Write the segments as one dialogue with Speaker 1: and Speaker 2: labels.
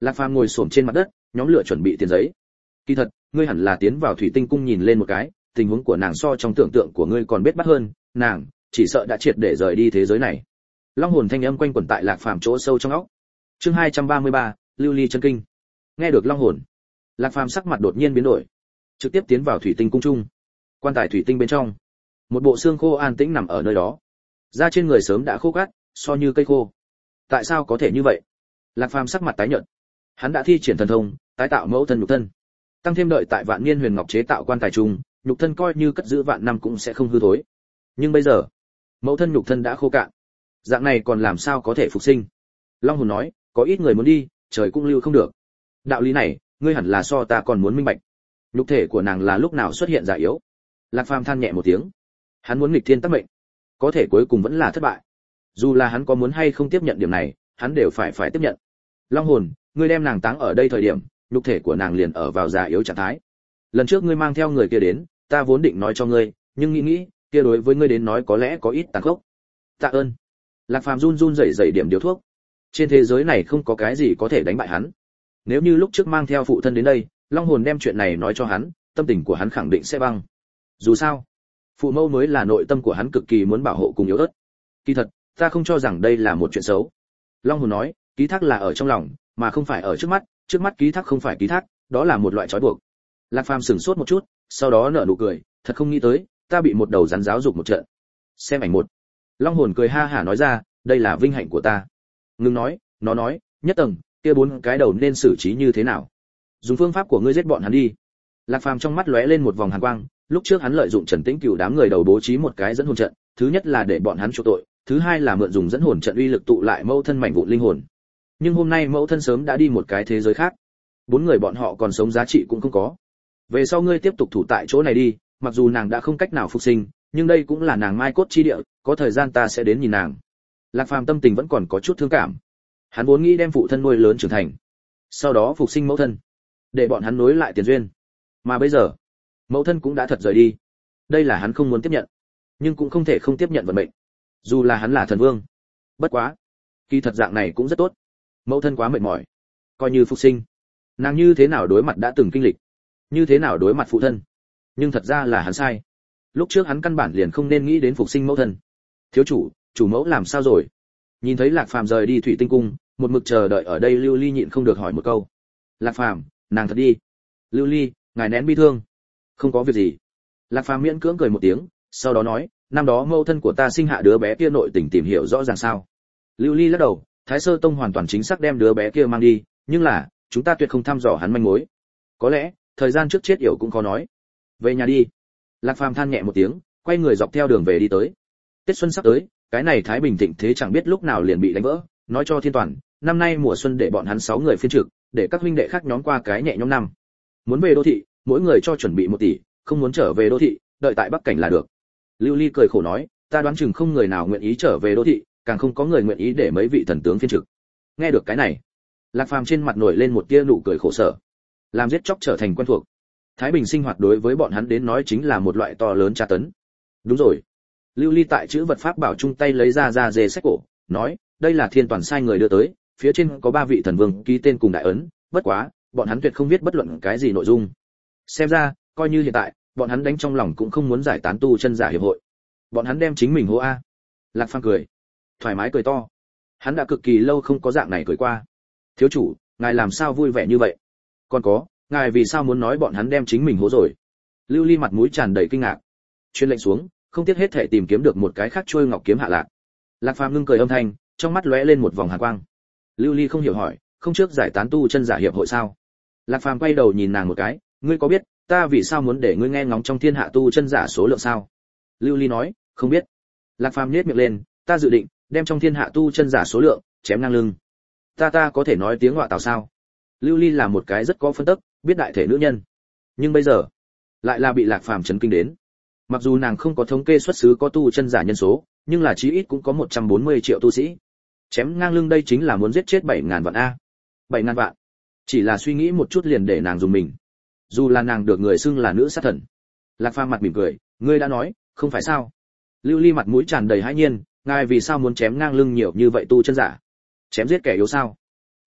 Speaker 1: Lạc Phàm ngồi xổm trên mặt đất, nhóm lửa chuẩn bị tiền giấy. Kỳ thật, ngươi hẳn là tiến vào Thủy Tinh cung nhìn lên một cái, tình huống của nàng so trong tưởng tượng của ngươi còn biết bắt hơn, nàng chỉ sợ đã triệt để rời đi thế giới này. Long hồn thanh âm quanh quẩn tại Lạc Phàm chỗ sâu trong óc. Chương 233, Lưu Ly chân kinh. Nghe được Long hồn, Lạc Phàm sắc mặt đột nhiên biến đổi, trực tiếp tiến vào Thủy Tinh cung trung. Quan tài thủy tinh bên trong, một bộ xương khô an tĩnh nằm ở nơi đó. Da trên người sớm đã khô cát, so như cây khô. Tại sao có thể như vậy? Lạc Phàm sắc mặt tái nhợt. Hắn đã thi triển thần thông, tái tạo mẫu thân nhục thân. Tăng thêm đợi tại Vạn Niên Huyền Ngọc chế tạo quan tài trung, nhục thân coi như cất giữ vạn năm cũng sẽ không hư thối. Nhưng bây giờ, mẫu thân nhục thân đã khô cạn. Dạng này còn làm sao có thể phục sinh? Long hồn nói, có ít người muốn đi, trời cũng lưu không được. Đạo lý này, ngươi hẳn là so ta còn muốn minh bạch. Nhục thể của nàng là lúc nào xuất hiện già yếu? Lạc Phàm than nhẹ một tiếng. Hắn muốn nghịch thiên tác mệnh, có thể cuối cùng vẫn là thất bại. Dù là hắn có muốn hay không tiếp nhận điểm này, hắn đều phải tiếp nhận. Long hồn, ngươi đem nàng táng ở đây thời điểm, nhục thể của nàng liền ở vào già yếu trạng thái. Lần trước ngươi mang theo người kia đến, ta vốn định nói cho ngươi, nhưng nghĩ, kia đối với ngươi đến nói có lẽ có ít tàn khốc. Tạ ơn. Lạc Phàm run run rẩy rẩy điểm điều thuốc. Trên thế giới này không có cái gì có thể đánh bại hắn. Nếu như lúc trước mang theo phụ thân đến đây, Long hồn đem chuyện này nói cho hắn, tâm tình của hắn khẳng định sẽ băng. Dù sao, phụ mẫu mới là nội tâm của hắn cực kỳ muốn bảo hộ cùng yếu ớt. Kỳ thật, ta không cho rằng đây là một chuyện xấu. Long hồn nói, ký thác là ở trong lòng, mà không phải ở trước mắt ký thác không phải ký thác, đó là một loại trói buộc. Lạc Phàm sửng sốt một chút, sau đó nở nụ cười, thật không nghĩ tới, ta bị một đầu rắn giáo dục một trận. Xem ảnh một. Long hồn cười ha hả nói ra, đây là vinh hạnh của ta. Ngưng nói, nó nói, nhất tầng, kia 4 cái đầu nên xử trí như thế nào? Dùng phương pháp của ngươi giết bọn hắn đi. Lạc Phàm trong mắt lóe lên một vòng hàn quang, lúc trước hắn lợi dụng Trần Tĩnh Cửu đám người đầu bố trí một cái dẫn hồn trận, thứ nhất là để bọn hắn chuộc tội, thứ hai là mượn dùng dẫn hồn trận uy lực tụ lại mẫu thân mảnh vụn linh hồn. Nhưng hôm nay mẫu thân sớm đã đi một cái thế giới khác, 4 người bọn họ còn sống giá trị cũng không có. Về sau ngươi tiếp tục thủ tại chỗ này đi, mặc dù nàng đã không cách nào phục sinh, nhưng đây cũng là nàng mai cốt chi địa, có thời gian ta sẽ đến nhìn nàng. Lạc Phàm tâm tình vẫn còn có chút thương cảm. Hắn vốn nghĩ đem phụ thân nuôi lớn trưởng thành, sau đó phục sinh mẫu thân, để bọn hắn nối lại tiền duyên. Mà bây giờ, mẫu thân cũng đã thật rời đi. Đây là hắn không muốn tiếp nhận, nhưng cũng không thể không tiếp nhận vận mệnh. Dù là hắn là thần vương. Bất quá, kỳ thật dạng này cũng rất tốt. Mẫu thân quá mệt mỏi, coi như phục sinh, nàng như thế nào đối mặt đã từng kinh lịch, như thế nào đối mặt phụ thân. Nhưng thật ra là hắn sai. Lúc trước hắn căn bản liền không nên nghĩ đến phục sinh mẫu thân. Thiếu chủ, chủ mẫu làm sao rồi? Nhìn thấy Lạc Phàm rời đi Thủy Tinh cung, một mực chờ đợi ở đây Lưu Ly nhịn không được hỏi một câu. Lạc Phàm, nàng thật đi. Lưu Ly, ngài nén bi thương. Không có việc gì. Lạc Phàm miễn cưỡng cười một tiếng, sau đó nói, năm đó mẫu thân của ta sinh hạ đứa bé kia nội tình tìm hiểu rõ ràng sao? Lưu Ly lắc đầu, Thái Sơ Tông hoàn toàn chính xác đem đứa bé kia mang đi, nhưng là, chúng ta tuyệt không thăm dò hắn manh mối. Có lẽ, thời gian trước chết yểu cũng khó nói. Về nhà đi. Lạc Phàm than nhẹ một tiếng, quay người dọc theo đường về đi tới. Tết xuân sắp tới, cái này Thái Bình thịnh thế chẳng biết lúc nào liền bị đánh vỡ, nói cho Thiên Toàn, năm nay mùa xuân để bọn hắn 6 người phiên trực, để các huynh đệ khác nhóm qua cái nhẹ nhõm năm. Muốn về đô thị, mỗi người cho chuẩn bị 1 tỷ, không muốn trở về đô thị, đợi tại Bắc Cảnh là được. Lưu Ly cười khổ nói, ta đoán chừng không người nào nguyện ý trở về đô thị, càng không có người nguyện ý để mấy vị thần tướng phiên trực. Nghe được cái này, Lạc Phàm trên mặt nổi lên một tia nụ cười khổ sở. Làm giết chóc trở thành quen thuộc. Thái Bình sinh hoạt đối với bọn hắn đến nói chính là một loại to lớn tra tấn. Đúng rồi. Lưu Ly tại chữ vật pháp bảo chung tay lấy ra dề sách cổ, nói, đây là Thiên Toàn sai người đưa tới, phía trên có 3 vị thần vương ký tên cùng đại ấn, bất quá, bọn hắn tuyệt không biết bất luận cái gì nội dung. Xem ra, coi như hiện tại, bọn hắn đánh trong lòng cũng không muốn giải tán tu chân giả hiệp hội. Bọn hắn đem chính mình hô a. Lạc Phàm cười, thoải mái cười to. Hắn đã cực kỳ lâu không có dạng này cười qua. Thiếu chủ, ngài làm sao vui vẻ như vậy? Còn có, ngài vì sao muốn nói bọn hắn đem chính mình hố rồi? Lưu Ly mặt mũi tràn đầy kinh ngạc. Truyền lệnh xuống, không tiếc hết thể tìm kiếm được một cái khác trôi ngọc kiếm hạ lạc. Lạc Phàm ngưng cười âm thanh, trong mắt lóe lên một vòng hàn quang. Lưu Ly không hiểu hỏi, không trước giải tán tu chân giả hiệp hội sao? Lạc Phàm quay đầu nhìn nàng một cái, ngươi có biết ta vì sao muốn để ngươi nghe ngóng trong thiên hạ tu chân giả số lượng sao? Lưu Ly nói, không biết. Lạc Phàm nhếch miệng lên, ta dự định đem trong thiên hạ tu chân giả số lượng chém ngang lưng. Ta có thể nói tiếng Ngọa Tào sao? Lưu Ly là một cái rất có phân tích, biết đại thể nữ nhân. Nhưng bây giờ, lại là bị Lạc Phàm chấn kinh đến. Mặc dù nàng không có thống kê xuất xứ có tu chân giả nhân số, nhưng là chí ít cũng có 140 triệu tu sĩ. Chém ngang lưng đây chính là muốn giết chết 7.000 vạn a. 7.000 vạn. Chỉ là suy nghĩ một chút liền để nàng dùng mình. Dù là nàng được người xưng là nữ sát thần. Lạc Phàm mặt mỉm cười, ngươi đã nói, không phải sao? Lưu Ly mặt mũi tràn đầy hãi nhiên, ngài vì sao muốn chém ngang lưng nhiều như vậy tu chân giả? Chém giết kẻ yếu sao?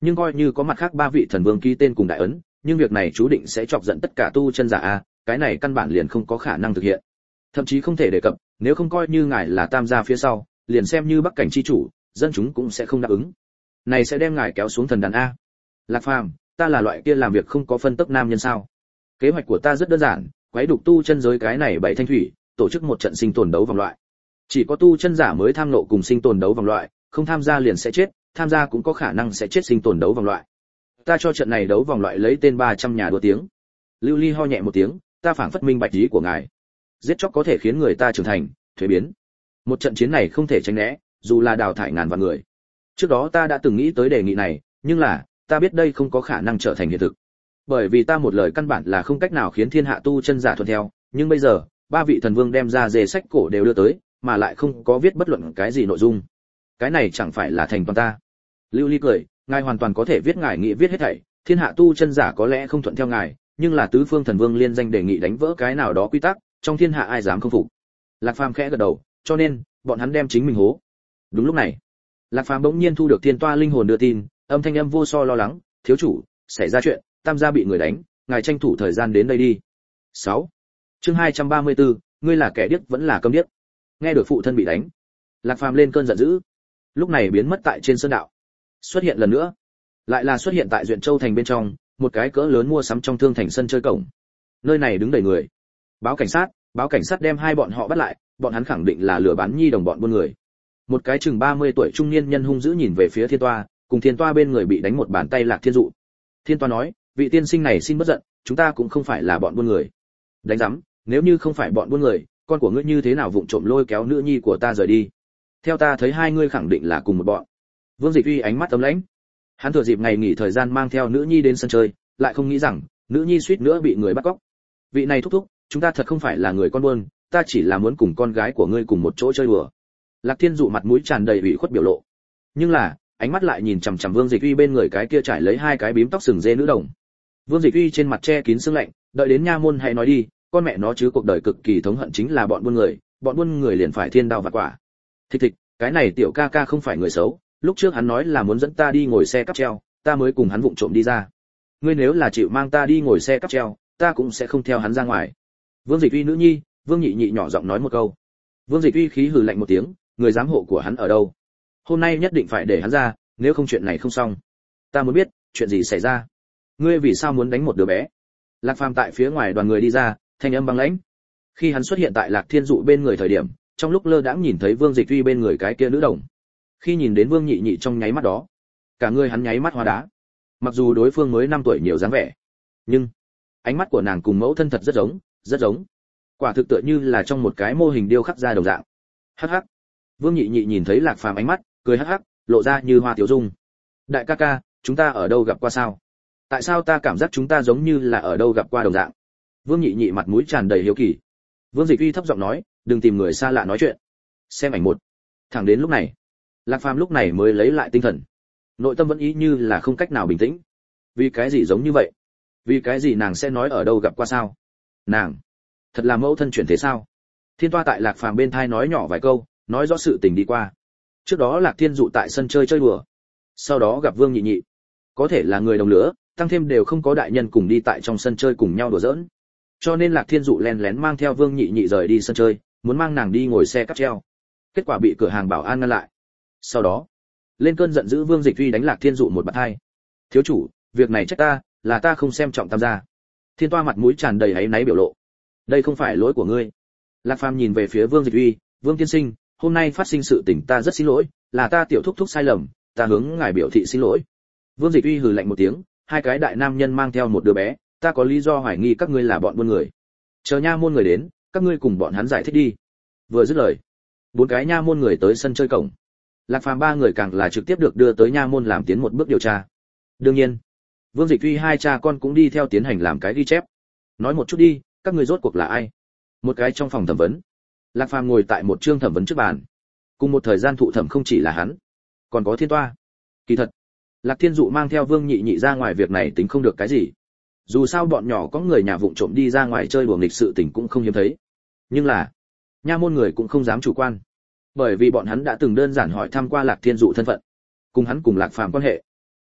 Speaker 1: Nhưng coi như có mặt khác 3 vị thần vương ký tên cùng đại ấn, nhưng việc này chú định sẽ chọc giận tất cả tu chân giả a, cái này căn bản liền không có khả năng thực hiện. Thậm chí không thể đề cập, nếu không coi như ngài là tam gia phía sau, liền xem như Bắc cảnh chi chủ, dân chúng cũng sẽ không đáp ứng. Này sẽ đem ngài kéo xuống thần đàn a. Lạc Phàm, ta là loại kia làm việc không có phân tốc nam nhân sao? Kế hoạch của ta rất đơn giản, quấy đục tu chân giới cái này 7 thanh thủy, tổ chức một trận sinh tồn đấu vòng loại. Chỉ có tu chân giả mới tham nộ cùng sinh tồn đấu vòng loại, không tham gia liền sẽ chết, tham gia cũng có khả năng sẽ chết sinh tồn đấu vòng loại. Ta cho trận này đấu vòng loại lấy tên 300 nhà đua tiếng. Lưu Ly ho nhẹ một tiếng, ta phảng phất minh bạch ý của ngài. Giết chóc có thể khiến người ta trưởng thành, thuế biến. Một trận chiến này không thể tránh né, dù là đào thải ngàn vạn người. Trước đó ta đã từng nghĩ tới đề nghị này, nhưng là, ta biết đây không có khả năng trở thành hiện thực. Bởi vì ta một lời căn bản là không cách nào khiến thiên hạ tu chân giả thuận theo, nhưng bây giờ, 3 vị thần vương đem ra dề sách cổ đều đưa tới, mà lại không có viết bất luận cái gì nội dung. Cái này chẳng phải là thành toàn ta. Lưu Ly cười, ngài hoàn toàn có thể viết ngài nghĩ viết hết thảy, thiên hạ tu chân giả có lẽ không thuận theo ngài, nhưng là tứ phương thần vương liên danh đề nghị đánh vỡ cái nào đó quy tắc, trong thiên hạ ai dám không phục. Lạc Phàm khẽ gật đầu, cho nên, bọn hắn đem chính mình hố. Đúng lúc này, Lạc Phàm bỗng nhiên thu được Thiên Toa linh hồn đưa tin, âm thanh âm vô so lo lắng, thiếu chủ, xảy ra chuyện, tam gia bị người đánh, ngài tranh thủ thời gian đến đây đi. 6. Chương 234, ngươi là kẻ điếc vẫn là câm điếc. Nghe được phụ thân bị đánh, Lạc Phàm lên cơn giận dữ. Lúc này biến mất tại trên sơn đạo. Xuất hiện lần nữa, lại là xuất hiện tại Duyện Châu thành bên trong, một cái cỡ lớn mua sắm trong thương thành sân chơi cổng. Nơi này đứng đầy người. Báo cảnh sát đem hai bọn họ bắt lại, bọn hắn khẳng định là lừa bán nhi đồng bọn buôn người. Một cái chừng 30 tuổi trung niên nhân hung dữ nhìn về phía Thiên Toa, cùng Thiên Toa bên người bị đánh một bàn tay Lạc Thiên Dụ. Thiên Toa nói, vị tiên sinh này xin bất giận, chúng ta cũng không phải là bọn buôn người. Đánh rắm, nếu như không phải bọn buôn người, con của ngươi như thế nào vụng trộm lôi kéo nữ nhi của ta rời đi? Theo ta thấy hai ngươi khẳng định là cùng một bọn. Vương Dịch Uy ánh mắt ấm lãnh. Hắn thừa dịp ngày nghỉ thời gian mang theo nữ nhi đến sân chơi, lại không nghĩ rằng nữ nhi suýt nữa bị người bắt cóc. Vị này thúc thúc, chúng ta thật không phải là người con buôn, ta chỉ là muốn cùng con gái của ngươi cùng một chỗ chơi đùa. Lạc Thiên Dụ mặt mũi tràn đầy ủy khuất biểu lộ, nhưng là ánh mắt lại nhìn chằm chằm Vương Dịch Uy bên người cái kia trải lấy hai cái bím tóc sừng dê nữ đồng. Vương Dịch Uy trên mặt che kín sương lạnh, đợi đến nha môn hãy nói đi, con mẹ nó chứ cuộc đời cực kỳ thống hận chính là bọn buôn người liền phải thiên đao vạn quả. Thịch thịch, cái này tiểu ca ca không phải người xấu, lúc trước hắn nói là muốn dẫn ta đi ngồi xe cáp treo, ta mới cùng hắn vụng trộm đi ra. Ngươi nếu là chịu mang ta đi ngồi xe cáp treo, ta cũng sẽ không theo hắn ra ngoài. Vương Dịch Uy nữ nhi, Vương Nhị Nhị nhỏ giọng nói một câu. Vương Dịch Uy khí hừ lạnh một tiếng, người giám hộ của hắn ở đâu? Hôm nay nhất định phải để hắn ra, nếu không chuyện này không xong. Ta muốn biết, chuyện gì xảy ra? Ngươi vì sao muốn đánh một đứa bé? Lạc Phàm tại phía ngoài đoàn người đi ra, thanh âm băng lãnh. Khi hắn xuất hiện tại Lạc Thiên Dụ bên người thời điểm, trong lúc lơ đãng nhìn thấy Vương Dịch Uy bên người cái kia nữ đồng. Khi nhìn đến Vương Nhị Nhị trong nháy mắt đó, cả người hắn nháy mắt hóa đá. Mặc dù đối phương mới 5 tuổi nhiều dáng vẻ, nhưng ánh mắt của nàng cùng mẫu thân thật rất giống, rất giống. Quả thực tựa như là trong một cái mô hình điêu khắc ra đồng dạng. Hắc hắc. Vương Nhị Nhị nhìn thấy Lạc Phàm ánh mắt, cười hắc hắc, lộ ra như hoa tiểu dung. Đại ca ca, chúng ta ở đâu gặp qua sao? Tại sao ta cảm giác chúng ta giống như là ở đâu gặp qua đồng dạng? Vương Nhị Nhị mặt mũi tràn đầy hiếu kỳ. Vương Dịch Uy thấp giọng nói, đừng tìm người xa lạ nói chuyện. Xem ảnh một. Thẳng đến lúc này, Lạc Phàm lúc này mới lấy lại tinh thần. Nội tâm vẫn ý như là không cách nào bình tĩnh. Vì cái gì giống như vậy? Vì cái gì nàng sẽ nói ở đâu gặp qua sao? Nàng, thật là mẫu thân chuyển thế sao? Thiên Toa tại Lạc Phàm bên thai nói nhỏ vài câu, nói rõ sự tình đi qua. Trước đó Lạc Thiên Dụ tại sân chơi đùa, sau đó gặp Vương Nhị Nhị. Có thể là người đồng lứa, tăng thêm đều không có đại nhân cùng đi tại trong sân chơi cùng nhau đùa giỡn. Cho nên Lạc Thiên Dụ lén lén mang theo Vương Nhị Nhị rời đi sân chơi, muốn mang nàng đi ngồi xe cáp treo. Kết quả bị cửa hàng bảo an ngăn lại. Sau đó, lên cơn giận dữ Vương Dịch Uy đánh Lạc Thiên Dụ một bạt hai. Thiếu chủ, việc này trách ta, là ta không xem trọng tam gia. Thiên Toa mặt mũi tràn đầy áy náy biểu lộ. Đây không phải lỗi của ngươi. Lạc Phàm nhìn về phía Vương Dịch Uy, Vương tiên sinh, hôm nay phát sinh sự tình ta rất xin lỗi, là ta tiểu thúc thúc sai lầm, ta hướng ngài biểu thị xin lỗi. Vương Dịch Uy hừ lạnh một tiếng, hai cái đại nam nhân mang theo một đứa bé, ta có lý do hoài nghi các ngươi là bọn buôn người. Chờ nha môn người đến, các ngươi cùng bọn hắn giải thích đi. Vừa dứt lời, 4 cái nha môn người tới sân chơi cổng. Lạc Phàm 3 người càng là trực tiếp được đưa tới nha môn làm tiến một bước điều tra. Đương nhiên, Vương Dịch Uy hai cha con cũng đi theo tiến hành làm cái ghi chép. Nói một chút đi, các ngươi rốt cuộc là ai? Một cái trong phòng thẩm vấn. Lạc Phàm ngồi tại một chương thẩm vấn trước bàn. Cùng một thời gian thụ thẩm không chỉ là hắn, còn có Thiên Toa. Kỳ thật, Lạc Thiên Dụ mang theo Vương Nhị Nhị ra ngoài việc này tính không được cái gì. Dù sao bọn nhỏ có người nhà vụng trộm đi ra ngoài chơi đùa nghịch sự tình cũng không hiếm thấy. Nhưng là, nha môn người cũng không dám chủ quan, bởi vì bọn hắn đã từng đơn giản hỏi thăm qua Lạc Thiên Dụ thân phận, cùng hắn cùng Lạc Phàm quan hệ.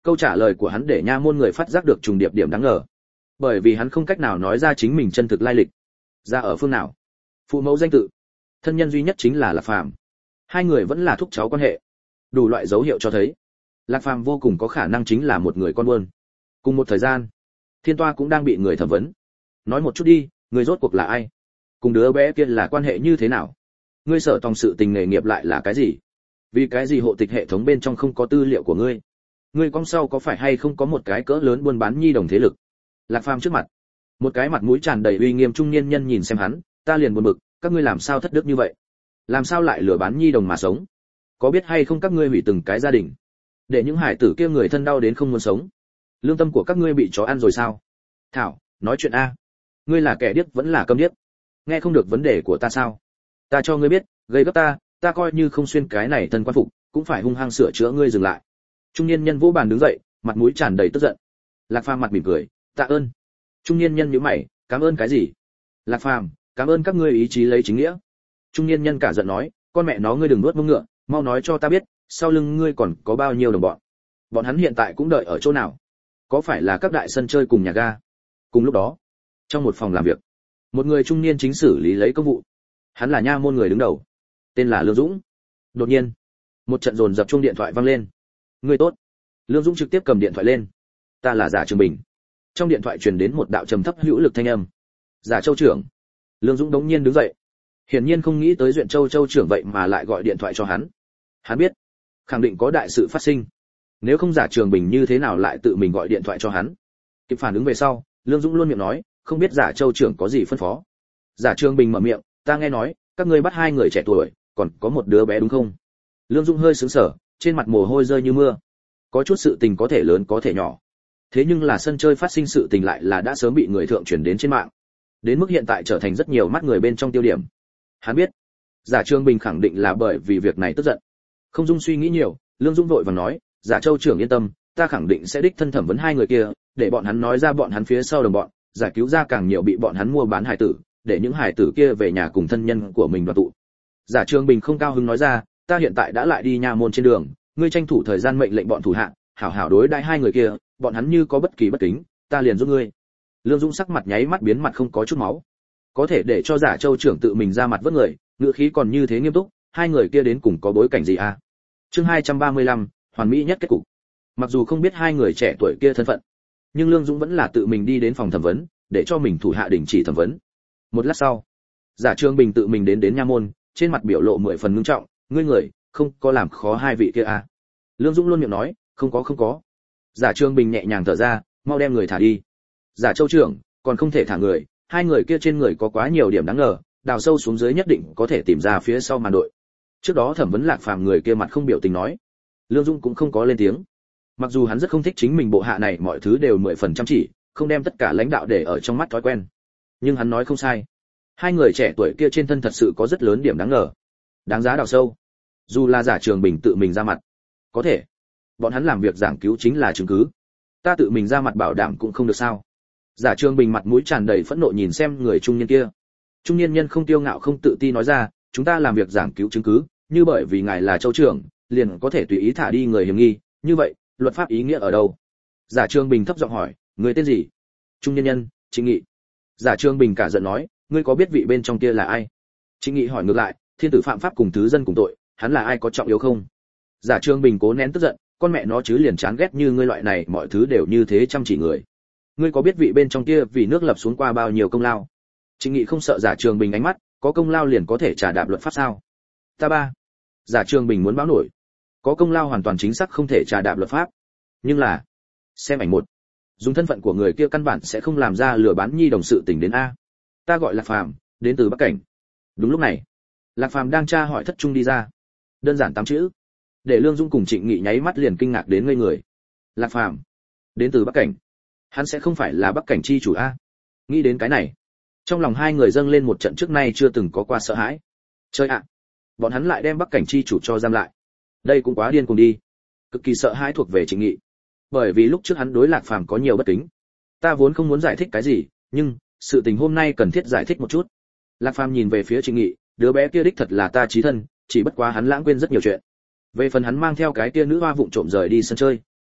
Speaker 1: Câu trả lời của hắn để nha môn người phát giác được trùng điệp điểm đáng ngờ, bởi vì hắn không cách nào nói ra chính mình chân thực lai lịch, ra ở phương nào, phụ mẫu danh tự, thân nhân duy nhất chính là Lạc Phàm. Hai người vẫn là thúc cháu quan hệ, đủ loại dấu hiệu cho thấy Lạc Phàm vô cùng có khả năng chính là một người con buôn. Cùng một thời gian, Thiên Toa cũng đang bị người thẩm vấn. Nói một chút đi, người rốt cuộc là ai? Cùng đứa bé kia là quan hệ như thế nào? Ngươi sở tòng sự tình nghề nghiệp lại là cái gì? Vì cái gì hộ tịch hệ thống bên trong không có tư liệu của ngươi? Ngươi con sau có phải hay không có một cái cỡ lớn buôn bán nhi đồng thế lực? Lạc Phàm trước mặt, một cái mặt mũi tràn đầy uy nghiêm trung niên nhân nhìn xem hắn, ta liền buồn bực, các ngươi làm sao thất đức như vậy? Làm sao lại lừa bán nhi đồng mà sống? Có biết hay không các ngươi hủy từng cái gia đình, để những hải tử kia người thân đau đến không muốn sống? Lương tâm của các ngươi bị chó ăn rồi sao? Thảo, nói chuyện a. Ngươi là kẻ điếc vẫn là câm điếc? Nghe không được vấn đề của ta sao? Ta cho ngươi biết, gây gấp ta coi như không xuyên cái này thân quan phục, cũng phải hung hăng sửa chữa ngươi dừng lại. Trung niên nhân vỗ bàn đứng dậy, mặt mũi tràn đầy tức giận. Lạc Phàm mặt mỉm cười, tạ ơn. Trung niên nhân nhíu mày, cảm ơn cái gì? Lạc Phàm, cảm ơn các ngươi ý chí lấy chính nghĩa. Trung niên nhân cả giận nói, con mẹ nó ngươi đừng nuốt mông ngựa, mau nói cho ta biết, sau lưng ngươi còn có bao nhiêu đồng bọn? Bọn hắn hiện tại cũng đợi ở chỗ nào? Có phải là các đại sân chơi cùng nhà ga? Cùng lúc đó, trong một phòng làm việc, một người trung niên chính xử lý lấy công vụ. Hắn là nha môn người đứng đầu, tên là Lương Dũng. Đột nhiên, một trận dồn dập chuông điện thoại vang lên. Người tốt. Lương Dũng trực tiếp cầm điện thoại lên. Ta là Giả Trường Bình. Trong điện thoại truyền đến một đạo trầm thấp hữu lực thanh âm. Giả Châu trưởng. Lương Dũng đống nhiên đứng dậy. Hiển nhiên không nghĩ tới Duyện Châu trưởng vậy mà lại gọi điện thoại cho hắn. Hắn biết, khẳng định có đại sự phát sinh. Nếu không Giả Trường Bình như thế nào lại tự mình gọi điện thoại cho hắn? Kịp phản ứng về sau, Lương Dũng luôn miệng nói, không biết Giả Châu trưởng có gì phân phó. Giả Trường Bình mở miệng, ta nghe nói các ngươi bắt hai người trẻ tuổi, còn có một đứa bé đúng không? Lương Dũng hơi sững sờ, trên mặt mồ hôi rơi như mưa. Có chút sự tình có thể lớn có thể nhỏ, thế nhưng là sân chơi phát sinh sự tình lại là đã sớm bị người thượng truyền đến trên mạng, đến mức hiện tại trở thành rất nhiều mắt người bên trong tiêu điểm. Hắn biết, Giả Trường Bình khẳng định là bởi vì việc này tức giận. Không dung suy nghĩ nhiều, Lương Dũng vội vàng nói, Giả Châu trưởng yên tâm, ta khẳng định sẽ đích thân thẩm vấn hai người kia, để bọn hắn nói ra bọn hắn phía sau đồng bọn, giải cứu ra càng nhiều bị bọn hắn mua bán hải tử, để những hải tử kia về nhà cùng thân nhân của mình đoàn tụ. Giả Trường Bình không cao hứng nói ra, ta hiện tại đã lại đi nha môn trên đường, ngươi tranh thủ thời gian mệnh lệnh bọn thủ hạ, hảo hảo đối đãi hai người kia, bọn hắn như có bất kỳ bất kính, ta liền giúp ngươi. Lương Dũng sắc mặt nháy mắt biến mặt không có chút máu. Có thể để cho Giả Châu trưởng tự mình ra mặt vớt người, ngữ khí còn như thế nghiêm túc, hai người kia đến cùng có bối cảnh gì à? Chương 235, hoàn mỹ nhất kết cục. Mặc dù không biết hai người trẻ tuổi kia thân phận, nhưng Lương Dũng vẫn là tự mình đi đến phòng thẩm vấn, để cho mình thủ hạ đình chỉ thẩm vấn. Một lát sau, Giả Trường Bình tự mình đến nha môn, trên mặt biểu lộ 10 phần ngưng trọng, ngươi người không có làm khó hai vị kia à? Lương Dũng luôn miệng nói, không có. Giả Trường Bình nhẹ nhàng thở ra, mau đem người thả đi. Giả Châu trưởng, còn không thể thả người, hai người kia trên người có quá nhiều điểm đáng ngờ, đào sâu xuống dưới nhất định có thể tìm ra phía sau màn đội. Trước đó thẩm vấn Lạc Phàm người kia mặt không biểu tình nói. Lương Dũng cũng không có lên tiếng. Mặc dù hắn rất không thích chính mình bộ hạ này mọi thứ đều 10 phần chăm chỉ, không đem tất cả lãnh đạo để ở trong mắt thói quen. Nhưng hắn nói không sai. Hai người trẻ tuổi kia trên thân thật sự có rất lớn điểm đáng ngờ, đáng giá đào sâu. Dù là Giả Trường Bình tự mình ra mặt, có thể bọn hắn làm việc giảng cứu chính là chứng cứ, ta tự mình ra mặt bảo đảm cũng không được sao? Giả Trường Bình mặt mũi tràn đầy phẫn nộ nhìn xem người trung niên kia. Trung niên nhân không tiêu ngạo không tự ti nói ra, chúng ta làm việc giảng cứu chứng cứ, như bởi vì ngài là Châu trưởng, liền có thể tùy ý thả đi người hiểm nghi, như vậy luật pháp ý nghĩa ở đâu? Giả Trường Bình thấp giọng hỏi, người tên gì? Trung niên nhân, Trịnh Nghị. Giả Trường Bình cả giận nói, ngươi có biết vị bên trong kia là ai? Trịnh Nghị hỏi ngược lại, thiên tử phạm pháp cùng thứ dân cùng tội, hắn là ai có trọng yếu không? Giả Trường Bình cố nén tức giận, con mẹ nó chứ liền chán ghét như ngươi loại này mọi thứ đều như thế chăm chỉ người. Ngươi có biết vị bên trong kia vì nước lập xuống qua bao nhiêu công lao? Trịnh Nghị không sợ Giả Trường Bình ánh mắt, có công lao liền có thể trả đạp luật pháp sao? Ta ba. Giả Trường Bình muốn báo nổi. Có công lao hoàn toàn chính xác không thể trả đạp luật pháp. Nhưng là, xem ảnh một, dùng thân phận của người kia căn bản sẽ không làm ra lừa bán nhi đồng sự tình đến a. Ta gọi Lạc Phàm, đến từ Bắc Cảnh. Đúng lúc này, Lạc Phàm đang tra hỏi thất trung đi ra. Đơn giản 8 chữ, để Lương Dung cùng Trịnh Nghị nháy mắt liền kinh ngạc đến ngây người. Lạc Phàm, đến từ Bắc Cảnh, hắn sẽ không phải là Bắc Cảnh chi chủ a? Nghĩ đến cái này, trong lòng hai người dâng lên một trận trước nay chưa từng có qua sợ hãi. Chơi ạ, bọn hắn lại đem Bắc Cảnh chi chủ cho giam lại, đây cũng quá điên cuồng đi. Cực kỳ sợ hãi thuộc về Trịnh Nghị, bởi vì lúc trước hắn đối Lạc Phàm có nhiều bất kính. Ta vốn không muốn giải thích cái gì, nhưng sự tình hôm nay cần thiết giải thích một chút. Lạc Phàm nhìn về phía Trịnh Nghị, đứa bé kia đích thật là ta chí thân, chỉ bất quá hắn lãng quên rất nhiều chuyện. Về phần hắn mang theo cái kia nữ hoa vụng trộm rời đi sân chơi,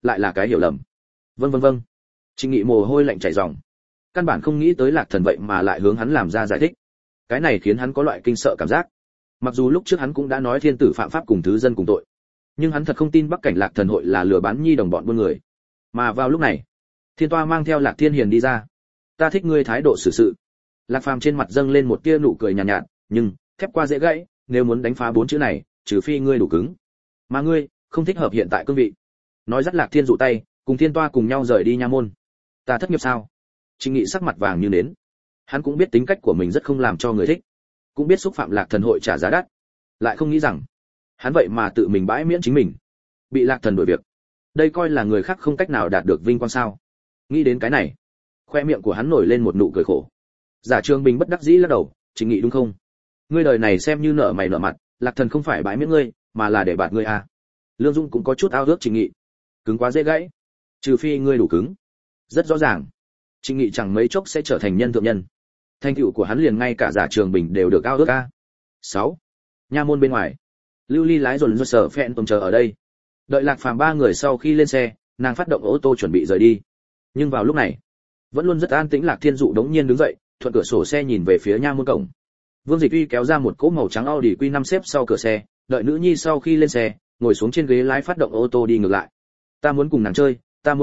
Speaker 1: lại là cái hiểu lầm. Vâng. Trịnh Nghị mồ hôi lạnh chảy ròng. Căn bản không nghĩ tới Lạc Thần vậy mà lại hướng hắn làm ra giải thích. Cái này khiến hắn có loại kinh sợ cảm giác. Mặc dù lúc trước hắn cũng đã nói thiên tử phạm pháp cùng thứ dân cùng tội, nhưng hắn thật không tin Bắc Cảnh Lạc Thần hội là lừa bán nhi đồng bọn buôn người. Mà vào lúc này, Thiên Toa mang theo Lạc Thiên Hiền đi ra. Ta thích ngươi thái độ xử sự. Lạc Phàm trên mặt dâng lên một tia nụ cười nhàn nhạt, nhưng thép qua dễ gãy, nếu muốn đánh phá 4 chữ này, trừ phi ngươi đủ cứng. Mà ngươi không thích hợp hiện tại cương vị. Nói dắt Lạc Thiên dụ tay, cùng Thiên Toa cùng nhau rời đi nha môn. Ta thất nghiệp sao? Trịnh Nghị sắc mặt vàng như nến. Hắn cũng biết tính cách của mình rất không làm cho người thích, cũng biết xúc phạm Lạc Thần hội trả giá đắt, lại không nghĩ rằng hắn vậy mà tự mình bãi miễn chính mình, bị Lạc Thần đổi việc. Đây coi là người khác không cách nào đạt được vinh quang sao? Nghĩ đến cái này, khoe miệng của hắn nổi lên một nụ cười khổ. Giả Trường Bình bất đắc dĩ lắc đầu, Trịnh Nghị đúng không? Ngươi đời này xem như nợ mày nợ mặt, Lạc Thần không phải bãi miễn ngươi, mà là để bạt ngươi à? Lương Dung cũng có chút ao ước Trịnh Nghị, cứng quá dễ gãy, trừ phi ngươi đủ cứng. Rất rõ ràng, Trịnh Nghị chẳng mấy chốc sẽ trở thành nhân thượng nhân. Thành tựu của hắn liền ngay cả Giả Trường Bình đều được ao ước a. 6. Nha môn bên ngoài, Lưu Ly lái dồn dơ sở phẹn tôm chờ ở đây. Đợi Lạc Phàm 3 người sau khi lên xe, nàng phát động ô tô chuẩn bị rời đi. Nhưng vào lúc này, vẫn luôn rất an tĩnh Lạc Thiên Dụ đống nhiên đứng dậy, thuận cửa sổ xe nhìn về phía nha môn cổng. Vương Dịch Uy kéo ra một cỗ màu trắng Audi Q5 xếp sau cửa xe, đợi nữ nhi sau khi lên xe, ngồi xuống trên ghế lái phát động ô tô đi ngược lại. Ta muốn cùng nàng chơi,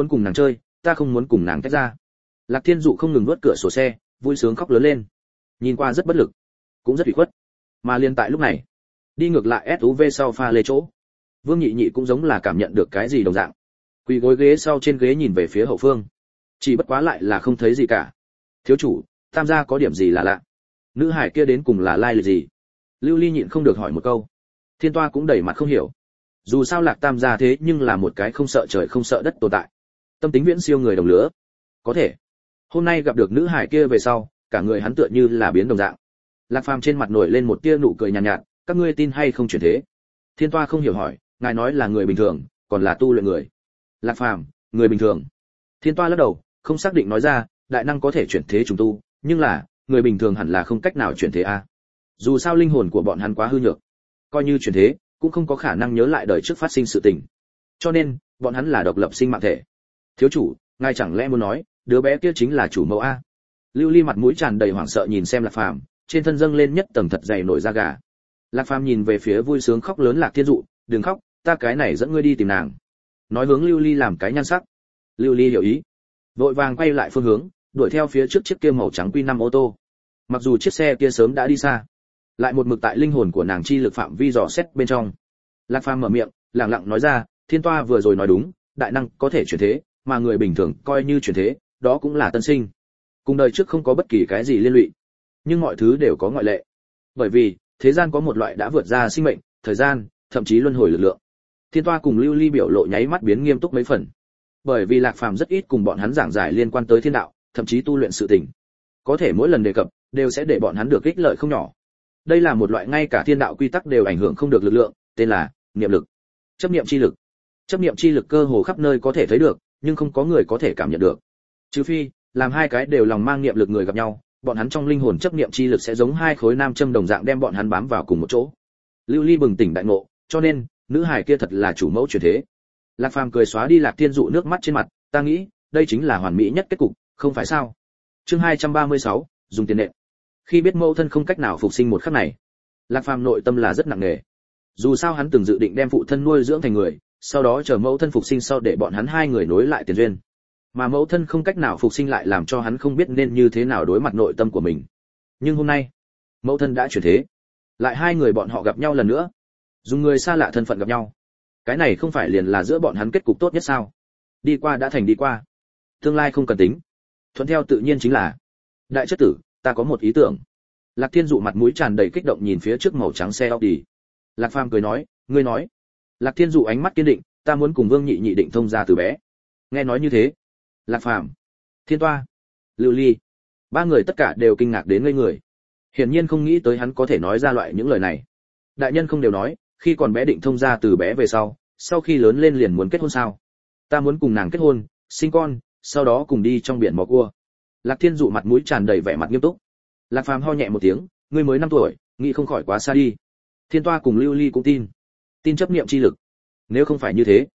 Speaker 1: ta không muốn cùng nàng tách ra. Lạc Thiên Dụ không ngừng nuốt cửa sổ xe, vui sướng khóc lớn lên. Nhìn qua rất bất lực, cũng rất ủy khuất. Mà liền tại lúc này, đi ngược lại SUV sau pha lê chỗ, Vương Nhị Nhị cũng giống là cảm nhận được cái gì đồng dạng. Quỳ gối ghế sau trên ghế nhìn về phía hậu phương. Chỉ bất quá lại là không thấy gì cả. Thiếu chủ, Tam gia có điểm gì là lạ? Nữ hải kia đến cùng là lai lịch gì? Lưu Ly nhịn không được hỏi một câu. Thiên Toa cũng đầy mặt không hiểu. Dù sao Lạc Tam gia thế nhưng là một cái không sợ trời không sợ đất tồn tại, tâm tính viễn siêu người đồng lứa. Có thể hôm nay gặp được nữ hải kia về sau, cả người hắn tựa như là biến đồng dạng. Lạc Phàm trên mặt nổi lên một tia nụ cười nhàn nhạt, các ngươi tin hay không chuyển thế? Thiên Toa không hiểu hỏi, ngài nói là người bình thường, còn là tu luyện người? Lạc Phàm, người bình thường. Thiên Toa lắc đầu, không xác định nói ra, đại năng có thể chuyển thế trùng tu, nhưng là người bình thường hẳn là không cách nào chuyển thế a. Dù sao linh hồn của bọn hắn quá hư nhược, coi như chuyển thế, cũng không có khả năng nhớ lại đời trước phát sinh sự tình. Cho nên, bọn hắn là độc lập sinh mạng thể. Thiếu chủ, ngài chẳng lẽ muốn nói, đứa bé kia chính là chủ mẫu a? Lưu Ly mặt mũi tràn đầy hoảng sợ nhìn xem Lạc Phàm, trên thân dâng lên nhất tầng thật dày nổi da gà. Lạc Phàm nhìn về phía vui sướng khóc lớn Lạc Thiên Dụ, đừng khóc, ta cái này dẫn ngươi đi tìm nàng. Nói hướng Lưu Ly làm cái nhan sắc. Lưu Ly hiểu ý, vội vàng quay lại phương hướng, đuổi theo phía trước chiếc kia màu trắng Q5 ô tô. Mặc dù chiếc xe kia sớm đã đi xa, lại một mực tại linh hồn của nàng chi lực phạm vi dò xét bên trong. Lạc Phàm mở miệng, lẳng lặng nói ra, Thiên Toa vừa rồi nói đúng, đại năng có thể chuyển thế, mà người bình thường coi như chuyển thế, đó cũng là tân sinh. Cùng đời trước không có bất kỳ cái gì liên lụy, nhưng mọi thứ đều có ngoại lệ. Bởi vì thế gian có một loại đã vượt ra sinh mệnh, thời gian, thậm chí luân hồi lực lượng. Thiên Toa cùng Lưu Ly biểu lộ nháy mắt biến nghiêm túc mấy phần. Bởi vì Lạc Phàm rất ít cùng bọn hắn giảng giải liên quan tới thiên đạo, thậm chí tu luyện sự tình. Có thể mỗi lần đề cập, đều sẽ để bọn hắn được ích lợi không nhỏ. Đây là một loại ngay cả thiên đạo quy tắc đều ảnh hưởng không được lực lượng, tên là niệm lực. Chấp niệm chi lực. Chấp niệm chi lực cơ hồ khắp nơi có thể thấy được, nhưng không có người có thể cảm nhận được. Trừ phi, làm hai cái đều lòng mang niệm lực người gặp nhau, bọn hắn trong linh hồn chấp niệm chi lực sẽ giống hai khối nam châm đồng dạng đem bọn hắn bám vào cùng một chỗ. Lưu Ly bừng tỉnh đại ngộ, cho nên, nữ hài kia thật là chủ mẫu chuyển thế. Lạc Phàm cười xóa đi Lạc Thiên Dụ nước mắt trên mặt, ta nghĩ, đây chính là hoàn mỹ nhất kết cục, không phải sao? Chương 236, dùng tiền nện. Khi biết mẫu thân không cách nào phục sinh một khắc này, Lạc Phàm nội tâm là rất nặng nề. Dù sao hắn từng dự định đem phụ thân nuôi dưỡng thành người, sau đó chờ mẫu thân phục sinh sau để bọn hắn hai người nối lại tiền duyên. Mà mẫu thân không cách nào phục sinh lại làm cho hắn không biết nên như thế nào đối mặt nội tâm của mình. Nhưng hôm nay, mẫu thân đã chuyển thế, lại hai người bọn họ gặp nhau lần nữa, dùng người xa lạ thân phận gặp nhau. Cái này không phải liền là giữa bọn hắn kết cục tốt nhất sao? Đi qua đã thành đi qua, tương lai không cần tính, thuận theo tự nhiên chính là. Đại chất tử, ta có một ý tưởng. Lạc Thiên Dụ mặt mũi tràn đầy kích động nhìn phía trước màu trắng xe Audi. Lạc Phàm cười nói, ngươi nói. Lạc Thiên Dụ ánh mắt kiên định, ta muốn cùng Vương Nhị Nhị định thông ra từ bé. Nghe nói như thế, Lạc Phàm, Thiên Toa, Lưu Ly, ba người tất cả đều kinh ngạc đến ngây người. Hiển nhiên không nghĩ tới hắn có thể nói ra loại những lời này. Đại nhân không đều nói, khi còn bé định thông ra từ bé về sau khi lớn lên liền muốn kết hôn sao? Ta muốn cùng nàng kết hôn, sinh con, sau đó cùng đi trong biển mò cua. Lạc Thiên Dụ mặt mũi tràn đầy vẻ mặt nghiêm túc. Lạc Phàm ho nhẹ một tiếng, ngươi mới 5 tuổi, nghĩ không khỏi quá xa đi. Thiên Toa cùng Lưu Ly cũng tin chấp niệm chi lực. Nếu không phải như thế,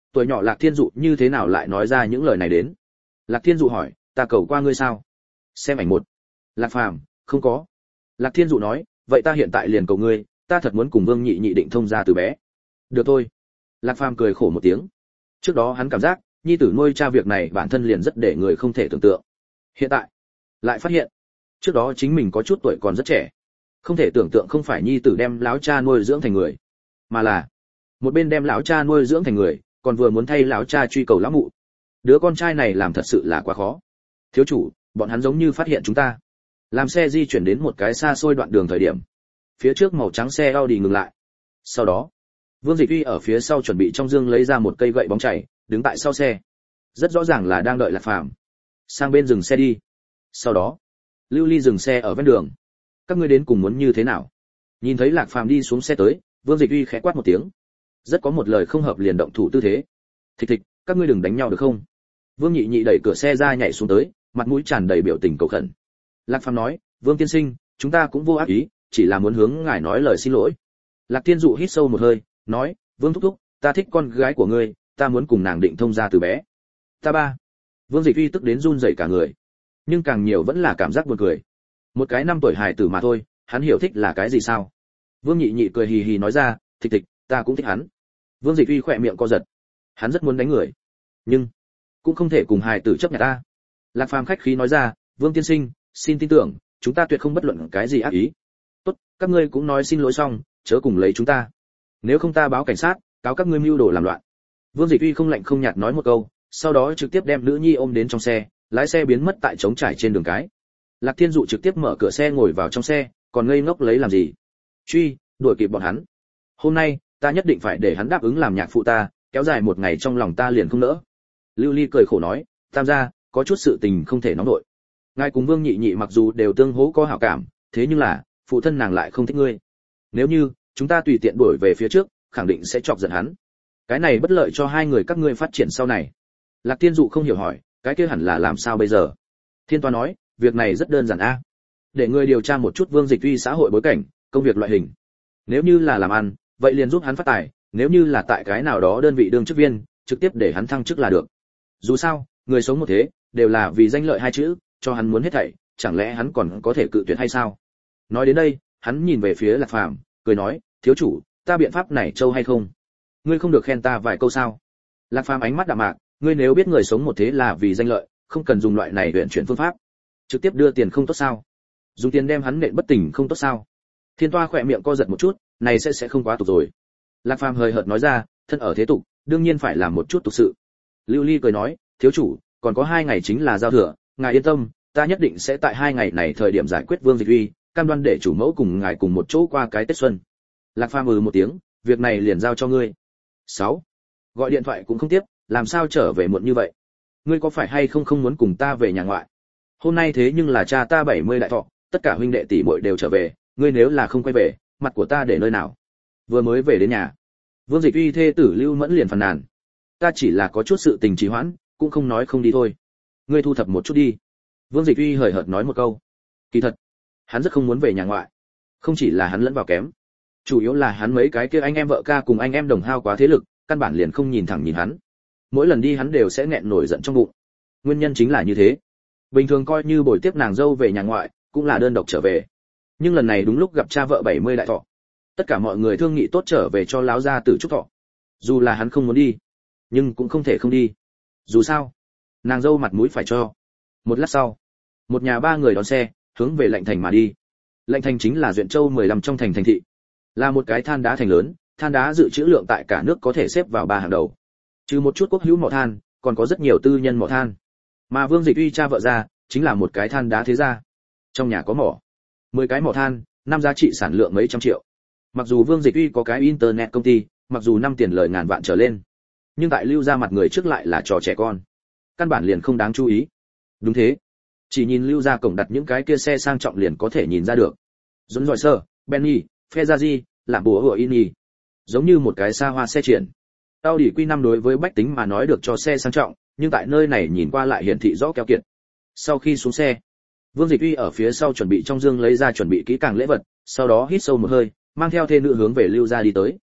Speaker 1: tuổi nhỏ Lạc Thiên Dụ như thế nào lại nói ra những lời này đến? Lạc Thiên Dụ hỏi, ta cầu qua ngươi sao? Xem ảnh một. Lạc Phàm, không có. Lạc Thiên Dụ nói, vậy ta hiện tại liền cầu ngươi, ta thật muốn cùng Vương Nhị Nhị định thông gia từ bé. Được thôi. Lạc Phàm cười khổ một tiếng. Trước đó hắn cảm giác, nhi tử nuôi cha việc này bản thân liền rất để người không thể tưởng tượng. Hiện tại, lại phát hiện, trước đó chính mình có chút tuổi còn rất trẻ. Không thể tưởng tượng không phải nhi tử đem lão cha nuôi dưỡng thành người, mà là một bên đem lão cha nuôi dưỡng thành người, còn vừa muốn thay lão cha truy cầu lão mụ. Đứa con trai này làm thật sự là quá khó. Thiếu chủ, bọn hắn giống như phát hiện chúng ta. Làm xe di chuyển đến một cái xa xôi đoạn đường thời điểm, phía trước màu trắng xe Audi ngừng lại. Sau đó, Vương Dịch Uy ở phía sau chuẩn bị trong dương lấy ra một cây gậy bóng chảy, đứng tại sau xe. Rất rõ ràng là đang đợi Lạc Phàm. Sang bên dừng xe đi. Sau đó, Lưu Ly dừng xe ở ven đường. Các ngươi đến cùng muốn như thế nào? Nhìn thấy Lạc Phàm đi xuống xe tới, Vương Dịch Uy khẽ quát một tiếng. Rất có một lời không hợp liền động thủ tư thế. Thịch thịch, các ngươi đừng đánh nhau được không? Vương Nhị Nhị đẩy cửa xe ra nhảy xuống tới, mặt mũi tràn đầy biểu tình cầu khẩn. Lạc Phàm nói, Vương tiên sinh, chúng ta cũng vô ác ý, chỉ là muốn hướng ngài nói lời xin lỗi. Lạc Thiên Dụ hít sâu một hơi, nói, Vương thúc thúc, ta thích con gái của ngươi, ta muốn cùng nàng định thông gia từ bé. Ta ba. Vương Dịch Uy tức đến run rẩy cả người, nhưng càng nhiều vẫn là cảm giác buồn cười. Một cái 5 tuổi hài tử mà thôi, hắn hiểu thích là cái gì sao? Vương Nhị Nhị cười hì hì nói ra, thịch thịch, ta cũng thích hắn. Vương Dịch Uy khỏe miệng co giật, hắn rất muốn đánh người, nhưng cũng không thể cùng hài tử chấp nhận ta. Lạc Phàm khách khí nói ra, Vương tiên sinh, xin tin tưởng, chúng ta tuyệt không bất luận cái gì ác ý. Tốt, các ngươi cũng nói xin lỗi xong, chớ cùng lấy chúng ta. Nếu không ta báo cảnh sát, cáo các ngươi mưu đồ làm loạn. Vương Dịch Uy không lạnh không nhạt nói một câu, sau đó trực tiếp đem nữ nhi ôm đến trong xe, lái xe biến mất tại trống trải trên đường cái. Lạc Thiên Dụ trực tiếp mở cửa xe ngồi vào trong xe, còn ngây ngốc lấy làm gì? Truy, đuổi kịp bọn hắn. Hôm nay, ta nhất định phải để hắn đáp ứng làm nhạc phụ ta, kéo dài một ngày trong lòng ta liền không nỡ. Lưu Ly cười khổ nói, Tam gia, có chút sự tình không thể nóng nổi. Ngài cùng Vương Nhị Nhị mặc dù đều tương hỗ có hảo cảm, thế nhưng là, phụ thân nàng lại không thích ngươi. Nếu như chúng ta tùy tiện đuổi về phía trước, khẳng định sẽ chọc giận hắn. Cái này bất lợi cho hai người các ngươi phát triển sau này. Lạc Thiên Dụ không hiểu hỏi, cái kia hẳn là làm sao bây giờ? Thiên Toa nói, việc này rất đơn giản a. Để ngươi điều tra một chút Vương Dịch Uy xã hội bối cảnh, công việc loại hình. Nếu như là làm ăn, vậy liền giúp hắn phát tài, nếu như là tại cái nào đó đơn vị đương chức viên, trực tiếp để hắn thăng chức là được. Dù sao, người sống một thế, đều là vì danh lợi hai chữ, cho hắn muốn hết thảy, chẳng lẽ hắn còn có thể cự tuyệt hay sao? Nói đến đây, hắn nhìn về phía Lạc Phàm, cười nói, thiếu chủ, ta biện pháp này trâu hay không? Ngươi không được khen ta vài câu sao? Lạc Phàm ánh mắt đạm mạc, ngươi nếu biết người sống một thế là vì danh lợi, không cần dùng loại này luyện chuyển phương pháp, trực tiếp đưa tiền không tốt sao? Dùng tiền đem hắn nện bất tỉnh không tốt sao? Thiên Toa khỏe miệng co giật một chút, này sẽ không quá tục rồi. Lạc Phàm hơi hợt nói ra, thân ở thế tục, đương nhiên phải làm một chút tục sự. Lưu Ly cười nói, thiếu chủ, còn có 2 ngày chính là giao thừa, ngài yên tâm, ta nhất định sẽ tại 2 ngày này thời điểm giải quyết Vương Dịch Uy, cam đoan để chủ mẫu cùng ngài cùng một chỗ qua cái Tết xuân. Lạc Phàm một tiếng, việc này liền giao cho ngươi. 6. Gọi điện thoại cũng không tiếp, làm sao trở về muộn như vậy? Ngươi có phải hay không muốn cùng ta về nhà ngoại? Hôm nay thế nhưng là cha ta 70 đại thọ, tất cả huynh đệ tỷ muội đều trở về, ngươi nếu là không quay về, mặt của ta để nơi nào? Vừa mới về đến nhà, Vương Dịch Uy thê tử Lưu Mẫn liền phàn nàn, ta chỉ là có chút sự tình trì hoãn, cũng không nói không đi thôi. Ngươi thu thập một chút đi. Vương Dịch Uy hời hợt nói một câu. Kỳ thật, hắn rất không muốn về nhà ngoại. Không chỉ là hắn lẫn vào kém, chủ yếu là hắn mấy cái kia anh em vợ ca cùng anh em đồng hao quá thế lực, căn bản liền không nhìn thẳng nhìn hắn. Mỗi lần đi hắn đều sẽ nghẹn nổi giận trong bụng. Nguyên nhân chính là như thế. Bình thường coi như buổi tiếp nàng dâu về nhà ngoại, cũng là đơn độc trở về. Nhưng lần này đúng lúc gặp cha vợ 70 đại thọ. Tất cả mọi người thương nghị tốt trở về cho láo gia tử chúc thọ. Dù là hắn không muốn đi, nhưng cũng không thể không đi. Dù sao, nàng dâu mặt mũi phải cho. Một lát sau, một nhà 3 người đón xe, hướng về Lệnh Thành mà đi. Lệnh Thành chính là Duyện Châu 15 trong thành thị. Là một cái than đá thành lớn, than đá dự trữ lượng tại cả nước có thể xếp vào 3 hàng đầu. Trừ một chút quốc hữu mỏ than, còn có rất nhiều tư nhân mỏ than. Mà Vương Dịch Uy cha vợ ra, chính là một cái than đá thế gia. Trong nhà có mỏ, 10 cái mỏ than, năm giá trị sản lượng mấy trăm triệu. Mặc dù Vương Dịch Uy có cái internet công ty, mặc dù năm tiền lời ngàn vạn trở lên, nhưng tại Lưu gia mặt người trước lại là trò trẻ con, căn bản liền không đáng chú ý. Đúng thế, chỉ nhìn Lưu gia cổng đặt những cái kia xe sang trọng liền có thể nhìn ra được. Dũng giỏi sơ, Benny, Ferrari, làm bùa hựa Ini, giống như một cái xa hoa xe triển. Audi Q5 đối với bách tính mà nói được cho xe sang trọng, nhưng tại nơi này nhìn qua lại hiển thị rõ keo kiệt. Sau khi xuống xe, Vương Dịch Uy ở phía sau chuẩn bị trong dương lấy ra chuẩn bị kỹ càng lễ vật, sau đó hít sâu một hơi, mang theo thê nữ hướng về Lưu gia đi tới.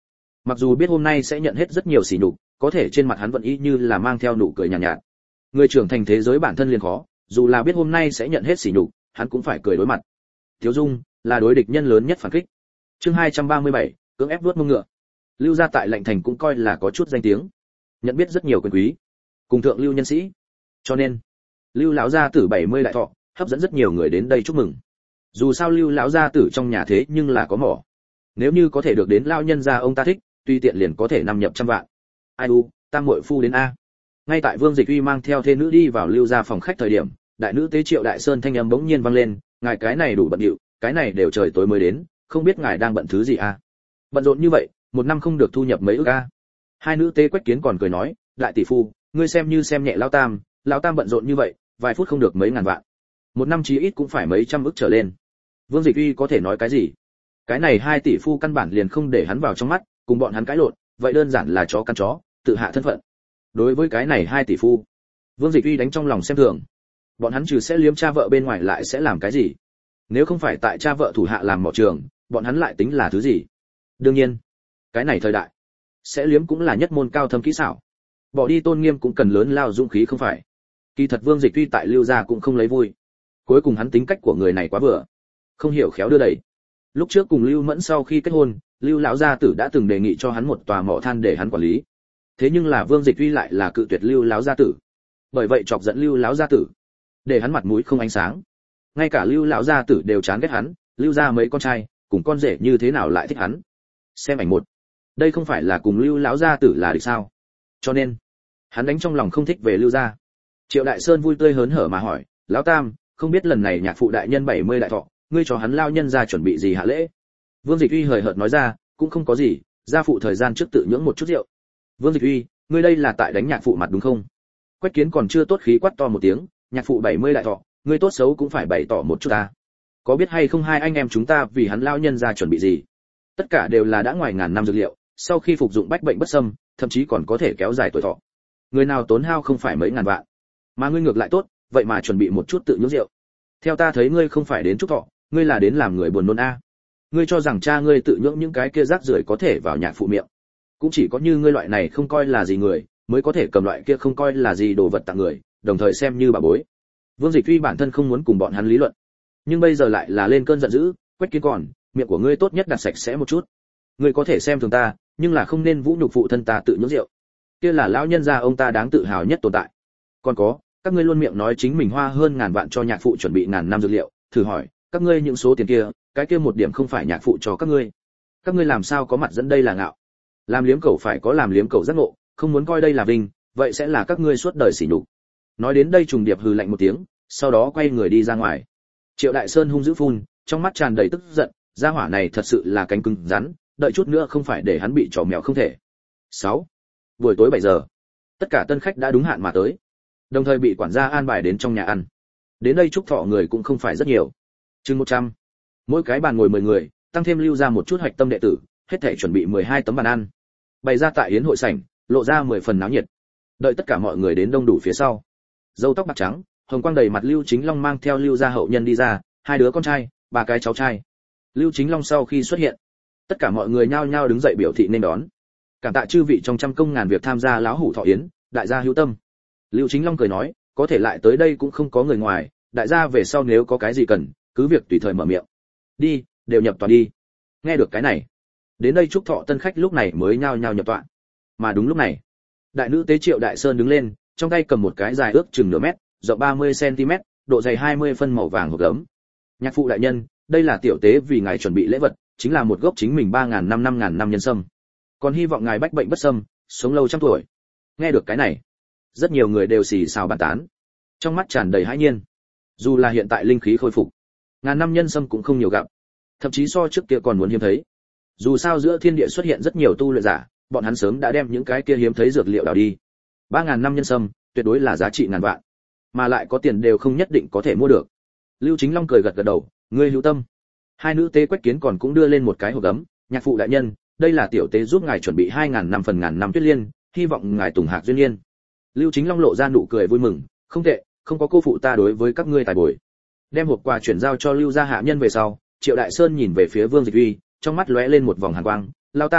Speaker 1: Mặc dù biết hôm nay sẽ nhận hết rất nhiều sỉ nhục, có thể trên mặt hắn vẫn y như là mang theo nụ cười nhàn nhạt. Người trưởng thành thế giới bản thân liền khó, dù là biết hôm nay sẽ nhận hết sỉ nhục, hắn cũng phải cười đối mặt. Tiếu Dung là đối địch nhân lớn nhất phản kích. Chương 237, cưỡng ép vuốt mông ngựa. Lưu gia tại Lệnh Thành cũng coi là có chút danh tiếng, nhận biết rất nhiều quyền quý, cùng thượng lưu nhân sĩ. Cho nên, Lưu lão gia tử 70 đại thọ, hấp dẫn rất nhiều người đến đây chúc mừng. Dù sao Lưu lão gia tử trong nhà thế nhưng là có mỏ. Nếu như có thể được đến lão nhân gia ông ta thích, tùy tiện liền có thể nằm nhập trăm vạn. Ai u, tam muội phu đến a. Ngay tại Vương Dịch Uy mang theo thê nữ đi vào Lưu gia phòng khách thời điểm, đại nữ tế Triệu Đại Sơn thanh âm bỗng nhiên vang lên, ngài cái này đủ bận rộn, cái này đều trời tối mới đến, không biết ngài đang bận thứ gì a? Bận rộn như vậy, một năm không được thu nhập mấy ức a. Hai nữ tế Quách Kiến còn cười nói, đại tỷ phu, ngươi xem như xem nhẹ lão tam bận rộn như vậy, vài phút không được mấy ngàn vạn. Một năm chí ít cũng phải mấy trăm ức trở lên. Vương Dịch Uy có thể nói cái gì? Cái này hai tỷ phu căn bản liền không để hắn vào trong mắt, cùng bọn hắn cãi lộn, vậy đơn giản là chó cắn chó, tự hạ thân phận. Đối với cái này hai tỷ phu, Vương Dịch Uy đánh trong lòng xem thường. Bọn hắn trừ sẽ liếm cha vợ bên ngoài lại sẽ làm cái gì? Nếu không phải tại cha vợ thủ hạ làm mỏ trường, bọn hắn lại tính là thứ gì? Đương nhiên, cái này thời đại, sẽ liếm cũng là nhất môn cao thâm kỹ xảo. Bỏ đi tôn nghiêm cũng cần lớn lao dũng khí không phải? Kỳ thật Vương Dịch Uy tại Lưu gia cũng không lấy vui. Cuối cùng hắn tính cách của người này quá vừa, không hiểu khéo đưa đẩy. Lúc trước cùng Lưu Mẫn sau khi kết hôn, Lưu lão gia tử đã từng đề nghị cho hắn một tòa mỏ than để hắn quản lý. Thế nhưng là Vương Dịch Uy lại là cự tuyệt Lưu lão gia tử. Bởi vậy chọc giận Lưu lão gia tử, để hắn mặt mũi không ánh sáng. Ngay cả Lưu lão gia tử đều chán ghét hắn, Lưu gia mấy con trai, cùng con rể như thế nào lại thích hắn. Xem ảnh một. Đây không phải là cùng Lưu lão gia tử là địch sao? Cho nên, hắn đánh trong lòng không thích về Lưu gia. Triệu Đại Sơn vui tươi hớn hở mà hỏi, lão tam, không biết lần này nhạc phụ đại nhân 70 đại thọ, ngươi cho hắn lao nhân ra chuẩn bị gì hạ lễ? Vương Dịch Uy hời hợt nói ra, cũng không có gì, gia phụ thời gian trước tự nhưỡng một chút rượu. Vương Dịch Uy, ngươi đây là tại đánh nhạc phụ mặt đúng không? Quách Kiến còn chưa tốt khí quát to một tiếng, nhạc phụ 70 đại thọ, ngươi tốt xấu cũng phải bày tỏ một chút ta. Có biết hay không hai anh em chúng ta vì hắn lao nhân ra chuẩn bị gì? Tất cả đều là đã ngoài ngàn năm dược liệu, sau khi phục dụng bách bệnh bất xâm, thậm chí còn có thể kéo dài tuổi thọ. Người nào tốn hao không phải mấy ngàn vạn, mà ngươi ngược lại tốt, vậy mà chuẩn bị một chút tự nhưỡng rượu. Theo ta thấy ngươi không phải đến chúc thọ, ngươi là đến làm người buồn nôn a. Ngươi cho rằng cha ngươi tự nhưỡng những cái kia rác rưởi có thể vào nhạc phụ miệng? Cũng chỉ có như ngươi loại này không coi là gì người, mới có thể cầm loại kia không coi là gì đồ vật tặng người, đồng thời xem như bà bối. Vương Dịch Uy bản thân không muốn cùng bọn hắn lý luận, nhưng bây giờ lại là lên cơn giận dữ, Quách Kiến còn, miệng của ngươi tốt nhất đặt sạch sẽ một chút. Ngươi có thể xem thường ta, nhưng là không nên vũ nhục phụ thân ta tự nhưỡng rượu. Kia là lão nhân gia ông ta đáng tự hào nhất tồn tại. Còn có, các ngươi luôn miệng nói chính mình hoa hơn ngàn vạn cho nhạc phụ chuẩn bị ngàn năm dược liệu, thử hỏi, các ngươi những số tiền kia, cái kia một điểm không phải nhạc phụ cho các ngươi làm sao có mặt dẫn đây là ngạo? Làm liếm cẩu phải có làm liếm cẩu giác ngộ, không muốn coi đây là vinh, vậy sẽ là các ngươi suốt đời sỉ nhục. Nói đến đây trùng điệp hừ lạnh một tiếng, sau đó quay người đi ra ngoài. Triệu Đại Sơn hung dữ phun, trong mắt tràn đầy tức giận, gia hỏa này thật sự là cánh cứng rắn, đợi chút nữa không phải để hắn bị trò mèo không thể. 6. Buổi tối 7 giờ, tất cả tân khách đã đúng hạn mà tới, đồng thời bị quản gia an bài đến trong nhà ăn. Đến đây chúc thọ người cũng không phải rất nhiều, chừng 100. Mỗi cái bàn ngồi 10 người, tăng thêm Lưu ra một chút hoạch tâm đệ tử, hết thảy chuẩn bị 12 tấm bàn ăn, bày ra tại yến hội sảnh, lộ ra 10 phần náo nhiệt. Đợi tất cả mọi người đến đông đủ phía sau, râu tóc bạc trắng, hồng quang đầy mặt Lưu Chính Long mang theo Lưu gia hậu nhân đi ra, 2 đứa con trai, 3 cái cháu trai. Lưu Chính Long sau khi xuất hiện, tất cả mọi người nhao nhao đứng dậy biểu thị nên đón. Cảm tạ chư vị trong trăm công ngàn việc tham gia lão hủ thọ yến, đại gia hữu tâm. Lưu Chính Long cười nói, có thể lại tới đây cũng không có người ngoài, đại gia về sau nếu có cái gì cần, cứ việc tùy thời mở miệng. Đi, đều nhập tọa đi. Nghe được cái này, đến đây chúc thọ tân khách lúc này mới nhao nhao nhập tọa. Mà đúng lúc này, đại nữ tế Triệu Đại Sơn đứng lên, trong tay cầm một cái dài ước chừng nửa mét, rộng 30 cm, độ dày 20 phân màu vàng hộp gấm. Nhạc phụ đại nhân, đây là tiểu tế vì ngài chuẩn bị lễ vật, chính là một gốc chính mình 3000 năm 5000 năm nhân sâm. Còn hy vọng ngài bách bệnh bất xâm, sống lâu trăm tuổi. Nghe được cái này, rất nhiều người đều xì xào bàn tán, trong mắt tràn đầy hãi nhiên. Dù là hiện tại linh khí khôi phục, ngàn năm nhân sâm cũng không nhiều gặp, thậm chí so trước kia còn muốn hiếm thấy. Dù sao giữa thiên địa xuất hiện rất nhiều tu luyện giả, bọn hắn sớm đã đem những cái kia hiếm thấy dược liệu đào đi. 3000 năm nhân sâm, tuyệt đối là giá trị ngàn vạn, mà lại có tiền đều không nhất định có thể mua được. Lưu Chính Long cười gật gật đầu, ngươi hữu tâm. Hai nữ tế Quách Kiến còn cũng đưa lên một cái hộp gấm, nhạc phụ đại nhân, đây là tiểu tế giúp ngài chuẩn bị 2000 năm phần ngàn năm tuyết liên, hy vọng ngài tùng hạc duyên liên. Lưu Chính Long lộ ra nụ cười vui mừng, không tệ, không có cô phụ ta đối với các ngươi tài bồi. Đem hộp quà chuyển giao cho Lưu gia hạ nhân về sau, Triệu Đại Sơn nhìn về phía Vương Dịch Uy, trong mắt lóe lên một vòng hàn quang, lao tam,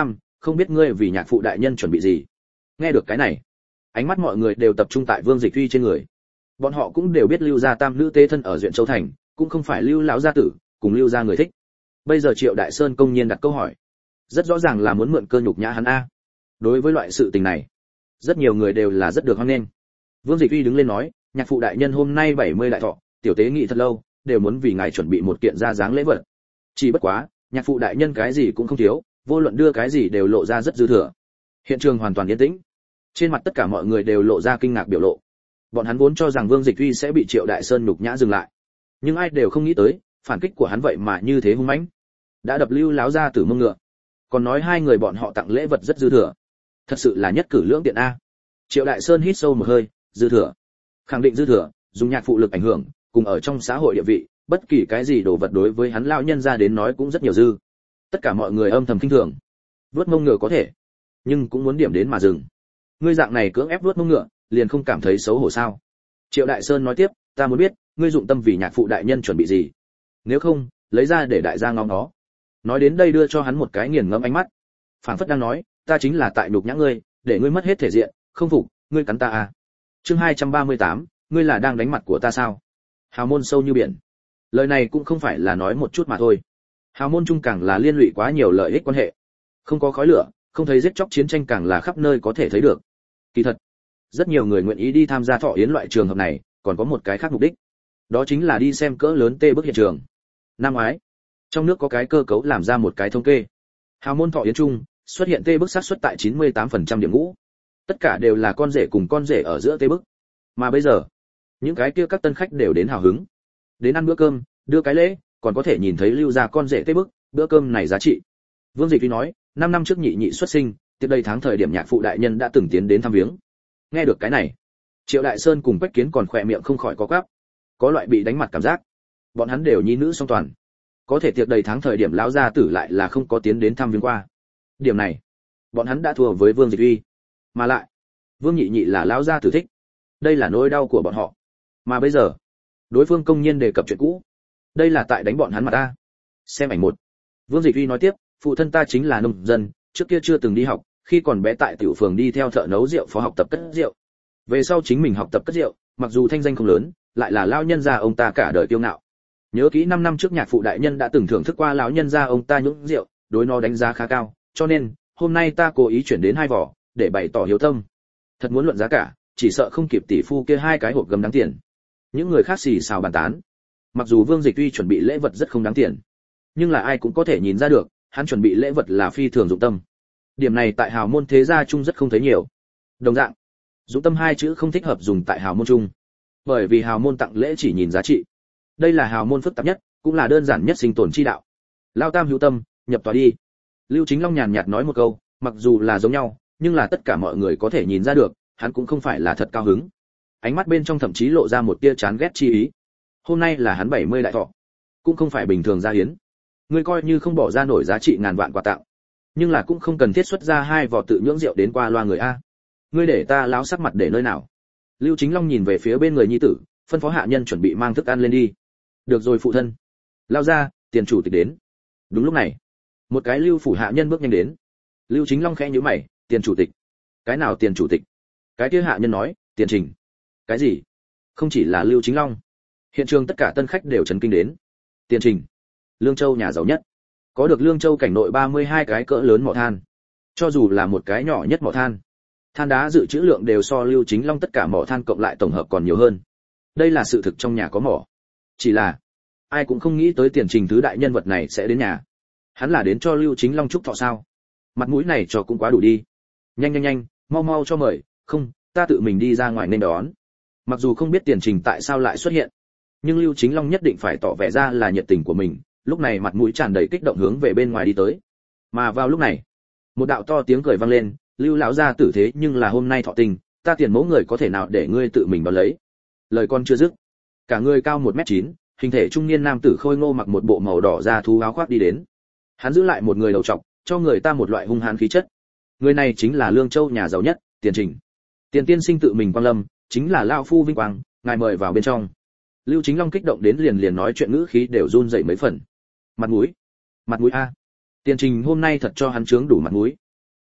Speaker 1: không biết ngươi vì nhạc phụ đại nhân chuẩn bị gì. Nghe được cái này, ánh mắt mọi người đều tập trung tại Vương Dịch Uy trên người. Bọn họ cũng đều biết Lưu gia tam nữ tế thân ở huyện Châu thành, cũng không phải Lưu lão gia tử, cùng Lưu gia người thích. Bây giờ Triệu Đại Sơn công nhiên đặt câu hỏi, rất rõ ràng là muốn mượn cơ nhục nhã hắn a. Đối với loại sự tình này, rất nhiều người đều là rất được hoan nghênh. Vương Dịch Uy đứng lên nói, nhạc phụ đại nhân hôm nay 70 đại thọ, tiểu tế nghị thật lâu, đều muốn vì ngài chuẩn bị một kiện ra dáng lễ vật. Chỉ bất quá, nhạc phụ đại nhân cái gì cũng không thiếu, vô luận đưa cái gì đều lộ ra rất dư thừa. Hiện trường hoàn toàn yên tĩnh. Trên mặt tất cả mọi người đều lộ ra kinh ngạc biểu lộ. Bọn hắn vốn cho rằng Vương Dịch Uy sẽ bị Triệu Đại Sơn nhục nhã dừng lại, nhưng ai đều không nghĩ tới, phản kích của hắn vậy mà như thế hung mãnh, đã đập Lưu láo ra tử mông ngựa, còn nói hai người bọn họ tặng lễ vật rất dư thừa, thật sự là nhất cử lưỡng tiện a. Triệu Đại Sơn hít sâu một hơi, dư thừa, khẳng định dư thừa, dùng nhạc phụ lực ảnh hưởng, cùng ở trong xã hội địa vị, bất kỳ cái gì đồ vật đối với hắn lão nhân ra đến nói cũng rất nhiều dư. Tất cả mọi người âm thầm khinh thường. Vuốt mông ngựa có thể, nhưng cũng muốn điểm đến mà dừng. Ngươi dạng này cưỡng ép vuốt mông ngựa, liền không cảm thấy xấu hổ sao? Triệu Đại Sơn nói tiếp, ta muốn biết, ngươi dụng tâm vì nhạc phụ đại nhân chuẩn bị gì? Nếu không, lấy ra để đại gia ngóng nó. Nói đến đây đưa cho hắn một cái nghiền ngẫm ánh mắt, phảng phất đang nói, ta chính là tại nhục nhã ngươi, để ngươi mất hết thể diện, không phục, ngươi cắn ta à? Chương 238, ngươi là đang đánh mặt của ta sao? Hào môn sâu như biển. Lời này cũng không phải là nói một chút mà thôi. Hào môn chung càng là liên lụy quá nhiều lợi ích quan hệ. Không có khói lửa, không thấy giết chóc chiến tranh càng là khắp nơi có thể thấy được. Kỳ thật, rất nhiều người nguyện ý đi tham gia thọ yến loại trường hợp này, còn có một cái khác mục đích. Đó chính là đi xem cỡ lớn tê bức hiện trường. Năm ngoái, trong nước có cái cơ cấu làm ra một cái thống kê. Hào môn thọ yến chung, xuất hiện tê bức xác suất tại 98% điểm ngũ. Tất cả đều là con rể cùng con rể ở giữa tê bức. Mà bây giờ, những cái kia các tân khách đều đến hào hứng. Đến ăn bữa cơm, đưa cái lễ, còn có thể nhìn thấy Lưu gia con rể tê bức, bữa cơm này giá trị. Vương Dịch Uy nói, 5 năm trước nhị nhị xuất sinh, tiếp đây tháng thời điểm nhạc phụ đại nhân đã từng tiến đến thăm viếng. Nghe được cái này, Triệu Đại Sơn cùng Bách Kiến còn khỏe miệng không khỏi có quắp, có loại bị đánh mặt cảm giác. Bọn hắn đều nhi nữ song toàn, có thể tiệc đầy tháng thời điểm lão gia tử lại là không có tiến đến thăm viếng qua. Điểm này, bọn hắn đã thua với Vương Dịch Uy, mà lại, Vương nhị nhị là lão gia tử thích. Đây là nỗi đau của bọn họ. Mà bây giờ, đối phương công nhiên đề cập chuyện cũ, đây là tại đánh bọn hắn mặt ta. Xem ảnh một. Vương Dịch Uy nói tiếp, phụ thân ta chính là nông dân, trước kia chưa từng đi học, khi còn bé tại tiểu phường đi theo thợ nấu rượu phó học tập cất rượu. Về sau chính mình học tập cất rượu, mặc dù thanh danh không lớn, lại là lão nhân gia ông ta cả đời kiêu ngạo. Nhớ kỹ 5 năm trước nhạc phụ đại nhân đã từng thưởng thức qua lão nhân gia ông ta nhúng rượu, đối nó đánh giá khá cao, cho nên hôm nay ta cố ý chuyển đến 2 vỏ, để bày tỏ hiếu tâm. Thật muốn luận giá cả, chỉ sợ không kịp tỷ phu kia 2 cái hộp gấm đáng tiền. Những người khác xì xào bàn tán. Mặc dù Vương Dịch Uy chuẩn bị lễ vật rất không đáng tiền, nhưng là ai cũng có thể nhìn ra được, hắn chuẩn bị lễ vật là phi thường dụng tâm. Điểm này tại hào môn thế gia chung rất không thấy nhiều. Đồng dạng, dụng tâm 2 chữ không thích hợp dùng tại hào môn chung, bởi vì hào môn tặng lễ chỉ nhìn giá trị. Đây là hào môn phức tạp nhất, cũng là đơn giản nhất sinh tồn chi đạo. Lao tam hữu tâm, nhập tòa đi. Lưu Chính Long nhàn nhạt nói một câu, mặc dù là giống nhau, nhưng là tất cả mọi người có thể nhìn ra được, hắn cũng không phải là thật cao hứng. Ánh mắt bên trong thậm chí lộ ra một tia chán ghét chi ý. Hôm nay là hắn 70 đại thọ, cũng không phải bình thường gia hiến. Ngươi coi như không bỏ ra nổi giá trị ngàn vạn quà tặng, nhưng là cũng không cần thiết xuất ra 2 vò tự nhưỡng rượu đến qua loa người a. Ngươi để ta láo sắc mặt để nơi nào? Lưu Chính Long nhìn về phía bên người nhi tử, phân phó hạ nhân chuẩn bị mang thức ăn lên đi. Được rồi phụ thân. Lao ra, tiền chủ tịch đến. Đúng lúc này, một cái Lưu phủ hạ nhân bước nhanh đến. Lưu Chính Long khẽ nhíu mày, tiền chủ tịch? Cái nào tiền chủ tịch? Cái kia hạ nhân nói, tiền Trình. Cái gì? Không chỉ là Lưu Chính Long, hiện trường tất cả tân khách đều chấn kinh đến. Tiền Trình, Lương Châu nhà giàu nhất, có được Lương Châu cảnh nội 32 cái cỡ lớn mỏ than. Cho dù là một cái nhỏ nhất mỏ than, than đá dự trữ lượng đều so Lưu Chính Long tất cả mỏ than cộng lại tổng hợp còn nhiều hơn. Đây là sự thực trong nhà có mỏ. Chỉ là ai cũng không nghĩ tới Tiền Trình thứ đại nhân vật này sẽ đến nhà. Hắn là đến cho Lưu Chính Long chúc thọ sao? Mặt mũi này cho cũng quá đủ đi. Nhanh nhanh nhanh, mau mau cho mời, không, ta tự mình đi ra ngoài nên đón. Mặc dù không biết Tiền Trình tại sao lại xuất hiện, nhưng Lưu Chính Long nhất định phải tỏ vẻ ra là nhiệt tình của mình, lúc này mặt mũi tràn đầy kích động hướng về bên ngoài đi tới. Mà vào lúc này, một đạo to tiếng cười vang lên, Lưu lão gia tử thế nhưng là hôm nay thọ tình, ta Tiền mẫu người có thể nào để ngươi tự mình đón lấy. Lời con chưa dứt, cả người cao 1m9, hình thể trung niên nam tử khôi ngô mặc một bộ màu đỏ da thú áo khoác đi đến. Hắn giữ lại một người đầu trọc, cho người ta một loại hung hãn khí chất. Người này chính là Lương Châu nhà giàu nhất, Tiền Trình. Tiền tiên sinh tự mình quang lâm, chính là lão phu vinh quang, ngài mời vào bên trong. Lưu Chính Long kích động đến liền nói chuyện ngữ khí đều run rẩy mấy phần. Mặt mũi a. Tiền Trình hôm nay thật cho hắn chướng đủ mặt mũi.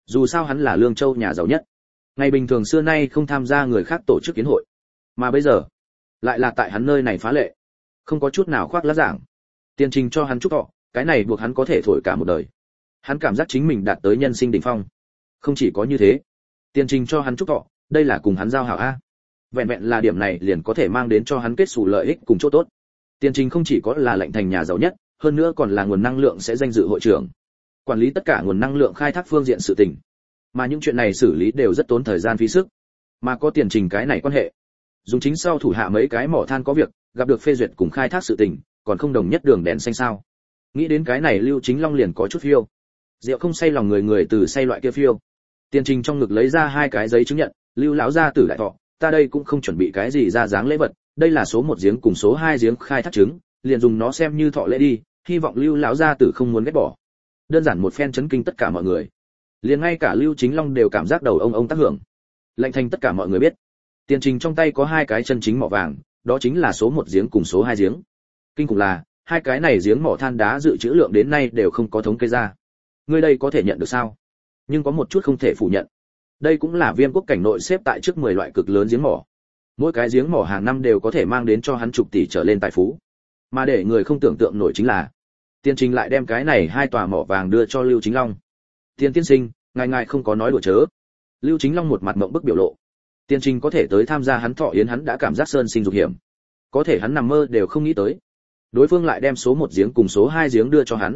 Speaker 1: Dù sao hắn là Lương Châu nhà giàu nhất, ngày bình thường xưa nay không tham gia người khác tổ chức kiến hội, mà bây giờ lại là tại hắn nơi này phá lệ, không có chút nào khoác lác giảng. Tiền Trình cho hắn chúc thọ, cái này buộc hắn có thể thổi cả một đời. Hắn cảm giác chính mình đạt tới nhân sinh đỉnh phong. Không chỉ có như thế, Tiền Trình cho hắn chúc thọ, đây là cùng hắn giao hảo a. Vẹn vẹn là điểm này liền có thể mang đến cho hắn kết sủ lợi ích cùng chỗ tốt. Tiền Trình không chỉ có là lệnh thành nhà giàu nhất, hơn nữa còn là nguồn năng lượng sẽ danh dự hội trưởng, quản lý tất cả nguồn năng lượng khai thác phương diện sự tình. Mà những chuyện này xử lý đều rất tốn thời gian phí sức, mà có Tiền Trình cái này quan hệ, dùng chính sau thủ hạ mấy cái mỏ than có việc, gặp được phê duyệt cùng khai thác sự tình, còn không đồng nhất đường đèn xanh sao? Nghĩ đến cái này Lưu Chính Long liền có chút phiêu. Rượu không say lòng người, người từ say loại kia phiêu. Tiền Trình trong ngực lấy ra hai cái giấy chứng nhận, Lưu lão gia tử đại thọ, ta đây cũng không chuẩn bị cái gì ra dáng lễ vật, đây là số 1 giếng cùng số 2 giếng khai thác trứng, liền dùng nó xem như thọ lễ đi, hy vọng Lưu lão gia tử không muốn ghét bỏ. Đơn giản một phen chấn kinh tất cả mọi người. Liền ngay cả Lưu Chính Long đều cảm giác đầu ông tác hưởng. Lệnh thành tất cả mọi người biết, Tiền Trình trong tay có hai cái chân chính mỏ vàng, đó chính là số 1 giếng cùng số 2 giếng. Kinh khủng là, hai cái này giếng mỏ than đá dự trữ lượng đến nay đều không có thống kê ra. Ngươi đây có thể nhận được sao? Nhưng có một chút không thể phủ nhận. Đây cũng là Viêm quốc cảnh nội xếp tại trước 10 loại cực lớn giếng mỏ. Mỗi cái giếng mỏ hàng năm đều có thể mang đến cho hắn chục tỷ trở lên tài phú. Mà để người không tưởng tượng nổi chính là, Tiền Trình lại đem cái này hai tòa mỏ vàng đưa cho Lưu Chính Long. Tiền tiên sinh, ngài không có nói đùa chớ. Lưu Chính Long một mặt mộng bức biểu lộ. Tiền Trình có thể tới tham gia hắn thọ yến hắn đã cảm giác sơn sinh dục hiểm. Có thể hắn nằm mơ đều không nghĩ tới. Đối phương lại đem số 1 giếng cùng số 2 giếng đưa cho hắn.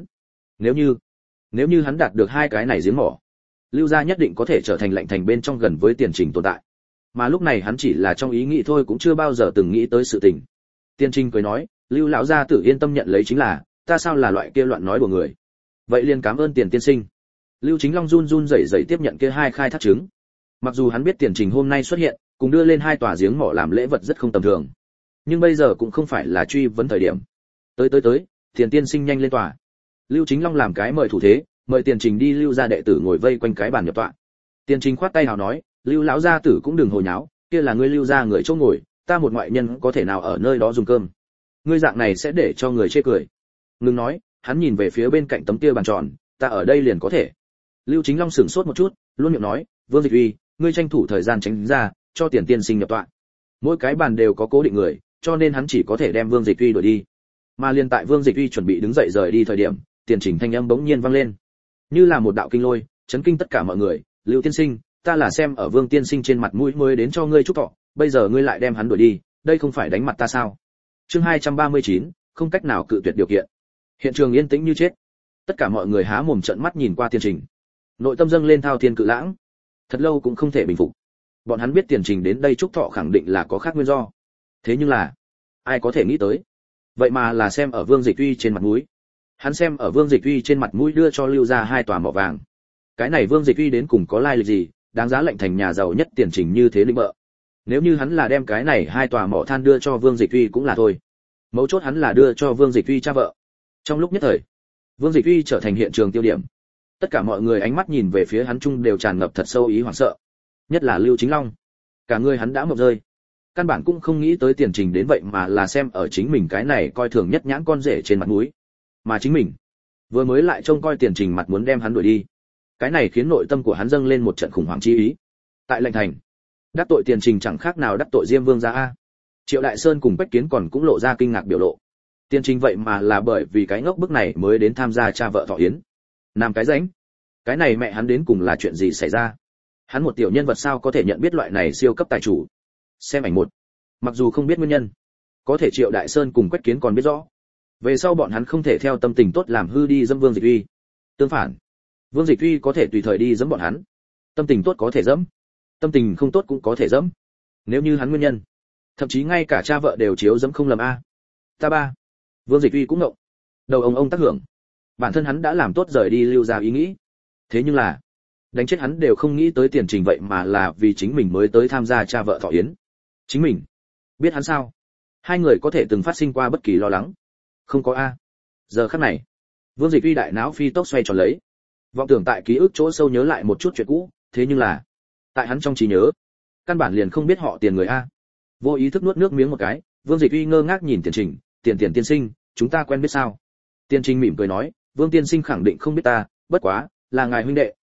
Speaker 1: Nếu như hắn đạt được hai cái này giếng mỏ, Lưu gia nhất định có thể trở thành lệnh thành bên trong gần với Tiền Trình tồn tại. Mà lúc này hắn chỉ là trong ý nghĩ thôi, cũng chưa bao giờ từng nghĩ tới sự tình. Tiền Trình cười nói, Lưu lão gia tử yên tâm nhận lấy chính là, ta sao là loại kia loạn nói của người. Vậy liền cảm ơn Tiền tiên sinh. Lưu Chính Long run run rẩy rẩy tiếp nhận kia hai khai thác trứng. Mặc dù hắn biết Tiền Trình hôm nay xuất hiện, cùng đưa lên hai tòa giếng mỏ làm lễ vật rất không tầm thường, nhưng bây giờ cũng không phải là truy vấn thời điểm. Tới, Tiền tiên sinh nhanh lên tòa. Lưu Chính Long làm cái mời thủ thế, mời Tiền Trình đi Lưu gia đệ tử ngồi vây quanh cái bàn nhập tọa. Tiền Trình khoát tay hào nói, Lưu lão gia tử cũng đừng hồ nháo, kia là ngươi Lưu gia người chỗ ngồi, ta một ngoại nhân có thể nào ở nơi đó dùng cơm. Ngươi dạng này sẽ để cho người chê cười. Ngừng nói, hắn nhìn về phía bên cạnh tấm kia bàn tròn, ta ở đây liền có thể. Lưu Chính Long sửng sốt một chút, luôn miệng nói, Vương Dịch Uy, ngươi tranh thủ thời gian tránh ra, cho Tiền tiên sinh nhập tọa. Mỗi cái bàn đều có cố định người, cho nên hắn chỉ có thể đem Vương Dịch Uy đuổi đi. Mà liên tại Vương Dịch Uy chuẩn bị đứng dậy rời đi thời điểm, Tiền Trình thanh âm bỗng nhiên vang lên, như là một đạo kinh lôi, chấn kinh tất cả mọi người. Lưu tiên sinh, ta là xem ở Vương tiên sinh trên mặt mũi mới đến cho ngươi chúc thọ, bây giờ ngươi lại đem hắn đuổi đi, đây không phải đánh mặt ta sao? Chương 239, không cách nào cự tuyệt điều kiện. Hiện trường yên tĩnh như chết. Tất cả mọi người há mồm trợn mắt nhìn qua Tiền Trình. Nội tâm dâng lên thao thiên cự lãng, thật lâu cũng không thể bình phục. Bọn hắn biết Tiền Trình đến đây chúc thọ khẳng định là có khác nguyên do. Thế nhưng là, ai có thể nghĩ tới, vậy mà là xem ở Vương Dịch Uy trên mặt mũi. Hắn xem ở Vương Dịch Uy trên mặt mũi đưa cho Lưu gia hai tòa mỏ vàng. Cái này Vương Dịch Uy đến cùng có lai lịch gì, đáng giá lệnh thành nhà giàu nhất Tiền Trình như thế linh bợ. Nếu như hắn là đem cái này hai tòa mỏ than đưa cho Vương Dịch Uy cũng là thôi. Mấu chốt hắn là đưa cho Vương Dịch Uy cha vợ. Trong lúc nhất thời, Vương Dịch Uy trở thành hiện trường tiêu điểm. Tất cả mọi người ánh mắt nhìn về phía hắn chung đều tràn ngập thật sâu ý hoảng sợ. Nhất là Lưu Chính Long, cả người hắn đã mộng rơi. Căn bản cũng không nghĩ tới Tiền Trình đến vậy mà là xem ở chính mình cái này coi thường nhất nhãn con rể trên mặt mũi. Mà chính mình vừa mới lại trông coi Tiền Trình mặt muốn đem hắn đuổi đi. Cái này khiến nội tâm của hắn dâng lên một trận khủng hoảng chi ý. Tại lệnh thành, đắc tội Tiền Trình chẳng khác nào đắc tội Diêm Vương gia a. Triệu Đại Sơn cùng Bách Kiến còn cũng lộ ra kinh ngạc biểu lộ. Tiền Trình vậy mà là bởi vì cái ngốc bức này mới đến tham gia cha vợ thọ yến. Nam cái rãnh. Cái này mẹ hắn đến cùng là chuyện gì xảy ra? Hắn một tiểu nhân vật sao có thể nhận biết loại này siêu cấp tài chủ? Xem ảnh một. Mặc dù không biết nguyên nhân, có thể Triệu Đại Sơn cùng Quách Kiến còn biết rõ. Về sau bọn hắn không thể theo tâm tình tốt làm hư đi dẫm Vương Dịch Uy. Tương phản, Vương Dịch Uy có thể tùy thời đi dẫm bọn hắn. Tâm tình tốt có thể dẫm, tâm tình không tốt cũng có thể dẫm. Nếu như hắn nguyên nhân, thậm chí ngay cả cha vợ đều chiếu dẫm không lầm a. Ta ba. Vương Dịch Uy cũng ngộng. Đầu ông tác hưởng. Bản thân hắn đã làm tốt rời đi Lưu gia ý nghĩ. Thế nhưng là, đánh chết hắn đều không nghĩ tới Tiền Trình vậy mà là vì chính mình mới tới tham gia cha vợ thọ yến. Chính mình biết hắn sao? Hai người có thể từng phát sinh qua bất kỳ lo lắng. Không có a. Giờ khắc này, Vương Dịch Uy đại não phi tốc xoay tròn lấy, vọng tưởng tại ký ức chỗ sâu nhớ lại một chút chuyện cũ, thế nhưng là, tại hắn trong trí nhớ, căn bản liền không biết họ Tiền người a. Vô ý thức nuốt nước miếng một cái, Vương Dịch Uy ngơ ngác nhìn Tiền Trình, "Tiền tiên sinh, chúng ta quen biết sao?" Tiền Trình mỉm cười nói, "Vương tiên sinh khẳng định không biết ta, bất quá, là ngài huynh đệ,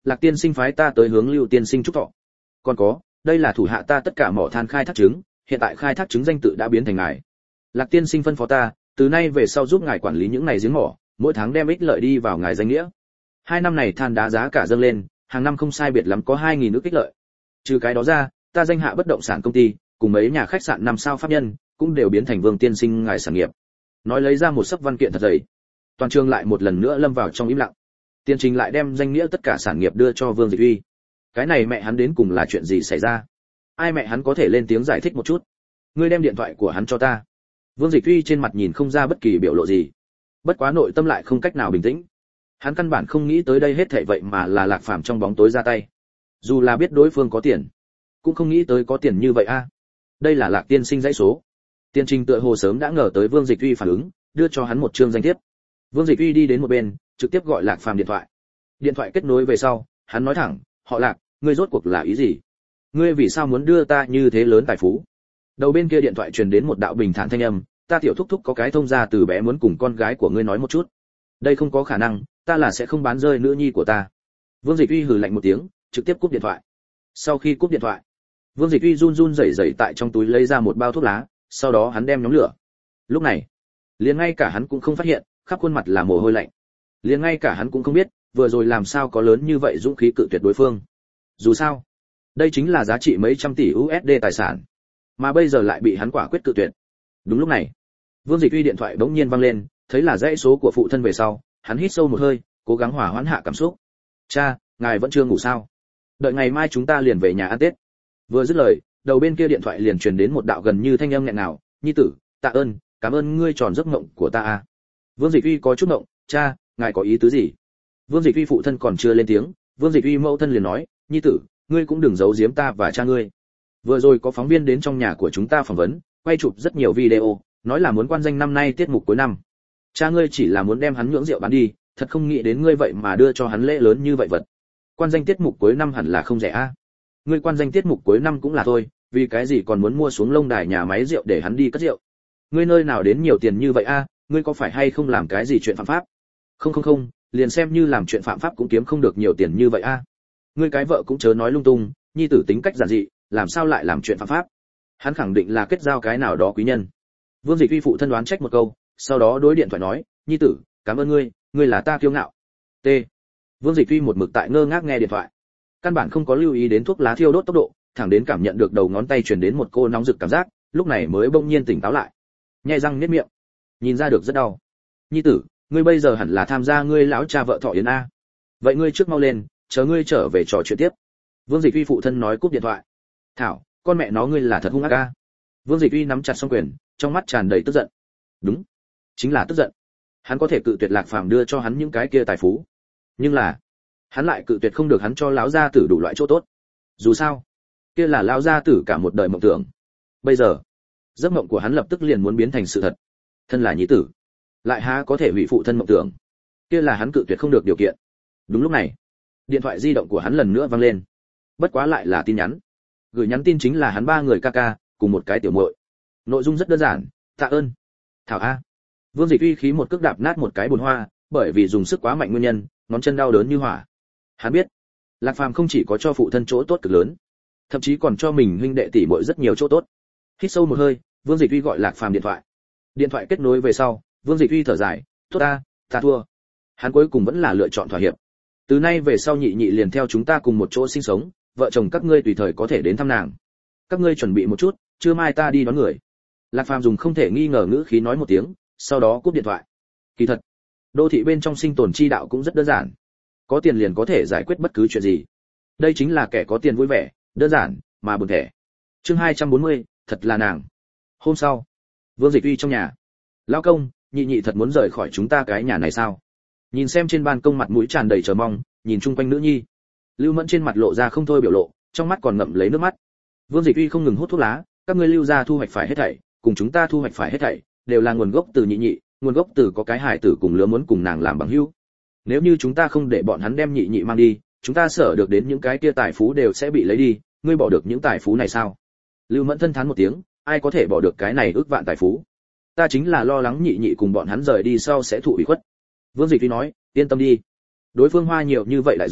Speaker 1: Lạc tiên sinh phái ta tới hướng Lưu tiên sinh chúc thọ. Còn có, đây là thủ hạ ta tất cả mỏ than khai thác trứng, hiện tại khai thác trứng danh tự đã biến thành ngài. Lạc tiên sinh phân phó ta, từ nay về sau giúp ngài quản lý những này giếng mỏ, mỗi tháng đem ích lợi đi vào ngài danh nghĩa. 2 năm này than đá giá cả dâng lên, hàng năm không sai biệt lắm có 2.000 ức ích lợi. Trừ cái đó ra, ta danh hạ bất động sản công ty, cùng mấy nhà khách sạn 5 sao pháp nhân, cũng đều biến thành Vương tiên sinh ngài sản nghiệp. Nói lấy ra một sấp văn kiện thật dày. Toàn trường lại một lần nữa lâm vào trong im lặng. Tiên Trình lại đem danh nghĩa tất cả sản nghiệp đưa cho Vương Dịch Uy. Cái này mẹ hắn đến cùng là chuyện gì xảy ra? Ai mẹ hắn có thể lên tiếng giải thích một chút? Ngươi đem điện thoại của hắn cho ta. Vương Dịch Uy trên mặt nhìn không ra bất kỳ biểu lộ gì. Bất quá nội tâm lại không cách nào bình tĩnh. Hắn căn bản không nghĩ tới đây hết thảy vậy mà là Lạc Phàm trong bóng tối ra tay. Dù là biết đối phương có tiền, cũng không nghĩ tới có tiền như vậy a. Đây là Lạc tiên sinh dãy số. Tiên Trình tựa hồ sớm đã ngờ tới Vương Dịch Uy phản ứng, đưa cho hắn một chương danh thiếp. Vương Dịch Uy đi đến một bên, trực tiếp gọi Lạc Phàm điện thoại. Điện thoại kết nối về sau, hắn nói thẳng, "Họ Lạc, ngươi rốt cuộc là ý gì? Ngươi vì sao muốn đưa ta như thế lớn tài phú?" Đầu bên kia điện thoại truyền đến một đạo bình thản thanh âm, "Ta tiểu thúc thúc có cái thông gia từ bé muốn cùng con gái của ngươi nói một chút. Đây không có khả năng, ta là sẽ không bán rơi nữ nhi của ta." Vương Dịch Uy hừ lạnh một tiếng, trực tiếp cúp điện thoại. Sau khi cúp điện thoại, Vương Dịch Uy run run rẩy rẩy tại trong túi lấy ra một bao thuốc lá, sau đó hắn đem nhóm lửa. Lúc này, liền ngay cả hắn cũng không phát hiện, khắp khuôn mặt là mồ hôi lạnh. Liền ngay cả hắn cũng không biết, vừa rồi làm sao có lớn như vậy dũng khí cự tuyệt đối phương. Dù sao, đây chính là giá trị mấy trăm tỷ USD tài sản, mà bây giờ lại bị hắn quả quyết cự tuyệt. Đúng lúc này, Vương Dịch Uy điện thoại bỗng nhiên vang lên, thấy là dãy số của phụ thân về sau, hắn hít sâu một hơi, cố gắng hòa hoãn hạ cảm xúc. "Cha, ngài vẫn chưa ngủ sao? Đợi ngày mai chúng ta liền về nhà ăn Tết." Vừa dứt lời, đầu bên kia điện thoại liền truyền đến một đạo gần như thanh âm nghẹn ngào, "Nhi tử, tạ ơn, cảm ơn ngươi tròn giấc mộng của ta a." Vương Dịch Uy có chút ngộng, "Cha, ngài có ý tứ gì?" Vương Dịch Uy phụ thân còn chưa lên tiếng, Vương Dịch Uy mẫu thân liền nói, "Nhi tử, ngươi cũng đừng giấu giếm ta và cha ngươi. Vừa rồi có phóng viên đến trong nhà của chúng ta phỏng vấn, quay chụp rất nhiều video, nói là muốn quan danh năm nay tiết mục cuối năm. Cha ngươi chỉ là muốn đem hắn nhưỡng rượu bán đi, thật không nghĩ đến ngươi vậy mà đưa cho hắn lễ lớn như vậy vật. Quan danh tiết mục cuối năm hẳn là không rẻ a. Ngươi quan danh tiết mục cuối năm cũng là thôi, vì cái gì còn muốn mua xuống lông đài nhà máy rượu để hắn đi cất rượu? Ngươi nơi nào đến nhiều tiền như vậy a, ngươi có phải hay không làm cái gì chuyện phạm pháp?" Không, liền xem như làm chuyện phạm pháp cũng kiếm không được nhiều tiền như vậy a. Ngươi cái vợ cũng chớ nói lung tung, nhi tử tính cách giản dị, làm sao lại làm chuyện phạm pháp? Hắn khẳng định là kết giao cái nào đó quý nhân. Vương Dịch Uy phụ thân đoán trách một câu, sau đó đối điện thoại nói, "Nhi tử, cảm ơn ngươi, ngươi là ta kiêu ngạo." T. Vương Dịch Uy một mực tại ngơ ngác nghe điện thoại, căn bản không có lưu ý đến thuốc lá thiêu đốt tốc độ, thẳng đến cảm nhận được đầu ngón tay truyền đến một cô nóng rực cảm giác, lúc này mới bỗng nhiên tỉnh táo lại. Nhếch răng niết miệng, nhìn ra được rất đau. "Nhi tử, ngươi bây giờ hẳn là tham gia ngươi lão cha vợ thọ yến a. Vậy ngươi trước mau lên, chờ ngươi trở về trò chuyện tiếp." Vương Dịch Uy phụ thân nói cúp điện thoại. "Thảo, con mẹ nó ngươi là thật hung ác a." Vương Dịch Uy nắm chặt song quyền, trong mắt tràn đầy tức giận. Đúng, chính là tức giận. Hắn có thể cự tuyệt Lạc Phàm đưa cho hắn những cái kia tài phú, nhưng là hắn lại cự tuyệt không được hắn cho lão gia tử đủ loại chỗ tốt. Dù sao, kia là lão gia tử cả một đời mộng tưởng. Bây giờ, giấc mộng của hắn lập tức liền muốn biến thành sự thật. Thân là nhi tử, lại há có thể hủy phụ thân mộng tưởng? Kia là hắn cự tuyệt không được điều kiện. Đúng lúc này, điện thoại di động của hắn lần nữa vang lên. Bất quá lại là tin nhắn. Gửi nhắn tin chính là hắn 3 người ca ca cùng một cái tiểu muội. Nội dung rất đơn giản, "Tạ ơn, Thảo a." Vương Dịch Uy khí một cước đạp nát một cái bồn hoa, bởi vì dùng sức quá mạnh nguyên nhân, ngón chân đau đớn như hỏa. Hắn biết, Lạc Phàm không chỉ có cho phụ thân chỗ tốt cực lớn, thậm chí còn cho mình huynh đệ tỷ muội rất nhiều chỗ tốt. Hít sâu một hơi, Vương Dịch Uy gọi Lạc Phàm điện thoại. Điện thoại kết nối về sau, Vương Dịch Uy thở dài, "Tốt ta thua." Hắn cuối cùng vẫn là lựa chọn thỏa hiệp. "Từ nay về sau nhị nhị liền theo chúng ta cùng một chỗ sinh sống, vợ chồng các ngươi tùy thời có thể đến thăm nàng. Các ngươi chuẩn bị một chút, trưa mai ta đi đón người." Lạc Phàm dùng không thể nghi ngờ ngữ khí nói một tiếng, sau đó cúp điện thoại. Kỳ thật, đô thị bên trong sinh tồn chi đạo cũng rất đơn giản. Có tiền liền có thể giải quyết bất cứ chuyện gì. Đây chính là kẻ có tiền vui vẻ, đơn giản mà buồn thẻ. Chương 240, thật là nàng. Hôm sau, Vương Dịch Uy trong nhà. "Lão công, nhị nhị thật muốn rời khỏi chúng ta cái nhà này sao?" Nhìn xem trên ban công mặt mũi tràn đầy chờ mong, nhìn chung quanh nữ nhi. Lưu Mẫn trên mặt lộ ra không thôi biểu lộ, trong mắt còn ngậm lấy nước mắt. Vương Dịch Uy không ngừng hút thuốc lá, "Các ngươi Lưu gia thu hoạch phải hết thảy, cùng chúng ta thu hoạch phải hết thảy, đều là nguồn gốc từ nhị nhị, nguồn gốc từ có cái hài tử cùng lứa muốn cùng nàng làm bằng hữu. Nếu như chúng ta không để bọn hắn đem nhị nhị mang đi, chúng ta sở được đến những cái kia tài phú đều sẽ bị lấy đi, ngươi bỏ được những tài phú này sao?" Lưu Mẫn thân thán một tiếng, "Ai có thể bỏ được cái này ước vạn tài phú? Ta chính là lo lắng nhị nhị cùng bọn hắn rời đi sau sẽ thụ ủy khuất." Vương Dịch Uy nói, "Yên tâm đi, đối phương hoa nhiều như vậy đại giới,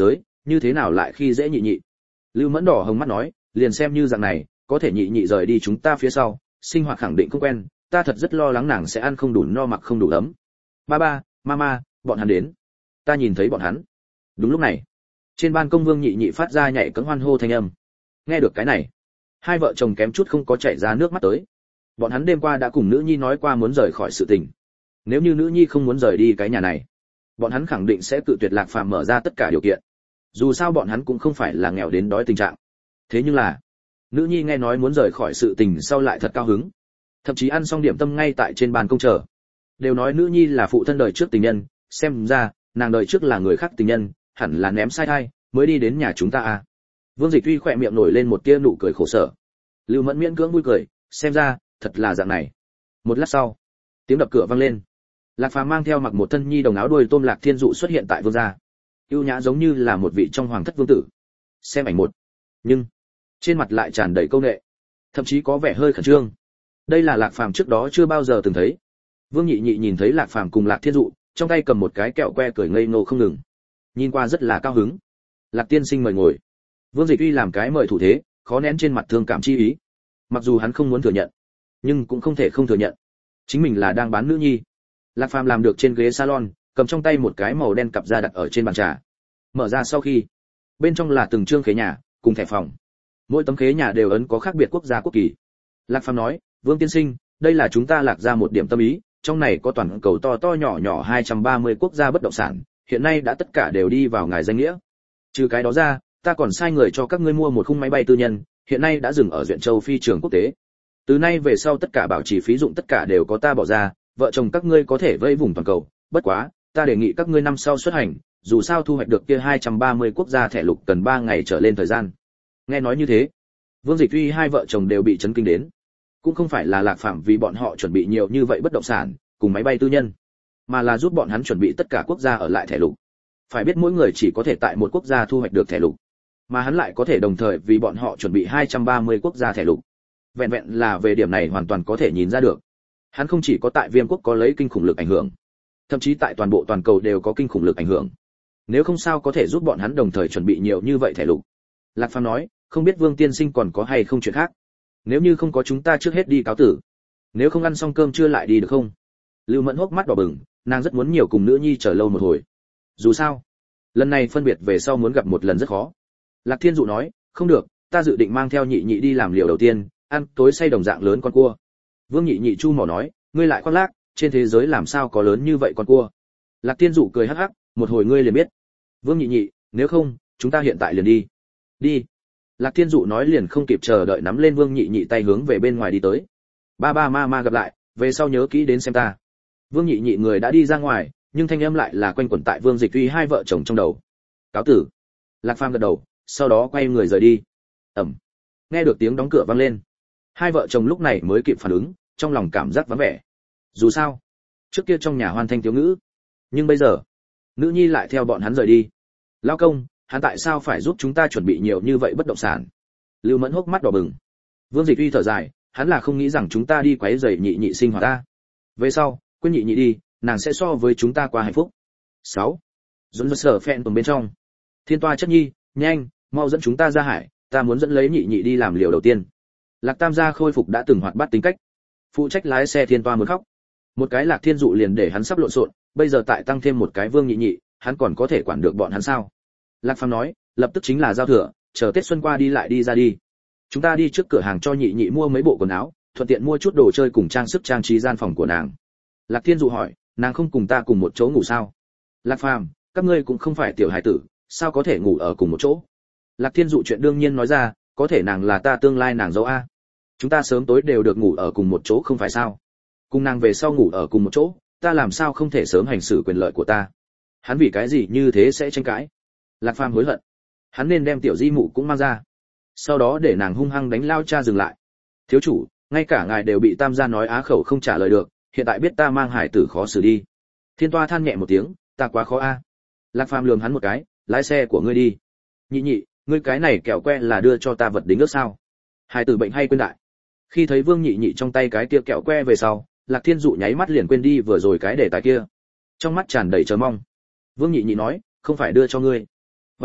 Speaker 1: như thế nào lại khi dễ nhị nhị. Lưu Mẫn đỏ hồng mắt nói, liền xem như dạng này, có thể nhị nhị rời đi chúng ta phía sau, sinh hoạt khẳng định không quen, ta thật rất lo lắng nàng sẽ ăn không đủ no mặc không đủ ấm. Ba ba, mama, bọn hắn đến. Ta nhìn thấy bọn hắn. Đúng lúc này, trên ban công Vương nhị nhị phát ra nhảy cẫng hoan hô thanh âm. Nghe được cái này, hai vợ chồng kém chút không có chảy ra nước mắt tới. Bọn hắn đêm qua đã cùng nữ nhi nói qua muốn rời khỏi sự tình. Nếu như nữ nhi không muốn rời đi cái nhà này, bọn hắn khẳng định sẽ cự tuyệt Lạc Phàm mở ra tất cả điều kiện. Dù sao bọn hắn cũng không phải là nghèo đến đói tình trạng. Thế nhưng là, nữ nhi nghe nói muốn rời khỏi sự tình sau lại thật cao hứng, thậm chí ăn xong điểm tâm ngay tại trên bàn công chờ. Đều nói nữ nhi là phụ thân đời trước tình nhân, xem ra nàng đời trước là người khác tình nhân, hẳn là ném sai thai mới đi đến nhà chúng ta à. Vương Dịch Uy khỏe miệng nổi lên một tia nụ cười khổ sở. Lưu Mẫn miễn cưỡng vui cười, xem ra thật là dạng này. Một lát sau, tiếng đập cửa vang lên. Lạc Phàm mang theo mặc một thân nhi đồng áo đuôi tôm Lạc Thiên Dụ xuất hiện tại vương gia. Ưu nhã giống như là một vị trong hoàng thất vương tử. Xem ảnh một, nhưng trên mặt lại tràn đầy câu nệ, thậm chí có vẻ hơi khẩn trương. Đây là Lạc Phàm trước đó chưa bao giờ từng thấy. Vương Nhị Nhị nhìn thấy Lạc Phàm cùng Lạc Thiên Dụ, trong tay cầm một cái kẹo que cười ngây ngô không ngừng. Nhìn qua rất là cao hứng. Lạc tiên sinh mời ngồi. Vương Dịch Uy làm cái mời thủ thế, khó nén trên mặt thương cảm chi ý. Mặc dù hắn không muốn thừa nhận, nhưng cũng không thể không thừa nhận, chính mình là đang bán nữ nhi. Lạc Phàm làm được trên ghế salon, cầm trong tay một cái màu đen cặp da đặt ở trên bàn trà. Mở ra sau khi, bên trong là từng trương khế nhà, cùng thẻ phòng. Mỗi tấm khế nhà đều ấn có khác biệt quốc gia quốc kỳ. Lạc Phàm nói, Vương tiên sinh, đây là chúng ta Lạc ra một điểm tâm ý, trong này có toàn cầu to to nhỏ nhỏ 230 quốc gia bất động sản, hiện nay đã tất cả đều đi vào ngài danh nghĩa. Trừ cái đó ra, ta còn sai người cho các ngươi mua một khung máy bay tư nhân, hiện nay đã dừng ở Duyện Châu phi trường quốc tế. Từ nay về sau tất cả bảo trì phí dụng tất cả đều có ta bỏ ra, vợ chồng các ngươi có thể vây vùng toàn cầu, bất quá, ta đề nghị các ngươi năm sau xuất hành, dù sao thu hoạch được kia 230 quốc gia thẻ lục cần 3 ngày trở lên thời gian. Nghe nói như thế, Vương Dịch Uy hai vợ chồng đều bị chấn kinh đến. Cũng không phải là Lạc Phàm vì bọn họ chuẩn bị nhiều như vậy bất động sản, cùng máy bay tư nhân, mà là giúp bọn hắn chuẩn bị tất cả quốc gia ở lại thẻ lục. Phải biết mỗi người chỉ có thể tại một quốc gia thu hoạch được thẻ lục, mà hắn lại có thể đồng thời vì bọn họ chuẩn bị 230 quốc gia thẻ lục. Vẹn vẹn là về điểm này hoàn toàn có thể nhìn ra được. Hắn không chỉ có tại Viêm quốc có lấy kinh khủng lực ảnh hưởng, thậm chí tại toàn bộ toàn cầu đều có kinh khủng lực ảnh hưởng. Nếu không sao có thể giúp bọn hắn đồng thời chuẩn bị nhiều như vậy thẻ lục. Lạc Phàm nói, không biết Vương tiên sinh còn có hay không chuyện khác. Nếu như không có chúng ta trước hết đi cáo tử. Nếu không ăn xong cơm trưa lại đi được không? Lưu Mẫn hốc mắt đỏ bừng, nàng rất muốn nhiều cùng nữ nhi chờ lâu một hồi. Dù sao, lần này phân biệt về sau muốn gặp một lần rất khó. Lạc Thiên Dụ nói, không được, ta dự định mang theo nhị nhị đi làm liều đầu tiên, ăn tối say đồng dạng lớn con cua. Vương Nhị Nhị chu mỏ nói, ngươi lại khoác lác, trên thế giới làm sao có lớn như vậy con cua. Lạc Thiên Dụ cười hắc hắc, một hồi ngươi liền biết. Vương Nhị Nhị, nếu không, chúng ta hiện tại liền đi. Đi. Lạc Thiên Dụ nói liền không kịp chờ đợi nắm lên Vương Nhị Nhị tay hướng về bên ngoài đi tới. Ba ba ma gặp lại, về sau nhớ kỹ đến xem ta. Vương Nhị Nhị người đã đi ra ngoài, nhưng thanh âm lại là quanh quẩn tại Vương Dịch Uy hai vợ chồng trong đầu. Cáo tử. Lạc Phàm gật đầu, sau đó quay người rời đi. Ầm. Nghe được tiếng đóng cửa vang lên, hai vợ chồng lúc này mới kịp phản ứng, trong lòng cảm giác vắng vẻ. Dù sao, trước kia trong nhà hoan thanh thiếu ngữ, nhưng bây giờ, nữ nhi lại theo bọn hắn rời đi. Lão công, hắn tại sao phải giúp chúng ta chuẩn bị nhiều như vậy bất động sản? Lưu Mẫn hốc mắt đỏ bừng. Vương Dịch Uy thở dài, hắn là không nghĩ rằng chúng ta đi quấy rầy nhị nhị sinh hoạt ta. Về sau, quên nhị nhị đi, nàng sẽ so với chúng ta qua hạnh phúc. 6. Dũng sở phèn tuần bên trong. Thiên Toa chất nhi, nhanh, mau dẫn chúng ta ra hải, ta muốn dẫn lấy nhị nhị đi làm liều đầu tiên. Lạc Tam gia khôi phục đã từng hoạt bát tính cách. Phụ trách lái xe Thiên Toa muốn khóc. Một cái Lạc Thiên Dụ liền để hắn sắp lộn xộn, bây giờ tại tăng thêm một cái Vương Nhị Nhị, hắn còn có thể quản được bọn hắn sao? Lạc Phàm nói, lập tức chính là giao thừa, chờ Tết xuân qua đi lại đi ra đi. Chúng ta đi trước cửa hàng cho nhị nhị mua mấy bộ quần áo, thuận tiện mua chút đồ chơi cùng trang sức trang trí gian phòng của nàng. Lạc Thiên Dụ hỏi, nàng không cùng ta cùng một chỗ ngủ sao? Lạc Phàm, các ngươi cũng không phải tiểu hải tử, sao có thể ngủ ở cùng một chỗ? Lạc Thiên Dụ chuyện đương nhiên nói ra, có thể nàng là ta tương lai nàng dâu a. Chúng ta sớm tối đều được ngủ ở cùng một chỗ không phải sao? Cùng nàng về sau ngủ ở cùng một chỗ, ta làm sao không thể sớm hành xử quyền lợi của ta? Hắn vì cái gì như thế sẽ tranh cãi? Lạc Phàm hối hận, hắn nên đem tiểu di mụ cũng mang ra, sau đó để nàng hung hăng đánh lao cha dừng lại. Thiếu chủ, ngay cả ngài đều bị Tam gia nói á khẩu không trả lời được, hiện tại biết ta mang hải tử khó xử đi. Thiên Toa than nhẹ một tiếng, ta quá khó a. Lạc Phàm lườm hắn một cái, lái xe của ngươi đi. Nhị nhị, ngươi cái này kẹo que là đưa cho ta vật đính ước sao? Hải tử bệnh hay quên đại. Khi thấy Vương Nhị Nhị trong tay cái kia kẹo que về sau, Lạc Thiên Dụ nháy mắt liền quên đi vừa rồi cái đề tài kia, trong mắt tràn đầy chờ mong. Vương Nhị Nhị nói, không phải đưa cho ngươi. Và,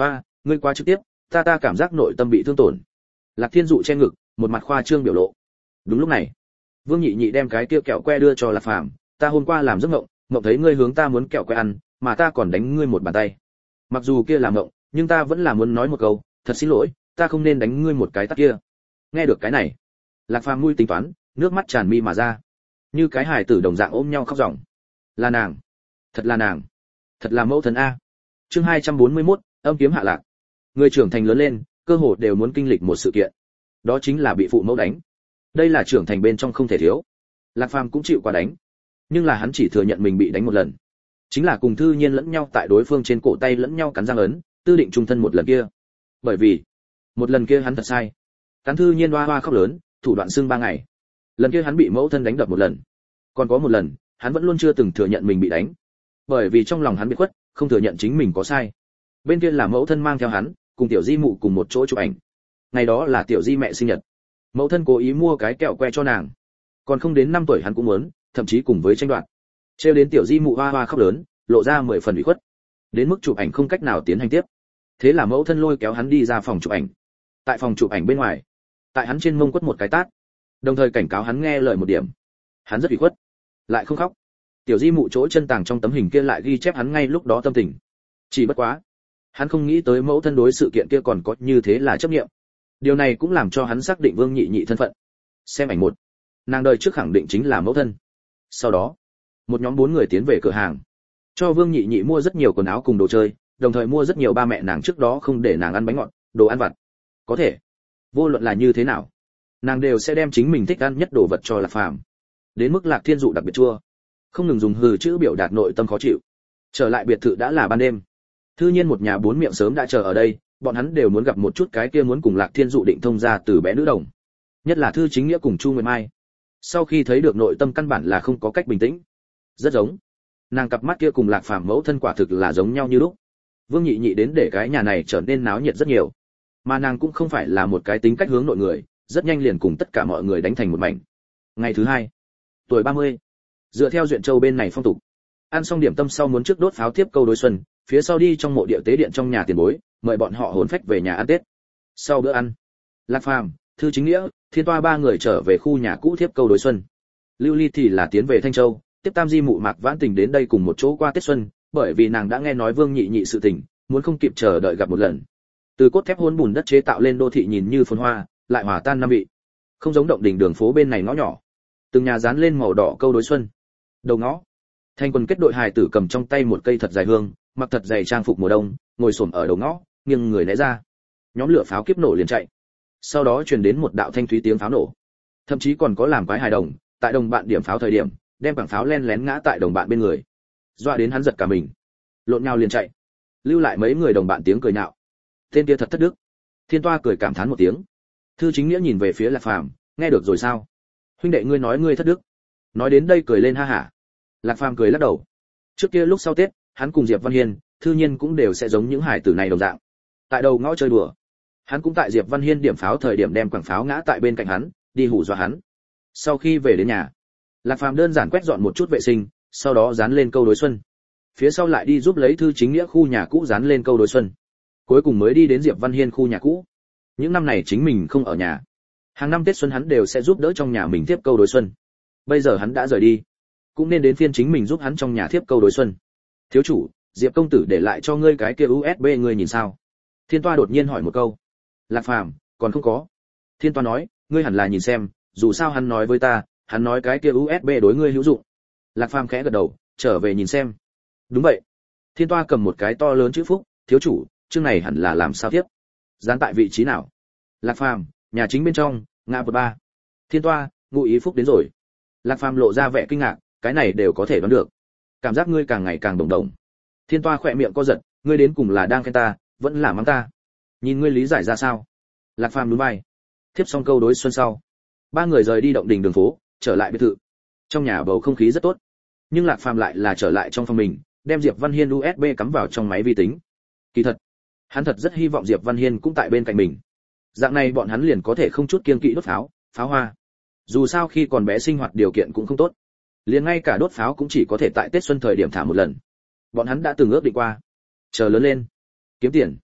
Speaker 1: ngươi quá trực tiếp, ta cảm giác nội tâm bị thương tổn. Lạc Thiên Dụ che ngực, một mặt khoa trương biểu lộ. Đúng lúc này, Vương Nhị Nhị đem cái kia kẹo que đưa cho Lạc Phàm, ta hôm qua làm giấc mộng, mộng thấy ngươi hướng ta muốn kẹo que ăn, mà ta còn đánh ngươi một bàn tay. Mặc dù kia là mộng, nhưng ta vẫn là muốn nói một câu, thật xin lỗi, ta không nên đánh ngươi một cái tát kia. Nghe được cái này, Lạc Phàm nuôi tính toán, nước mắt tràn mi mà ra, như cái hài tử đồng dạng ôm nhau khóc ròng. Là nàng, thật là nàng, thật là mẫu thân a. Chương 241, âm kiếm hạ lạc. Người trưởng thành lớn lên, cơ hồ đều muốn kinh lịch một sự kiện, đó chính là bị phụ mẫu đánh. Đây là trưởng thành bên trong không thể thiếu. Lạc Phàm cũng chịu qua đánh, nhưng là hắn chỉ thừa nhận mình bị đánh một lần, chính là cùng Thư Nhiên lẫn nhau tại đối phương trên cổ tay lẫn nhau cắn răng ấn, tư định trung thân một lần kia. Bởi vì một lần kia hắn thật sai, cắn Thư Nhiên hoa hoa khóc lớn, thủ đoạn xương 3 ngày. Lần kia hắn bị mẫu thân đánh đập một lần, còn có một lần, hắn vẫn luôn chưa từng thừa nhận mình bị đánh, bởi vì trong lòng hắn bị khuất, không thừa nhận chính mình có sai. Bên kia là mẫu thân mang theo hắn, cùng tiểu Di mụ cùng một chỗ chụp ảnh. Ngày đó là tiểu Di mẹ sinh nhật, mẫu thân cố ý mua cái kẹo que cho nàng, còn không đến 5 tuổi hắn cũng muốn, thậm chí cùng với tranh đoạt. Trêu đến tiểu Di mụ hoa hoa khóc lớn, lộ ra 10 phần ủy khuất, đến mức chụp ảnh không cách nào tiến hành tiếp. Thế là mẫu thân lôi kéo hắn đi ra phòng chụp ảnh. Tại phòng chụp ảnh bên ngoài, tại hắn trên mông quất một cái tát, đồng thời cảnh cáo hắn nghe lời một điểm. Hắn rất ủy khuất, lại không khóc. Tiểu Di mụ chỗ chân tàng trong tấm hình kia lại ghi chép hắn ngay lúc đó tâm tình. Chỉ bất quá, hắn không nghĩ tới mẫu thân đối sự kiện kia còn có như thế là chấp niệm. Điều này cũng làm cho hắn xác định Vương Nhị Nhị thân phận. Xem ảnh 1, nàng đời trước khẳng định chính là mẫu thân. Sau đó, một nhóm 4 người tiến về cửa hàng, cho Vương Nhị Nhị mua rất nhiều quần áo cùng đồ chơi, đồng thời mua rất nhiều ba mẹ nàng trước đó không để nàng ăn bánh ngọt, đồ ăn vặt. Có thể, vô luận là như thế nào, nàng đều sẽ đem chính mình thích ăn nhất đồ vật cho Lạc Phàm. Đến mức Lạc Thiên Dụ đặc biệt chua, không ngừng dùng hừ chữ biểu đạt nội tâm khó chịu. Trở lại biệt thự đã là ban đêm. Thư Nhiên một nhà 4 miệng sớm đã chờ ở đây, bọn hắn đều muốn gặp một chút cái kia muốn cùng Lạc Thiên Dụ định thông ra từ bé nữ đồng. Nhất là Thư Chính Nghĩa cùng Chu Nguyệt Mai. Sau khi thấy được nội tâm căn bản là không có cách bình tĩnh. Rất giống. Nàng cặp mắt kia cùng Lạc Phàm mẫu thân quả thực là giống nhau như lúc. Vương Nhị Nhị đến để cái nhà này trở nên náo nhiệt rất nhiều. Mà nàng cũng không phải là một cái tính cách hướng nội người, rất nhanh liền cùng tất cả mọi người đánh thành một mảnh. Ngày thứ 2, tuổi 30. Dựa theo Duyện Châu bên này phong tục, ăn xong điểm tâm sau muốn trước đốt pháo tiếp câu đối xuân, phía sau đi trong mộ địa tế điện trong nhà tiền bối, mời bọn họ hồn phách về nhà ăn Tết. Sau bữa ăn, Lạc Phàm, Thư Chính Nghĩa, Thiên Toa 3 người trở về khu nhà cũ tiếp câu đối xuân. Lưu Ly thì là tiến về Thanh Châu, tiếp Tam Di mụ Mạc Vãn Tình đến đây cùng một chỗ qua Tết xuân, bởi vì nàng đã nghe nói Vương Nhị Nhị sự tình, muốn không kịp chờ đợi gặp một lần. Từ cốt thép hôn bùn đất chế tạo lên đô thị nhìn như phồn hoa, lại hòa tan năm vị. Không giống động đỉnh đường phố bên này ngõ nhỏ, từng nhà dán lên màu đỏ câu đối xuân. Đầu ngõ, Thanh Quân kết đội hài tử cầm trong tay một cây thật dài hương, mặc thật dày trang phục mùa đông, ngồi xổm ở đầu ngõ, nghiêng người né ra. Nhóm lửa pháo kiếp nổ liền chạy. Sau đó truyền đến một đạo thanh thúy tiếng pháo nổ. Thậm chí còn có làm quái hài đồng, tại đồng bạn điểm pháo thời điểm, đem quảng pháo len lén ngã tại đồng bạn bên người. Dọa đến hắn giật cả mình, lộn nhau liền chạy. Lưu lại mấy người đồng bạn tiếng cười nhạo. Tên kia thật thất đức. Thiên Toa cười cảm thán một tiếng. Thư Chính Nghĩa nhìn về phía Lạc Phàm, nghe được rồi sao? Huynh đệ ngươi nói ngươi thất đức. Nói đến đây cười lên ha hả. Lạc Phàm cười lắc đầu. Trước kia lúc sau Tết, hắn cùng Diệp Văn Hiên, Thư Nhiên cũng đều sẽ giống những hải tử này đồng dạng. Tại đầu ngõ chơi đùa. Hắn cũng tại Diệp Văn Hiên điểm pháo thời điểm đem quảng pháo ngã tại bên cạnh hắn, đi hù dọa hắn. Sau khi về đến nhà, Lạc Phàm đơn giản quét dọn một chút vệ sinh, sau đó dán lên câu đối xuân. Phía sau lại đi giúp lấy Thư Chính Nghĩa khu nhà cũ dán lên câu đối xuân. Cuối cùng mới đi đến Diệp Văn Hiên khu nhà cũ. Những năm này chính mình không ở nhà, hàng năm Tết xuân hắn đều sẽ giúp đỡ trong nhà mình tiếp câu đối xuân. Bây giờ hắn đã rời đi, cũng nên đến phiên chính mình giúp hắn trong nhà tiếp câu đối xuân. Thiếu chủ, Diệp công tử để lại cho ngươi cái kia USB ngươi nhìn sao? Thiên Toa đột nhiên hỏi một câu. Lạc Phàm, còn không có. Thiên Toa nói, ngươi hẳn là nhìn xem, dù sao hắn nói với ta, hắn nói cái kia USB đối ngươi hữu dụng. Lạc Phàm khẽ gật đầu, trở về nhìn xem. Đúng vậy. Thiên Toa cầm một cái to lớn chữ phúc, thiếu chủ, chương này hẳn là làm sao tiếp? Dán tại vị trí nào? Lạc Phàm, nhà chính bên trong, ngã bậc 3. Thiên Toa, ngụ ý phúc đến rồi. Lạc Phàm lộ ra vẻ kinh ngạc, cái này đều có thể đoán được. Cảm giác ngươi càng ngày càng đồng đồng. Thiên Toa khỏe miệng co giật, ngươi đến cùng là đang khen ta, vẫn là mắng ta. Nhìn ngươi lý giải ra sao? Lạc Phàm nhún vai. Tiếp xong câu đối xuân sau, 3 người rời đi động đình đường phố, trở lại biệt thự. Trong nhà bầu không khí rất tốt, nhưng Lạc Phàm lại là trở lại trong phòng mình, đem Diệp Văn Hiên USB cắm vào trong máy vi tính. Kỳ thật, hắn thật rất hy vọng Diệp Văn Hiên cũng tại bên cạnh mình. Dạng này bọn hắn liền có thể không chút kiêng kỵ đốt pháo, pháo hoa. Dù sao khi còn bé sinh hoạt điều kiện cũng không tốt, liền ngay cả đốt pháo cũng chỉ có thể tại Tết xuân thời điểm thả một lần. Bọn hắn đã từng ước định qua, chờ lớn lên, kiếm tiền,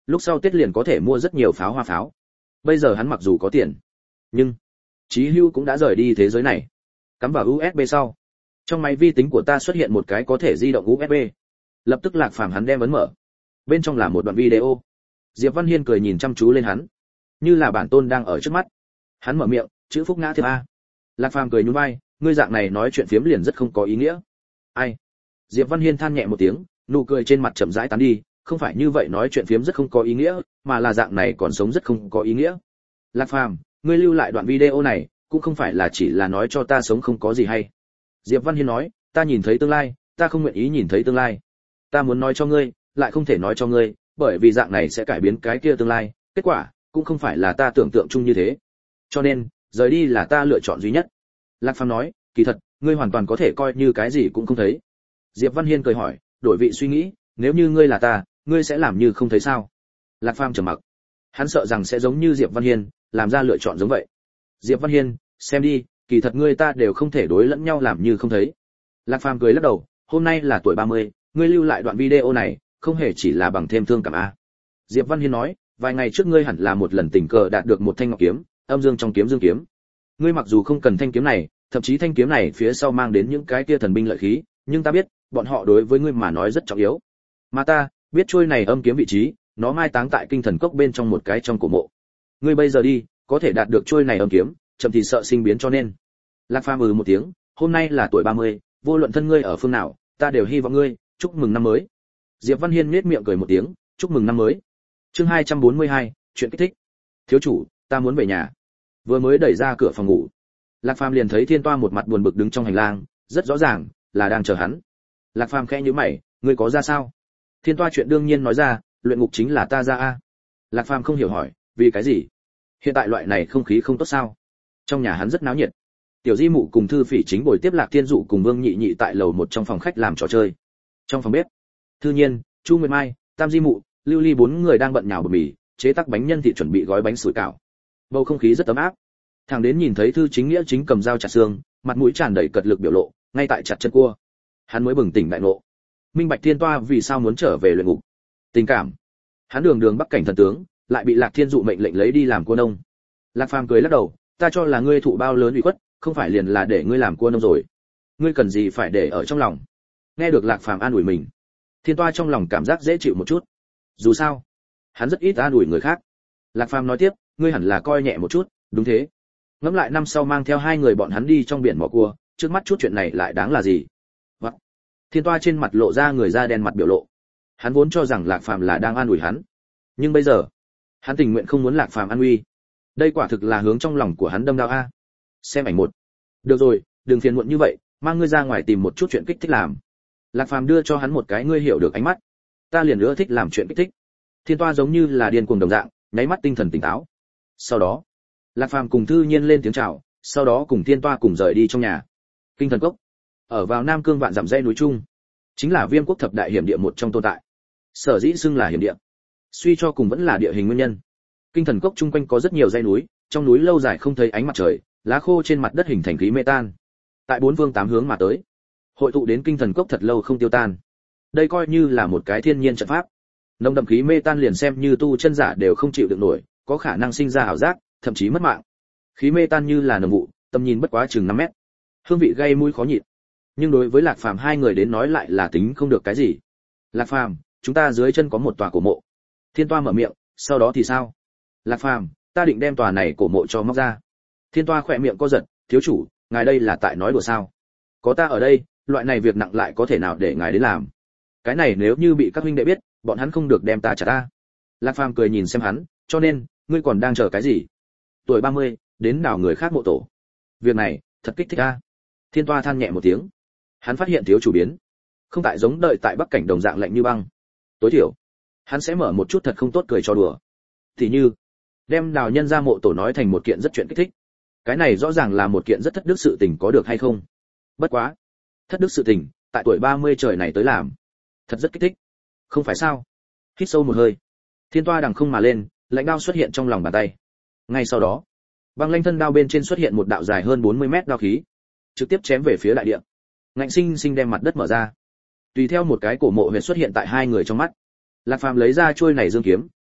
Speaker 1: lúc sau Tết liền có thể mua rất nhiều pháo hoa pháo. Bây giờ hắn mặc dù có tiền, nhưng Chí Hưu cũng đã rời đi thế giới này. Cắm vào USB sau, trong máy vi tính của ta xuất hiện một cái có thể di động USB. Lập tức Lạc Phàm hắn đem ấn mở. Bên trong là một đoạn video. Diệp Văn Hiên cười nhìn chăm chú lên hắn, như là bản tôn đang ở trước mắt. Hắn mở miệng, chữ phúc ngã thiệp a. Lạc Phàm cười nhún vai, ngươi dạng này nói chuyện phiếm liền rất không có ý nghĩa. Ai? Diệp Văn Hiên than nhẹ một tiếng, nụ cười trên mặt chậm rãi tán đi, không phải như vậy nói chuyện phiếm rất không có ý nghĩa, mà là dạng này còn sống rất không có ý nghĩa. Lạc Phàm, ngươi lưu lại đoạn video này, cũng không phải là chỉ là nói cho ta sống không có gì hay. Diệp Văn Hiên nói, ta nhìn thấy tương lai, ta không nguyện ý nhìn thấy tương lai. Ta muốn nói cho ngươi, lại không thể nói cho ngươi, bởi vì dạng này sẽ cải biến cái kia tương lai, kết quả cũng không phải là ta tưởng tượng chung như thế. Cho nên, rời đi là ta lựa chọn duy nhất. Lạc Phàm nói, kỳ thật, ngươi hoàn toàn có thể coi như cái gì cũng không thấy. Diệp Văn Hiên cười hỏi, đổi vị suy nghĩ, nếu như ngươi là ta, ngươi sẽ làm như không thấy sao? Lạc Phàm trầm mặc. Hắn sợ rằng sẽ giống như Diệp Văn Hiên, làm ra lựa chọn giống vậy. Diệp Văn Hiên, xem đi, kỳ thật ngươi ta đều không thể đối lẫn nhau làm như không thấy. Lạc Phàm cười lắc đầu, hôm nay là tuổi 30, ngươi lưu lại đoạn video này, không hề chỉ là bằng thêm thương cảm a. Diệp Văn Hiên nói, vài ngày trước ngươi hẳn là một lần tình cờ đạt được một thanh ngọc kiếm, âm dương trong kiếm dương kiếm. Ngươi mặc dù không cần thanh kiếm này, thậm chí thanh kiếm này phía sau mang đến những cái kia thần binh lợi khí, nhưng ta biết, bọn họ đối với ngươi mà nói rất trọng yếu. Mà ta biết trôi này âm kiếm vị trí, nó mai táng tại kinh thần cốc bên trong một cái trong cổ mộ. Ngươi bây giờ đi, có thể đạt được trôi này âm kiếm, chậm thì sợ sinh biến cho nên. Lạc Phàm một tiếng, hôm nay là tuổi 30, vô luận thân ngươi ở phương nào, ta đều hy vọng ngươi, chúc mừng năm mới. Diệp Văn Hiên nhếch miệng cười một tiếng, chúc mừng năm mới. Chương 242, chuyện kích thích. Thiếu chủ, ta muốn về nhà. Vừa mới đẩy ra cửa phòng ngủ, Lạc Phàm liền thấy Thiên Toa một mặt buồn bực đứng trong hành lang, rất rõ ràng là đang chờ hắn. Lạc Phàm khẽ nhíu mày, ngươi có ra sao? Thiên Toa chuyện đương nhiên nói ra, luyện ngục chính là ta ra a. Lạc Phàm không hiểu hỏi, vì cái gì? Hiện tại loại này không khí không tốt sao? Trong nhà hắn rất náo nhiệt. Tiểu Di Mụ cùng Thư Phỉ chính bồi tiếp Lạc Thiên Dụ cùng Vương Nhị Nhị tại lầu một trong phòng khách làm trò chơi. Trong phòng bếp, Thư Nhiên, Chu Nguyệt Mai, Tam Di Mụ, Lưu Ly bốn người đang bận nhào bột mì, chế tác bánh nhân thịt chuẩn bị gói bánh sủi cảo. Bầu không khí rất ấm áp. Thằng đến nhìn thấy Thư Chính Nghĩa chính cầm dao chặt xương, mặt mũi tràn đầy cật lực biểu lộ, ngay tại chặt chân cua. Hắn mới bừng tỉnh đại ngộ. Minh bạch Thiên Toa vì sao muốn trở về luyện ngục. Tình cảm. Hắn đường đường bắc cảnh thần tướng, lại bị Lạc Thiên Dụ mệnh lệnh lấy đi làm cua nông. Lạc Phàm cười lắc đầu, ta cho là ngươi thụ bao lớn ủy khuất, không phải liền là để ngươi làm cua nông rồi. Ngươi cần gì phải để ở trong lòng. Nghe được Lạc Phàm an ủi mình, Thiên Toa trong lòng cảm giác dễ chịu một chút. Dù sao, hắn rất ít an ủi người khác. Lạc Phàm nói tiếp, ngươi hẳn là coi nhẹ một chút, đúng thế. Ngẫm lại năm sau mang theo hai người bọn hắn đi trong biển mò cua, trước mắt chút chuyện này lại đáng là gì? What? Thiên Toa trên mặt lộ ra người da đen mặt biểu lộ. Hắn vốn cho rằng Lạc Phàm là đang an ủi hắn, nhưng bây giờ, hắn tình nguyện không muốn Lạc Phàm an uy. Đây quả thực là hướng trong lòng của hắn đâm đao a. Xem ảnh một. Được rồi, đừng phiền muộn như vậy, mang ngươi ra ngoài tìm một chút chuyện kích thích làm. Lạc Phàm đưa cho hắn một cái ngươi hiểu được ánh mắt. Ta liền nữa thích làm chuyện kích thích. Thiên Toa giống như là điên cuồng đồng dạng, nháy mắt tinh thần tỉnh táo. Sau đó, Lạc Phàm cùng Thư Nhiên lên tiếng chào, sau đó cùng Thiên Toa cùng rời đi trong nhà. Kinh thần cốc, ở vào Nam Cương vạn dặm dãy núi trung, chính là Viêm quốc thập đại hiểm địa một trong tồn tại. Sở dĩ xưng là hiểm địa, suy cho cùng vẫn là địa hình nguyên nhân. Kinh thần cốc chung quanh có rất nhiều dãy núi, trong núi lâu dài không thấy ánh mặt trời, lá khô trên mặt đất hình thành khí mê tan. Tại bốn phương tám hướng mà tới, hội tụ đến kinh thần cốc thật lâu không tiêu tan. Đây coi như là một cái thiên nhiên trận pháp. Nồng đậm khí mê tan liền xem như tu chân giả đều không chịu được nổi, có khả năng sinh ra ảo giác, thậm chí mất mạng. Khí mê tan như là nồng vụ, tầm nhìn bất quá chừng 5 mét. Hương vị gây mũi khó nhịn. Nhưng đối với Lạc Phàm hai người đến nói lại là tính không được cái gì. Lạc Phàm, chúng ta dưới chân có một tòa cổ mộ. Thiên Toa mở miệng, sau đó thì sao? Lạc Phàm, ta định đem tòa này cổ mộ cho móc ra. Thiên Toa khỏe miệng co giật, thiếu chủ, ngài đây là tại nói đùa sao? Có ta ở đây, loại này việc nặng lại có thể nào để ngài đến làm? Cái này nếu như bị các huynh đệ biết, bọn hắn không được đem ta trả ta. Lạc Phàm cười nhìn xem hắn, cho nên, ngươi còn đang chờ cái gì? Tuổi 30, đến đào người khác mộ tổ. Việc này, thật kích thích a. Thiên Toa than nhẹ một tiếng. Hắn phát hiện thiếu chủ biến, không tại giống đợi tại Bắc cảnh đồng dạng lạnh như băng. Tối thiểu, hắn sẽ mở một chút thật không tốt cười cho đùa. Thì như, đem đào nhân ra mộ tổ nói thành một kiện rất chuyện kích thích. Cái này rõ ràng là một kiện rất thất đức sự tình có được hay không? Bất quá, thất đức sự tình, tại tuổi 30 trời này tới làm, thật rất kích thích. Không phải sao? Hít sâu một hơi, Thiên Toa đằng không mà lên, lãnh đao xuất hiện trong lòng bàn tay. Ngay sau đó, băng lanh thân đao bên trên xuất hiện một đạo dài hơn 40 mét đao khí, trực tiếp chém về phía đại địa. Ngạnh sinh sinh đem mặt đất mở ra. Tùy theo một cái cổ mộ huyệt xuất hiện tại hai người trong mắt. Lạc Phàm lấy ra chuôi này dương kiếm,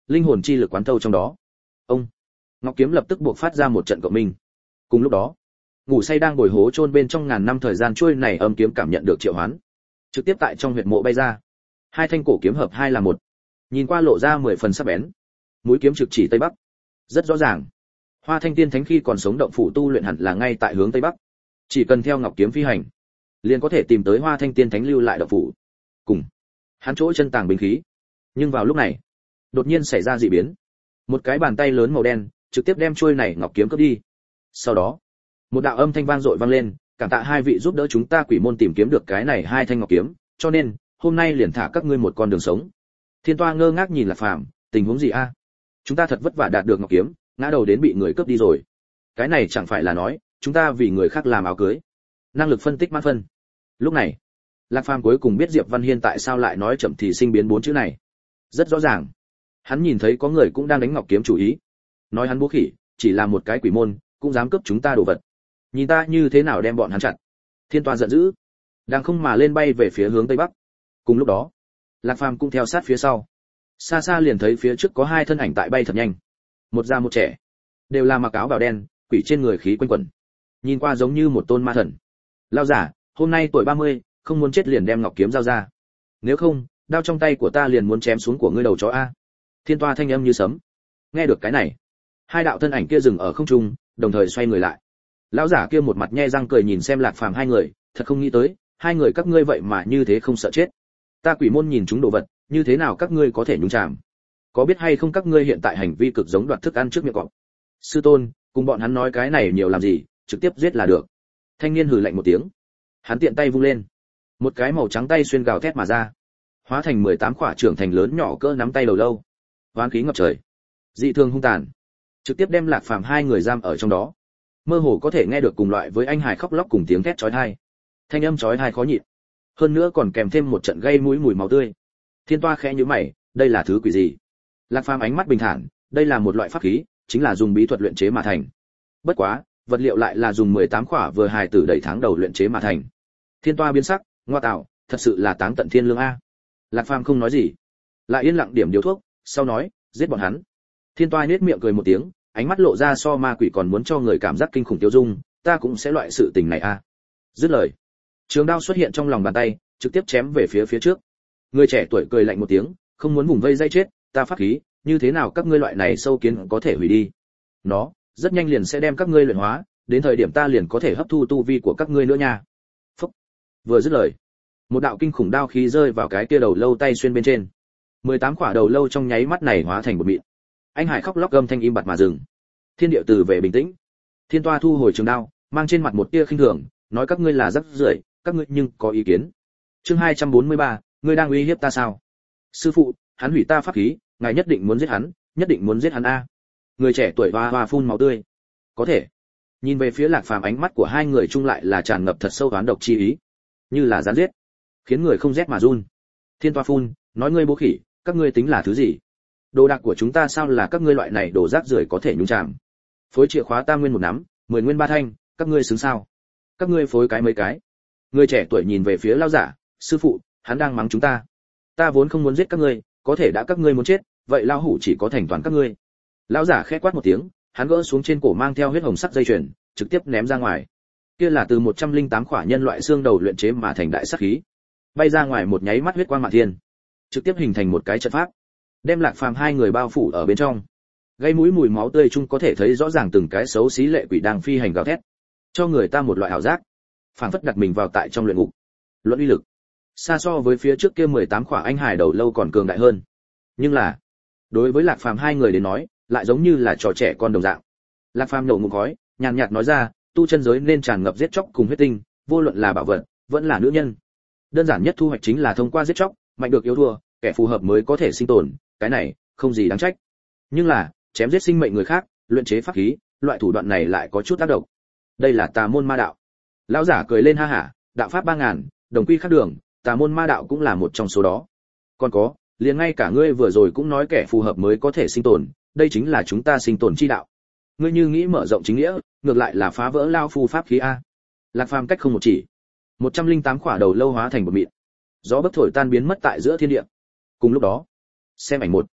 Speaker 1: linh hồn chi lực quán thâu trong đó. Ông, ngọc kiếm lập tức buộc phát ra một trận cộng minh. Cùng lúc đó, ngủ say đang bồi hố chôn bên trong ngàn năm thời gian trôi này âm kiếm cảm nhận được triệu hoán, trực tiếp tại trong huyệt mộ bay ra. Hai thanh cổ kiếm hợp hai là một, nhìn qua lộ ra 10 phần sắc bén. Mũi kiếm trực chỉ tây bắc. Rất rõ ràng, Hoa Thanh Tiên Thánh khi còn sống động phủ tu luyện hẳn là ngay tại hướng tây bắc. Chỉ cần theo ngọc kiếm phi hành, liền có thể tìm tới Hoa Thanh Tiên Thánh lưu lại động phủ. Cùng hắn chỗ chân tàng binh khí. Nhưng vào lúc này, đột nhiên xảy ra dị biến. Một cái bàn tay lớn màu đen trực tiếp đem trôi này ngọc kiếm cướp đi. Sau đó, một đạo âm thanh vang dội vang lên, cảm tạ hai vị giúp đỡ chúng ta quỷ môn tìm kiếm được cái này hai thanh ngọc kiếm, cho nên hôm nay liền thả các ngươi một con đường sống. Thiên Toa ngơ ngác nhìn Lạc Phàm, tình huống gì a? Chúng ta thật vất vả đạt được ngọc kiếm, ngã đầu đến bị người cướp đi rồi. Cái này chẳng phải là nói chúng ta vì người khác làm áo cưới? Năng lực phân tích mãn phân. Lúc này, Lạc Phàm cuối cùng biết Diệp Văn Hiên tại sao lại nói chậm thì sinh biến bốn chữ này. Rất rõ ràng, hắn nhìn thấy có người cũng đang đánh ngọc kiếm chủ ý. Nói hắn bố khỉ, chỉ là một cái quỷ môn, cũng dám cướp chúng ta đồ vật. Nhìn ta như thế nào đem bọn hắn chặn. Thiên Toa giận dữ, đang không mà lên bay về phía hướng tây bắc. Cùng lúc đó, Lạc Phàm cũng theo sát phía sau. Xa xa liền thấy phía trước có hai thân ảnh tại bay thật nhanh. Một già một trẻ, đều là mặc áo bào đen, quỷ trên người khí quanh quẩn. Nhìn qua giống như một tôn ma thần. Lão giả, hôm nay tuổi 30, không muốn chết liền đem ngọc kiếm giao ra. Nếu không, đao trong tay của ta liền muốn chém xuống của ngươi đầu chó a. Thiên Toa thanh âm như sấm. Nghe được cái này, hai đạo thân ảnh kia dừng ở không trung, đồng thời xoay người lại. Lão giả kia một mặt nhe răng cười nhìn xem Lạc Phàm hai người, thật không nghĩ tới, hai người các ngươi vậy mà như thế không sợ chết. Ta quỷ môn nhìn chúng đồ vật, như thế nào các ngươi có thể nhúng chàm? Có biết hay không các ngươi hiện tại hành vi cực giống đoạt thức ăn trước miệng cọp. Sư tôn, cùng bọn hắn nói cái này nhiều làm gì, trực tiếp giết là được. Thanh niên hừ lạnh một tiếng. Hắn tiện tay vung lên, một cái màu trắng tay xuyên gào thét mà ra, hóa thành 18 quả trưởng thành lớn nhỏ cỡ nắm tay đầu lâu. Hoán khí ngập trời, dị thường hung tàn, trực tiếp đem Lạc Phàm hai người giam ở trong đó. Mơ hồ có thể nghe được cùng loại với anh hải khóc lóc cùng tiếng thét chói tai. Thanh âm chói tai khó nhịn, hơn nữa còn kèm thêm một trận gây mũi mùi máu tươi. Thiên Toa khẽ nhíu mày, đây là thứ quỷ gì? Lạc Phàm ánh mắt bình thản, đây là một loại pháp khí, chính là dùng bí thuật luyện chế mà thành. Bất quá, vật liệu lại là dùng 18 khỏa vừa hài tử đầy tháng đầu luyện chế mà thành. Thiên Toa biến sắc, ngoa tạo, thật sự là táng tận thiên lương a. Lạc Phàm không nói gì, lại yên lặng điểm điều thuốc, sau nói, giết bọn hắn. Thiên Toa nhếch miệng cười một tiếng, ánh mắt lộ ra so ma quỷ còn muốn cho người cảm giác kinh khủng tiêu dung, ta cũng sẽ loại sự tình này a. Dứt lời, trường đao xuất hiện trong lòng bàn tay, trực tiếp chém về phía trước. Người trẻ tuổi cười lạnh một tiếng, không muốn vùng vây dây chết, ta pháp khí, như thế nào các ngươi loại này sâu kiến có thể hủy đi? Nó, rất nhanh liền sẽ đem các ngươi luyện hóa, đến thời điểm ta liền có thể hấp thu tu vi của các ngươi nữa nha. Phúc. Vừa dứt lời, một đạo kinh khủng đao khí rơi vào cái kia đầu lâu tay xuyên bên trên. 18 quả đầu lâu trong nháy mắt này hóa thành một mịn. Anh hải khóc lóc gầm thanh im bặt mà dừng. Thiên địa từ về bình tĩnh. Thiên Toa thu hồi trường đao, mang trên mặt một tia khinh thường, nói các ngươi là rắc rưởi, các ngươi nhưng có ý kiến. Chương 243, ngươi đang uy hiếp ta sao? Sư phụ, hắn hủy ta pháp khí, ngài nhất định muốn giết hắn, nhất định muốn giết hắn a. Người trẻ tuổi hoa hoa phun máu tươi. Có thể. Nhìn về phía Lạc Phàm, ánh mắt của hai người chung lại là tràn ngập thật sâu oán độc chi ý, như là gián giết, khiến người không rét mà run. Thiên Toa phun, nói ngươi bố khỉ, các ngươi tính là thứ gì? Đồ đạc của chúng ta sao là các ngươi loại này đồ rác rưởi có thể nhúng chàm? Phối chìa khóa tam nguyên một nắm, 10 nguyên ba thanh, các ngươi xứng sao? Các ngươi phối cái mấy cái? Người trẻ tuổi nhìn về phía lão giả, sư phụ, hắn đang mắng chúng ta. Ta vốn không muốn giết các ngươi, có thể đã các ngươi muốn chết, vậy lão hủ chỉ có thành toàn các ngươi. Lão giả khẽ quát một tiếng, hắn gỡ xuống trên cổ mang theo huyết hồng sắc dây chuyền, trực tiếp ném ra ngoài. Kia là từ 108 khỏa nhân loại xương đầu luyện chế mà thành đại sát khí, bay ra ngoài một nháy mắt huyết quang mạn thiên, trực tiếp hình thành một cái trận pháp, đem Lạc Phàm hai người bao phủ ở bên trong. Gây mũi mùi máu tươi chung có thể thấy rõ ràng từng cái xấu xí lệ quỷ đang phi hành gào thét, cho người ta một loại ảo giác, phảng phất đặt mình vào tại trong luyện ngục. Luận uy lực, xa so với phía trước kia 18 khỏa anh hải đầu lâu còn cường đại hơn. Nhưng là, đối với Lạc Phàm hai người đến nói, lại giống như là trò trẻ con đồng dạng. Lạc Phàm nổ ngụm khói, nhàn nhạt nói ra, tu chân giới nên tràn ngập giết chóc cùng huyết tinh, vô luận là bảo vật, vẫn là nữ nhân. Đơn giản nhất thu hoạch chính là thông qua giết chóc, mạnh được yếu thua, kẻ phù hợp mới có thể sinh tồn, cái này không gì đáng trách. Nhưng là, chém giết sinh mệnh người khác, luyện chế pháp khí, loại thủ đoạn này lại có chút tác động. Đây là tà môn ma đạo. Lão giả cười lên ha hả, đạo pháp 3000, đồng quy khác đường, tà môn ma đạo cũng là một trong số đó. Còn có, liền ngay cả ngươi vừa rồi cũng nói kẻ phù hợp mới có thể sinh tồn, đây chính là chúng ta sinh tồn chi đạo. Ngươi như nghĩ mở rộng chính nghĩa, ngược lại là phá vỡ lao phu pháp khí a. Lạc Phàm cách không một chỉ, 108 khỏa đầu lâu hóa thành một mịn, gió bấc thổi tan biến mất tại giữa thiên địa. Cùng lúc đó, xem ảnh một,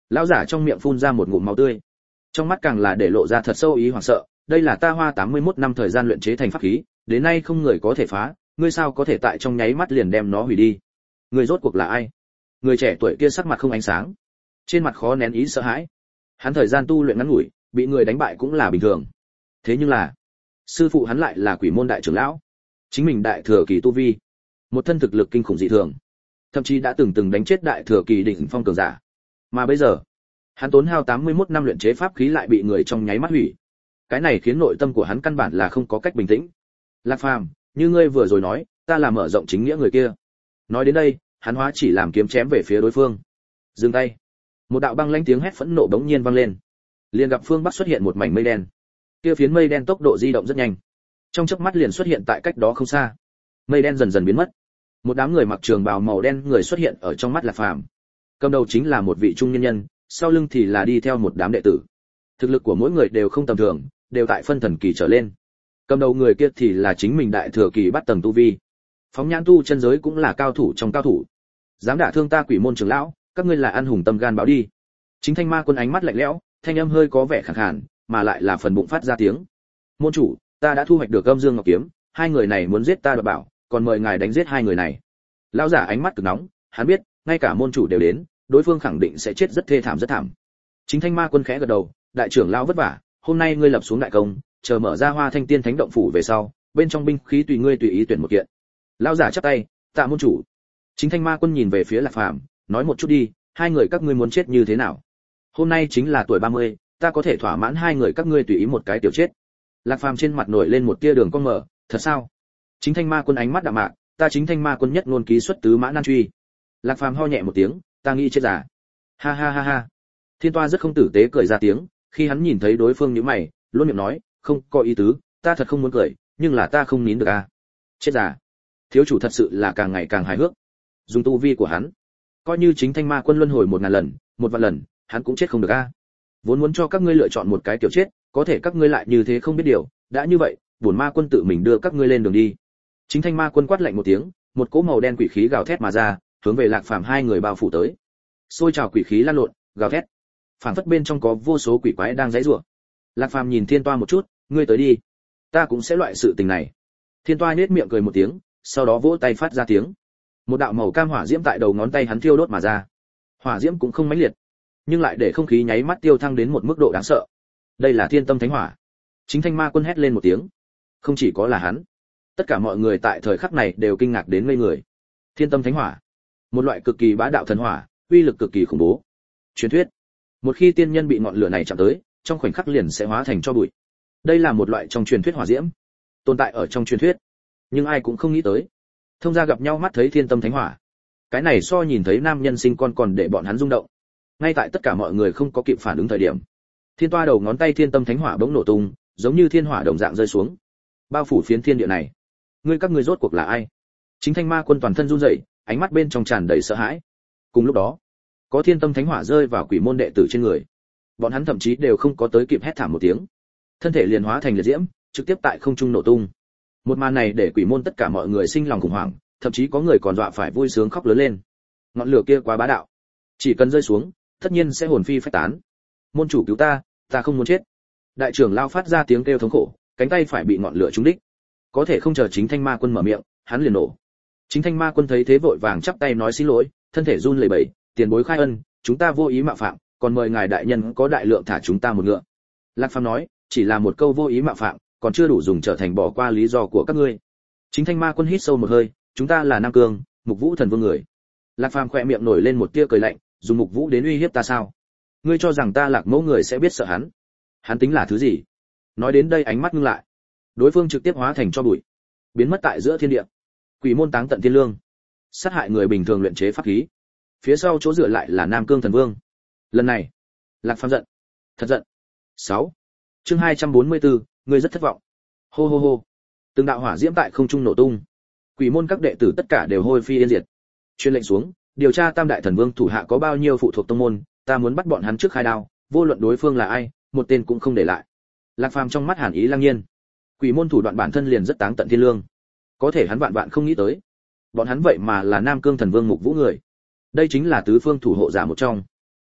Speaker 1: Lão giả trong miệng phun ra một ngụm máu tươi, trong mắt càng là để lộ ra thật sâu ý hoảng sợ. Đây là ta hoa 81 năm thời gian luyện chế thành pháp khí, đến nay không người có thể phá, ngươi sao có thể tại trong nháy mắt liền đem nó hủy đi? Ngươi rốt cuộc là ai? Người trẻ tuổi kia sắc mặt không ánh sáng, trên mặt khó nén ý sợ hãi. Hắn thời gian tu luyện ngắn ngủi, bị người đánh bại cũng là bình thường. Thế nhưng là, sư phụ hắn lại là Quỷ môn đại trưởng lão, chính mình đại thừa kỳ tu vi, một thân thực lực kinh khủng dị thường, thậm chí đã từng đánh chết đại thừa kỳ đỉnh phong cường giả. Mà bây giờ, hắn tốn hao 81 năm luyện chế pháp khí lại bị người trong nháy mắt hủy. Cái này khiến nội tâm của hắn căn bản là không có cách bình tĩnh. Lạc Phàm, như ngươi vừa rồi nói, ta là mở rộng chính nghĩa người kia. Nói đến đây, hắn hóa chỉ làm kiếm chém về phía đối phương. Dừng tay. Một đạo băng lãnh tiếng hét phẫn nộ bỗng nhiên vang lên. Liền gặp phương bắc xuất hiện một mảnh mây đen. Kia phiến mây đen tốc độ di động rất nhanh, trong chớp mắt liền xuất hiện tại cách đó không xa. Mây đen dần dần biến mất. Một đám người mặc trường bào màu đen người xuất hiện ở trong mắt Lạc Phàm. Cầm đầu chính là một vị trung nhân nhân, sau lưng thì là đi theo một đám đệ tử. Thực lực của mỗi người đều không tầm thường, đều tại phân thần kỳ trở lên. Cầm đầu người kia thì là chính mình đại thừa kỳ bắt tầng tu vi. Phóng nhãn tu chân giới cũng là cao thủ trong cao thủ. Dám đả thương ta Quỷ môn trưởng lão, các ngươi là ăn hùng tâm gan báo đi. Chính Thanh Ma Quân ánh mắt lạnh lẽo, thanh âm hơi có vẻ khàn khàn, mà lại là phần bụng phát ra tiếng. Môn chủ, ta đã thu hoạch được Âm Dương Ngọc kiếm, hai người này muốn giết ta đoạt bảo, còn mời ngài đánh giết hai người này. Lão giả ánh mắt cực nóng, hắn biết, ngay cả môn chủ đều đến, đối phương khẳng định sẽ chết rất thê thảm rất thảm. Chính Thanh Ma Quân khẽ gật đầu, đại trưởng lão vất vả, hôm nay ngươi lập xuống đại công, chờ mở ra Hoa Thanh Tiên Thánh động phủ về sau, bên trong binh khí tùy ngươi tùy ý tuyển một kiện. Lão giả chắp tay, tạ môn chủ. Chính Thanh Ma Quân nhìn về phía Lạc Phàm, nói một chút đi, hai người các ngươi muốn chết như thế nào? Hôm nay chính là tuổi 30, ta có thể thỏa mãn hai người các ngươi tùy ý một cái tiểu chết. Lạc Phàm trên mặt nổi lên một tia đường cong mở, thật sao? Chính Thanh Ma Quân ánh mắt đạm mạc, ta Chính Thanh Ma Quân nhất ngôn ký xuất tứ mã nan truy. Lạc Phàm ho nhẹ một tiếng, ta nghĩ chết giả. Ha ha ha ha. Thiên Toa rất không tử tế cười ra tiếng, khi hắn nhìn thấy đối phương nhíu mày, luôn miệng nói, không có ý tứ, ta thật không muốn cười, nhưng là ta không nín được a. Chết giả. Thiếu chủ thật sự là càng ngày càng hài hước. Dùng tu vi của hắn, coi như Chính Thanh Ma Quân luân hồi 1000 lần, 1 vạn lần, hắn cũng chết không được a. Vốn muốn cho các ngươi lựa chọn một cái kiểu chết, có thể các ngươi lại như thế không biết điều, đã như vậy, bổn ma quân tự mình đưa các ngươi lên đường đi. Chính Thanh Ma Quân quát lạnh một tiếng, một cỗ màu đen quỷ khí gào thét mà ra, hướng về Lạc Phàm hai người bao phủ tới. Xôi trào quỷ khí lan lộn, gào thét. Phảng phất bên trong có vô số quỷ quái đang giãy giụa. Lạc Phàm nhìn Thiên Toa một chút, ngươi tới đi, ta cũng sẽ loại sự tình này. Thiên Toa nhếch miệng cười một tiếng, sau đó vỗ tay phát ra tiếng. Một đạo màu cam hỏa diễm tại đầu ngón tay hắn thiêu đốt mà ra. Hỏa diễm cũng không mãnh liệt, nhưng lại để không khí nháy mắt tiêu thăng đến một mức độ đáng sợ. Đây là Thiên Tâm Thánh Hỏa. Chính Thanh Ma Quân hét lên một tiếng. Không chỉ có là hắn, tất cả mọi người tại thời khắc này đều kinh ngạc đến ngây người. Thiên Tâm Thánh Hỏa, một loại cực kỳ bá đạo thần hỏa, uy lực cực kỳ khủng bố. Truyền thuyết, một khi tiên nhân bị ngọn lửa này chạm tới, trong khoảnh khắc liền sẽ hóa thành tro bụi. Đây là một loại trong truyền thuyết hỏa diễm, tồn tại ở trong truyền thuyết, nhưng ai cũng không nghĩ tới. Thông gia gặp nhau mắt thấy Thiên Tâm Thánh Hỏa, cái này so nhìn thấy nam nhân sinh con còn để bọn hắn rung động. Ngay tại tất cả mọi người không có kịp phản ứng thời điểm, Thiên Toa đầu ngón tay Thiên Tâm Thánh Hỏa bỗng nổ tung, giống như thiên hỏa đồng dạng rơi xuống, bao phủ phiến thiên địa này. Các ngươi rốt cuộc là ai? Chính Thanh Ma Quân toàn thân run rẩy, ánh mắt bên trong tràn đầy sợ hãi. Cùng lúc đó, có Thiên Tâm Thánh Hỏa rơi vào Quỷ môn đệ tử trên người. Bọn hắn thậm chí đều không có tới kịp hét thảm một tiếng, thân thể liền hóa thành liệt diễm, trực tiếp tại không trung nổ tung. Một màn này để Quỷ môn tất cả mọi người sinh lòng khủng hoảng, thậm chí có người còn dọa phải vui sướng khóc lớn lên. Ngọn lửa kia quá bá đạo, chỉ cần rơi xuống, tất nhiên sẽ hồn phi phách tán. Môn chủ cứu ta, ta không muốn chết. Đại trưởng lao phát ra tiếng kêu thống khổ, cánh tay phải bị ngọn lửa trúng đích. Có thể không chờ Chính Thanh Ma Quân mở miệng, hắn liền nổ. Chính Thanh Ma Quân thấy thế vội vàng chắp tay nói xin lỗi, thân thể run lẩy bẩy, tiền bối khai ân, chúng ta vô ý mạo phạm, còn mời ngài đại nhân có đại lượng thả chúng ta một ngựa. Lạc Phàm nói, chỉ là một câu vô ý mạo phạm, còn chưa đủ dùng trở thành bỏ qua lý do của các ngươi. Chính Thanh Ma Quân hít sâu một hơi, chúng ta là Nam Cương, Mục Vũ thần vương người. Lạc Phàm khẽ miệng nổi lên một tia cười lạnh, dùng Mục Vũ đến uy hiếp ta sao? Ngươi cho rằng ta Lạc Mẫu người sẽ biết sợ hắn? Hắn tính là thứ gì? Nói đến đây ánh mắt ngưng lại, đối phương trực tiếp hóa thành tro bụi, biến mất tại giữa thiên địa. Quỷ môn táng tận thiên lương, sát hại người bình thường luyện chế pháp khí. Phía sau chỗ dựa lại là Nam Cương thần vương. Lần này, Lạc Phàm giận, thật giận. 6. Chương 244, ngươi rất thất vọng. Hô hô hô. Từng đạo hỏa diễm tại không trung nổ tung. Quỷ môn các đệ tử tất cả đều hôi phi yên diệt. Truyền lệnh xuống, điều tra Tam đại thần vương thủ hạ có bao nhiêu phụ thuộc tông môn, ta muốn bắt bọn hắn trước khai đao, vô luận đối phương là ai, một tên cũng không để lại. Lạc Phàm trong mắt hàn ý lăng nhiên. Quỷ môn thủ đoạn bản thân liền rất táng tận thiên lương, có thể hắn vạn vạn không nghĩ tới, bọn hắn vậy mà là Nam Cương thần vương Mục Vũ người. Đây chính là tứ phương thủ hộ giả một trong.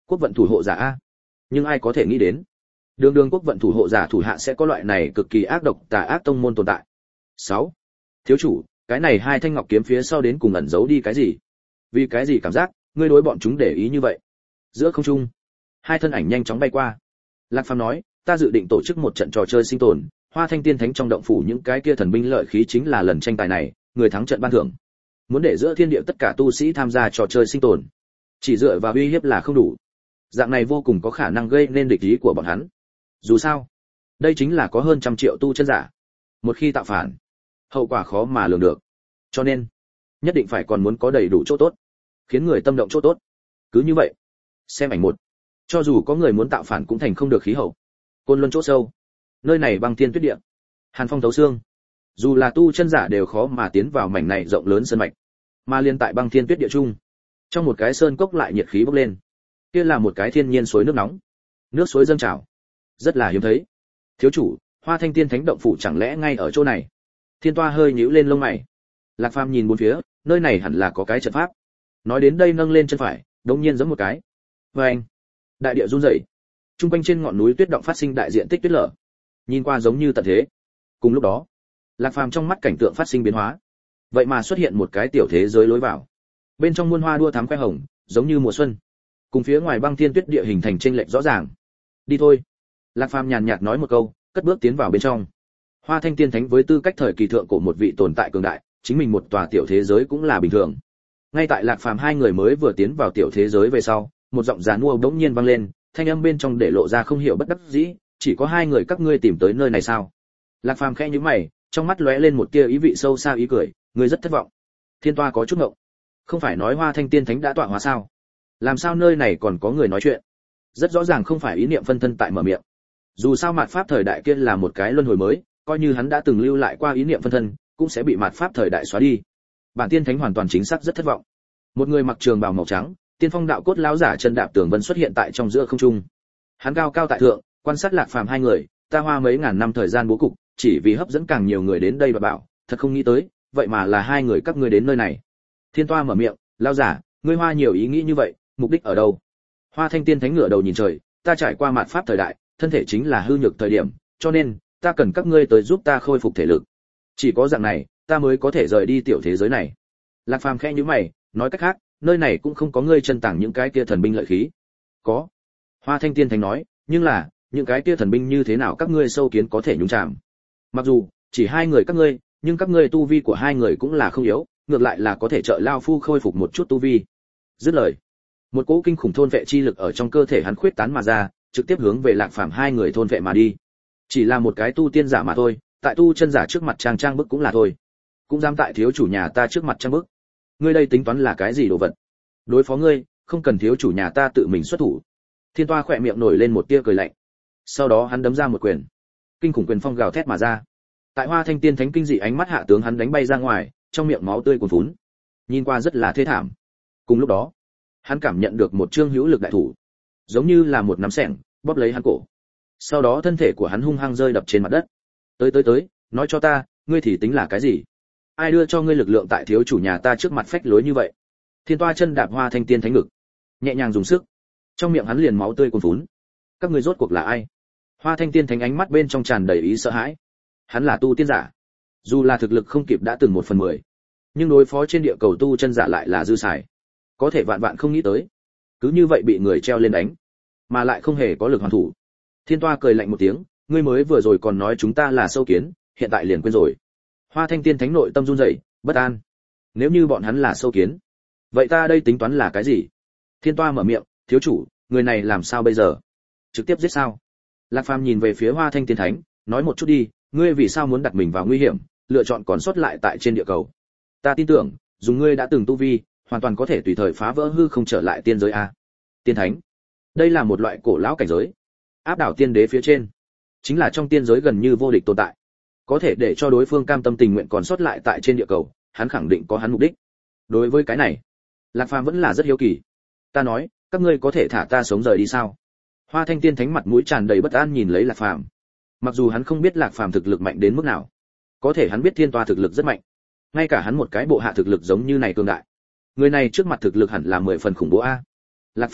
Speaker 1: Quốc vận thủ hộ giả a. Nhưng ai có thể nghĩ đến, đường đường quốc vận thủ hộ giả thủ hạ sẽ có loại này cực kỳ ác độc tà ác tông môn tồn tại. 6. Thiếu chủ, cái này hai thanh ngọc kiếm phía sau đến cùng ẩn giấu đi cái gì? Vì cái gì cảm giác ngươi đối bọn chúng để ý như vậy? Giữa không trung, hai thân ảnh nhanh chóng bay qua. Lạc Phàm nói, ta dự định tổ chức một trận trò chơi sinh tồn, Hoa Thanh Tiên Thánh trong động phủ những cái kia thần binh lợi khí chính là lần tranh tài này, người thắng trận ban thưởng. Muốn để giữa thiên địa tất cả tu sĩ tham gia trò chơi sinh tồn, chỉ dựa vào uy hiếp là không đủ. Dạng này vô cùng có khả năng gây nên địch ý của bọn hắn. Dù sao, đây chính là có hơn 100 triệu tu chân giả. Một khi tạo phản, hậu quả khó mà lường được. Cho nên, nhất định phải còn muốn có đầy đủ chỗ tốt, khiến người tâm động chỗ tốt. Cứ như vậy, xem ảnh một. Cho dù có người muốn tạo phản cũng thành không được khí hậu. Côn Luân chỗ sâu, nơi này băng thiên tuyết địa, hàn phong thấu xương. Dù là tu chân giả đều khó mà tiến vào mảnh này rộng lớn sơn mạch, mà liên tại băng thiên tuyết địa chung, trong một cái sơn cốc lại nhiệt khí bốc lên. Kia là một cái thiên nhiên suối nước nóng, nước suối dâng trào, rất là hiếm thấy. Thiếu chủ, Hoa Thanh Tiên Thánh động phủ chẳng lẽ ngay ở chỗ này? Thiên Toa hơi nhíu lên lông mày. Lạc Phàm nhìn bốn phía, nơi này hẳn là có cái trận pháp. Nói đến đây nâng lên chân phải, đột nhiên giẫm một cái. Oeng! Đại địa rung rẩy. Trung quanh trên ngọn núi tuyết động phát sinh đại diện tích tuyết lở. Nhìn qua giống như tận thế. Cùng lúc đó, Lạc Phàm trong mắt cảnh tượng phát sinh biến hóa. Vậy mà xuất hiện một cái tiểu thế giới lối vào. Bên trong muôn hoa đua thắm khoe hồng, giống như mùa xuân. Cùng phía ngoài băng thiên tuyết địa hình thành chênh lệch rõ ràng. Đi thôi. Lạc Phàm nhàn nhạt nói một câu, cất bước tiến vào bên trong. Hoa Thanh Tiên Thánh với tư cách thời kỳ thượng cổ một vị tồn tại cường đại, chính mình một tòa tiểu thế giới cũng là bình thường. Ngay tại Lạc Phàm hai người mới vừa tiến vào tiểu thế giới về sau, một giọng giàn mua bỗng nhiên vang lên, thanh âm bên trong để lộ ra không hiểu bất đắc dĩ, chỉ có hai người các ngươi tìm tới nơi này sao? Lạc Phàm khẽ nhíu mày, trong mắt lóe lên một tia ý vị sâu xa ý cười, ngươi rất thất vọng. Thiên Toa có chút ngộng, không phải nói Hoa Thanh Tiên Thánh đã tọa hóa sao? Làm sao nơi này còn có người nói chuyện? Rất rõ ràng không phải ý niệm phân thân tại mở miệng. Dù sao mạt pháp thời đại kia là một cái luân hồi mới, coi như hắn đã từng lưu lại qua ý niệm phân thân, cũng sẽ bị mạt pháp thời đại xóa đi. Bản Tiên Thánh hoàn toàn chính xác rất thất vọng. Một người mặc trường bào màu trắng, tiên phong đạo cốt lão giả chân đạp tường vân xuất hiện tại trong giữa không trung. Hắn cao cao tại thượng, quan sát Lạc Phàm hai người, ta hoa mấy ngàn năm thời gian bố cục, chỉ vì hấp dẫn càng nhiều người đến đây và bảo, thật không nghĩ tới, vậy mà là hai người các ngươi đến nơi này. Thiên Toa mở miệng, lão giả, ngươi hoa nhiều ý nghĩ như vậy, mục đích ở đâu? Hoa Thanh Tiên Thánh ngửa đầu nhìn trời, ta trải qua mạt pháp thời đại, thân thể chính là hư nhược thời điểm, cho nên ta cần các ngươi tới giúp ta khôi phục thể lực. Chỉ có dạng này, ta mới có thể rời đi tiểu thế giới này. Lạc Phàm khẽ nhíu mày, nói cách khác, nơi này cũng không có ngươi chân tàng những cái kia thần binh lợi khí. Có. Hoa Thanh Tiên Thánh nói, nhưng là, những cái kia thần binh như thế nào các ngươi sâu kiến có thể nhúng chạm. Mặc dù chỉ hai người các ngươi, nhưng các ngươi tu vi của hai người cũng là không yếu, ngược lại là có thể trợ lao phu khôi phục một chút tu vi. Dứt lời, một cỗ kinh khủng thôn vệ chi lực ở trong cơ thể hắn khuyết tán mà ra, trực tiếp hướng về Lạc Phàm hai người thôn vệ mà đi. Chỉ là một cái tu tiên giả mà thôi, tại tu chân giả trước mặt trang trang bức cũng là thôi. Cũng dám tại thiếu chủ nhà ta trước mặt trang bức. Ngươi đây tính toán là cái gì đồ vật? Đối phó ngươi, không cần thiếu chủ nhà ta tự mình xuất thủ. Thiên Toa khỏe miệng nổi lên một tia cười lạnh. Sau đó hắn đấm ra một quyền. Kinh khủng quyền phong gào thét mà ra. Tại Hoa Thanh Tiên Thánh kinh dị ánh mắt hạ tướng hắn đánh bay ra ngoài, trong miệng máu tươi cuồn phún. Nhìn qua rất là thê thảm. Cùng lúc đó, hắn cảm nhận được một trương hữu lực đại thủ, giống như là một nắm xẻng bóp lấy hắn cổ. Sau đó thân thể của hắn hung hăng rơi đập trên mặt đất. Tới, nói cho ta, ngươi thì tính là cái gì? Ai đưa cho ngươi lực lượng tại thiếu chủ nhà ta trước mặt phách lối như vậy? Thiên Toa chân đạp Hoa Thanh Tiên Thánh ngực, nhẹ nhàng dùng sức, trong miệng hắn liền máu tươi cuồn phún. Các ngươi rốt cuộc là ai? Hoa Thanh Tiên Thánh ánh mắt bên trong tràn đầy ý sợ hãi. Hắn là tu tiên giả, dù là thực lực không kịp đã từng 1/10, nhưng đối phó trên địa cầu tu chân giả lại là dư xài. Có thể vạn vạn không nghĩ tới, cứ như vậy bị người treo lên đánh, mà lại không hề có lực hoàn thủ. Thiên Toa cười lạnh một tiếng, ngươi mới vừa rồi còn nói chúng ta là sâu kiến, hiện tại liền quên rồi. Hoa Thanh Tiên Thánh nội tâm run rẩy, bất an. Nếu như bọn hắn là sâu kiến, vậy ta đây tính toán là cái gì? Thiên Toa mở miệng, thiếu chủ, người này làm sao bây giờ? Trực tiếp giết sao? Lạc Phàm nhìn về phía Hoa Thanh Tiên Thánh, nói một chút đi, ngươi vì sao muốn đặt mình vào nguy hiểm, lựa chọn còn sót lại tại trên địa cầu? Ta tin tưởng, dùng ngươi đã từng tu vi, hoàn toàn có thể tùy thời phá vỡ hư không trở lại tiên giới a. Tiên Thánh, đây là một loại cổ lão cảnh giới, áp đảo tiên đế phía trên, chính là trong tiên giới gần như vô địch tồn tại, có thể để cho đối phương cam tâm tình nguyện còn sót lại tại trên địa cầu, hắn khẳng định có hắn mục đích. Đối với cái này, Lạc Phàm vẫn là rất hiếu kỳ. Ta nói, các ngươi có thể thả ta sống rời đi sao? Hoa Thanh Tiên Thánh mặt mũi tràn đầy bất an nhìn lấy Lạc Phàm. Mặc dù hắn không biết Lạc Phàm thực lực mạnh đến mức nào, có thể hắn biết Thiên Toa thực lực rất mạnh, ngay cả hắn một cái bộ hạ thực lực giống như này cường đại. Người này trước mặt thực lực hẳn là 10 phần khủng bố a. Lạc Phàm cười,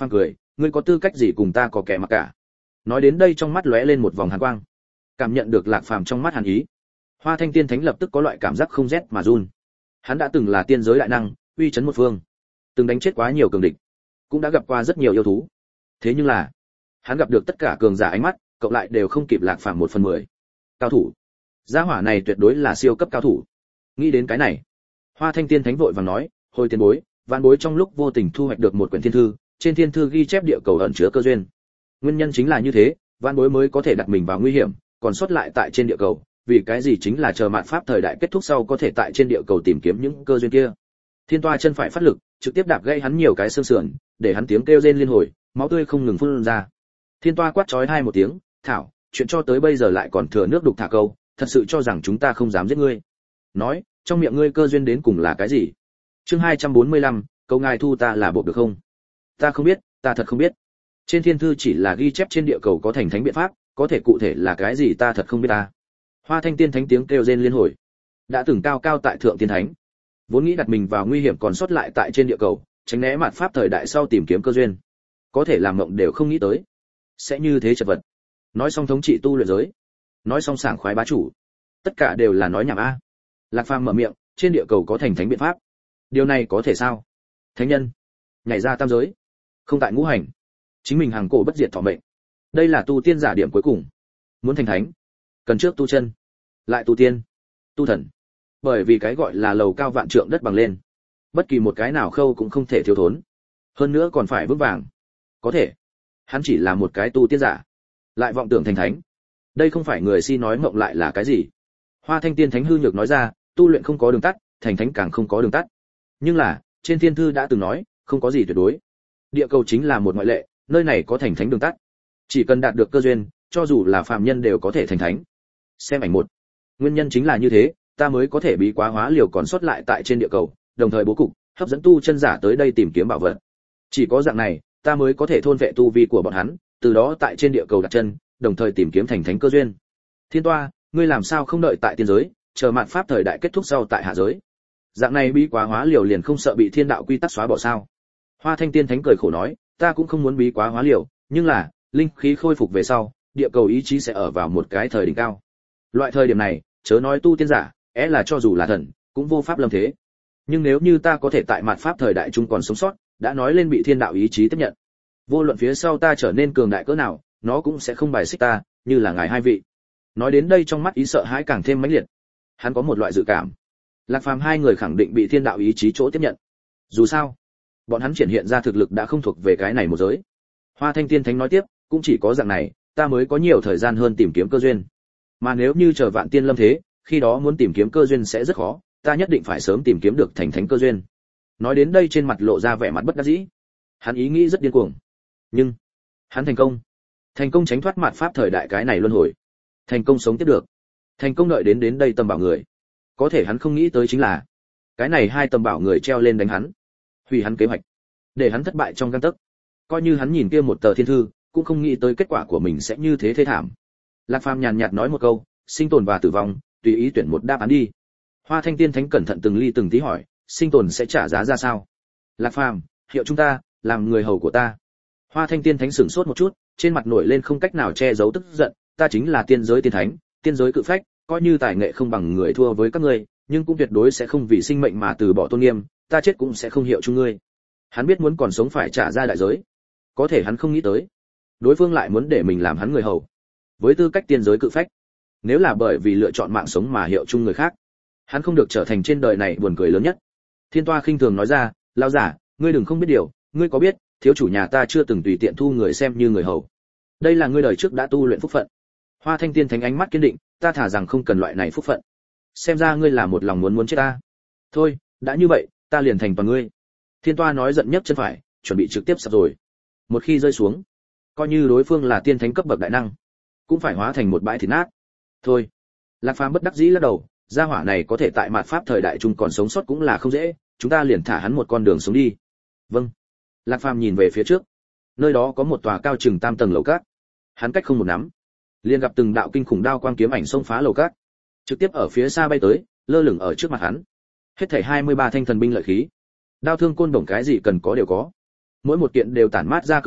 Speaker 1: ngươi có tư cách gì cùng ta có kẻ mặc cả? Nói đến đây trong mắt lóe lên một vòng hàn quang. Cảm nhận được Lạc Phàm trong mắt hàn ý, Hoa Thanh Tiên Thánh lập tức có loại cảm giác không rét mà run. Hắn đã từng là tiên giới đại năng, uy chấn một phương, từng đánh chết quá nhiều cường địch, cũng đã gặp qua rất nhiều yêu thú. Thế nhưng là, hắn gặp được tất cả cường giả ánh mắt, cộng lại đều không kịp Lạc Phàm 1/10. Cao thủ. Gia hỏa này tuyệt đối là siêu cấp cao thủ. Nghĩ đến cái này, Hoa Thanh Tiên Thánh vội vàng nói, hồi tiền bối, vạn bối trong lúc vô tình thu hoạch được một quyển thiên thư, trên thiên thư ghi chép địa cầu ẩn chứa cơ duyên. Nguyên nhân chính là như thế, vạn bối mới có thể đặt mình vào nguy hiểm, còn sót lại tại trên địa cầu, vì cái gì chính là chờ mạt pháp thời đại kết thúc sau có thể tại trên địa cầu tìm kiếm những cơ duyên kia. Thiên Toa chân phải phát lực, trực tiếp đạp gãy hắn nhiều cái xương sườn, để hắn tiếng kêu rên liên hồi, máu tươi không ngừng phun ra. Thiên Toa quát chói tai một tiếng, "Thảo, chuyện cho tới bây giờ lại còn thừa nước đục thả câu, thật sự cho rằng chúng ta không dám giết ngươi. Nói, trong miệng ngươi cơ duyên đến cùng là cái gì?" Chương 245, câu ngài thu ta là bộ được không? Ta không biết, ta thật không biết. Trên thiên thư chỉ là ghi chép trên địa cầu có thành thánh biện pháp, có thể cụ thể là cái gì ta thật không biết ta. Hoa Thanh Tiên Thánh tiếng kêu rên liên hồi. Đã từng cao cao tại thượng tiên thánh, vốn nghĩ đặt mình vào nguy hiểm còn sót lại tại trên địa cầu, tránh né mạt pháp thời đại sau tìm kiếm cơ duyên. Có thể làm mộng đều không nghĩ tới, sẽ như thế chật vật. Nói xong thống trị tu luyện giới, nói xong sảng khoái bá chủ, tất cả đều là nói nhảm a. Lạc Phàm mở miệng, trên địa cầu có thành thánh biện pháp. Điều này có thể sao? Thánh nhân, nhảy ra tam giới, không tại ngũ hành, chính mình hàng cổ bất diệt thọ mệnh. Đây là tu tiên giả điểm cuối cùng. Muốn thành thánh, cần trước tu chân, lại tu tiên, tu thần. Bởi vì cái gọi là lầu cao vạn trượng đất bằng lên, bất kỳ một cái nào khâu cũng không thể thiếu thốn. Hơn nữa còn phải vững vàng. Có thể, hắn chỉ là một cái tu tiên giả, lại vọng tưởng thành thánh. Đây không phải người si nói mộng lại là cái gì? Hoa Thanh Tiên Thánh hư nhược nói ra, tu luyện không có đường tắt, thành thánh càng không có đường tắt. Nhưng là, trên thiên thư đã từng nói, không có gì tuyệt đối. Địa cầu chính là một ngoại lệ, nơi này có thành thánh đường tắt. Chỉ cần đạt được cơ duyên, cho dù là phàm nhân đều có thể thành thánh. Xem ảnh 1. Nguyên nhân chính là như thế, ta mới có thể bí quá hóa liều còn sót lại tại trên địa cầu, đồng thời bố cục, hấp dẫn tu chân giả tới đây tìm kiếm bảo vật. Chỉ có dạng này, ta mới có thể thôn vệ tu vi của bọn hắn, từ đó tại trên địa cầu đặt chân, đồng thời tìm kiếm thành thánh cơ duyên. Thiên Toa, ngươi làm sao không đợi tại tiên giới, chờ mạt pháp thời đại kết thúc sau tại hạ giới? Dạng này bí quá hóa liều liền không sợ bị thiên đạo quy tắc xóa bỏ sao? Hoa Thanh Tiên Thánh cười khổ nói, ta cũng không muốn bí quá hóa liều, nhưng là, linh khí khôi phục về sau, địa cầu ý chí sẽ ở vào một cái thời đỉnh cao. Loại thời điểm này, chớ nói tu tiên giả, là cho dù là thần, cũng vô pháp lâm thế. Nhưng nếu như ta có thể tại mạt pháp thời đại trung còn sống sót, đã nói lên bị thiên đạo ý chí tiếp nhận. Vô luận phía sau ta trở nên cường đại cỡ nào, nó cũng sẽ không bài xích ta, như là ngài hai vị. Nói đến đây trong mắt ý sợ hãi càng thêm mãnh liệt. Hắn có một loại dự cảm, Lạc Phàm hai người khẳng định bị thiên đạo ý chí chỗ tiếp nhận. Dù sao, bọn hắn triển hiện ra thực lực đã không thuộc về cái này một giới. Hoa Thanh Tiên Thánh nói tiếp, cũng chỉ có dạng này, ta mới có nhiều thời gian hơn tìm kiếm cơ duyên. Mà nếu như chờ vạn tiên lâm thế, khi đó muốn tìm kiếm cơ duyên sẽ rất khó, ta nhất định phải sớm tìm kiếm được thành thánh cơ duyên. Nói đến đây trên mặt lộ ra vẻ mặt bất đắc dĩ. Hắn ý nghĩ rất điên cuồng, nhưng hắn thành công tránh thoát mạt pháp thời đại cái này luân hồi, thành công sống tiếp được, thành công đợi đến đây tầm bảo người. Có thể hắn không nghĩ tới chính là, cái này hai tầm bảo người treo lên đánh hắn, hủy hắn kế hoạch, để hắn thất bại trong gang tấc. Coi như hắn nhìn kia một tờ thiên thư, cũng không nghĩ tới kết quả của mình sẽ như thế thê thảm. Lạc Phàm nhàn nhạt nói một câu, sinh tồn và tử vong, tùy ý tuyển một đáp án đi. Hoa Thanh Tiên Thánh cẩn thận từng ly từng tí hỏi, sinh tồn sẽ trả giá ra sao? Lạc Phàm, hiệu chúng ta, làm người hầu của ta. Hoa Thanh Tiên Thánh sửng sốt một chút, trên mặt nổi lên không cách nào che giấu tức giận, ta chính là tiên giới tiên thánh, tiên giới cự phách, coi như tài nghệ không bằng người thua với các ngươi, nhưng cũng tuyệt đối sẽ không vì sinh mệnh mà từ bỏ tôn nghiêm, ta chết cũng sẽ không hiệu chung ngươi. Hắn biết muốn còn sống phải trả ra đại giới, có thể hắn không nghĩ tới, đối phương lại muốn để mình làm hắn người hầu. Với tư cách tiên giới cự phách, nếu là bởi vì lựa chọn mạng sống mà hiệu chung người khác, hắn không được trở thành trên đời này buồn cười lớn nhất. Thiên Toa khinh thường nói ra, lão giả, ngươi đừng không biết điều, ngươi có biết, thiếu chủ nhà ta chưa từng tùy tiện thu người xem như người hầu. Đây là ngươi đời trước đã tu luyện phúc phận. Hoa Thanh Tiên Thánh ánh mắt kiên định, ta thả rằng không cần loại này phúc phận. Xem ra ngươi là một lòng muốn chết ta. Thôi, đã như vậy, ta liền thành toàn ngươi. Thiên Toa nói giận nhấc chân phải, chuẩn bị trực tiếp sập rồi. Một khi rơi xuống, coi như đối phương là tiên thánh cấp bậc đại năng, cũng phải hóa thành một bãi thịt nát. Thôi, Lạc Phàm bất đắc dĩ lắc đầu, gia hỏa này có thể tại mạt pháp thời đại trung còn sống sót cũng là không dễ, chúng ta liền thả hắn một con đường sống đi. Vâng. Lạc Phàm nhìn về phía trước, nơi đó có một tòa cao chừng 3 tầng lầu cát. Hắn cách không một nắm, liền gặp từng đạo kinh khủng đao quang kiếm ảnh xông phá lầu cát, trực tiếp ở phía xa bay tới, lơ lửng ở trước mặt hắn. Hết thảy 23 thanh thần binh lợi khí, đao thương côn đồng cái gì cần có đều có. Mỗi một kiện đều tản mát ra cường đại,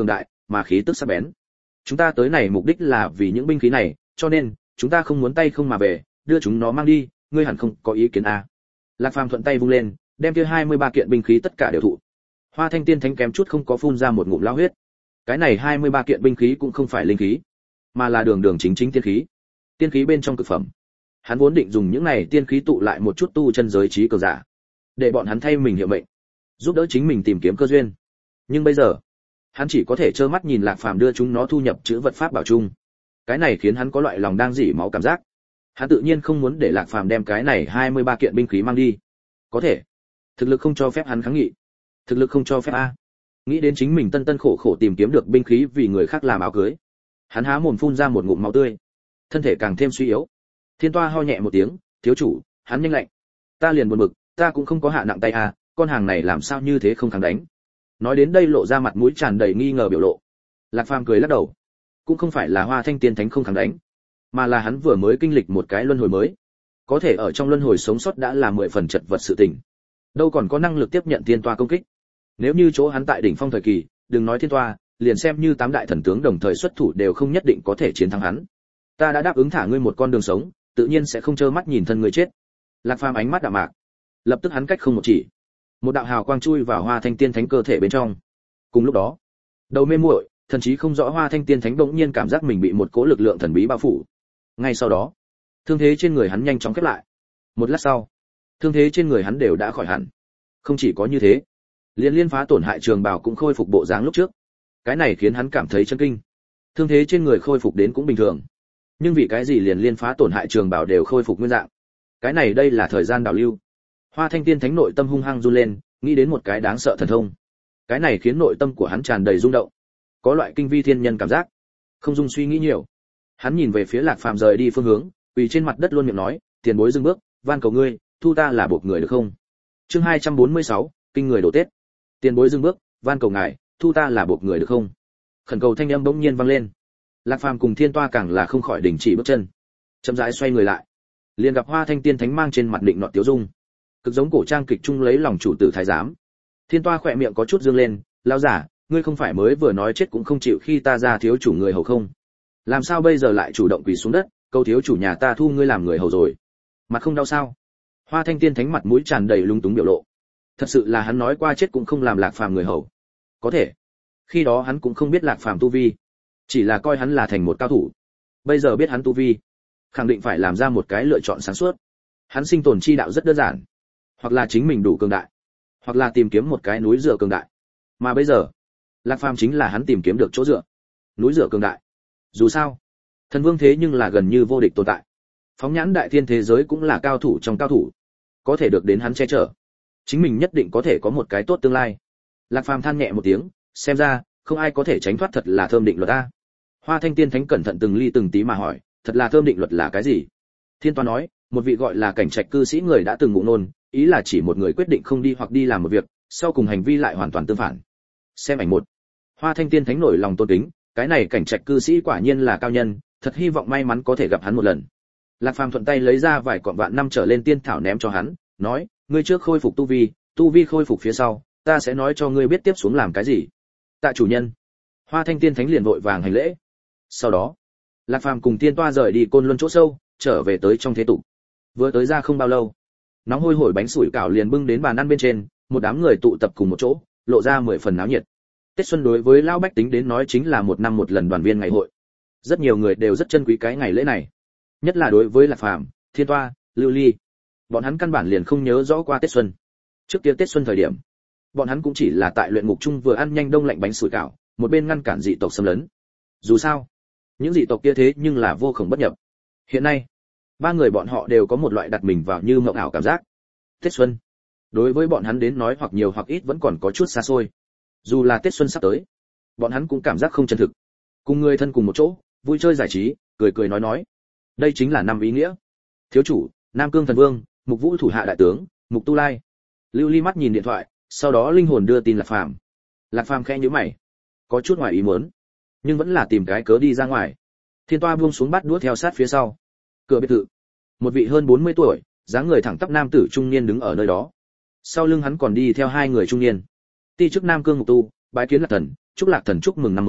Speaker 1: mà khí tức sắc bén. Chúng ta tới này mục đích là vì những binh khí này, cho nên chúng ta không muốn tay không mà về, đưa chúng nó mang đi, ngươi hẳn không có ý kiến à? Lạc Phàm thuận tay vung lên, đem kia 23 kiện binh khí tất cả đều thụ. Hoa Thanh Tiên Thánh kém chút không có phun ra một ngụm lao huyết. Cái này 23 kiện binh khí cũng không phải linh khí, mà là đường đường chính chính tiên khí. Tiên khí bên trong cực phẩm. Hắn vốn định dùng những này tiên khí tụ lại một chút tu chân giới trí cường giả, để bọn hắn thay mình hiệu mệnh, giúp đỡ chính mình tìm kiếm cơ duyên. Nhưng bây giờ, hắn chỉ có thể trơ mắt nhìn Lạc Phàm đưa chúng nó thu nhập chữ vật pháp bảo chung. Cái này khiến hắn có loại lòng đang rỉ máu cảm giác. Hắn tự nhiên không muốn để Lạc Phàm đem cái này 23 kiện binh khí mang đi. Có thể, thực lực không cho phép hắn kháng nghị. Thực lực không cho phép a. Nghĩ đến chính mình tân tân khổ khổ tìm kiếm được binh khí vì người khác làm áo cưới, hắn há mồm phun ra một ngụm máu tươi, thân thể càng thêm suy yếu. Thiên Toa ho nhẹ một tiếng, thiếu chủ, hắn nhanh lạnh. Ta liền buồn bực, ta cũng không có hạ nặng tay a, con hàng này làm sao như thế không kháng đánh. Nói đến đây lộ ra mặt mũi tràn đầy nghi ngờ biểu lộ. Lạc Phàm cười lắc đầu, cũng không phải là Hoa Thanh Tiên Thánh không kháng đánh, mà là hắn vừa mới kinh lịch một cái luân hồi mới, có thể ở trong luân hồi sống sót đã là 10 phần chật vật sự tình, đâu còn có năng lực tiếp nhận Thiên Toa công kích. Nếu như chỗ hắn tại đỉnh phong thời kỳ, đừng nói Thiên Toa, liền xem như 8 đại thần tướng đồng thời xuất thủ đều không nhất định có thể chiến thắng hắn. Ta đã đáp ứng thả ngươi một con đường sống, tự nhiên sẽ không trơ mắt nhìn thân ngươi chết. Lạc Phàm ánh mắt đạm mạc, lập tức hắn cách không một chỉ, một đạo hào quang chui vào Hoa Thanh Tiên Thánh cơ thể bên trong. Cùng lúc đó, đầu mê muội, thậm chí không rõ Hoa Thanh Tiên Thánh bỗng nhiên cảm giác mình bị một cỗ lực lượng thần bí bao phủ. Ngay sau đó, thương thế trên người hắn nhanh chóng khép lại. Một lát sau, thương thế trên người hắn đều đã khỏi hẳn. Không chỉ có như thế, liên phá tổn hại trường bào cũng khôi phục bộ dáng lúc trước. Cái này khiến hắn cảm thấy chấn kinh. Thương thế trên người khôi phục đến cũng bình thường, nhưng vì cái gì liên phá tổn hại trường bào đều khôi phục nguyên dạng? Cái này đây là thời gian đảo lưu. Hoa Thanh Tiên Thánh nội tâm hung hăng run lên, nghĩ đến một cái đáng sợ thần thông. Cái này khiến nội tâm của hắn tràn đầy rung động, có loại kinh vi thiên nhân cảm giác. Không dung suy nghĩ nhiều, hắn nhìn về phía Lạc Phàm rời đi phương hướng, quỳ trên mặt đất luôn miệng nói, tiền bối dừng bước, van cầu ngươi, thu ta là buộc người được không? Chương 246, kinh người đổ Tết. Tiền bối dừng bước, van cầu ngài, thu ta là buộc người được không? Khẩn cầu thanh âm bỗng nhiên vang lên. Lạc Phàm cùng Thiên Toa càng là không khỏi đình chỉ bước chân, chậm rãi xoay người lại, liền gặp Hoa Thanh Tiên Thánh mang trên mặt định nọ tiếu dung, cực giống cổ trang kịch trung lấy lòng chủ tử thái giám. Thiên Toa khỏe miệng có chút dương lên, lão giả, ngươi không phải mới vừa nói chết cũng không chịu khi ta ra thiếu chủ người hầu không? Làm sao bây giờ lại chủ động quỳ xuống đất, câu thiếu chủ nhà ta thu ngươi làm người hầu rồi? Mặt không đau sao? Hoa Thanh Tiên Thánh mặt mũi tràn đầy lung túng biểu lộ. Thật sự là hắn nói qua chết cũng không làm Lạc Phàm người hầu. Có thể, khi đó hắn cũng không biết Lạc Phàm tu vi, chỉ là coi hắn là thành một cao thủ. Bây giờ biết hắn tu vi, khẳng định phải làm ra một cái lựa chọn sáng suốt. Hắn sinh tồn chi đạo rất đơn giản, hoặc là chính mình đủ cường đại, hoặc là tìm kiếm một cái núi dựa cường đại. Mà bây giờ, Lạc Phàm chính là hắn tìm kiếm được chỗ dựa, núi dựa cường đại. Dù sao, thần vương thế nhưng là gần như vô địch tồn tại. Phóng nhãn đại thiên thế giới cũng là cao thủ trong cao thủ, có thể được đến hắn che chở, chính mình nhất định có thể có một cái tốt tương lai. Lạc Phàm than nhẹ một tiếng, xem ra không ai có thể tránh thoát, thật là thơm định luật a. Hoa Thanh Tiên Thánh cẩn thận từng ly từng tí mà hỏi, thật là thơm định luật là cái gì? Thiên Toa nói, một vị gọi là cảnh trạch cư sĩ người đã từng ngụ nôn, ý là chỉ một người quyết định không đi hoặc đi làm một việc, sau cùng hành vi lại hoàn toàn tương phản. Xem ảnh một. Hoa Thanh Tiên Thánh nổi lòng tôn kính, cái này cảnh trạch cư sĩ quả nhiên là cao nhân, thật hy vọng may mắn có thể gặp hắn một lần. Lạc Phàm thuận tay lấy ra vài cọng vạn năm trở lên tiên thảo ném cho hắn, nói, ngươi trước khôi phục tu vi khôi phục phía sau, ta sẽ nói cho ngươi biết tiếp xuống làm cái gì. Tạ chủ nhân. Hoa Thanh Tiên Thánh liền vội vàng hành lễ. Sau đó, Lạc Phàm cùng Tiên Toa rời đi Côn Luân chỗ sâu, trở về tới trong thế tục. Vừa tới ra không bao lâu, nóng hôi hổi bánh sủi cảo liền bưng đến bàn ăn bên trên, một đám người tụ tập cùng một chỗ, lộ ra 10 phần náo nhiệt. Tết xuân đối với lão bách tính đến nói chính là một năm một lần đoàn viên ngày hội. Rất nhiều người đều rất trân quý cái ngày lễ này, nhất là đối với Lạc Phàm, Thiên Toa, Lưu Ly. Bọn hắn căn bản liền không nhớ rõ qua Tết xuân. Trước kia Tết xuân thời điểm, bọn hắn cũng chỉ là tại luyện ngục chung vừa ăn nhanh đông lạnh bánh sủi cảo, một bên ngăn cản dị tộc xâm lấn. Dù sao, những dị tộc kia thế nhưng là vô cùng bất nhập. Hiện nay, ba người bọn họ đều có một loại đặt mình vào như mộng ảo cảm giác. Tết xuân, đối với bọn hắn đến nói hoặc nhiều hoặc ít vẫn còn có chút xa xôi. Dù là Tết xuân sắp tới, bọn hắn cũng cảm giác không chân thực. Cùng người thân cùng một chỗ, vui chơi giải trí, cười cười nói. Đây chính là năm ý nghĩa. Thiếu chủ, Nam Cương Thần Vương, Mục Vũ thủ hạ đại tướng, Mục Tu Lai. Lưu Ly mắt nhìn điện thoại, sau đó linh hồn đưa tin Lạc Phàm. Lạc Phàm khẽ nhíu mày, có chút ngoài ý muốn, nhưng vẫn là tìm cái cớ đi ra ngoài. Thiên Toa buông xuống bát đũa theo sát phía sau. Cửa biệt thự, một vị hơn 40 tuổi, dáng người thẳng tắp nam tử trung niên đứng ở nơi đó. Sau lưng hắn còn đi theo hai người trung niên. Ti chức Nam Cương Mục Tu, bái kiến Lạc Thần, chúc Lạc Thần chúc mừng năm mới,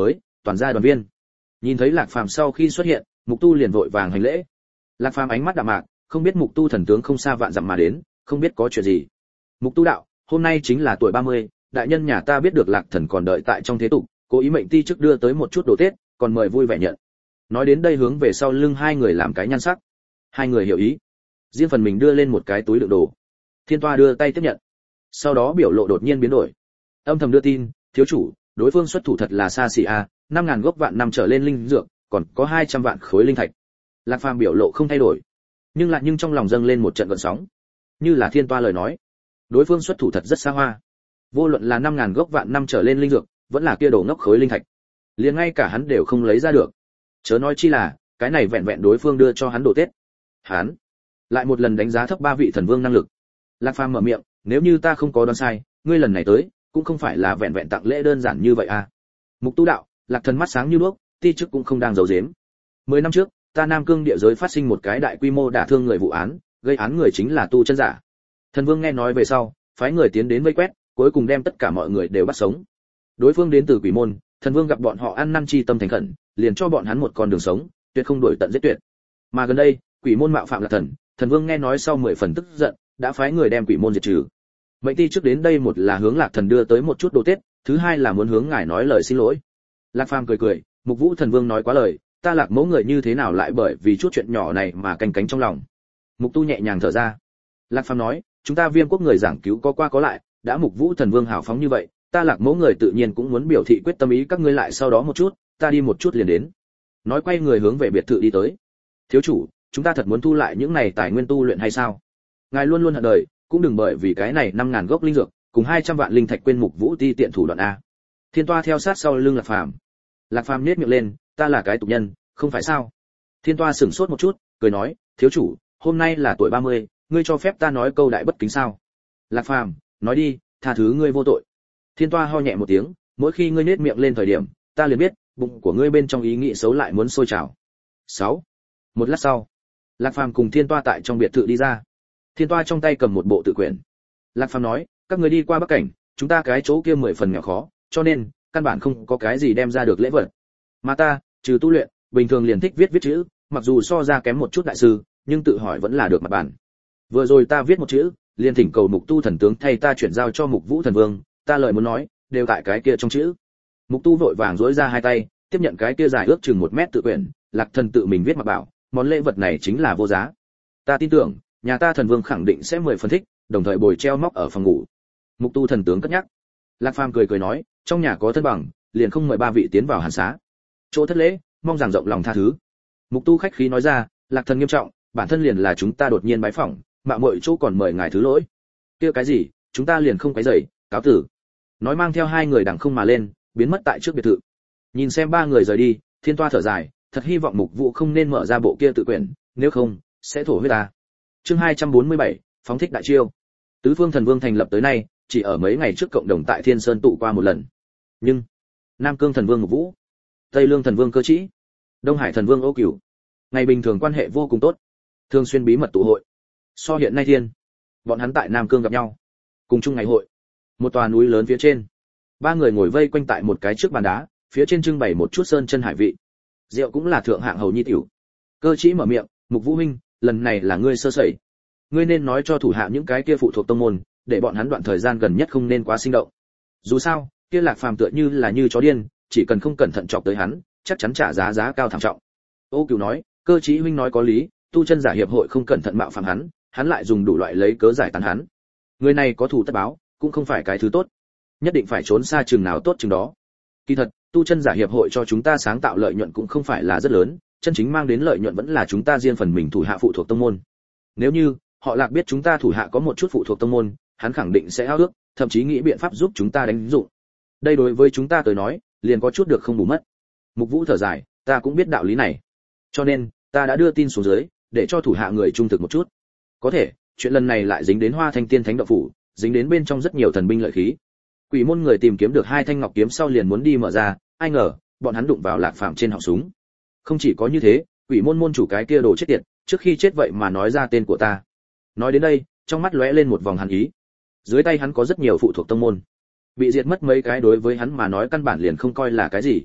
Speaker 1: toàn gia đoàn viên. Nhìn thấy Lạc Phàm sau khi xuất hiện, Mục Tu liền vội vàng hành lễ. Lạc Phàm ánh mắt đạm mạc, không biết Mục Tu thần tướng không xa vạn dặm mà đến, không biết có chuyện gì. Mục Tu đạo, hôm nay chính là tuổi 30, đại nhân nhà ta biết được Lạc Thần còn đợi tại trong thế tục, cố ý mệnh ti chức đưa tới một chút đồ Tết, còn mời vui vẻ nhận. Nói đến đây hướng về sau lưng hai người làm cái nhan sắc. Hai người hiểu ý, riêng phần mình đưa lên một cái túi đựng đồ. Thiên Toa đưa tay tiếp nhận, sau đó biểu lộ đột nhiên biến đổi, âm thầm đưa tin, thiếu chủ, đối phương xuất thủ thật là xa xỉ a, 5000 gốc vạn năm trở lên linh dược, còn có 200 vạn khối linh thạch. Lạc Phàm biểu lộ không thay đổi, nhưng trong lòng dâng lên một trận gợn sóng. Như là Thiên Toa lời nói, đối phương xuất thủ thật rất xa hoa. Vô luận là 5000 gốc vạn năm trở lên linh dược, vẫn là kia đồ ngốc khối linh thạch, liền ngay cả hắn đều không lấy ra được. Chớ nói chi là, cái này vẹn vẹn đối phương đưa cho hắn đồ Tết. Hắn lại một lần đánh giá thấp ba vị thần vương năng lực. Lạc Phàm mở miệng, nếu như ta không có đoán sai, ngươi lần này tới, cũng không phải là vẹn vẹn tặng lễ đơn giản như vậy à. Mục Tu đạo, Lạc Thần mắt sáng như đuốc, ti chức cũng không đang giấu giếm. 10 năm trước, ta Nam Cương địa giới phát sinh một cái đại quy mô đả thương người vụ án, gây án người chính là tu chân giả. Thần Vương nghe nói về sau, phái người tiến đến vây quét, cuối cùng đem tất cả mọi người đều bắt sống. Đối phương đến từ Quỷ Môn, Thần Vương gặp bọn họ ăn năn chi tâm thành khẩn, liền cho bọn hắn một con đường sống, tuyệt không đuổi tận giết tuyệt. Mà gần đây, Quỷ Môn mạo phạm Lạc Thần, Thần Vương nghe nói sau 10 phần tức giận, đã phái người đem Quỷ Môn diệt trừ. Mệnh ti trước đến đây một là hướng Lạc Thần đưa tới một chút đồ Tết, thứ hai là muốn hướng ngài nói lời xin lỗi. Lạc Phàm cười cười, Mục Vũ Thần Vương nói quá lời, ta Lạc Mẫu người như thế nào lại bởi vì chút chuyện nhỏ này mà canh cánh trong lòng. Mục Tu nhẹ nhàng thở ra. Lạc Phàm nói, chúng ta Viêm quốc người giảng cứu có qua có lại, đã Mục Vũ Thần Vương hào phóng như vậy, ta Lạc Mẫu người tự nhiên cũng muốn biểu thị quyết tâm ý các ngươi lại sau đó một chút, ta đi một chút liền đến. Nói quay người hướng về biệt thự đi tới. Thiếu chủ, chúng ta thật muốn thu lại những này tài nguyên tu luyện hay sao? Ngài luôn luôn hận đời, cũng đừng bởi vì cái này 5000 gốc linh dược, cùng 200 vạn linh thạch quên Mục Vũ ti tiện thủ đoạn a. Thiên Toa theo sát sau lưng Lạc Phàm. Lạc Phàm nhếch miệng lên, ta là cái tục nhân, không phải sao? Thiên Toa sững sốt một chút, cười nói, thiếu chủ, hôm nay là tuổi 30, ngươi cho phép ta nói câu đại bất kính sao? Lạc Phàm, nói đi, tha thứ ngươi vô tội. Thiên Toa ho nhẹ một tiếng, mỗi khi ngươi nhếch miệng lên thời điểm, ta liền biết, bụng của ngươi bên trong ý nghĩ xấu lại muốn sôi trào. 6. Một lát sau, Lạc Phàm cùng Thiên Toa tại trong biệt thự đi ra. Thiên Toa trong tay cầm một bộ tự quyển. Lạc Phàm nói, các ngươi đi qua Bắc Cảnh, chúng ta cái chỗ kia 10 phần nghèo khó, cho nên căn bản không có cái gì đem ra được lễ vật. Mà ta, trừ tu luyện, bình thường liền thích viết chữ, mặc dù so ra kém một chút đại sư, nhưng tự hỏi vẫn là được mặt bản. Vừa rồi ta viết một chữ, liền thỉnh cầu Mục Tu thần tướng thay ta chuyển giao cho Mục Vũ thần vương, ta lời muốn nói, đều tại cái kia trong chữ. Mục Tu vội vàng duỗi ra hai tay, tiếp nhận cái kia dài ước chừng 1 mét tự quyển, Lạc Thần tự mình viết mà bảo, món lễ vật này chính là vô giá. Ta tin tưởng, nhà ta thần vương khẳng định sẽ 10 phần thích, đồng thời bồi treo móc ở phòng ngủ. Mục Tu thần tướng cất nhắc. Lạc Phàm cười cười nói, trong nhà có thân bằng, liền không mời ba vị tiến vào hàn xá. Chỗ thất lễ, mong rằng rộng lòng tha thứ. Mục Tu khách khí nói ra, Lạc Thần nghiêm trọng, bản thân liền là chúng ta đột nhiên bái phỏng, mạo muội chỗ còn mời ngài thứ lỗi. Kia cái gì, chúng ta liền không quấy rầy, cáo tử. Nói mang theo hai người đằng không mà lên, biến mất tại trước biệt thự. Nhìn xem ba người rời đi, Thiên Toa thở dài, thật hy vọng Mục Vũ không nên mở ra bộ kia tự quyển, nếu không, sẽ thổ huyết ta. Chương 247, phóng thích đại chiêu. Tứ phương thần vương thành lập tới nay, chỉ ở mấy ngày trước cộng đồng tại Thiên Sơn tụ qua một lần. Nhưng Nam Cương thần vương Mục Vũ, Tây Lương thần vương Cơ Trĩ, Đông Hải thần vương Ô Cửu, ngày bình thường quan hệ vô cùng tốt, thường xuyên bí mật tụ hội. So hiện nay thiên, bọn hắn tại Nam Cương gặp nhau, cùng chung ngày hội. Một tòa núi lớn phía trên, ba người ngồi vây quanh tại một cái trước bàn đá, phía trên trưng bày một chút sơn chân hải vị. Rượu cũng là thượng hạng hầu nhi tiểu. Cơ Trĩ mở miệng, Mục Vũ huynh, lần này là ngươi sơ sẩy. Ngươi nên nói cho thủ hạ những cái kia phụ thuộc tông môn, để bọn hắn đoạn thời gian gần nhất không nên quá sinh động. Dù sao, kia Lạc Phàm tựa như là như chó điên, chỉ cần không cẩn thận chọc tới hắn, chắc chắn trả giá cao thảm trọng. Ô Cửu nói, Cơ Trĩ huynh nói có lý, tu chân giả hiệp hội không cẩn thận mạo phạm hắn, hắn lại dùng đủ loại lấy cớ giải tán hắn. Người này có thù tất báo, cũng không phải cái thứ tốt, nhất định phải trốn xa chừng nào tốt chừng đó. Kỳ thật, tu chân giả hiệp hội cho chúng ta sáng tạo lợi nhuận cũng không phải là rất lớn, chân chính mang đến lợi nhuận vẫn là chúng ta riêng phần mình thủ hạ phụ thuộc tông môn. Nếu như họ Lạc biết chúng ta thủ hạ có một chút phụ thuộc tông môn, hắn khẳng định sẽ ao ước, thậm chí nghĩ biện pháp giúp chúng ta đánh dụng. Đây đối với chúng ta tới nói, liền có chút được không bù mất. Mục Vũ thở dài, ta cũng biết đạo lý này, cho nên ta đã đưa tin xuống dưới, để cho thủ hạ người trung thực một chút. Có thể, chuyện lần này lại dính đến Hoa Thanh Tiên Thánh động phủ, dính đến bên trong rất nhiều thần binh lợi khí. Quỷ môn người tìm kiếm được 2 thanh ngọc kiếm sau liền muốn đi mở ra, ai ngờ, bọn hắn đụng vào Lạc Phàm trên họng súng. Không chỉ có như thế, Quỷ môn môn chủ cái kia đồ chết tiệt, trước khi chết vậy mà nói ra tên của ta. Nói đến đây, trong mắt lóe lên một vòng hàn ý. Dưới tay hắn có rất nhiều phụ thuộc tông môn, bị diệt mất mấy cái đối với hắn mà nói căn bản liền không coi là cái gì.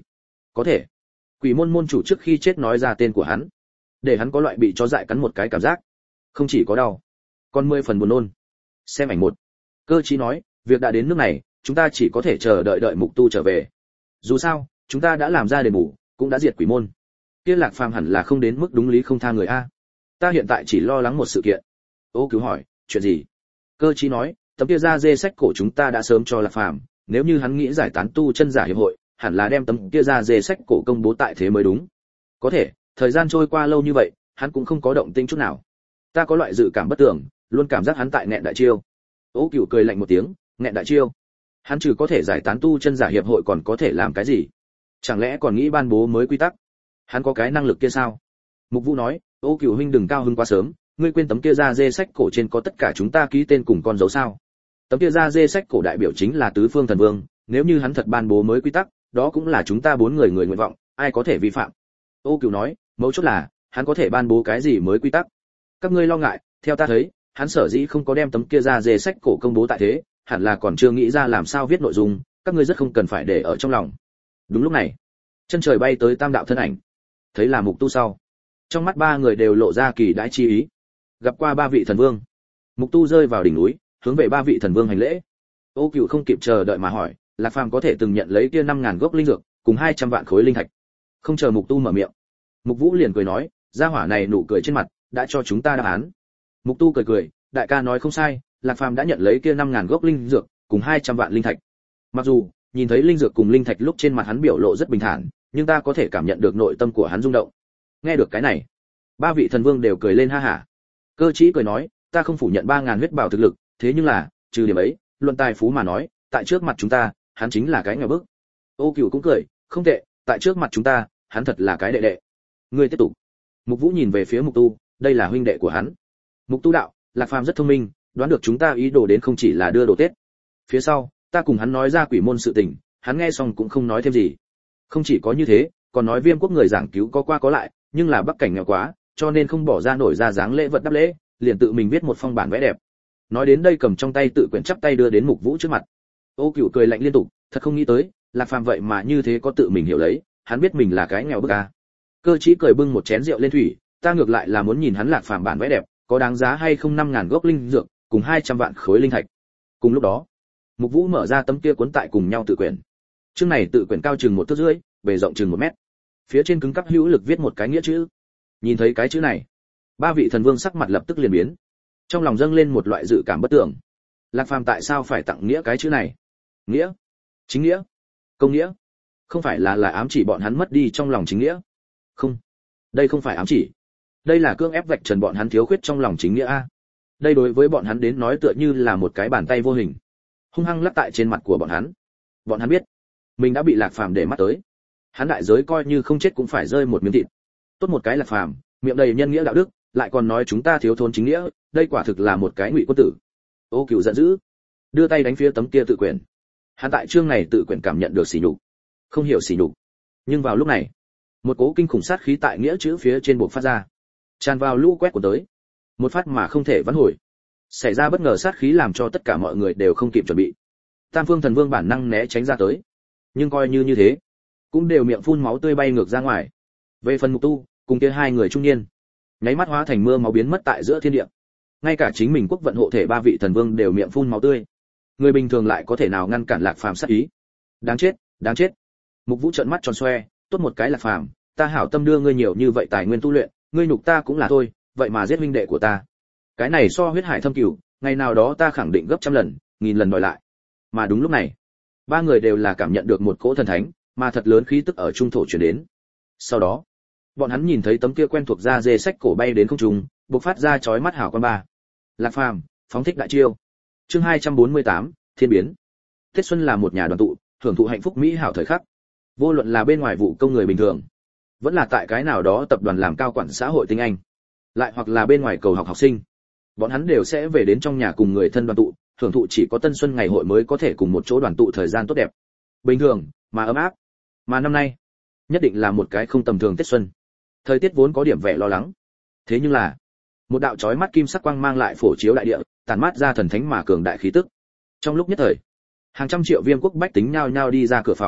Speaker 1: Có thể. Quỷ môn môn chủ trước khi chết nói ra tên của hắn, để hắn có loại bị chó dại cắn một cái cảm giác, không chỉ có đau, còn 10 phần buồn nôn. Xem ảnh một. Cơ Chí nói, việc đã đến nước này, chúng ta chỉ có thể chờ đợi Mục Tu trở về. Dù sao, chúng ta đã làm ra đền bù, cũng đã diệt quỷ môn. Kia Lạc Phàm hẳn là không đến mức đúng lý không tha người a. Ta hiện tại chỉ lo lắng một sự kiện. Ô Cứu hỏi, chuyện gì? Cơ Chí nói, tấm kia da dê sách cổ chúng ta đã sớm cho Lạc Phàm, nếu như hắn nghĩ giải tán tu chân giả hiệp hội, hẳn là đem tấm kia da dê sách cổ công bố tại thế mới đúng. Có thể, thời gian trôi qua lâu như vậy, hắn cũng không có động tĩnh chút nào. Ta có loại dự cảm bất tưởng, luôn cảm giác hắn tại nghẹn đại chiêu. Ô Cửu cười lạnh một tiếng, nghẹn đại chiêu? Hắn trừ có thể giải tán tu chân giả hiệp hội còn có thể làm cái gì? Chẳng lẽ còn nghĩ ban bố mới quy tắc? Hắn có cái năng lực kia sao? Mục Vũ nói, Ô Cửu huynh đừng cao hứng quá sớm, ngươi quên tấm kia da dê sách cổ trên có tất cả chúng ta ký tên cùng con dấu sao? Tấm kia da dê sách cổ đại biểu chính là tứ phương thần vương, nếu như hắn thật ban bố mới quy tắc, đó cũng là chúng ta 4 người nguyện vọng, ai có thể vi phạm? Ô Cửu nói, mấu chốt là, hắn có thể ban bố cái gì mới quy tắc? Các ngươi lo ngại, theo ta thấy, hắn sở dĩ không có đem tấm kia da dê sách cổ công bố tại thế, hẳn là còn chưa nghĩ ra làm sao viết nội dung, các ngươi rất không cần phải để ở trong lòng. Đúng lúc này, chân trời bay tới tam đạo thân ảnh, thấy là Mục Tu sau, trong mắt 3 người đều lộ ra kỳ đãi chi ý. Gặp qua 3 vị thần vương, Mục Tu rơi vào đỉnh núi, hướng về 3 vị thần vương hành lễ. Ô Cửu không kịp chờ đợi mà hỏi, Lạc Phàm có thể từng nhận lấy kia 5000 gốc linh dược, cùng 200 vạn khối linh thạch. Không chờ Mục Tu mở miệng, Mục Vũ liền cười nói, gia hỏa này nụ cười trên mặt đã cho chúng ta đáp án. Mục Tu cười cười, đại ca nói không sai, Lạc Phàm đã nhận lấy kia 5000 gốc linh dược, cùng 200 vạn linh thạch. Mặc dù nhìn thấy linh dược cùng linh thạch lúc trên mặt hắn biểu lộ rất bình thản, nhưng ta có thể cảm nhận được nội tâm của hắn rung động. Nghe được cái này, 3 vị thần vương đều cười lên ha hả. Cơ Chí cười nói, ta không phủ nhận 3000 huyết bảo thực lực, thế nhưng là, trừ điểm ấy, luận tài phú mà nói, tại trước mặt chúng ta, hắn chính là cái nghèo bức. Ô Cửu cũng cười, không tệ, tại trước mặt chúng ta, hắn thật là cái đệ đệ. Ngươi tiếp tục. Mục Vũ nhìn về phía Mục Tu, đây là huynh đệ của hắn. Mục Tu đạo, Lạc Phàm rất thông minh, đoán được chúng ta ý đồ đến không chỉ là đưa đồ Tết. Phía sau, ta cùng hắn nói ra quỷ môn sự tình, hắn nghe xong cũng không nói thêm gì. Không chỉ có như thế, còn nói Viêm quốc người giảng cứu có qua có lại, nhưng là Bắc cảnh nghèo quá, cho nên không bỏ ra nổi ra dáng lễ vật đáp lễ, liền tự mình viết một phong bản vẽ đẹp. Nói đến đây cầm trong tay tự quyển chắp tay đưa đến Mục Vũ trước mặt. Ô Cửu cười lạnh liên tục, thật không nghĩ tới, Lạc Phàm vậy mà như thế có tự mình hiểu lấy, hắn biết mình là cái nghèo bức a. Cơ Chí cười bưng một chén rượu lên thủy, ta ngược lại là muốn nhìn hắn Lạc Phàm bản vẽ đẹp, có đáng giá hay không 5000 gốc linh dược, cùng 200 vạn khối linh thạch. Cùng lúc đó, Mục Vũ mở ra tấm kia cuốn tại cùng nhau tự quyển. Chương này tự quyển cao chừng 1 thước rưỡi, bề rộng chừng 1 mét. Phía trên cứng cắp hữu lực viết một cái nghĩa chữ. Nhìn thấy cái chữ này, 3 vị thần vương sắc mặt lập tức liền biến. Trong lòng dâng lên một loại dự cảm bất tưởng. Lạc Phàm tại sao phải tặng nghĩa cái chữ này? Nghĩa? Chính nghĩa? Công nghĩa? Không phải là ám chỉ bọn hắn mất đi trong lòng chính nghĩa? Không, đây không phải ám chỉ. Đây là cưỡng ép vạch trần bọn hắn thiếu khuyết trong lòng chính nghĩa a. Đây đối với bọn hắn đến nói tựa như là một cái bàn tay vô hình, hung hăng lắc tại trên mặt của bọn hắn. Bọn hắn biết, mình đã bị Lạc Phàm để mắt tới. Hắn đại giới coi như không chết cũng phải rơi một miếng thịt. Tốt một cái Lạc Phàm, miệng đầy nhân nghĩa đạo đức, lại còn nói chúng ta thiếu thốn chính nghĩa, đây quả thực là một cái ngụy quân tử. Ô Cửu giận dữ, đưa tay đánh phía tấm kia tự quyển. Hắn tại chương này tự quyển cảm nhận được sỉ nhục, không hiểu sỉ nhục. Nhưng vào lúc này, một cỗ kinh khủng sát khí tại nghĩa chữ phía trên bộc phát ra, tràn vào lũ quét của tới, một phát mà không thể vãn hồi. Xảy ra bất ngờ sát khí làm cho tất cả mọi người đều không kịp chuẩn bị. Tam Phương Thần Vương bản năng né tránh ra tới, nhưng coi như thế, cũng đều miệng phun máu tươi bay ngược ra ngoài. Về phần Mục Tu, cùng kia 2 người trung niên, nháy mắt hóa thành mưa máu biến mất tại giữa thiên địa. Ngay cả chính mình quốc vận hộ thể 3 vị thần vương đều miệng phun máu tươi. Người bình thường lại có thể nào ngăn cản Lạc Phàm sát ý? Đáng chết, đáng chết. Mục Vũ trợn mắt tròn xoe, tốt một cái Lạc Phàm, ta hảo tâm đưa ngươi nhiều như vậy tài nguyên tu luyện, ngươi nhục ta cũng là thôi, vậy mà giết huynh đệ của ta. Cái này so huyết hải thâm cửu, ngày nào đó ta khẳng định gấp trăm lần, nghìn lần đòi lại. Mà đúng lúc này, 3 người đều là cảm nhận được một cỗ thần thánh, mà thật lớn khí tức ở trung thổ truyền đến. Sau đó, bọn hắn nhìn thấy tấm kia quen thuộc da dê sách cổ bay đến không trung, bộc phát ra chói mắt hào quang ba. Lạc Phàm, phóng thích đại chiêu. Chương 248, Thiên biến. Tết xuân là một nhà đoàn tụ, hưởng thụ hạnh phúc mỹ hảo thời khắc. Vô luận là bên ngoài vụ công người bình thường, vẫn là tại cái nào đó tập đoàn làm cao quản xã hội tinh anh, lại hoặc là bên ngoài cầu học học sinh, bọn hắn đều sẽ về đến trong nhà cùng người thân đoàn tụ, hưởng thụ chỉ có tân xuân ngày hội mới có thể cùng một chỗ đoàn tụ thời gian tốt đẹp, bình thường mà ấm áp. Mà năm nay, nhất định là một cái không tầm thường Tết xuân. Thời tiết vốn có điểm vẻ lo lắng, thế nhưng là một đạo chói mắt kim sắc quang mang lại phổ chiếu đại địa, tàn mát ra thần thánh mà cường đại khí tức. Trong lúc nhất thời, hàng trăm triệu Viêm quốc bách tính nhao nhao đi ra cửa phòng,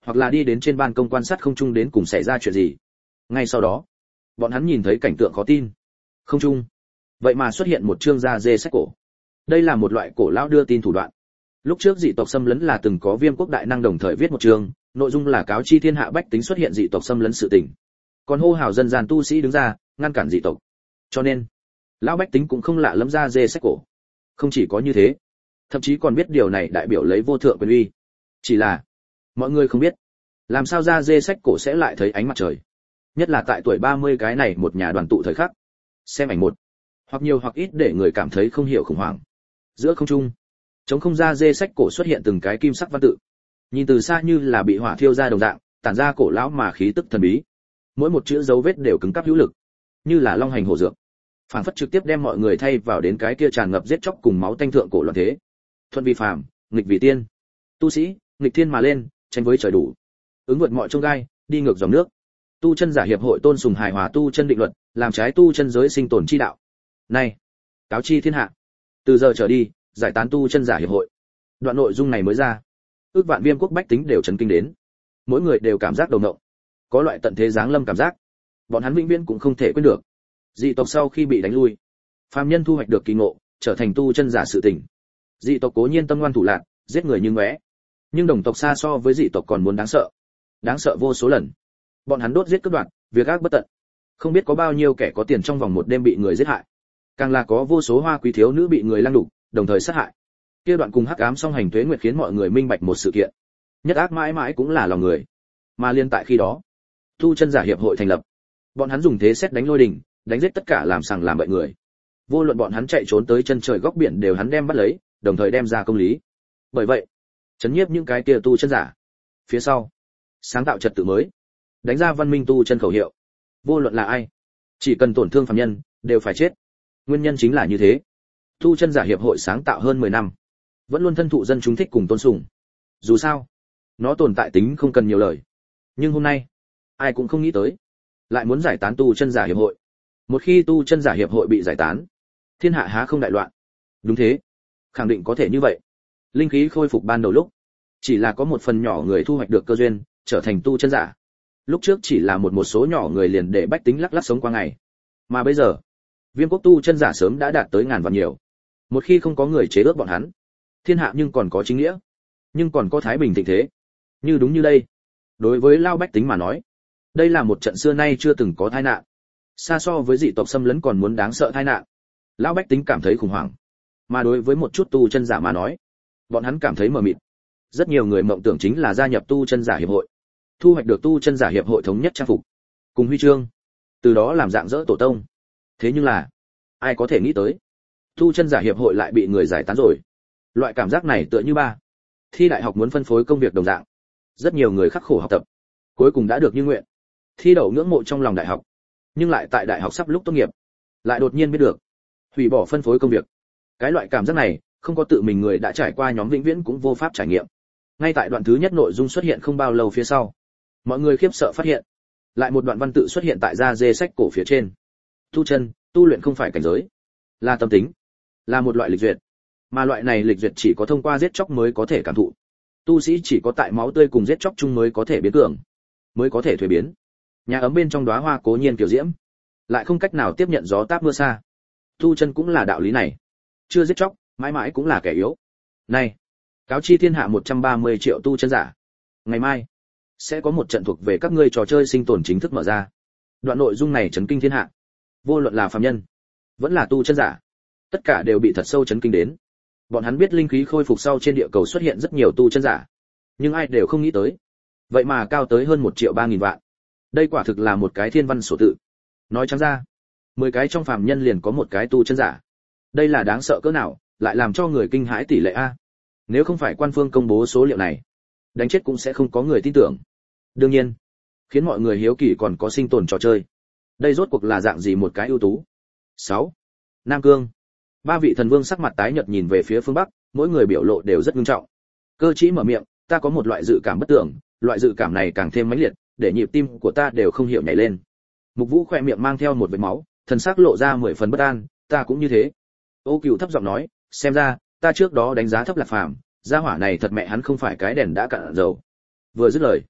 Speaker 1: hoặc là đi đến trên ban công quan sát không trung đến cùng xảy ra chuyện gì. Ngay sau đó, bọn hắn nhìn thấy cảnh tượng khó tin. Không trung, vậy mà xuất hiện một chương da dê sách cổ. Đây là một loại cổ lão đưa tin thủ đoạn. Lúc trước dị tộc xâm lấn là từng có Viêm quốc đại năng đồng thời viết một chương, nội dung là cáo chi thiên hạ bách tính xuất hiện dị tộc xâm lấn sự tình. Còn hô hào dân gian tu sĩ đứng ra, ngăn cản dị tộc. Cho nên, lão bách tính cũng không lạ lẫm da dê sách cổ. Không chỉ có như thế, thậm chí còn biết điều này đại biểu lấy vô thượng quyền uy. Chỉ là, mọi người không biết, làm sao da dê sách cổ sẽ lại thấy ánh mặt trời. Nhất là tại tuổi 30 cái này một nhà đoàn tụ thời khắc. Xem ảnh một, hoặc nhiều hoặc ít để người cảm thấy không hiểu khủng hoảng. Giữa không trung, trống không da dê sách cổ xuất hiện từng cái kim sắc văn tự. Nhìn từ xa như là bị hỏa thiêu ra đồng dạng, tản ra cổ lão mà khí tức thần bí. Mỗi một chữ dấu vết đều cứng cáp hữu lực, như là long hành hổ dược. Phản phất trực tiếp đem mọi người thay vào đến cái kia tràn ngập giết chóc cùng máu tanh thượng cổ loạn thế. Thuận vi phàm, nghịch vì tiên. Tu sĩ, nghịch thiên mà lên, tranh với trời đủ. Ứng vượt mọi chông gai, đi ngược dòng nước. Tu chân giả hiệp hội tôn sùng hài hòa tu chân định luật, làm trái tu chân giới sinh tồn chi đạo. Này, cáo chi thiên hạ, từ giờ trở đi, giải tán tu chân giả hiệp hội. Đoạn nội dung này mới ra, ước vạn Viêm quốc bách tính đều chấn kinh đến. Mỗi người đều cảm giác đầu ngộng, có loại tận thế giáng lâm cảm giác. Bọn hắn vĩnh viễn cũng không thể quên được. Dị tộc sau khi bị đánh lui, phàm nhân thu hoạch được kỳ ngộ, trở thành tu chân giả sự tình. Dị tộc cố nhiên tâm ngoan thủ lạn, giết người như ngóe, nhưng đồng tộc xa so với dị tộc còn muốn đáng sợ vô số lần. Bọn hắn đốt giết cướp đoạt, việc ác bất tận. Không biết có bao nhiêu kẻ có tiền trong vòng một đêm bị người giết hại, càng là có vô số hoa quý thiếu nữ bị người lăng đục, đồng thời sát hại. Kia đoạn cùng hắc ám song hành tuế nguyệt khiến mọi người minh bạch một sự kiện, nhất ác mãi mãi cũng là lòng người. Mà liên tại khi đó, tu chân giả hiệp hội thành lập. Bọn hắn dùng thế xét đánh lôi đình, đánh giết tất cả làm sằng làm bậy người. Vô luận bọn hắn chạy trốn tới chân trời góc biển đều hắn đem bắt lấy, đồng thời đem ra công lý. Bởi vậy, chấn nhiếp những cái kia tu chân giả. Phía sau, sáng tạo trật tự mới, đánh ra văn minh tu chân khẩu hiệu. Vô luận là ai, chỉ cần tổn thương phàm nhân, đều phải chết. Nguyên nhân chính là như thế. Tu chân giả hiệp hội sáng tạo hơn 10 năm, vẫn luôn thân thụ dân chúng thích cùng tôn sùng. Dù sao, nó tồn tại tính không cần nhiều lời. Nhưng hôm nay, ai cũng không nghĩ tới, lại muốn giải tán tu chân giả hiệp hội. Một khi tu chân giả hiệp hội bị giải tán, thiên hạ há không đại loạn. Đúng thế, khẳng định có thể như vậy. Linh khí khôi phục ban đầu lúc, chỉ là có một phần nhỏ người thu hoạch được cơ duyên, trở thành tu chân giả. Lúc trước chỉ là một số nhỏ người liền để bách tính lắc lắc sống qua ngày. Mà bây giờ, Viêm quốc tu chân giả sớm đã đạt tới ngàn vạn nhiều. Một khi không có người chế ước bọn hắn, thiên hạ nhưng còn có chính nghĩa, nhưng còn có thái bình thịnh thế. Như đúng như đây, đối với lao bách tính mà nói, đây là một trận xưa nay chưa từng có tai nạn. Xa so với dị tộc xâm lấn còn muốn đáng sợ tai nạn. Lão bách tính cảm thấy khủng hoảng, mà đối với một chút tu chân giả mà nói, bọn hắn cảm thấy mờ mịt. Rất nhiều người mộng tưởng chính là gia nhập tu chân giả hiệp hội, thu hoạch được tu chân giả hiệp hội thống nhất trang phục cùng huy chương, từ đó làm dạng dỡ tổ tông. Thế nhưng là, ai có thể nghĩ tới, tu chân giả hiệp hội lại bị người giải tán rồi. Loại cảm giác này tựa như thi đại học muốn phân phối công việc đồng dạng. Rất nhiều người khắc khổ học tập, cuối cùng đã được như nguyện, thi đậu ngưỡng mộ trong lòng đại học, nhưng lại tại đại học sắp lúc tốt nghiệp, lại đột nhiên biết được hủy bỏ phân phối công việc. Cái loại cảm giác này, không có tự mình người đã trải qua nhóm vĩnh viễn cũng vô pháp trải nghiệm. Ngay tại đoạn thứ nhất nội dung xuất hiện không bao lâu phía sau, mọi người khiếp sợ phát hiện, lại một đoạn văn tự xuất hiện tại da dê sách cổ phía trên. Tu chân, tu luyện không phải cảnh giới, là tâm tính, là một loại lịch duyệt, mà loại này lịch duyệt chỉ có thông qua giết chóc mới có thể cảm thụ. Tu sĩ chỉ có tại máu tươi cùng giết chóc chung mới có thể biến cường, mới có thể thuế biến. Nhà ấm bên trong đóa hoa cố nhiên kiểu diễm, lại không cách nào tiếp nhận gió táp mưa xa. Tu chân cũng là đạo lý này, chưa giết chóc, mãi mãi cũng là kẻ yếu. Này, cáo chi thiên hạ 130 triệu tu chân giả. Ngày mai sẽ có một trận thuộc về các ngươi trò chơi sinh tồn chính thức mở ra. Đoạn nội dung này chấn kinh thiên hạ. Vô luận là phàm nhân, vẫn là tu chân giả, tất cả đều bị thật sâu chấn kinh đến. Bọn hắn biết linh khí khôi phục sau trên địa cầu xuất hiện rất nhiều tu chân giả, nhưng ai đều không nghĩ tới, vậy mà cao tới hơn 1.300.000 vạn. Đây quả thực là một cái thiên văn sổ tự. Nói trắng ra, 10 cái trong phàm nhân liền có một cái tu chân giả. Đây là đáng sợ cỡ nào, lại làm cho người kinh hãi tỷ lệ a. Nếu không phải quan phương công bố số liệu này, đánh chết cũng sẽ không có người tin tưởng. Đương nhiên, khiến mọi người hiếu kỳ còn có sinh tồn trò chơi. Đây rốt cuộc là dạng gì một cái ưu tú. 6. Nam Cương. 3 vị thần vương sắc mặt tái nhợt nhìn về phía phương Bắc, mỗi người biểu lộ đều rất nghiêm trọng. Cơ Chí mở miệng, ta có một loại dự cảm bất tưởng, loại dự cảm này càng thêm mãnh liệt, để nhịp tim của ta đều không hiểu nhảy lên. Mục Vũ khỏe miệng mang theo một vệt máu, thần sắc lộ ra 10 phần bất an, ta cũng như thế. Ô Cửu thấp giọng nói, xem ra, ta trước đó đánh giá thấp Lạc Phàm, gia hỏa này thật mẹ hắn không phải cái đèn đã cạn dầu. Vừa dứt lời,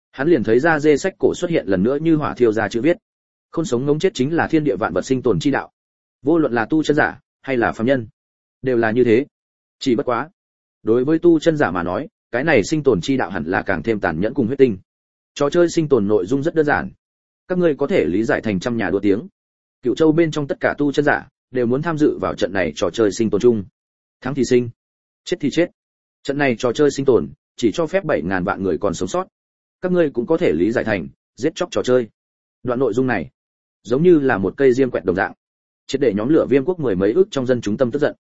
Speaker 1: Hắn liền thấy ra dê sách cổ xuất hiện lần nữa như hỏa thiêu ra chữ viết. Khôn sống ngống chết chính là thiên địa vạn vật sinh tồn chi đạo. Vô luận là tu chân giả hay là phàm nhân, đều là như thế. Chỉ bất quá, đối với tu chân giả mà nói, cái này sinh tồn chi đạo hẳn là càng thêm tàn nhẫn cùng huyết tinh. Trò chơi sinh tồn nội dung rất đơn giản, các ngươi có thể lý giải thành trăm nhà đua tiếng. Cựu Châu bên trong tất cả tu chân giả đều muốn tham dự vào trận này trò chơi sinh tồn chung. Thắng thì sinh, chết thì chết. Trận này trò chơi sinh tồn chỉ cho phép 7.000 vạn người còn sống sót. Các ngươi cũng có thể lý giải thành giết chóc trò chơi. Đoạn nội dung này giống như là một cây diêm quẹt đồng dạng, triệt để nhóm lửa Viêm quốc mười mấy ức trong dân chúng tâm tức giận.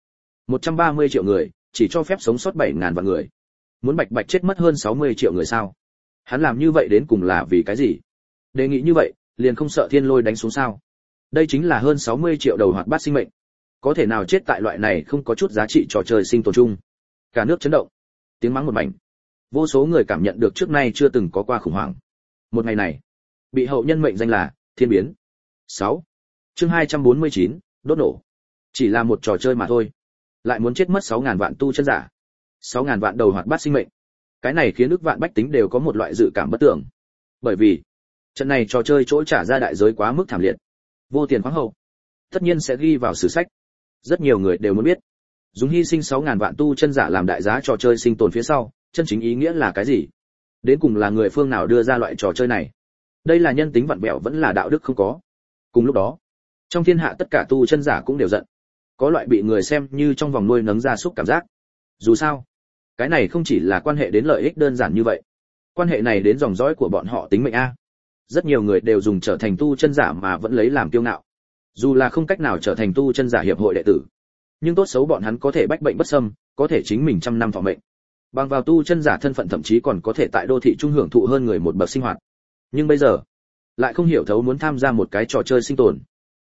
Speaker 1: 130 triệu người, chỉ cho phép sống sót 7.000 vạn người. Muốn bạch bạch chết mất hơn 60 triệu người sao? Hắn làm như vậy đến cùng là vì cái gì? Đề nghị như vậy, liền không sợ thiên lôi đánh xuống sao? Đây chính là hơn 60 triệu đầu hoạt bát sinh mệnh. Có thể nào chết tại loại này không có chút giá trị trò chơi sinh tồn chung? Cả nước chấn động, tiếng mắng một mảnh. Vô số người cảm nhận được trước nay chưa từng có qua khủng hoảng. Một ngày này, bị hậu nhân mệnh danh là thiên biến. 6. Chương 249, đốt nổ. Chỉ là một trò chơi mà thôi, lại muốn chết mất 6.000 vạn tu chân giả, 6.000 vạn đầu hoạt bát sinh mệnh. Cái này khiến ức vạn bách tính đều có một loại dự cảm bất tưởng. Bởi vì, trận này trò chơi chỗ trả ra đại giới quá mức thảm liệt, vô tiền khoáng hậu, tất nhiên sẽ ghi vào sử sách. Rất nhiều người đều muốn biết, dùng hy sinh 6.000 vạn tu chân giả làm đại giá trò chơi sinh tồn phía sau, chân chính ý nghĩa là cái gì? Đến cùng là người phương nào đưa ra loại trò chơi này? Đây là nhân tính vặn vẹo vẫn là đạo đức không có? Cùng lúc đó, trong thiên hạ tất cả tu chân giả cũng đều giận, có loại bị người xem như trong vòng nuôi nấng gia súc cảm giác. Dù sao, cái này không chỉ là quan hệ đến lợi ích đơn giản như vậy, quan hệ này đến dòng dõi của bọn họ tính mệnh a. Rất nhiều người đều dùng trở thành tu chân giả mà vẫn lấy làm kiêu ngạo. Dù là không cách nào trở thành tu chân giả hiệp hội đệ tử, nhưng tốt xấu bọn hắn có thể bách bệnh bất xâm, có thể chính mình trăm năm thọ mệnh. Bằng vào tu chân giả thân phận thậm chí còn có thể tại đô thị trung hưởng thụ hơn người một bậc sinh hoạt. Nhưng bây giờ, lại không hiểu thấu muốn tham gia một cái trò chơi sinh tồn.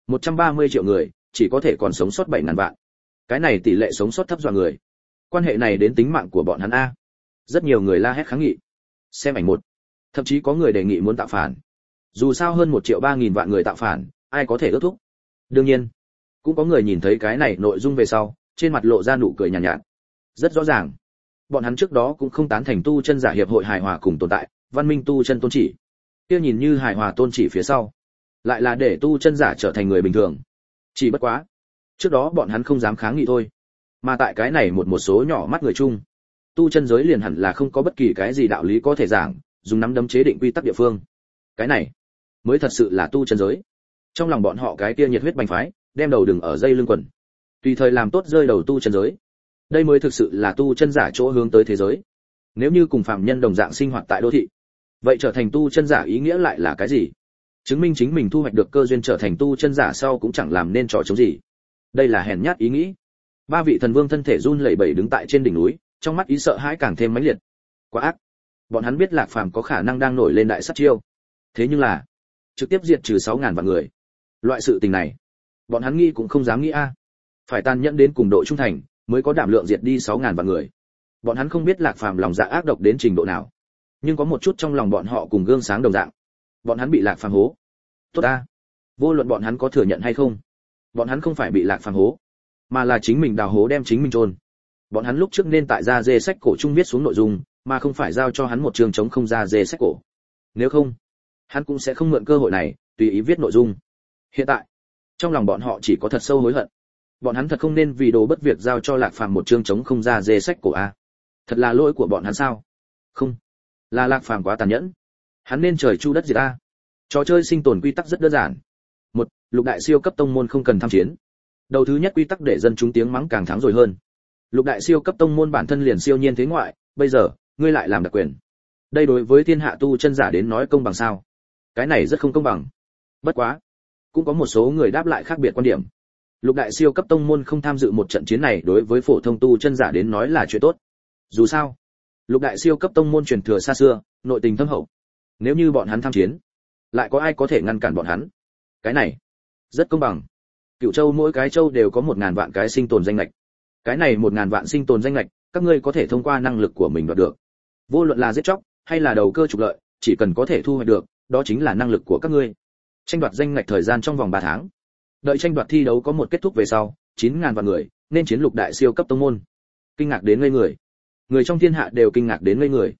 Speaker 1: 130 triệu người, chỉ có thể còn sống sót 7.000 vạn. Cái này tỷ lệ sống sót thấp dọa người. Quan hệ này đến tính mạng của bọn hắn a. Rất nhiều người la hét kháng nghị. Xem ảnh một, thậm chí có người đề nghị muốn tạo phản. Dù sao hơn 1.300.000 vạn người tạo phản, ai có thể ước thúc. Đương nhiên, cũng có người nhìn thấy cái này nội dung về sau, trên mặt lộ ra nụ cười nhàn nhạt. Rất rõ ràng, bọn hắn trước đó cũng không tán thành tu chân giả hiệp hội hài hòa cùng tồn tại, văn minh tu chân tôn chỉ. Kia nhìn như hài hòa tôn chỉ phía sau, lại là để tu chân giả trở thành người bình thường. Chỉ bất quá, trước đó bọn hắn không dám kháng nghị thôi, mà tại cái này một số nhỏ mắt người chung, tu chân giới liền hẳn là không có bất kỳ cái gì đạo lý có thể giảng, dùng nắm đấm chế định quy tắc địa phương. Cái này mới thật sự là tu chân giới. Trong lòng bọn họ cái kia nhiệt huyết bành phái, đem đầu đừng ở dây lưng quần, tùy thời làm tốt rơi đầu tu chân giới. Đây mới thực sự là tu chân giả chỗ hướng tới thế giới. Nếu như cùng phàm nhân đồng dạng sinh hoạt tại đô thị, vậy trở thành tu chân giả ý nghĩa lại là cái gì? Chứng minh chính mình thu hoạch được cơ duyên trở thành tu chân giả sau cũng chẳng làm nên trò chống gì. Đây là hèn nhát ý nghĩ. Ba vị thần vương thân thể run lẩy bẩy đứng tại trên đỉnh núi, trong mắt ý sợ hãi càng thêm mãnh liệt. Quá ác. Bọn hắn biết Lạc Phàm có khả năng đang nổi lên đại sát chiêu. Thế nhưng là, trực tiếp diệt trừ 6.000 vạn người. Loại sự tình này, bọn hắn nghĩ cũng không dám nghĩ a. Phải tàn nhẫn đến cùng độ trung thành, mới có đảm lượng diệt đi 6.000 vạn người. Bọn hắn không biết Lạc Phàm lòng dạ ác độc đến trình độ nào, nhưng có một chút trong lòng bọn họ cùng gương sáng đồng dạng. Bọn hắn bị Lạc Phàm hố. Tốt a. Vô luận bọn hắn có thừa nhận hay không, bọn hắn không phải bị Lạc Phàm hố, mà là chính mình đào hố đem chính mình chôn. Bọn hắn lúc trước nên tại ra dê sách cổ chung viết xuống nội dung, mà không phải giao cho hắn một trường chống không ra dê sách cổ. Nếu không, hắn cũng sẽ không mượn cơ hội này tùy ý viết nội dung. Hiện tại, trong lòng bọn họ chỉ có thật sâu hối hận. Bọn hắn thật không nên vì đồ bất việc giao cho Lạc Phàm một chương chống không ra dê sách cổ a. Thật là lỗi của bọn hắn sao? Không, là Lạc Phàm quá tàn nhẫn. Hắn nên trời chu đất diệt a. Trò chơi sinh tồn quy tắc rất đơn giản. Một, lục đại siêu cấp tông môn không cần tham chiến. Đầu thứ nhất quy tắc để dân chúng tiếng mắng càng thắng rồi hơn. Lục đại siêu cấp tông môn bản thân liền siêu nhiên thế ngoại, bây giờ ngươi lại làm đặc quyền. Đây đối với thiên hạ tu chân giả đến nói công bằng sao? Cái này rất không công bằng. Bất quá, cũng có một số người đáp lại khác biệt quan điểm. Lục đại siêu cấp tông môn không tham dự một trận chiến này đối với phổ thông tu chân giả đến nói là chuyện tốt. Dù sao, lục đại siêu cấp tông môn truyền thừa xa xưa, nội tình thâm hậu. Nếu như bọn hắn tham chiến, lại có ai có thể ngăn cản bọn hắn? Cái này rất công bằng. Cửu Châu mỗi cái châu đều có 1.000 vạn cái sinh tồn danh ngạch. Cái này 1.000 vạn sinh tồn danh ngạch, các ngươi có thể thông qua năng lực của mình đoạt được. Vô luận là giết chóc hay là đầu cơ trục lợi, chỉ cần có thể thu hoạch được, đó chính là năng lực của các ngươi. Tranh đoạt danh ngạch thời gian trong vòng 3 tháng. Đợi tranh đoạt thi đấu có một kết thúc về sau, 9.000 vạn người nên chiến lục đại siêu cấp tông môn. Kinh ngạc đến ngây người. Người trong thiên hạ đều kinh ngạc đến ngây người.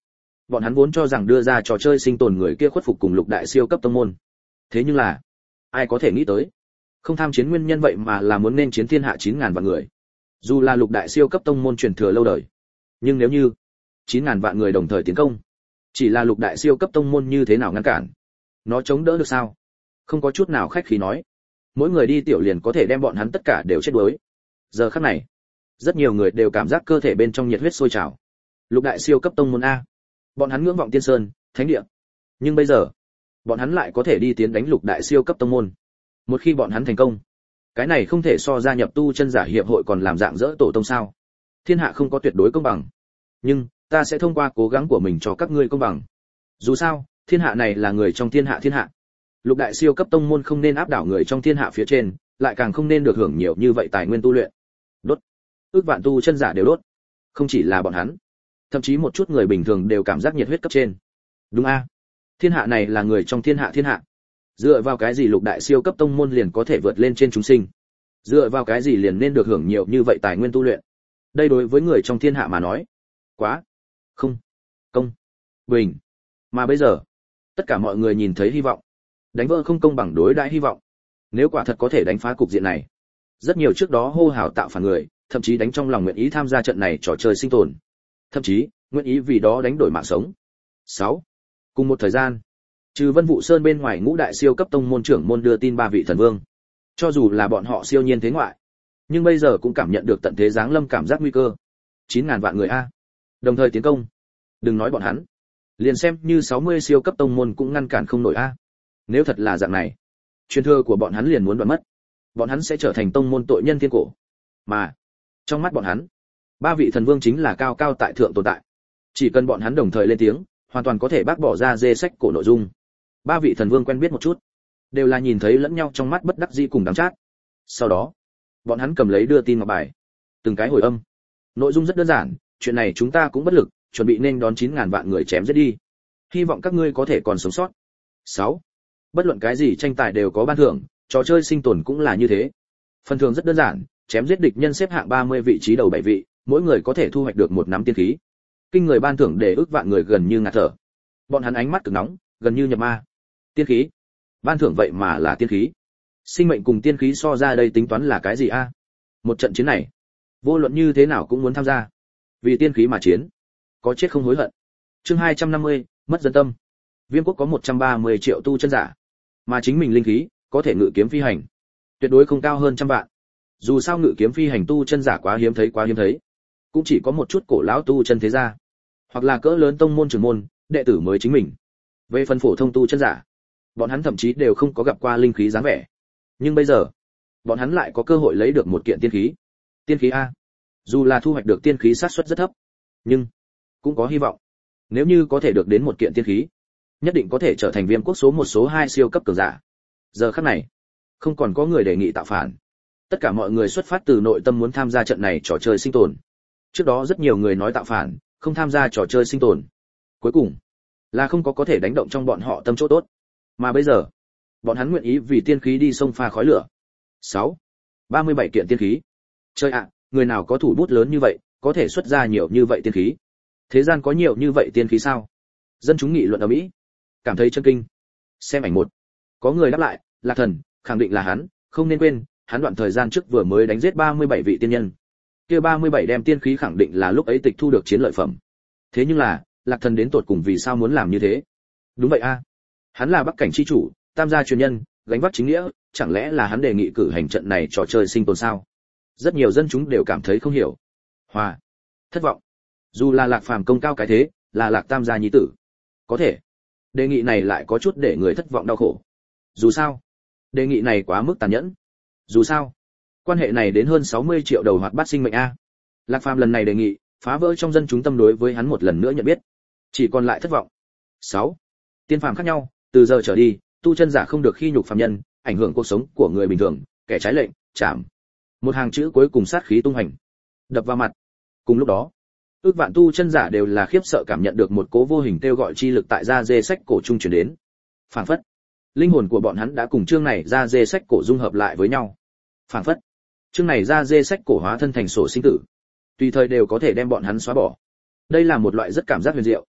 Speaker 1: Bọn hắn vốn cho rằng đưa ra trò chơi sinh tồn người kia khuất phục cùng lục đại siêu cấp tông môn. Thế nhưng là, ai có thể nghĩ tới, không tham chiến nguyên nhân vậy mà là muốn nên chiến thiên hạ 9000 vạn người. Dù là lục đại siêu cấp tông môn truyền thừa lâu đời, nhưng nếu như 9000 vạn người đồng thời tiến công, chỉ là lục đại siêu cấp tông môn như thế nào ngăn cản? Nó chống đỡ được sao? Không có chút nào khách khí nói. Mỗi người đi tiểu liền có thể đem bọn hắn tất cả đều chết đuối. Giờ khắc này, rất nhiều người đều cảm giác cơ thể bên trong nhiệt huyết sôi trào. Lục đại siêu cấp tông môn a, bọn hắn ngưỡng vọng tiên sơn, thánh địa. Nhưng bây giờ, bọn hắn lại có thể đi tiến đánh lục đại siêu cấp tông môn. Một khi bọn hắn thành công, cái này không thể so gia nhập tu chân giả hiệp hội còn làm dạng dỡ tổ tông sao? Thiên hạ không có tuyệt đối công bằng, nhưng ta sẽ thông qua cố gắng của mình cho các ngươi công bằng. Dù sao, thiên hạ này là người trong thiên hạ thiên hạ. Lục đại siêu cấp tông môn không nên áp đảo người trong thiên hạ phía trên, lại càng không nên được hưởng nhiều như vậy tài nguyên tu luyện. Đốt. Ước vạn tu chân giả đều đốt. Không chỉ là bọn hắn, thậm chí một chút người bình thường đều cảm giác nhiệt huyết cấp trên. Đúng a? Thiên hạ này là người trong thiên hạ thiên hạ. Dựa vào cái gì lục đại siêu cấp tông môn liền có thể vượt lên trên chúng sinh? Dựa vào cái gì liền nên được hưởng nhiều như vậy tài nguyên tu luyện? Đây đối với người trong thiên hạ mà nói, quá không công bình. Mà bây giờ, tất cả mọi người nhìn thấy hy vọng, đánh vỡ không công bằng đối đãi hy vọng. Nếu quả thật có thể đánh phá cục diện này, rất nhiều trước đó hô hào tạo phản người, thậm chí đánh trong lòng nguyện ý tham gia trận này trò chơi sinh tồn, thậm chí nguyện ý vì đó đánh đổi mạng sống. 6. Cùng một thời gian, trừ Vân Vũ Sơn bên ngoài ngũ đại siêu cấp tông môn trưởng môn đưa tin 3 vị thần vương. Cho dù là bọn họ siêu nhiên thế ngoại, nhưng bây giờ cũng cảm nhận được tận thế giáng lâm cảm giác nguy cơ. 9000 vạn người a, đồng thời tiến công. Đừng nói bọn hắn, liền xem như 60 siêu cấp tông môn cũng ngăn cản không nổi a. Nếu thật là dạng này, truyền thừa của bọn hắn liền muốn đoạn mất. Bọn hắn sẽ trở thành tông môn tội nhân thiên cổ. Mà, trong mắt bọn hắn, 3 vị thần vương chính là cao cao tại thượng tồn tại. Chỉ cần bọn hắn đồng thời lên tiếng, hoàn toàn có thể bác bỏ ra dê sách cổ nội dung. 3 vị thần vương quen biết một chút, đều là nhìn thấy lẫn nhau trong mắt bất đắc dĩ cùng đắng chát. Sau đó, bọn hắn cầm lấy đưa tin ngọc bài, từng cái hồi âm. Nội dung rất đơn giản, chuyện này chúng ta cũng bất lực, chuẩn bị nên đón 9000 vạn người chém giết đi. Hy vọng các ngươi có thể còn sống sót. 6. Bất luận cái gì tranh tài đều có ban thưởng, trò chơi sinh tồn cũng là như thế. Phần thưởng rất đơn giản, chém giết địch nhân xếp hạng 30 vị trí đầu 7 vị, mỗi người có thể thu hoạch được một nắm tiên khí. Kinh người ban thưởng để ước vạn người gần như ngạt thở. Bọn hắn ánh mắt cực nóng, gần như nhập ma. Tiên khí? Ban thưởng vậy mà là tiên khí? Sinh mệnh cùng tiên khí so ra đây tính toán là cái gì a? Một trận chiến này, vô luận như thế nào cũng muốn tham gia. Vì tiên khí mà chiến, có chết không hối hận. Chương 250, mất dân tâm. Viêm quốc có 130 triệu tu chân giả, mà chính mình linh khí có thể ngự kiếm phi hành, tuyệt đối không cao hơn trăm vạn. Dù sao ngự kiếm phi hành tu chân giả quá hiếm thấy, cũng chỉ có một chút cổ lão tu chân thế gia, hoặc là cỡ lớn tông môn trưởng môn, đệ tử mới chính mình. Về phần phổ thông tu chân giả, bọn hắn thậm chí đều không có gặp qua linh khí dáng vẻ. Nhưng bây giờ, bọn hắn lại có cơ hội lấy được một kiện tiên khí. Tiên khí a, dù là thu hoạch được tiên khí xác suất rất thấp, nhưng cũng có hy vọng. Nếu như có thể được đến một kiện tiên khí, nhất định có thể trở thành Viêm quốc số 1 số 2 siêu cấp cường giả. Giờ khắc này, không còn có người đề nghị tạo phản. Tất cả mọi người xuất phát từ nội tâm muốn tham gia trận này trò chơi sinh tồn. Trước đó rất nhiều người nói tạo phản, không tham gia trò chơi sinh tồn. Cuối cùng, là không có thể đánh động trong bọn họ tâm chỗ tốt. Mà bây giờ, bọn hắn nguyện ý vì tiên khí đi xông pha khói lửa. 6. 37 kiện tiên khí. Chơi ạ, người nào có thủ bút lớn như vậy, có thể xuất ra nhiều như vậy tiên khí? Thế gian có nhiều như vậy tiên khí sao? Dân chúng nghị luận ở Mỹ, cảm thấy chân kinh. Xem ảnh 1. Có người đáp lại, Lạc Thần, khẳng định là hắn, không nên quên, hắn đoạn thời gian trước vừa mới đánh giết 37 vị tiên nhân. Kia 37 đem tiên khí khẳng định là lúc ấy tịch thu được chiến lợi phẩm. Thế nhưng là, Lạc Thần đến tột cùng vì sao muốn làm như thế? Đúng vậy a, hắn là Bắc cảnh chi chủ, tam gia truyền nhân, gánh vác chính nghĩa, chẳng lẽ là hắn đề nghị cử hành trận này trò chơi sinh tồn sao? Rất nhiều dân chúng đều cảm thấy không hiểu, hòa, thất vọng. Dù là Lạc Phàm công cao cái thế, là Lạc tam gia nhi tử, có thể đề nghị này lại có chút để người thất vọng đau khổ. Dù sao, đề nghị này quá mức tàn nhẫn. Dù sao, quan hệ này đến hơn 60 triệu đầu hoạt bát sinh mệnh a. Lạc Phàm lần này đề nghị, phá vỡ trong dân chúng tâm đối với hắn một lần nữa nhận biết, chỉ còn lại thất vọng. 6. Tiên phàm khác nhau, từ giờ trở đi, tu chân giả không được khi nhục phàm nhân, ảnh hưởng cuộc sống của người bình thường, kẻ trái lệnh, chạm. Một hàng chữ cuối cùng sát khí tung hành, đập vào mặt. Cùng lúc đó, ước vạn tu chân giả đều là khiếp sợ cảm nhận được một cố vô hình kêu gọi chi lực tại da dê sách cổ trung truyền đến. Phảng phất, linh hồn của bọn hắn đã cùng chương này da dê sách cổ dung hợp lại với nhau. Phảng phất, chương này da dê sách cổ hóa thân thành sổ sinh tử, tùy thời đều có thể đem bọn hắn xóa bỏ. Đây là một loại rất cảm giác huyền diệu,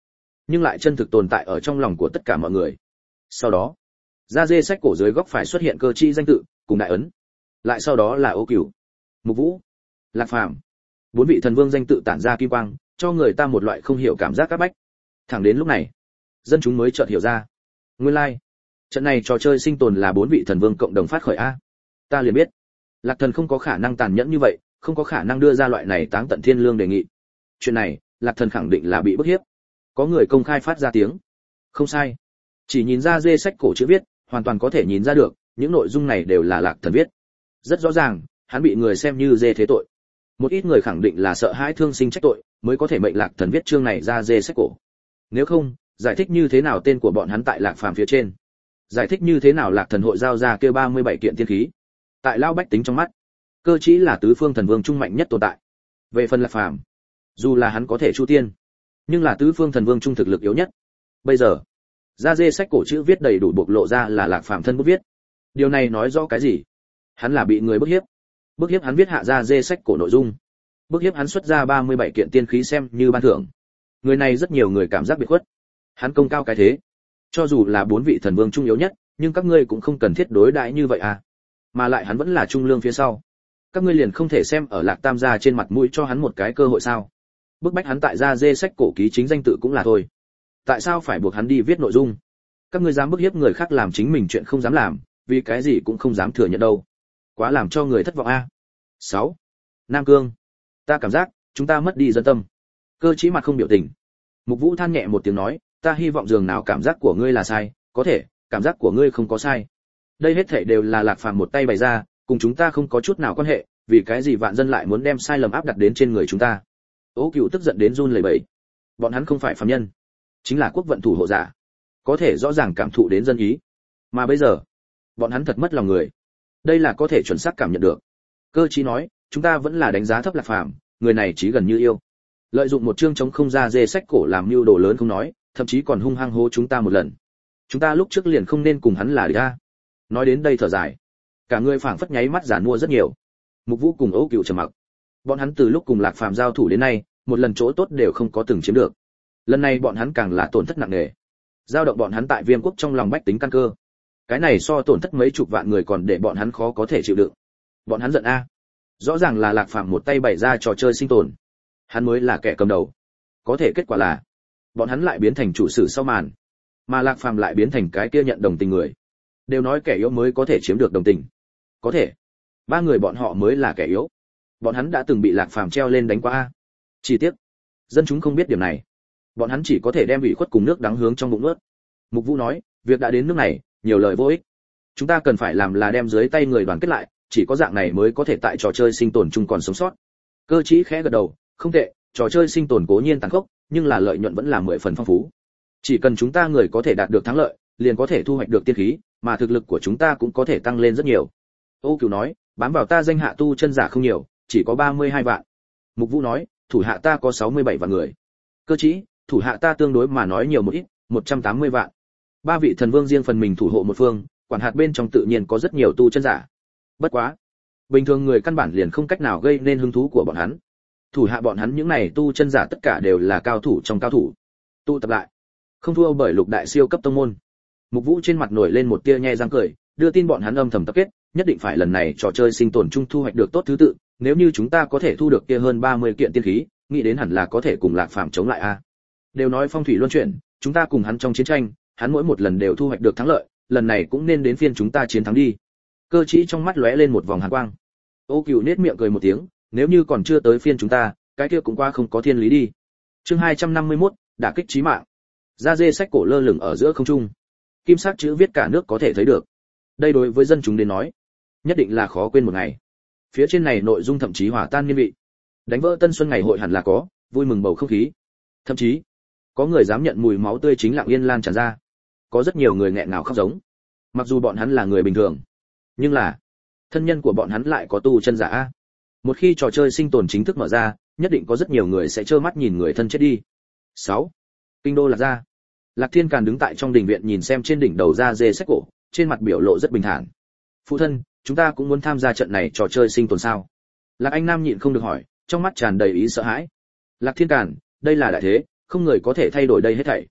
Speaker 1: nhưng lại chân thực tồn tại ở trong lòng của tất cả mọi người. Sau đó, da dê sách cổ dưới góc phải xuất hiện cơ chi danh tự cùng đại ấn, lại sau đó là Ô Cửu, Mục Vũ, Lạc Phàm. Bốn vị thần vương danh tự tản ra kim quang, cho người ta một loại không hiểu cảm giác áp bách. Thẳng đến lúc này, dân chúng mới chợt hiểu ra, nguyên lai, trận này trò chơi sinh tồn là bốn vị thần vương cộng đồng phát khởi a. Ta liền biết, Lạc Thần không có khả năng tàn nhẫn như vậy, không có khả năng đưa ra loại này táng tận thiên lương đề nghị. Chuyện này, Lạc Thần khẳng định là bị bức hiếp. Có người công khai phát ra tiếng. Không sai. Chỉ nhìn ra dê sách cổ chữ viết, hoàn toàn có thể nhìn ra được, những nội dung này đều là Lạc Thần viết. Rất rõ ràng, hắn bị người xem như dê thế tội. Một ít người khẳng định là sợ hãi thương sinh trách tội, mới có thể mệnh Lạc Thần viết chương này ra dê sách cổ. Nếu không, giải thích như thế nào tên của bọn hắn tại Lạc Phàm phía trên? Giải thích như thế nào Lạc Thần hội giao ra kêu 37 kiện tiên khí? Tại lao bách tính trong mắt, cơ chí là tứ phương thần vương trung mạnh nhất tồn tại. Về phần Lạc Phàm, dù là hắn có thể chu tiên, nhưng là tứ phương thần vương trung thực lực yếu nhất. Bây giờ, ra dê sách cổ chữ viết đầy đủ bộc lộ ra là Lạc Phàm thân bút viết. Điều này nói rõ cái gì? Hắn là bị người bức hiếp. Bức hiếp hắn viết hạ ra dê sách cổ nội dung. Bức hiếp hắn xuất ra 37 kiện tiên khí xem như ban thưởng. Người này rất nhiều người cảm giác biệt khuất. Hắn công cao cái thế, cho dù là bốn vị thần vương trung yếu nhất, nhưng các ngươi cũng không cần thiết đối đãi như vậy à? Mà lại hắn vẫn là trung lương phía sau. Các ngươi liền không thể xem ở Lạc Tam gia trên mặt mũi cho hắn một cái cơ hội sao? Bức bách hắn tại ra dê sách cổ ký chính danh tự cũng là thôi. Tại sao phải buộc hắn đi viết nội dung? Các ngươi dám bức hiếp người khác làm chính mình chuyện không dám làm, vì cái gì cũng không dám thừa nhận đâu. Quá làm cho người thất vọng a. 6. Nam Cương. Ta cảm giác, chúng ta mất đi dân tâm. Cơ chí mặt không biểu tình. Mục Vũ than nhẹ một tiếng nói, ta hy vọng dường nào cảm giác của ngươi là sai, có thể, cảm giác của ngươi không có sai. Đây hết thảy đều là Lạc Phàm một tay bày ra, cùng chúng ta không có chút nào quan hệ, vì cái gì vạn dân lại muốn đem sai lầm áp đặt đến trên người chúng ta? Ô Cửu tức giận đến run lẩy bẩy. Bọn hắn không phải phàm nhân, chính là quốc vận thủ hộ giả, có thể rõ ràng cảm thụ đến dân ý. Mà bây giờ, bọn hắn thật mất lòng người. Đây là có thể chuẩn xác cảm nhận được. Cơ chí nói, chúng ta vẫn là đánh giá thấp Lạc Phàm, người này chí gần như yêu. Lợi dụng một chương chống không ra dê sách cổ làm mưu đồ lớn không nói, thậm chí còn hung hăng hố chúng ta một lần. Chúng ta lúc trước liền không nên cùng hắn là địch a. Nói đến đây thở dài, cả người phảng phất nháy mắt giản mua rất nhiều. Mục Vũ cùng Âu Cửu trầm mặc. Bọn hắn từ lúc cùng Lạc Phàm giao thủ đến nay, một lần chỗ tốt đều không có từng chiếm được. Lần này bọn hắn càng là tổn thất nặng nề. Giao động bọn hắn tại Viêm quốc trong lòng bách tính căn cơ. Cái này so tổn thất mấy chục vạn người còn để bọn hắn khó có thể chịu đựng. Bọn hắn giận a. Rõ ràng là Lạc Phàm một tay bày ra trò chơi sinh tồn. Hắn mới là kẻ cầm đầu. Có thể kết quả là bọn hắn lại biến thành chủ sử sau màn, mà Lạc Phàm lại biến thành cái kia nhận đồng tình người. Đều nói kẻ yếu mới có thể chiếm được đồng tình. Có thể, ba người bọn họ mới là kẻ yếu. Bọn hắn đã từng bị Lạc Phàm treo lên đánh qua a. Chi tiết, dân chúng không biết điểm này. Bọn hắn chỉ có thể đem ủy khuất cùng nước đắng hướng trong bụng nuốt. Mục Vũ nói, việc đã đến nước này, nhiều lời vô ích. Chúng ta cần phải làm là đem dưới tay người đoàn kết lại, chỉ có dạng này mới có thể tại trò chơi sinh tồn chung còn sống sót. Cơ chí khẽ gật đầu, không tệ, trò chơi sinh tồn cố nhiên tàn khốc, nhưng là lợi nhuận vẫn là 10 phần phong phú. Chỉ cần chúng ta người có thể đạt được thắng lợi, liền có thể thu hoạch được tiên khí, mà thực lực của chúng ta cũng có thể tăng lên rất nhiều. Ô Cửu nói, bám vào ta danh hạ tu chân giả không nhiều, chỉ có 32 vạn. Mục Vũ nói, thủ hạ ta có 67 vạn người. Cơ chí, thủ hạ ta tương đối mà nói nhiều một ít, 180 vạn. Ba vị thần vương riêng phần mình thủ hộ một phương, quản hạt bên trong tự nhiên có rất nhiều tu chân giả. Bất quá, bình thường người căn bản liền không cách nào gây nên hứng thú của bọn hắn. Thủ hạ bọn hắn những này tu chân giả tất cả đều là cao thủ trong cao thủ. Tụ tập lại, không thua bởi lục đại siêu cấp tông môn. Mục Vũ trên mặt nổi lên một tia nhe răng cười, đưa tin bọn hắn âm thầm tập kết, nhất định phải lần này trò chơi sinh tồn chung thu hoạch được tốt thứ tự, nếu như chúng ta có thể thu được kia hơn 30 kiện tiên khí, nghĩ đến hẳn là có thể cùng Lạc Phàm chống lại a. Đều nói phong thủy luân chuyển, chúng ta cùng hắn trong chiến tranh, hắn mỗi một lần đều thu hoạch được thắng lợi, lần này cũng nên đến phiên chúng ta chiến thắng đi. Cơ chí trong mắt lóe lên một vòng hàn quang. Ô Cửu nết miệng cười một tiếng, nếu như còn chưa tới phiên chúng ta, cái kia cũng qua không có thiên lý đi. Chương 251, đả kích chí mạng. Da dê sách cổ lơ lửng ở giữa không trung. Kim sắc chữ viết cả nước có thể thấy được. Đây đối với dân chúng đến nói, nhất định là khó quên một ngày. Phía trên này nội dung thậm chí hòa tan niên vị. Đánh vỡ tân xuân ngày hội hẳn là có, vui mừng bầu không khí. Thậm chí, có người dám nhận mùi máu tươi chính lặng yên lan tràn ra. Có rất nhiều người nghẹn ngào khóc giống. Mặc dù bọn hắn là người bình thường, nhưng là thân nhân của bọn hắn lại có tu chân giả a. Một khi trò chơi sinh tồn chính thức mở ra, nhất định có rất nhiều người sẽ trơ mắt nhìn người thân chết đi. 6. Kinh đô Lạc Gia. Lạc Thiên Càn đứng tại trong đình viện nhìn xem trên đỉnh đầu ra dê sách cổ, trên mặt biểu lộ rất bình thản. Phụ thân, chúng ta cũng muốn tham gia trận này trò chơi sinh tồn sao? Lạc Anh Nam nhịn không được hỏi, trong mắt tràn đầy ý sợ hãi. Lạc Thiên Càn, đây là đại thế, không người có thể thay đổi đây hết thảy,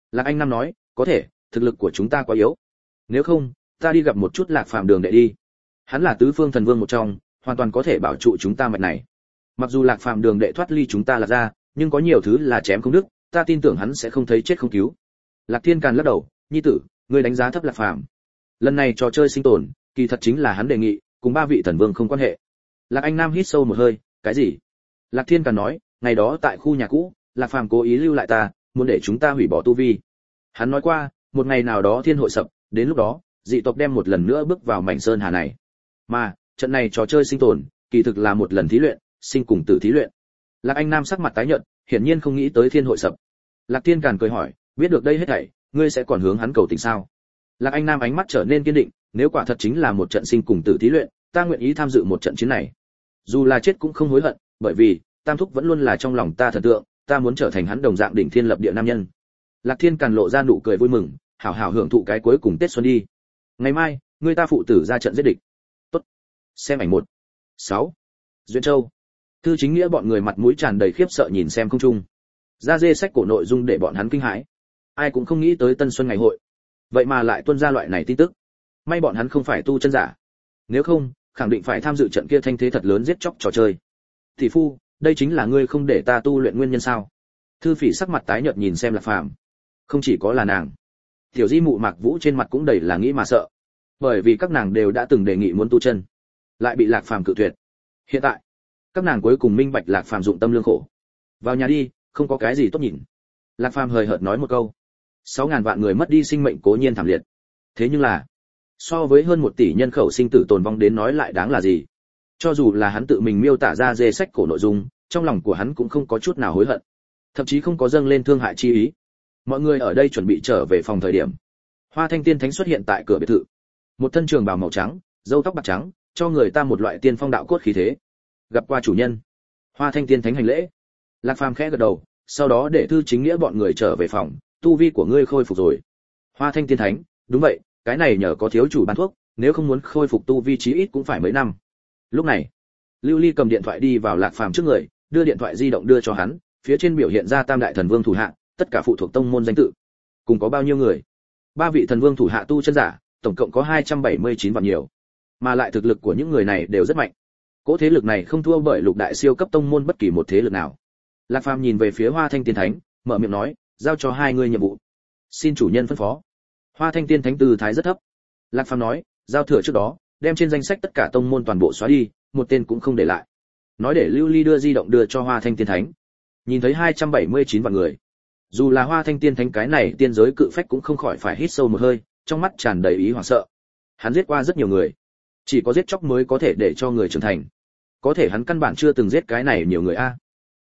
Speaker 1: Lạc Anh Nam nói, có thể, thực lực của chúng ta quá yếu. Nếu không, ta đi gặp một chút Lạc Phàm Đường đệ đi. Hắn là tứ phương thần vương một trong, hoàn toàn có thể bảo trụ chúng ta mạch này. Mặc dù Lạc Phàm Đường đệ thoát ly chúng ta Lạc ra, nhưng có nhiều thứ là chém không đứt, ta tin tưởng hắn sẽ không thấy chết không cứu. Lạc Thiên Càn lắc đầu, nhi tử, ngươi đánh giá thấp Lạc Phàm. Lần này trò chơi sinh tồn, kỳ thật chính là hắn đề nghị, cùng ba vị thần vương không quan hệ. Lạc Anh Nam hít sâu một hơi, cái gì? Lạc Thiên Càn nói, ngày đó tại khu nhà cũ, Lạc Phàm cố ý lưu lại ta, muốn để chúng ta hủy bỏ tu vi. Hắn nói qua, một ngày nào đó thiên hội sập, đến lúc đó, dị tộc đem một lần nữa bước vào mảnh sơn hà này. Mà, trận này trò chơi sinh tồn, kỳ thực là một lần thí luyện, sinh cùng tử thí luyện. Lạc Anh Nam sắc mặt tái nhợt, hiển nhiên không nghĩ tới thiên hội sập. Lạc Thiên Càn cười hỏi, biết được đây hết thảy, ngươi sẽ còn hướng hắn cầu tình sao? Lạc Anh Nam ánh mắt trở nên kiên định, nếu quả thật chính là một trận sinh cùng tử thí luyện, ta nguyện ý tham dự một trận chiến này. Dù là chết cũng không hối hận, bởi vì Tam thúc vẫn luôn là trong lòng ta thần tượng, ta muốn trở thành hắn đồng dạng đỉnh thiên lập địa nam nhân. Lạc Thiên Càn lộ ra nụ cười vui mừng, hảo hảo hưởng thụ cái cuối cùng Tết xuân đi. Ngày mai, ngươi ta phụ tử ra trận giết địch. Tốt. Xem ảnh 1. 6. Duyên Châu. Thư Chính Nghĩa bọn người mặt mũi tràn đầy khiếp sợ nhìn xem không trung. Ra dê sách cổ nội dung để bọn hắn kinh hãi. Ai cũng không nghĩ tới Tân Xuân ngày hội, vậy mà lại tuôn ra loại này tin tức. May bọn hắn không phải tu chân giả, nếu không, khẳng định phải tham dự trận kia thanh thế thật lớn giết chóc trò chơi. Tỷ phu, đây chính là ngươi không để ta tu luyện nguyên nhân sao? Thư Phỉ sắc mặt tái nhợt nhìn xem Lạc Phàm. Không chỉ có là nàng, Tiểu Di Mụ Mạc Vũ trên mặt cũng đầy là nghĩ mà sợ, bởi vì các nàng đều đã từng đề nghị muốn tu chân, lại bị Lạc Phàm cự tuyệt. Hiện tại, các nàng cuối cùng minh bạch Lạc Phàm dụng tâm lương khổ. Vào nhà đi, không có cái gì tốt nhìn. Lạc Phàm hời hợt nói một câu. 6.000 vạn người mất đi sinh mệnh cố nhiên thảm liệt, thế nhưng là so với hơn 1 tỷ nhân khẩu sinh tử tồn vong đến nói lại đáng là gì? Cho dù là hắn tự mình miêu tả ra dê sách cổ nội dung, trong lòng của hắn cũng không có chút nào hối hận, thậm chí không có dâng lên thương hại chi ý. Mọi người ở đây chuẩn bị trở về phòng thời điểm, Hoa Thanh Tiên Thánh xuất hiện tại cửa biệt thự. Một thân trường bào màu trắng, râu tóc bạc trắng, cho người ta một loại tiên phong đạo cốt khí thế. Gặp qua chủ nhân. Hoa Thanh Tiên Thánh hành lễ. Lạc Phàm khẽ gật đầu, sau đó để Thư Chính Nghĩa bọn người trở về phòng, tu vi của ngươi khôi phục rồi. Hoa Thanh Tiên Thánh, đúng vậy, cái này nhờ có thiếu chủ ban thuốc, nếu không muốn khôi phục tu vi chí ít cũng phải mấy năm. Lúc này, Lưu Ly cầm điện thoại đi vào Lạc Phàm trước người, đưa điện thoại di động đưa cho hắn, phía trên biểu hiện ra Tam đại thần vương thủ hạ, tất cả phụ thuộc tông môn danh tự. Cùng có bao nhiêu người? 3 vị thần vương thủ hạ tu chân giả, tổng cộng có 279 vạn nhiều. Mà lại thực lực của những người này đều rất mạnh. Cỗ thế lực này không thua bởi lục đại siêu cấp tông môn bất kỳ một thế lực nào. Lạc Phàm nhìn về phía Hoa Thanh Tiên Thánh, mở miệng nói, giao cho hai người nhiệm vụ. Xin chủ nhân phân phó. Hoa Thanh Tiên Thánh tư thái rất thấp. Lạc Phàm nói, giao thừa trước đó, đem trên danh sách tất cả tông môn toàn bộ xóa đi, một tên cũng không để lại. Nói để Lưu Ly đưa di động đưa cho Hoa Thanh Tiên Thánh. Nhìn thấy 279 vạn người, dù là Hoa Thanh Tiên Thánh cái này tiên giới cự phách cũng không khỏi phải hít sâu một hơi, trong mắt tràn đầy ý hoảng sợ. Hắn giết qua rất nhiều người, chỉ có giết chóc mới có thể để cho người trưởng thành. Có thể hắn căn bản chưa từng giết cái này nhiều người a.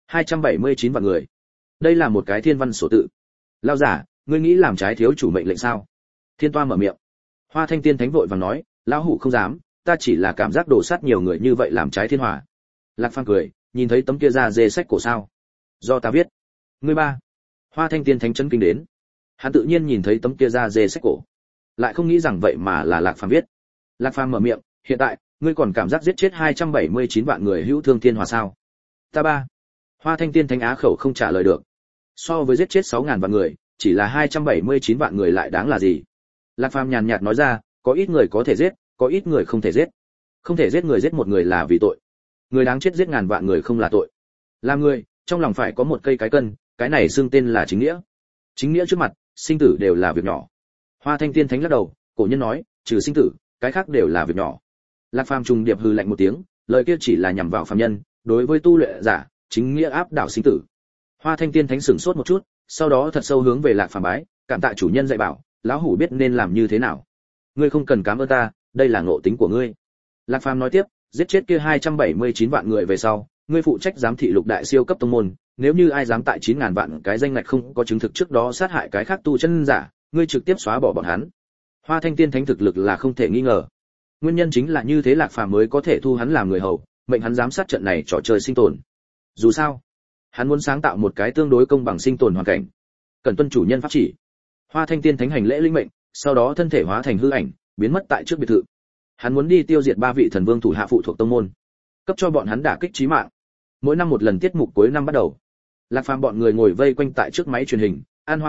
Speaker 1: 279 vạn người. Đây là một cái thiên văn sổ tự. Lão giả, ngươi nghĩ làm trái thiếu chủ mệnh lệnh sao? Thiên Toa mở miệng. Hoa Thanh Tiên Thánh vội vàng nói, lão hủ không dám, ta chỉ là cảm giác đổ sát nhiều người như vậy làm trái thiên hòa. Lạc Phàm cười, nhìn thấy tấm kia ra dê sách cổ sao? Do ta viết. Ngươi ba. Hoa Thanh Tiên Thánh chấn kinh đến. Hắn tự nhiên nhìn thấy tấm kia ra dê sách cổ, lại không nghĩ rằng vậy mà là Lạc Phàm viết. Lạc Phàm mở miệng, hiện tại, ngươi còn cảm giác giết chết 279 vạn người hữu thương thiên hòa sao? Ta ba. Hoa Thanh Tiên Thánh á khẩu không trả lời được. So với giết chết 6.000 vạn người, chỉ là 279 vạn người lại đáng là gì? Lạc Phàm nhàn nhạt nói ra, có ít người có thể giết, có ít người không thể giết. Không thể giết người giết một người là vì tội. Người đáng chết giết ngàn vạn người không là tội. Làm người, trong lòng phải có một cây cái cân, cái này xưng tên là chính nghĩa. Chính nghĩa trước mặt, sinh tử đều là việc nhỏ. Hoa Thanh Tiên Thánh lắc đầu, cổ nhân nói, trừ sinh tử, cái khác đều là việc nhỏ. Lạc Phàm trùng điệp hừ lạnh một tiếng, lời kia chỉ là nhằm vào phàm nhân, đối với tu luyện giả, chính nghĩa áp đảo sinh tử. Hoa Thanh Tiên Thánh sửng sốt một chút, sau đó thật sâu hướng về Lạc Phàm bái, cảm tạ chủ nhân dạy bảo, lão hủ biết nên làm như thế nào. Ngươi không cần cảm ơn ta, đây là ngộ tính của ngươi. Lạc Phàm nói tiếp, giết chết kia 279 vạn người về sau, ngươi phụ trách giám thị lục đại siêu cấp tông môn, nếu như ai dám tại 9.000 vạn cái danh ngạch không có chứng thực trước đó sát hại cái khác tu chân giả, ngươi trực tiếp xóa bỏ bọn hắn. Hoa Thanh Tiên Thánh thực lực là không thể nghi ngờ. Nguyên nhân chính là như thế Lạc Phàm mới có thể thu hắn làm người hầu, mệnh hắn giám sát trận này trò chơi sinh tồn. Dù sao, hắn muốn sáng tạo một cái tương đối công bằng sinh tồn hoàn cảnh, cần tuân chủ nhân pháp chỉ. Hoa Thanh Tiên Thánh hành lễ linh mệnh, sau đó thân thể hóa thành hư ảnh, biến mất tại trước biệt thự. Hắn muốn đi tiêu diệt 3 vị thần vương thủ hạ phụ thuộc tông môn, cấp cho bọn hắn đả kích chí mạng. Mỗi năm một lần tiết mục cuối năm bắt đầu. Lạc Phàm bọn người ngồi vây quanh tại trước máy truyền hình, ăn hoa quả,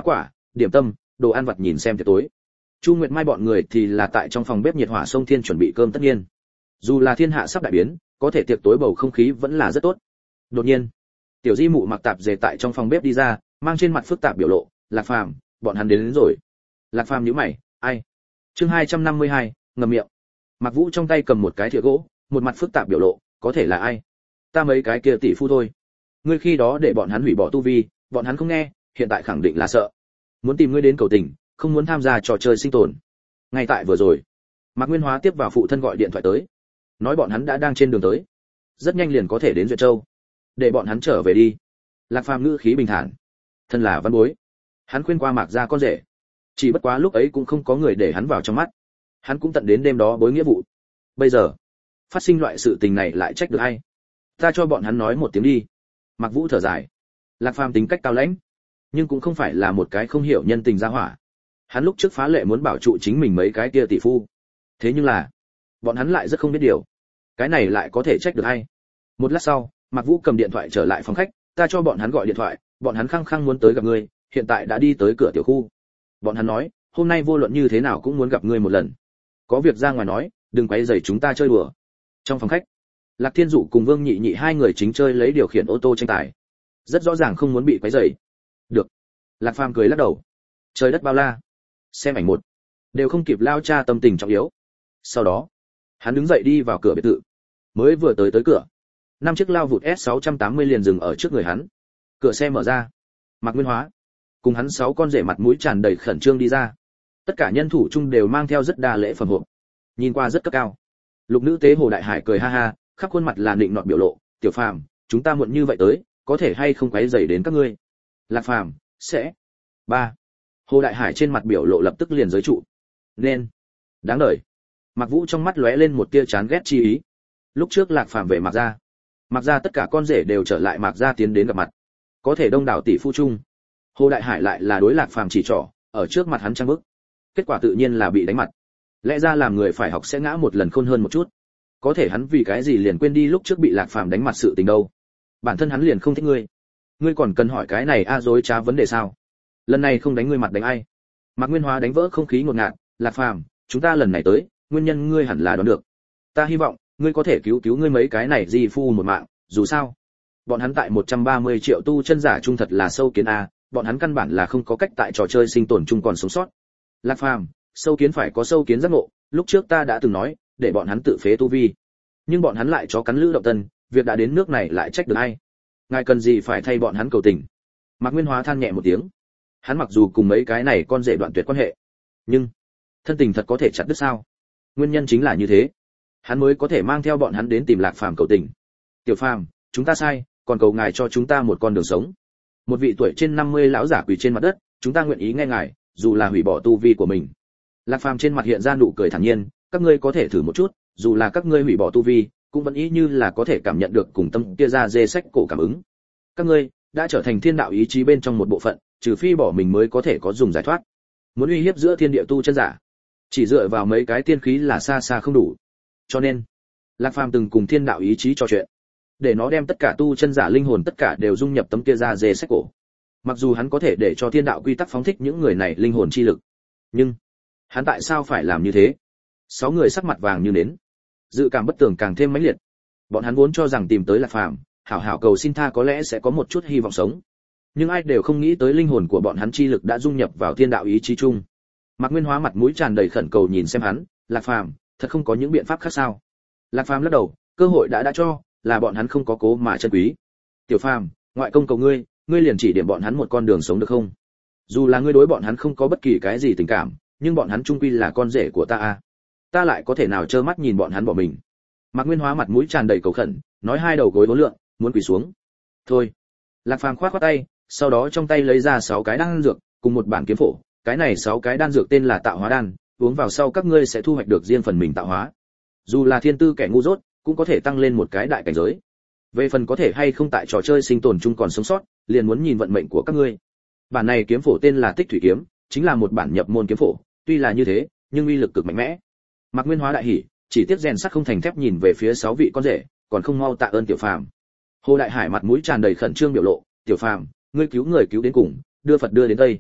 Speaker 1: điểm tâm, đồ ăn vặt nhìn xem tiệc tối. Chu Nguyệt Mai bọn người thì là tại trong phòng bếp nhiệt hỏa sông thiên chuẩn bị cơm tất nhiên. Dù là thiên hạ sắp đại biến, có thể tiệc tối bầu không khí vẫn là rất tốt. Đột nhiên, Tiểu Di Mụ mặc tạp dề tại trong phòng bếp đi ra, mang trên mặt phức tạp biểu lộ, "Lạc Phàm, bọn hắn đến rồi." Lạc Phàm nhíu mày, "Ai?" Chương 252, ngậm miệng. Mạc Vũ trong tay cầm một cái thìa gỗ, một mặt phức tạp biểu lộ, "Có thể là ai? Ta mấy cái kia tỷ phu thôi. Ngươi khi đó để bọn hắn hủy bỏ tu vi, bọn hắn không nghe, hiện tại khẳng định là sợ. Muốn tìm ngươi đến cầu tình, không muốn tham gia trò chơi sinh tồn." Ngay tại vừa rồi, Mạc Nguyên Hóa tiếp vào phụ thân gọi điện thoại tới, nói bọn hắn đã đang trên đường tới, rất nhanh liền có thể đến Duyệt Châu, để bọn hắn trở về đi. Lạc Phàm ngữ khí bình thản, thân là văn bối, hắn khuyên qua Mạc gia con rể, chỉ bất quá lúc ấy cũng không có người để hắn vào trong mắt, hắn cũng tận đến đêm đó bối nghĩa vụ. Bây giờ phát sinh loại sự tình này lại trách được ai? Ta cho bọn hắn nói một tiếng đi. Mạc Vũ thở dài. Lạc Phàm tính cách cao lãnh, nhưng cũng không phải là một cái không hiểu nhân tình gia hỏa. Hắn lúc trước phá lệ muốn bảo trụ chính mình mấy cái kia tỷ phu, thế nhưng là bọn hắn lại rất không biết điều, cái này lại có thể trách được ai? Một lát sau, Mạc Vũ cầm điện thoại trở lại phòng khách, ta cho bọn hắn gọi điện thoại, bọn hắn khăng khăng muốn tới gặp ngươi, hiện tại đã đi tới cửa tiểu khu. Bọn hắn nói, hôm nay vô luận như thế nào cũng muốn gặp ngươi một lần. Có việc ra ngoài nói, đừng quấy rầy chúng ta chơi đùa. Trong phòng khách, Lạc Thiên Dụ cùng Vương Nhị Nhị hai người chính chơi lấy điều khiển ô tô tranh tài, rất rõ ràng không muốn bị quấy rầy. Được. Lạc Phàm cười lắc đầu. Trời đất bao la, xem ảnh một, đều không kịp lao cha tâm tình trọng yếu. Sau đó, hắn đứng dậy đi vào cửa biệt thự. Mới vừa tới cửa, năm chiếc lao vụt S680 liền dừng ở trước người hắn. Cửa xe mở ra, Mạc Nguyên Hóa cùng hắn 6 con rể mặt mũi tràn đầy khẩn trương đi ra. Tất cả nhân thủ chung đều mang theo rất đa lễ phẩm hộp, nhìn qua rất cấp cao. Lục nữ tế Hồ Đại Hải cười ha ha, khắp khuôn mặt là nịnh nọt biểu lộ, "Tiểu Phàm, chúng ta muộn như vậy tới, có thể hay không quấy rầy đến các ngươi?" Lạc Phàm, "Sẽ." Ba. Hồ Đại Hải trên mặt biểu lộ lập tức liền giới trụ. "Nên." Đáng đời. Mạc Vũ trong mắt lóe lên một tia chán ghét chi ý. Lúc trước Lạc Phàm về Mạc gia tất cả con rể đều trở lại Mạc gia tiến đến gặp mặt. Có thể đông đảo tỷ phu chung, Hồ Đại Hải lại là đối Lạc Phàm chỉ trỏ, ở trước mặt hắn trang bức. Kết quả tự nhiên là bị đánh mặt. Lẽ ra làm người phải học sẽ ngã một lần khôn hơn một chút. Có thể hắn vì cái gì liền quên đi lúc trước bị Lạc Phàm đánh mặt sự tình đâu? Bản thân hắn liền không thích ngươi. Ngươi còn cần hỏi cái này dối trá vấn đề sao? Lần này không đánh ngươi mặt đánh ai? Mạc Nguyên Hóa đánh vỡ không khí ngột ngạt, "Lạc Phàm, chúng ta lần này tới, nguyên nhân ngươi hẳn là đoán được. Ta hy vọng ngươi có thể cứu ngươi mấy cái này di phu một mạng, dù sao, bọn hắn tại 130 triệu tu chân giả trung thật là sâu kiến a, bọn hắn căn bản là không có cách tại trò chơi sinh tồn chung còn sống sót." Lạc Phàm, sâu kiến phải có sâu kiến giác ngộ, lúc trước ta đã từng nói, để bọn hắn tự phế tu vi. Nhưng bọn hắn lại chó cắn lữ động tân, việc đã đến nước này lại trách được ai? Ngài cần gì phải thay bọn hắn cầu tình? Mạc Nguyên Hóa than nhẹ một tiếng. Hắn mặc dù cùng mấy cái này con rể đoạn tuyệt quan hệ, nhưng thân tình thật có thể chặt đứt sao? Nguyên nhân chính là như thế, hắn mới có thể mang theo bọn hắn đến tìm Lạc Phàm cầu tình. "Tiểu Phàm, chúng ta sai, còn cầu ngài cho chúng ta một con đường sống." Một vị tuổi trên 50 lão giả quỳ trên mặt đất, "Chúng ta nguyện ý nghe ngài, dù là hủy bỏ tu vi của mình." Lạc Phàm trên mặt hiện ra nụ cười thản nhiên, "Các ngươi có thể thử một chút, dù là các ngươi hủy bỏ tu vi, cũng vẫn ý như là có thể cảm nhận được cùng tâm kia ra dê sách cổ cảm ứng. Các ngươi đã trở thành thiên đạo ý chí bên trong một bộ phận, trừ phi bỏ mình mới có thể có dùng giải thoát. Muốn uy hiếp giữa thiên địa tu chân giả, chỉ dựa vào mấy cái tiên khí là xa xa không đủ. Cho nên, Lạc Phàm từng cùng thiên đạo ý chí trò chuyện, để nó đem tất cả tu chân giả linh hồn tất cả đều dung nhập tấm kia ra dê sách cổ. Mặc dù hắn có thể để cho thiên đạo quy tắc phóng thích những người này linh hồn chi lực, nhưng hắn tại sao phải làm như thế?" 6 người sắc mặt vàng như nến, dự cảm bất tường càng thêm mãnh liệt. Bọn hắn vốn cho rằng tìm tới Lạc Phàm, hảo hảo cầu xin tha có lẽ sẽ có một chút hy vọng sống, nhưng ai đều không nghĩ tới linh hồn của bọn hắn chi lực đã dung nhập vào thiên đạo ý chí chung. Mạc Nguyên Hóa mặt mũi tràn đầy khẩn cầu nhìn xem hắn, "Lạc Phàm, thật không có những biện pháp khác sao?" Lạc Phàm lắc đầu, "Cơ hội đã cho, là bọn hắn không có cố mà chân quý. Tiểu Phàm, ngoại công cầu ngươi liền chỉ điểm bọn hắn một con đường sống được không? Dù là ngươi đối bọn hắn không có bất kỳ cái gì tình cảm, nhưng bọn hắn chung quy là con rể của ta a. Ta lại có thể nào trơ mắt nhìn bọn hắn bỏ mình?" Mạc Nguyên Hóa mặt mũi tràn đầy cầu khẩn, nói hai đầu gối vốn lượn, muốn quỳ xuống. "Thôi." Lạc Phàm khoát tay, sau đó trong tay lấy ra 6 cái đan dược, cùng một bản kiếm phổ, cái này 6 cái đan dược tên là Tạo Hóa đan, uống vào sau các ngươi sẽ thu hoạch được riêng phần mình tạo hóa. Dù là thiên tư kẻ ngu dốt, cũng có thể tăng lên một cái đại cảnh giới. Về phần có thể hay không tại trò chơi sinh tồn chung còn sống sót, liền muốn nhìn vận mệnh của các ngươi. Bản này kiếm phổ tên là Tích Thủy kiếm, chính là một bản nhập môn kiếm phổ, tuy là như thế, nhưng uy lực cực mạnh mẽ. Mạc Nguyên Hóa đại hỉ, chỉ tiếc rèn sắt không thành thép nhìn về phía 6 vị con rể, còn không mau tạ ơn Tiểu Phàm. Hồ Đại Hải mặt mũi tràn đầy khẩn trương biểu lộ, "Tiểu Phàm, ngươi cứu người cứu đến cùng, đưa Phật đưa đến Tây.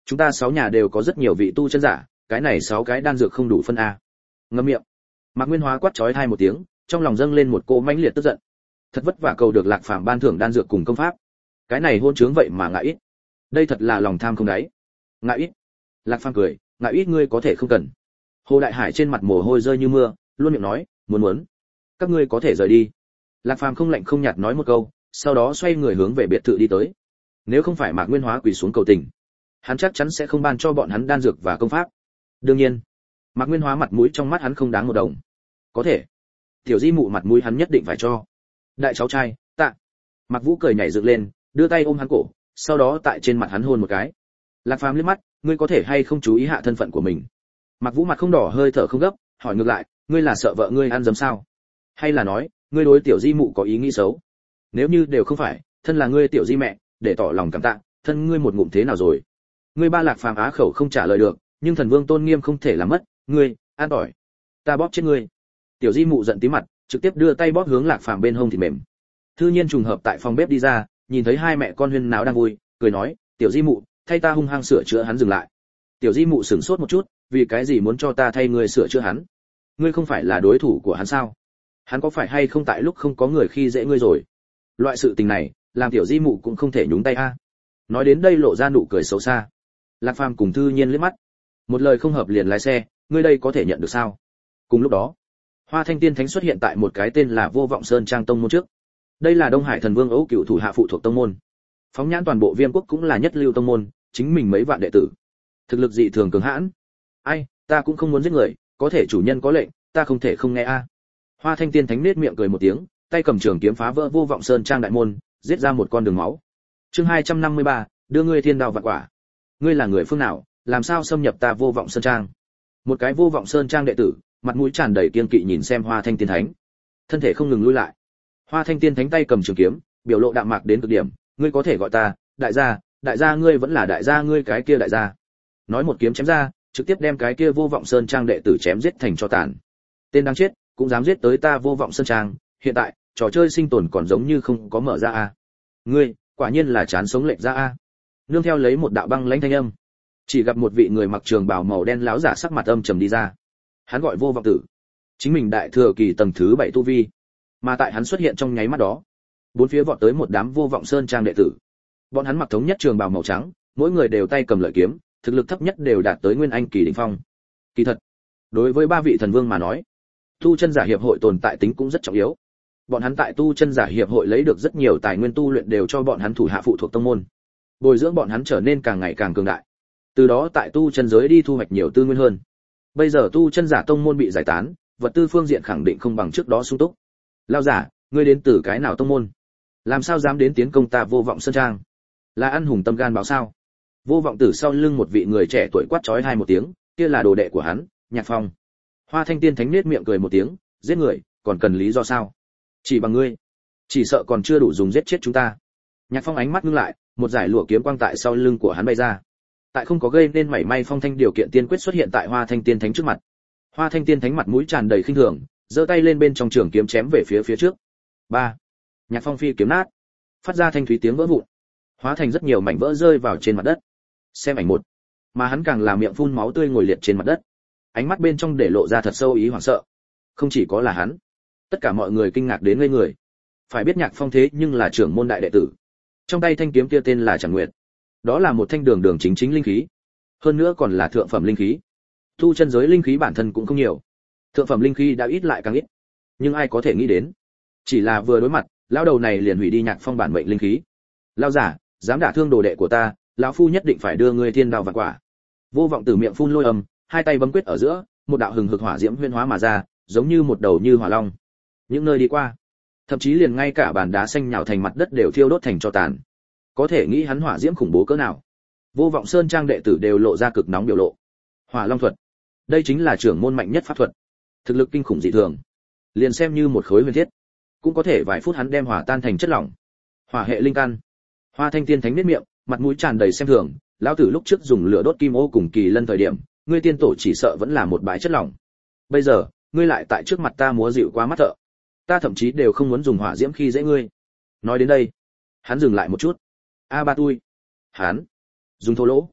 Speaker 1: Chúng ta 6 nhà đều có rất nhiều vị tu chân giả, cái này 6 cái đan dược không đủ phân a. Ngậm miệng. Mạc Nguyên Hóa quát chói tai một tiếng, trong lòng dâng lên một cỗ mãnh liệt tức giận. Thật vất vả cầu được Lạc Phàm ban thưởng đan dược cùng công pháp, cái này hôn trướng vậy mà ngại ít. Đây thật là lòng tham không đáy. Ngại ít. Lạc Phàm cười, ngại ít ngươi có thể không cần. Hồ Đại Hải trên mặt mồ hôi rơi như mưa, luôn miệng nói, muốn, các ngươi có thể rời đi. Lạc Phàm không lạnh không nhạt nói một câu, sau đó xoay người hướng về biệt thự đi tới. Nếu không phải Mạc Nguyên Hóa quỳ xuống cầu tình, hắn chắc chắn sẽ không ban cho bọn hắn đan dược và công pháp. Đương nhiên, Mạc Nguyên Hóa mặt mũi trong mắt hắn không đáng một đồng. Có thể, tiểu di mụ mặt mũi hắn nhất định phải cho. Đại cháu trai, tạ. Mạc Vũ cười nhảy dựng lên, đưa tay ôm hắn cổ, sau đó tại trên mặt hắn hôn một cái. Lạc Phàm liếc mắt, ngươi có thể hay không chú ý hạ thân phận của mình. Mạc Vũ mặt không đỏ hơi thở không gấp, hỏi ngược lại, ngươi là sợ vợ ngươi ăn dấm sao? Hay là nói, ngươi đối tiểu di mụ có ý nghĩ xấu? Nếu như đều không phải, thân là ngươi tiểu di mẹ, để tỏ lòng cảm tạ, thân ngươi một ngụm thế nào rồi? Ngươi ba Lạc Phàm á khẩu không trả lời được, nhưng thần vương tôn nghiêm không thể làm mất, ngươi, an tỏi. Ta bóp chết ngươi. Tiểu di mụ giận tí mặt, trực tiếp đưa tay bóp hướng Lạc Phàm bên hông thịt mềm. Thư Nhiên trùng hợp tại phòng bếp đi ra, nhìn thấy hai mẹ con huyên náo đang vui, cười nói, tiểu di mụ, thay ta hung hăng sửa chữa hắn dừng lại. Tiểu di mụ sửng sốt một chút, vì cái gì muốn cho ta thay ngươi sửa chữa hắn? Ngươi không phải là đối thủ của hắn sao? Hắn có phải hay không tại lúc không có người khi dễ ngươi rồi? Loại sự tình này, làm tiểu di mụ cũng không thể nhúng tay a. Nói đến đây lộ ra nụ cười xấu xa. Lạc Phàm cùng Thư Nhiên liếc mắt, một lời không hợp liền lái xe, ngươi đây có thể nhận được sao? Cùng lúc đó, Hoa Thanh Tiên Thánh xuất hiện tại một cái tên là Vô Vọng Sơn Trang tông môn trước. Đây là Đông Hải Thần Vương Âu Cửu thủ hạ phụ thuộc tông môn. Phóng nhãn toàn bộ Viêm quốc cũng là nhất lưu tông môn, chính mình mấy vạn đệ tử, thực lực dị thường cường hãn. Ai, ta cũng không muốn giết người, có thể chủ nhân có lệnh, ta không thể không nghe a. Hoa Thanh Tiên Thánh nết miệng cười một tiếng, tay cầm trường kiếm phá vỡ Vô Vọng Sơn Trang đại môn, giết ra một con đường máu. Chương 253, đưa ngươi thiên đao vạn quả. Ngươi là người phương nào, làm sao xâm nhập ta Vô Vọng Sơn Trang? Một cái Vô Vọng Sơn Trang đệ tử, mặt mũi tràn đầy kiên kỵ nhìn xem Hoa Thanh Tiên Thánh, thân thể không ngừng lùi lại. Hoa Thanh Tiên Thánh tay cầm trường kiếm, biểu lộ đạm mạc đến cực điểm, ngươi có thể gọi ta đại gia ngươi vẫn là đại gia ngươi cái kia đại gia. Nói một kiếm chém ra, trực tiếp đem cái kia Vô Vọng Sơn Trang đệ tử chém giết thành tro tàn. Tên đáng chết, cũng dám giết tới ta Vô Vọng Sơn Trang, hiện tại, trò chơi sinh tồn còn giống như không có mở ra a. Ngươi, quả nhiên là chán sống lệch ra a. Nương theo lấy một đạo băng lãnh thanh âm, chỉ gặp một vị người mặc trường bào màu đen láo giả sắc mặt âm trầm đi ra. Hắn gọi Vô Vọng Tử, chính mình đại thừa kỳ tầng thứ 7 tu vi, mà tại hắn xuất hiện trong nháy mắt đó, bốn phía vọt tới một đám Vô Vọng Sơn Trang đệ tử. Bọn hắn mặc thống nhất trường bào màu trắng, mỗi người đều tay cầm lợi kiếm, thực lực thấp nhất đều đạt tới nguyên anh kỳ đỉnh phong. Kỳ thật, đối với ba vị thần vương mà nói, tu chân giả hiệp hội tồn tại tính cũng rất trọng yếu. Bọn hắn tại tu chân giả hiệp hội lấy được rất nhiều tài nguyên tu luyện đều cho bọn hắn thủ hạ phụ thuộc tông môn, bồi dưỡng bọn hắn trở nên càng ngày càng cường đại. Từ đó tại tu chân giới đi thu hoạch nhiều tư nguyên hơn. Bây giờ tu chân giả tông môn bị giải tán, vật tư phương diện khẳng định không bằng trước đó sung túc. Lao giả, ngươi đến từ cái nào tông môn? Làm sao dám đến tiến công ta Vô Vọng Sơn Trang? Là ăn hùng tâm gan báo sao? Vô Vọng Tử sau lưng một vị người trẻ tuổi quát chói hai một tiếng, kia là đồ đệ của hắn, Nhạc Phong. Hoa Thanh Tiên Thánh nết miệng cười một tiếng, giết người, còn cần lý do sao? Chỉ bằng ngươi, chỉ sợ còn chưa đủ dùng giết chết chúng ta. Nhạc Phong ánh mắt ngưng lại, một giải lụa kiếm quang tại sau lưng của hắn bay ra. Tại không có gây nên mảy may phong thanh điều kiện tiên quyết xuất hiện tại Hoa Thanh Tiên Thánh trước mặt. Hoa Thanh Tiên Thánh mặt mũi tràn đầy khinh thường, giơ tay lên bên trong trường kiếm chém về phía trước. Ba, Nhạc Phong phi kiếm nát, phát ra thanh thúy tiếng vỡ vụn, hóa thành rất nhiều mảnh vỡ rơi vào trên mặt đất. Xem ảnh một, mà hắn càng là miệng phun máu tươi ngồi liệt trên mặt đất, ánh mắt bên trong để lộ ra thật sâu ý hoảng sợ. Không chỉ có là hắn, tất cả mọi người kinh ngạc đến ngây người. Phải biết Nhạc Phong thế nhưng là trưởng môn đại đệ tử, trong tay thanh kiếm kia tên là Trảm Nguyệt, đó là một thanh đường chính linh khí, hơn nữa còn là thượng phẩm linh khí. Tu chân giới linh khí bản thân cũng không nhiều, thượng phẩm linh khí đã ít lại càng ít, nhưng ai có thể nghĩ đến, chỉ là vừa đối mặt, lão đầu này liền hủy đi Nhạc Phong bản mệnh linh khí. Lão giả, dám đả thương đồ đệ của ta, lão phu nhất định phải đưa ngươi thiên đao vạn quả. Vô Vọng Tử miệng phun lôi âm, hai tay bấm quyết ở giữa, một đạo hừng hực hỏa diễm huyễn hóa mà ra, giống như một đầu như hỏa long. Những nơi đi qua, thậm chí liền ngay cả bàn đá xanh nhào thành mặt đất đều thiêu đốt thành tro tàn. Có thể nghĩ hắn hỏa diễm khủng bố cỡ nào. Vô Vọng Sơn Trang đệ tử đều lộ ra cực nóng biểu lộ. Hỏa Long thuật, đây chính là trưởng môn mạnh nhất pháp thuật, thực lực kinh khủng dị thường. Liền xem như một khối huyền thiết, cũng có thể vài phút hắn đem hỏa tan thành chất lỏng. Hỏa hệ linh căn. Hoa Thanh Tiên Thánh nhếch miệng, mặt mũi tràn đầy xem thường, lão tử lúc trước dùng lửa đốt kim ô cùng kỳ lân thời điểm, ngươi tiên tổ chỉ sợ vẫn là một bãi chất lỏng. Bây giờ, ngươi lại tại trước mặt ta múa dịu quá mắt thợ. Ta thậm chí đều không muốn dùng hỏa diễm khi dễ ngươi. Nói đến đây, hắn dừng lại một chút. A Ba Tui, hắn dùng thô lỗ.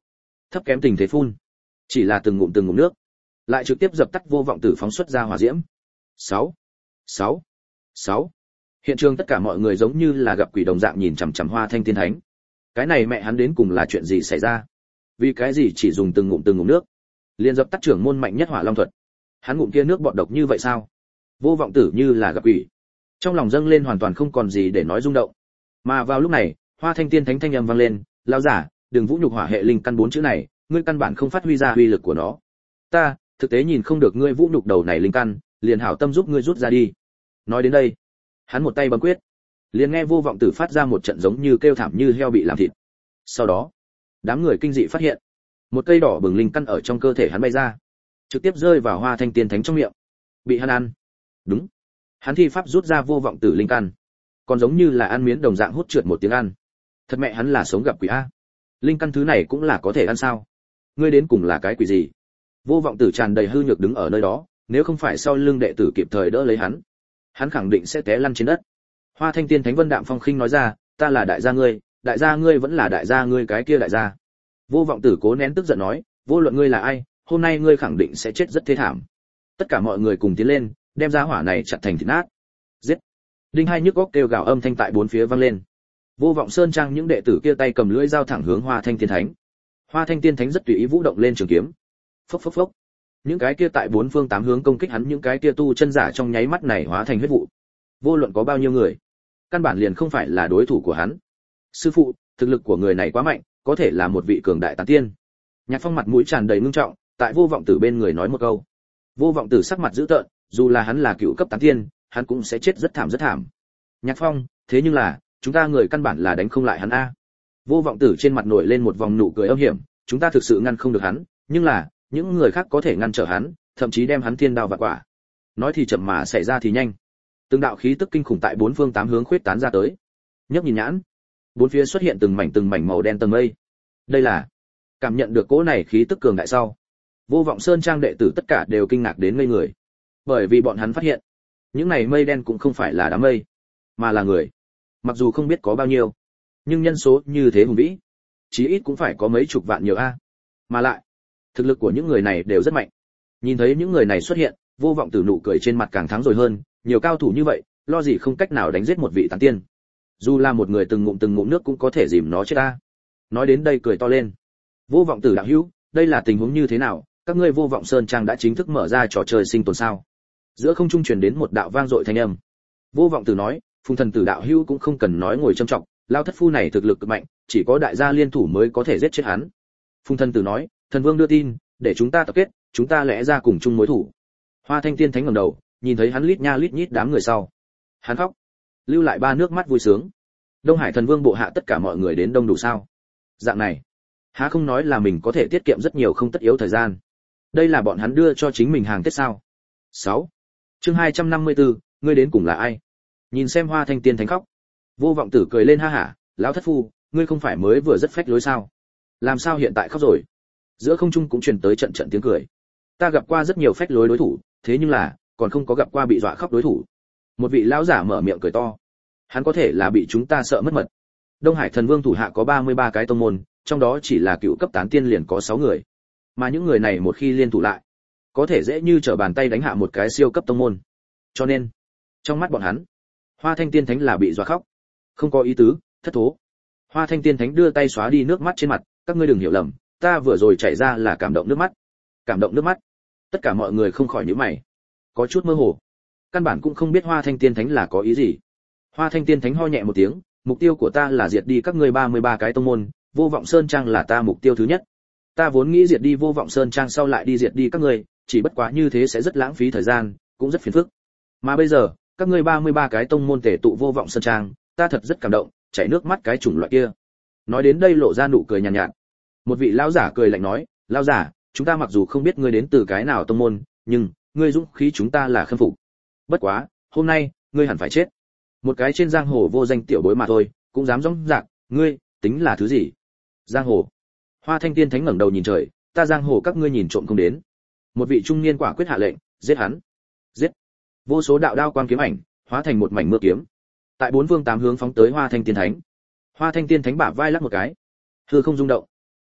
Speaker 1: thấp kém tình thế phun, chỉ là từng ngụm nước, lại trực tiếp dập tắt vô vọng tử phóng xuất ra hỏa diễm. 6, 6, 6. Hiện trường tất cả mọi người giống như là gặp quỷ đồng dạng nhìn chằm chằm Hoa Thanh Tiên Thánh. Cái này mẹ hắn đến cùng là chuyện gì xảy ra? Vì cái gì chỉ dùng từng ngụm nước, liền dập tắt trưởng môn mạnh nhất Hỏa Long thuật? Hắn ngụm kia nước bọt độc như vậy sao? Vô vọng tử như là gặp quỷ, trong lòng dâng lên hoàn toàn không còn gì để nói rung động. Mà vào lúc này, Hoa Thanh Tiên Thánh thanh âm vang lên, "Lão giả, đừng vũ nhục hỏa hệ linh căn 4 chữ này, ngươi căn bản không phát huy ra uy lực của nó. Ta, thực tế nhìn không được ngươi vũ nhục đầu này linh căn, liền hảo tâm giúp ngươi rút ra đi." Nói đến đây, hắn một tay bấm quyết, liền nghe vô vọng tử phát ra một trận giống như kêu thảm như heo bị làm thịt. Sau đó, đám người kinh dị phát hiện, một cây đỏ bừng linh căn ở trong cơ thể hắn bay ra, trực tiếp rơi vào Hoa Thanh Tiên Thánh trong miệng, bị hắn ăn. Đúng, hắn thi pháp rút ra vô vọng tử linh căn, còn giống như là ăn miến đồng dạng hút trượt một tiếng ăn. Thật mẹ hắn là sống gặp quỷ a. Linh căn thứ này cũng là có thể ăn sao? Ngươi đến cùng là cái quỷ gì? Vô vọng tử tràn đầy hư nhược đứng ở nơi đó, nếu không phải sau lưng đệ tử kịp thời đỡ lấy hắn khẳng định sẽ té lăn trên đất. Hoa Thanh Tiên Thánh Vân đạm phong khinh nói ra, ta là đại gia ngươi vẫn là đại gia ngươi cái kia đại gia. Vô vọng tử cố nén tức giận nói, vô luận ngươi là ai, hôm nay ngươi khẳng định sẽ chết rất thê thảm. Tất cả mọi người cùng tiến lên, đem ra hỏa này chặt thành thịt nát. Giết! Đinh hai nhức óc kêu gào âm thanh tại bốn phía vang lên. Vô vọng sơn trang những đệ tử kia tay cầm lưỡi dao thẳng hướng Hoa Thanh Tiên Thánh. Hoa Thanh Tiên Thánh rất tùy ý vũ động lên trường kiếm. Phốc phốc phốc. Những cái kia tại bốn phương tám hướng công kích hắn những cái kia tu chân giả trong nháy mắt này hóa thành huyết vụ. Vô luận có bao nhiêu người, căn bản liền không phải là đối thủ của hắn. Sư phụ, thực lực của người này quá mạnh, có thể là một vị cường đại tán tiên. Nhạc Phong mặt mũi tràn đầy ngưng trọng, tại Vô vọng tử bên người nói một câu. Vô vọng tử sắc mặt dữ tợn, dù là hắn là cựu cấp tán tiên, hắn cũng sẽ chết rất thảm rất thảm. Nhạc Phong, thế nhưng là, chúng ta người căn bản là đánh không lại hắn a. Vô vọng tử trên mặt nổi lên một vòng nụ cười âm hiểm, chúng ta thực sự ngăn không được hắn, nhưng là, những người khác có thể ngăn trở hắn, thậm chí đem hắn thiên đao vạn quả. Nói thì chậm mà xảy ra thì nhanh. Từng đạo khí tức kinh khủng tại bốn phương tám hướng khuyết tán ra tới. Nhấp nhìn nhãn, bốn phía xuất hiện từng mảnh màu đen tầng mây. Đây là cảm nhận được cỗ này khí tức cường đại sau, Vô vọng sơn trang đệ tử tất cả đều kinh ngạc đến ngây người, bởi vì bọn hắn phát hiện, những này mây đen cũng không phải là đám mây, mà là người. Mặc dù không biết có bao nhiêu, nhưng nhân số như thế hùng vĩ, chí ít cũng phải có mấy chục vạn nhiều a. Mà lại, thực lực của những người này đều rất mạnh. Nhìn thấy những người này xuất hiện, Vô vọng tử nụ cười trên mặt càng thắng rồi hơn, nhiều cao thủ như vậy, lo gì không cách nào đánh giết một vị tán tiên. Dù là một người từng ngụm nước cũng có thể dìm nó chết ta. Nói đến đây cười to lên. Vô vọng tử đạo hữu, đây là tình huống như thế nào? Các ngươi Vô vọng sơn trang đã chính thức mở ra trò chơi sinh tồn sao? Giữa không trung truyền đến một đạo vang dội thanh âm. Vô vọng tử nói, Phùng thần tử đạo hữu cũng không cần nói ngồi trầm trọng, lao thất phu này thực lực cực mạnh, chỉ có đại gia liên thủ mới có thể giết chết hắn. Phùng thần tử nói, thần vương đưa tin, để chúng ta tập kết, chúng ta lẽ ra cùng chung mối thủ. Hoa Thanh Tiên Thánh ngẩng đầu, nhìn thấy hắn lít nha lít nhít đám người sau, hắn khóc, lưu lại ba nước mắt vui sướng. Đông Hải thần vương bộ hạ tất cả mọi người đến đông đủ sao? Dạng này, há không nói là mình có thể tiết kiệm rất nhiều không tất yếu thời gian. Đây là bọn hắn đưa cho chính mình hàng Tết sao? 6. Chương 254, ngươi đến cùng là ai? Nhìn xem Hoa Thanh Tiên Thánh khóc, Vô vọng tử cười lên ha hả, lão thất phu, ngươi không phải mới vừa rất phách lối sao? Làm sao hiện tại khóc rồi? Giữa không trung cũng truyền tới trận trận tiếng cười. Ta gặp qua rất nhiều phách lối đối thủ, thế nhưng là, còn không có gặp qua bị dọa khóc đối thủ. Một vị lão giả mở miệng cười to. Hắn có thể là bị chúng ta sợ mất mật. Đông Hải thần vương thủ hạ có 33 cái tông môn, trong đó chỉ là cựu cấp tán tiên liền có 6 người. Mà những người này một khi liên thủ lại, có thể dễ như trở bàn tay đánh hạ một cái siêu cấp tông môn. Cho nên, trong mắt bọn hắn, Hoa Thanh Tiên Thánh là bị dọa khóc. Không có ý tứ, thất thố. Hoa Thanh Tiên Thánh đưa tay xóa đi nước mắt trên mặt, các ngươi đừng hiểu lầm, ta vừa rồi chảy ra là cảm động nước mắt. Cảm động nước mắt. Tất cả mọi người không khỏi nhíu mày, có chút mơ hồ. Căn bản cũng không biết Hoa Thanh Tiên Thánh là có ý gì. Hoa Thanh Tiên Thánh ho nhẹ một tiếng, mục tiêu của ta là diệt đi các ngươi 33 cái tông môn, Vô vọng sơn trang là ta mục tiêu thứ nhất. Ta vốn nghĩ diệt đi Vô vọng sơn trang sau lại đi diệt đi các ngươi, chỉ bất quá như thế sẽ rất lãng phí thời gian, cũng rất phiền phức. Mà bây giờ, các ngươi 33 cái tông môn tề tụ Vô vọng sơn trang, ta thật rất cảm động, chảy nước mắt cái chủng loại kia. Nói đến đây lộ ra nụ cười nhàn nhạt. Một vị lão giả cười lạnh nói, lão giả, chúng ta mặc dù không biết ngươi đến từ cái nào tông môn, nhưng ngươi dũng khí chúng ta là khâm phục. Bất quá, hôm nay, ngươi hẳn phải chết. Một cái trên giang hồ vô danh tiểu bối mà thôi, cũng dám dõng dạc, ngươi tính là thứ gì? Giang hồ? Hoa Thanh Tiên Thánh ngẩng đầu nhìn trời, ta giang hồ các ngươi nhìn trộm không đến. Một vị trung niên quả quyết hạ lệnh, giết hắn. Giết. Vô số đạo đao quang kiếm ảnh, hóa thành một mảnh mưa kiếm. Tại bốn phương tám hướng phóng tới Hoa Thanh Tiên Thánh. Hoa Thanh Tiên Thánh bả vai lắc một cái, hư không rung động.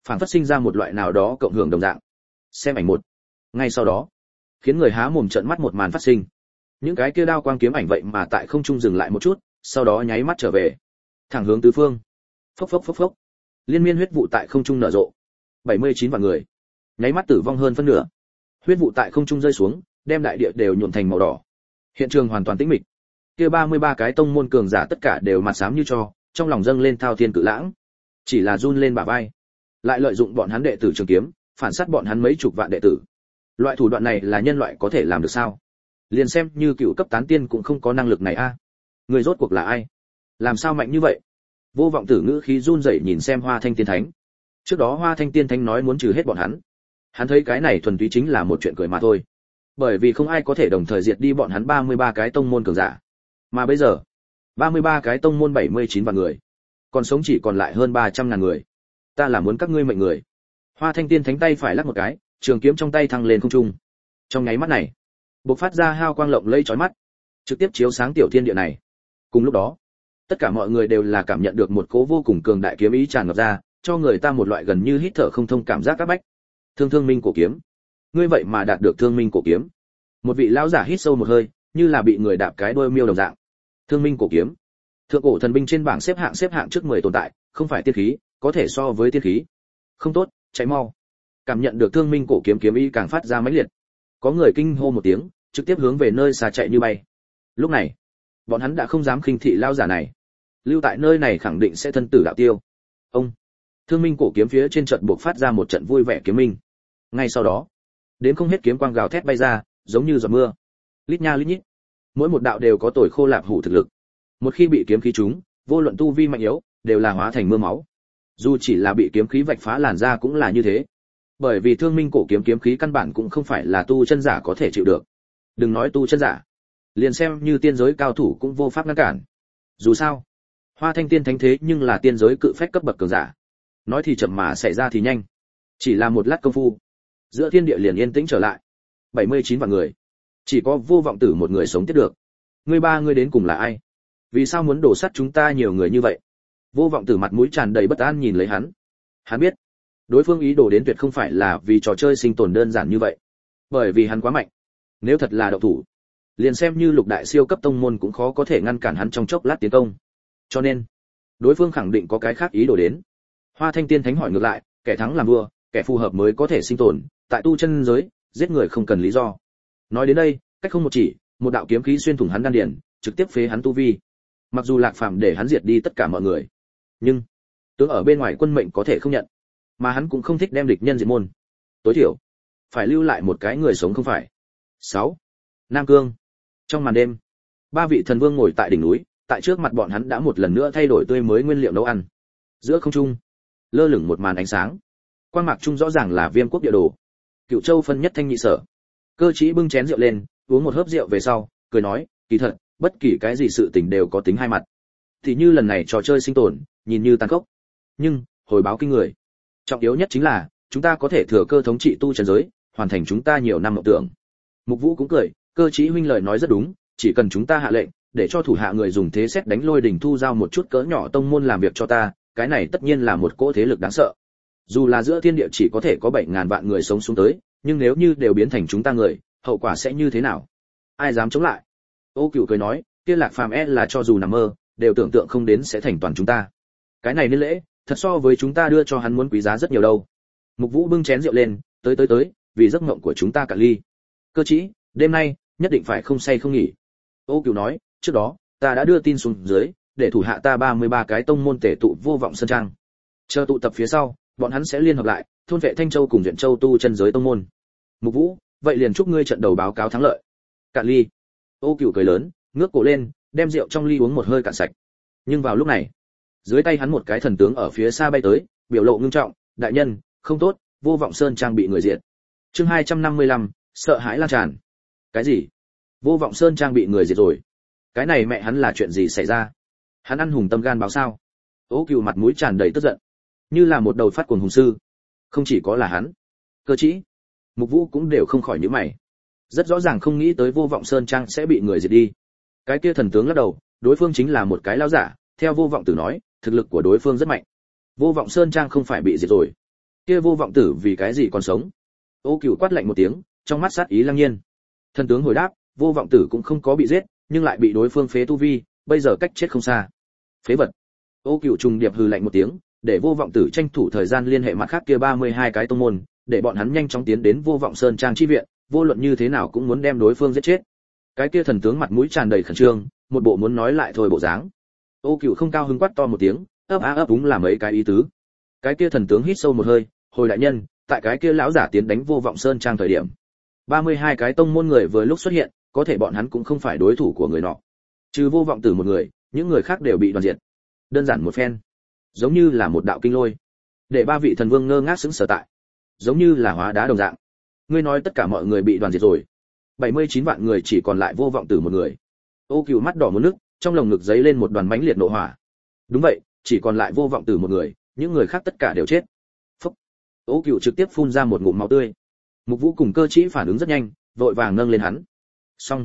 Speaker 1: phản phát sinh ra một loại nào đó cộng hưởng đồng dạng. Xem ảnh một. Ngay sau đó, khiến người há mồm trợn mắt một màn phát sinh. Những cái kia đao quang kiếm ảnh vậy mà tại không trung dừng lại một chút, sau đó nháy mắt trở về, thẳng hướng tứ phương. Phốc phốc phốc phốc. Liên miên huyết vụ tại không trung nở rộ. 79 vạn người, nháy mắt tử vong hơn phân nửa. Huyết vụ tại không trung rơi xuống, đem đại địa đều nhuộm thành màu đỏ. Hiện trường hoàn toàn tĩnh mịch. Kia 33 cái tông môn cường giả tất cả đều mặt xám như tro, trong lòng dâng lên thao thiên cự lãng. Chỉ là run lên bả vai, lại lợi dụng bọn hắn đệ tử trường kiếm, phản sát bọn hắn mấy chục vạn đệ tử. Loại thủ đoạn này là nhân loại có thể làm được sao? Liền xem như cựu cấp tán tiên cũng không có năng lực này a. Người rốt cuộc là ai? Làm sao mạnh như vậy? Vô Vọng Tử ngữ khí run rẩy nhìn xem Hoa Thanh Tiên Thánh. Trước đó Hoa Thanh Tiên Thánh nói muốn trừ hết bọn hắn. Hắn thấy cái này thuần túy chính là một chuyện cười mà thôi. Bởi vì không ai có thể đồng thời diệt đi bọn hắn 33 cái tông môn cường giả. Mà bây giờ, 33 cái tông môn 79 vạn người, còn sống chỉ còn lại hơn 300.000 người. Ta là muốn các ngươi mệnh người. Hoa Thanh Tiên Thánh tay phải lắc một cái, trường kiếm trong tay thăng lên không trung. Trong nháy mắt này, bộc phát ra hào quang lộng lẫy chói mắt, trực tiếp chiếu sáng tiểu thiên địa này. Cùng lúc đó, tất cả mọi người đều là cảm nhận được một cỗ vô cùng cường đại kiếm ý tràn ngập ra, cho người ta một loại gần như hít thở không thông cảm giác các bách. Thương minh cổ kiếm. Ngươi vậy mà đạt được thương minh cổ kiếm. Một vị lão giả hít sâu một hơi, như là bị người đạp cái đuôi miêu đồng dạng. Thương minh cổ kiếm, thượng cổ thần binh trên bảng xếp hạng trước 10 tồn tại, không phải tiên khí, có thể so với tiên khí. Không tốt, cháy mau. Cảm nhận được thương minh cổ kiếm kiếm ý càng phát ra mãnh liệt. Có người kinh hô một tiếng, trực tiếp hướng về nơi xa chạy như bay. Lúc này, bọn hắn đã không dám khinh thị lão giả này. Lưu tại nơi này khẳng định sẽ thân tử đạo tiêu. Ông, thương minh cổ kiếm phía trên trận buộc phát ra một trận vui vẻ kiếm minh. Ngay sau đó, đến không hết kiếm quang gào thét bay ra, giống như giọt mưa. Lít nha lít nhít, mỗi một đạo đều có tuổi khô lạp hủ thực lực. Một khi bị kiếm khí trúng, vô luận tu vi mạnh yếu, đều là hóa thành mưa máu. Dù chỉ là bị kiếm khí vạch phá làn da cũng là như thế. Bởi vì thương minh cổ kiếm kiếm khí căn bản cũng không phải là tu chân giả có thể chịu được. Đừng nói tu chân giả, liền xem như tiên giới cao thủ cũng vô pháp ngăn cản. Dù sao, Hoa Thanh Tiên Thánh thế nhưng là tiên giới cự phách cấp bậc cường giả. Nói thì chậm mà xảy ra thì nhanh. Chỉ là một lát công phu, giữa thiên địa liền yên tĩnh trở lại. 79 vạn người, chỉ có Vô Vọng Tử một người sống tiếp được. Ngươi đến cùng là ai? Vì sao muốn đổ sát chúng ta nhiều người như vậy? Vô Vọng Tử mặt mũi tràn đầy bất an nhìn lấy hắn. Hắn biết, đối phương ý đồ đến tuyệt không phải là vì trò chơi sinh tồn đơn giản như vậy. Bởi vì hắn quá mạnh. Nếu thật là động thủ, liền xem như lục đại siêu cấp tông môn cũng khó có thể ngăn cản hắn trong chốc lát tiến công. Cho nên, đối phương khẳng định có cái khác ý đồ đến. Hoa Thanh Tiên Thánh hỏi ngược lại, kẻ thắng làm vua, kẻ phù hợp mới có thể sinh tồn, tại tu chân giới, giết người không cần lý do. Nói đến đây, cách không một chỉ, một đạo kiếm khí xuyên thủng hắn đan điền, trực tiếp phế hắn tu vi. Mặc dù Lạc Phàm để hắn diệt đi tất cả mọi người, nhưng tướng ở bên ngoài quân mệnh có thể không nhận, mà hắn cũng không thích đem địch nhân diệt môn. Tối thiểu phải lưu lại một cái người sống không phải. 6. Nam Cương. Trong màn đêm, ba vị thần vương ngồi tại đỉnh núi, tại trước mặt bọn hắn đã một lần nữa thay đổi tươi mới nguyên liệu nấu ăn. Giữa không trung, lơ lửng một màn ánh sáng. Quang mạc trung rõ ràng là Viêm quốc địa đồ. Cựu Châu phân nhất thanh nhị sở. Cơ Chí bưng chén rượu lên, uống một hớp rượu về sau, cười nói, kỳ thật, bất kỳ cái gì sự tình đều có tính hai mặt. Thì như lần này trò chơi sinh tồn, nhìn như tàn khốc, nhưng hồi báo kinh người. Trọng yếu nhất chính là, chúng ta có thể thừa cơ thống trị tu chân giới, hoàn thành chúng ta nhiều năm mộng tưởng. Mục Vũ cũng cười, Cơ Chí huynh lời nói rất đúng, chỉ cần chúng ta hạ lệnh, để cho thủ hạ người dùng thế xét đánh lôi đỉnh thu giao một chút cỡ nhỏ tông môn làm việc cho ta, cái này tất nhiên là một cỗ thế lực đáng sợ. Dù là giữa thiên địa chỉ có thể có 7.000 vạn người sống xuống tới, nhưng nếu như đều biến thành chúng ta người, hậu quả sẽ như thế nào? Ai dám chống lại? Ô Cửu cười nói, kia Lạc Phàm là cho dù nằm mơ, đều tưởng tượng không đến sẽ thành toàn chúng ta. Cái này nên lễ, thật so với chúng ta đưa cho hắn muốn quý giá rất nhiều đâu. Mục Vũ bưng chén rượu lên, tới, vì giấc mộng của chúng ta cả ly. Cơ Chí, đêm nay nhất định phải không say không nghỉ. Ô Cửu nói, trước đó ta đã đưa tin xuống dưới, để thủ hạ ta 33 cái tông môn tề tụ Vô Vọng Sơn Trang. Chờ tụ tập phía sau, bọn hắn sẽ liên hợp lại, thôn vệ Thanh Châu cùng Duyện Châu tu chân giới tông môn. Mục Vũ, vậy liền chúc ngươi trận đầu báo cáo thắng lợi. Cạn ly. Ô Cửu cười lớn, ngước cổ lên, đem rượu trong ly uống một hơi cạn sạch. Nhưng vào lúc này, dưới tay hắn một cái thần tướng ở phía xa bay tới, biểu lộ ngưng trọng, đại nhân, không tốt, Vô Vọng Sơn Trang bị người diệt. Chương 255, sợ hãi lan tràn. Cái gì? Vô Vọng Sơn Trang bị người diệt rồi? Cái này mẹ hắn là chuyện gì xảy ra? Hắn ăn hùng tâm gan báo sao? Ô Cửu mặt mũi tràn đầy tức giận, như là một đầu phát cuồng hùng sư. Không chỉ có là hắn, Cơ Chí, Mục Vũ cũng đều không khỏi nhíu mày. Rất rõ ràng không nghĩ tới Vô Vọng Sơn Trang sẽ bị người diệt đi. Cái kia thần tướng lắc đầu, đối phương chính là một cái lão giả, theo Vô Vọng Tử nói, thực lực của đối phương rất mạnh. Vô Vọng Sơn Trang không phải bị diệt rồi, Kia Vô Vọng Tử vì cái gì còn sống? Ô Cửu quát lạnh một tiếng, trong mắt sát ý lăng nhiên. Thần tướng hồi đáp, Vô Vọng Tử cũng không có bị giết, nhưng lại bị đối phương phế tu vi, bây giờ cách chết không xa. Phế vật. Ô Cửu trùng điệp hừ lạnh một tiếng, để Vô Vọng Tử tranh thủ thời gian liên hệ mặt khác kia 32 cái tông môn, để bọn hắn nhanh chóng tiến đến Vô Vọng Sơn Trang chi viện, vô luận như thế nào cũng muốn đem đối phương giết chết. Cái kia thần tướng mặt mũi tràn đầy khẩn trương, một bộ muốn nói lại thôi bộ dáng. Ô Cửu không cao hứng quát to một tiếng, ấp đúng là mấy cái ý tứ. Cái kia thần tướng hít sâu một hơi, hồi đại nhân, tại cái kia lão giả tiến đánh Vô Vọng Sơn Trang thời điểm, 32 cái tông môn người vừa lúc xuất hiện, có thể bọn hắn cũng không phải đối thủ của người nọ. Trừ Vô Vọng Tử một người, những người khác đều bị đoàn diệt. Đơn giản một phen, giống như là một đạo kinh lôi, để ba vị thần vương ngơ ngác sững sờ tại, giống như là hóa đá đồng dạng. Ngươi nói tất cả mọi người bị đoàn diệt rồi? 79 vạn người chỉ còn lại Vô Vọng Tử một người. Ô Cửu mắt đỏ muốn nước, trong lồng ngực giấy lên một đoàn mãnh liệt nộ hỏa. Đúng vậy, chỉ còn lại Vô Vọng Tử một người, những người khác tất cả đều chết. Phốc. Ô Cửu trực tiếp phun ra một ngụm máu tươi. Mục Vũ cùng Cơ Chỉ phản ứng rất nhanh, vội vàng nâng lên hắn. Xong,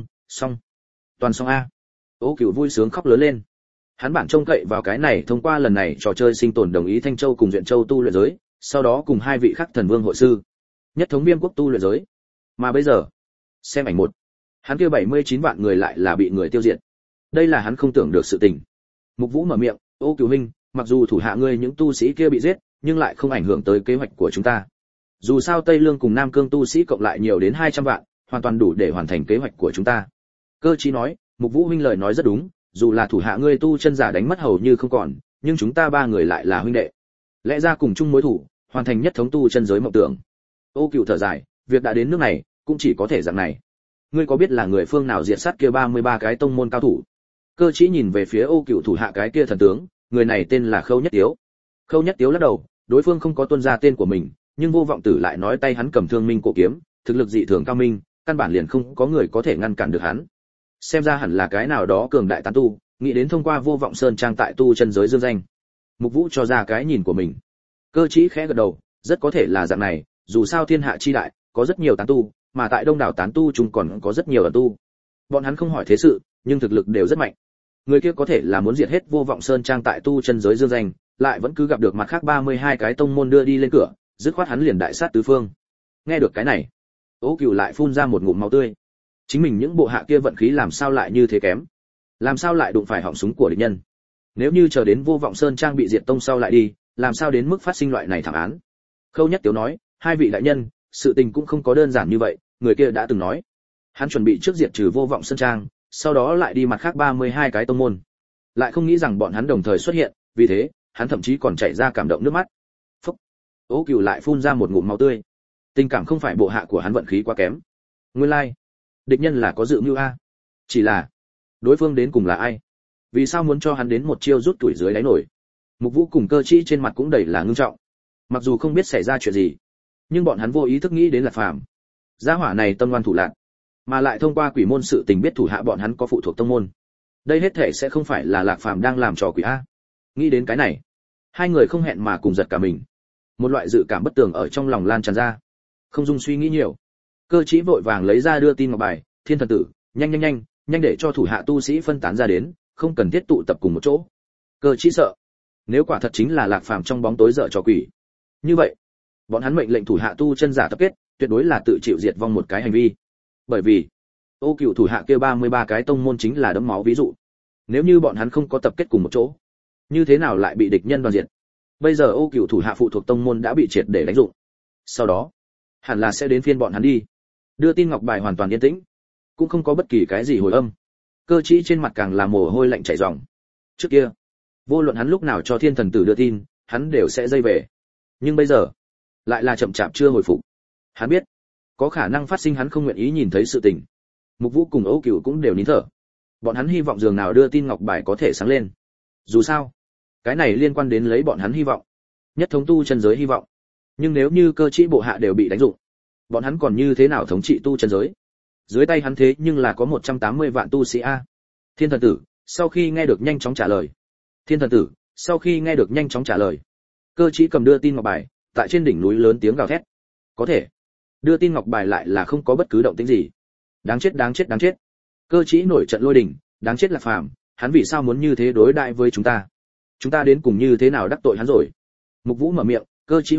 Speaker 1: toàn xong a. Ô Cửu vui sướng khóc lớn lên. Hắn bản trông cậy vào cái này, thông qua lần này trò chơi sinh tồn đồng ý Thanh Châu cùng Duyện Châu tu luyện giới, sau đó cùng hai vị khác thần vương hội sư, nhất thống Viêm quốc tu luyện giới. Mà bây giờ, xem ảnh một, hắn kia 79 vạn người lại là bị người tiêu diệt. Đây là hắn không tưởng được sự tình. Mục Vũ mở miệng, Ô Cửu huynh, mặc dù thủ hạ ngươi những tu sĩ kia bị giết, nhưng lại không ảnh hưởng tới kế hoạch của chúng ta. Dù sao Tây Lương cùng Nam Cương tu sĩ cộng lại nhiều đến 200 vạn, hoàn toàn đủ để hoàn thành kế hoạch của chúng ta. Cơ Chí nói, Mục Vũ huynh lời nói rất đúng, dù là thủ hạ ngươi tu chân giả đánh mất hầu như không còn, nhưng chúng ta ba người lại là huynh đệ. Lẽ ra cùng chung mối thủ, hoàn thành nhất thống tu chân giới mộng tưởng. Ô Cửu thở dài, việc đã đến nước này, cũng chỉ có thể dạng này. Ngươi có biết là người phương nào diệt sát kia 33 cái tông môn cao thủ? Cơ Chí nhìn về phía Ô Cửu thủ hạ cái kia thần tướng, người này tên là Khâu Nhất Tiếu. Khâu Nhất Tiếu lắc đầu, đối phương không có tuân ra tên của mình, nhưng Vô Vọng Tử lại nói tay hắn cầm Thương Minh cổ kiếm, thực lực dị thường cao minh, căn bản liền không có người có thể ngăn cản được hắn. Xem ra hẳn là cái nào đó cường đại tán tu, nghĩ đến thông qua Vô Vọng Sơn Trang tại tu chân giới dương danh. Mục Vũ cho ra cái nhìn của mình. Cơ Chí khẽ gật đầu, rất có thể là dạng này, dù sao thiên hạ chi đại, có rất nhiều tán tu, mà tại đông đảo tán tu chúng còn có rất nhiều ẩn tu. Bọn hắn không hỏi thế sự, nhưng thực lực đều rất mạnh. Người kia có thể là muốn diệt hết Vô Vọng Sơn Trang tại tu chân giới dương danh, lại vẫn cứ gặp được mặt khác 32 cái tông môn đưa đi lên cửa, dứt khoát hắn liền đại sát tứ phương. Nghe được cái này, Ô Cửu lại phun ra một ngụm máu tươi. Chính mình những bộ hạ kia vận khí làm sao lại như thế kém? Làm sao lại đụng phải họng súng của địch nhân? Nếu như chờ đến Vô Vọng Sơn Trang bị diệt tông sau lại đi, làm sao đến mức phát sinh loại này thảm án? Khâu Nhất Tiếu nói, hai vị đại nhân, sự tình cũng không có đơn giản như vậy, người kia đã từng nói, hắn chuẩn bị trước diệt trừ Vô Vọng Sơn Trang, sau đó lại đi mặt khác 32 cái tông môn. Lại không nghĩ rằng bọn hắn đồng thời xuất hiện, vì thế, hắn thậm chí còn chảy ra cảm động nước mắt. Phốc. Ô Cửu lại phun ra một ngụm máu tươi. Tình cảm không phải bộ hạ của hắn vận khí quá kém. Nguyên lai, địch nhân là có dự mưu a. Chỉ là, đối phương đến cùng là ai? Vì sao muốn cho hắn đến một chiêu rút tuổi dưới đáy nổi? Mục Vũ cùng Cơ Chí trên mặt cũng đầy là ngưng trọng. Mặc dù không biết xảy ra chuyện gì, nhưng bọn hắn vô ý thức nghĩ đến Lạc Phàm. Gia hỏa này tâm ngoan thủ lạn, mà lại thông qua quỷ môn sự tình biết thủ hạ bọn hắn có phụ thuộc tông môn. Đây hết thể sẽ không phải là Lạc Phàm đang làm trò quỷ a. Nghĩ đến cái này, hai người không hẹn mà cùng giật cả mình. Một loại dự cảm bất tường ở trong lòng lan tràn ra. Không dung suy nghĩ nhiều, Cơ Chí vội vàng lấy ra đưa tin ngọc bài, Thiên thần tử, nhanh để cho thủ hạ tu sĩ phân tán ra đến, không cần thiết tụ tập cùng một chỗ. Cơ Chí sợ, nếu quả thật chính là Lạc Phàm trong bóng tối dở trò quỷ, như vậy, bọn hắn mệnh lệnh thủ hạ tu chân giả tập kết, tuyệt đối là tự chịu diệt vong một cái hành vi. Bởi vì, Ô Cửu thủ hạ kia 33 cái tông môn chính là đấm máu ví dụ. Nếu như bọn hắn không có tập kết cùng một chỗ, như thế nào lại bị địch nhân đoàn diệt? Bây giờ Ô Cửu thủ hạ phụ thuộc tông môn đã bị triệt để đánh dụng. Sau đó, hẳn là sẽ đến phiên bọn hắn đi. Đưa tin ngọc bài hoàn toàn yên tĩnh, cũng không có bất kỳ cái gì hồi âm. Cơ Chí trên mặt càng là mồ hôi lạnh chảy ròng. Trước kia, vô luận hắn lúc nào cho Thiên thần tử đưa tin, hắn đều sẽ dây về. Nhưng bây giờ, lại là chậm chạp chưa hồi phục. Hắn biết, có khả năng phát sinh hắn không nguyện ý nhìn thấy sự tình. Mục Vũ cùng Ô Cửu cũng đều nín thở. Bọn hắn hy vọng dường nào đưa tin ngọc bài có thể sáng lên. Dù sao, cái này liên quan đến lấy bọn hắn hy vọng, nhất thống tu chân giới hy vọng. Nhưng nếu như Cơ Chí bộ hạ đều bị đánh dụng, bọn hắn còn như thế nào thống trị tu chân giới? Dưới tay hắn thế nhưng là có 180 vạn tu sĩ a. Thiên thần tử, sau khi nghe được nhanh chóng trả lời. Thiên thần tử, sau khi nghe được nhanh chóng trả lời. Cơ Chí cầm đưa tin ngọc bài, tại trên đỉnh núi lớn tiếng gào thét. Có thể, đưa tin ngọc bài lại là không có bất cứ động tĩnh gì. Đáng chết. Cơ Chí nổi trận lôi đình, đáng chết Lạc Phàm, hắn vì sao muốn như thế đối đãi với chúng ta? Chúng ta đến cùng như thế nào đắc tội hắn rồi? Mục Vũ mở miệng, Cơ Chí huynh,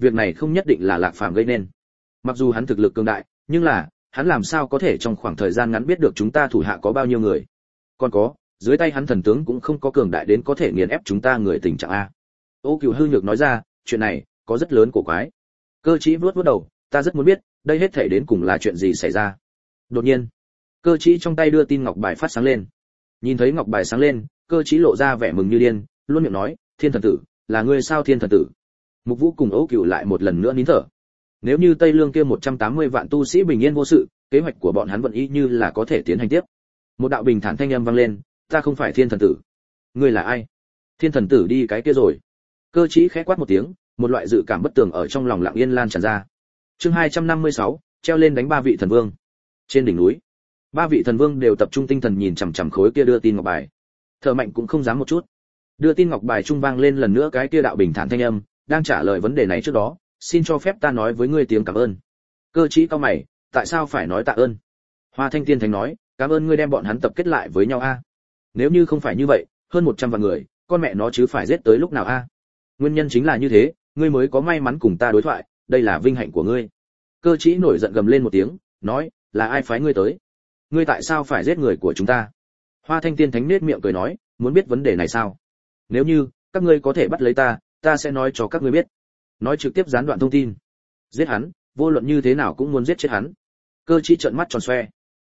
Speaker 1: việc này không nhất định là Lạc Phàm gây nên. Mặc dù hắn thực lực cường đại, nhưng là hắn làm sao có thể trong khoảng thời gian ngắn biết được chúng ta thủ hạ có bao nhiêu người? Còn có, dưới tay hắn thần tướng cũng không có cường đại đến có thể nghiền ép chúng ta người tình trạng a. Ô Cửu hư nhược nói ra, chuyện này có rất lớn cổ quái. Cơ Chí vuốt vuốt đầu, ta rất muốn biết, đây hết thảy đến cùng là chuyện gì xảy ra. Đột nhiên, Cơ Chí trong tay đưa tin ngọc bài phát sáng lên. Nhìn thấy ngọc bài sáng lên, Cơ Chí lộ ra vẻ mừng như điên, luôn miệng nói, Thiên thần tử, là ngươi sao Thiên thần tử? Mục Vũ cùng Ô Cửu lại một lần nữa nín thở. Nếu như Tây Lương kia 180 vạn tu sĩ bình yên vô sự, kế hoạch của bọn hắn vẫn y như là có thể tiến hành tiếp. Một đạo bình thản thanh âm vang lên, ta không phải Thiên thần tử. Ngươi là ai? Thiên thần tử đi cái kia rồi. Cơ Chí khẽ quát một tiếng, một loại dự cảm bất tường ở trong lòng lặng yên lan tràn ra. Chương 256, treo lên đánh ba vị thần vương. Trên đỉnh núi, ba vị thần vương đều tập trung tinh thần nhìn chằm chằm khối kia đưa tin ngọc bài. Thở mạnh cũng không dám một chút. Đưa tin ngọc bài trung vang lên lần nữa cái kia đạo bình thản thanh âm, đang trả lời vấn đề này trước đó, xin cho phép ta nói với ngươi tiếng cảm ơn. Cơ Chí cau mày, tại sao phải nói tạ ơn? Hoa Thanh Tiên Thánh nói, cảm ơn ngươi đem bọn hắn tập kết lại với nhau a. Nếu như không phải như vậy, hơn 100 vạn người, con mẹ nó chứ phải giết tới lúc nào a? Nguyên nhân chính là như thế, ngươi mới có may mắn cùng ta đối thoại, đây là vinh hạnh của ngươi. Cơ Chí nổi giận gầm lên một tiếng, nói, là ai phái ngươi tới? Ngươi tại sao phải giết người của chúng ta? Hoa Thanh Tiên Thánh nết miệng cười nói, muốn biết vấn đề này sao? Nếu như các ngươi có thể bắt lấy ta, ta sẽ nói cho các ngươi biết. Nói trực tiếp gián đoạn thông tin. Giết hắn, vô luận như thế nào cũng muốn giết chết hắn. Cơ Chí trợn mắt tròn xoe.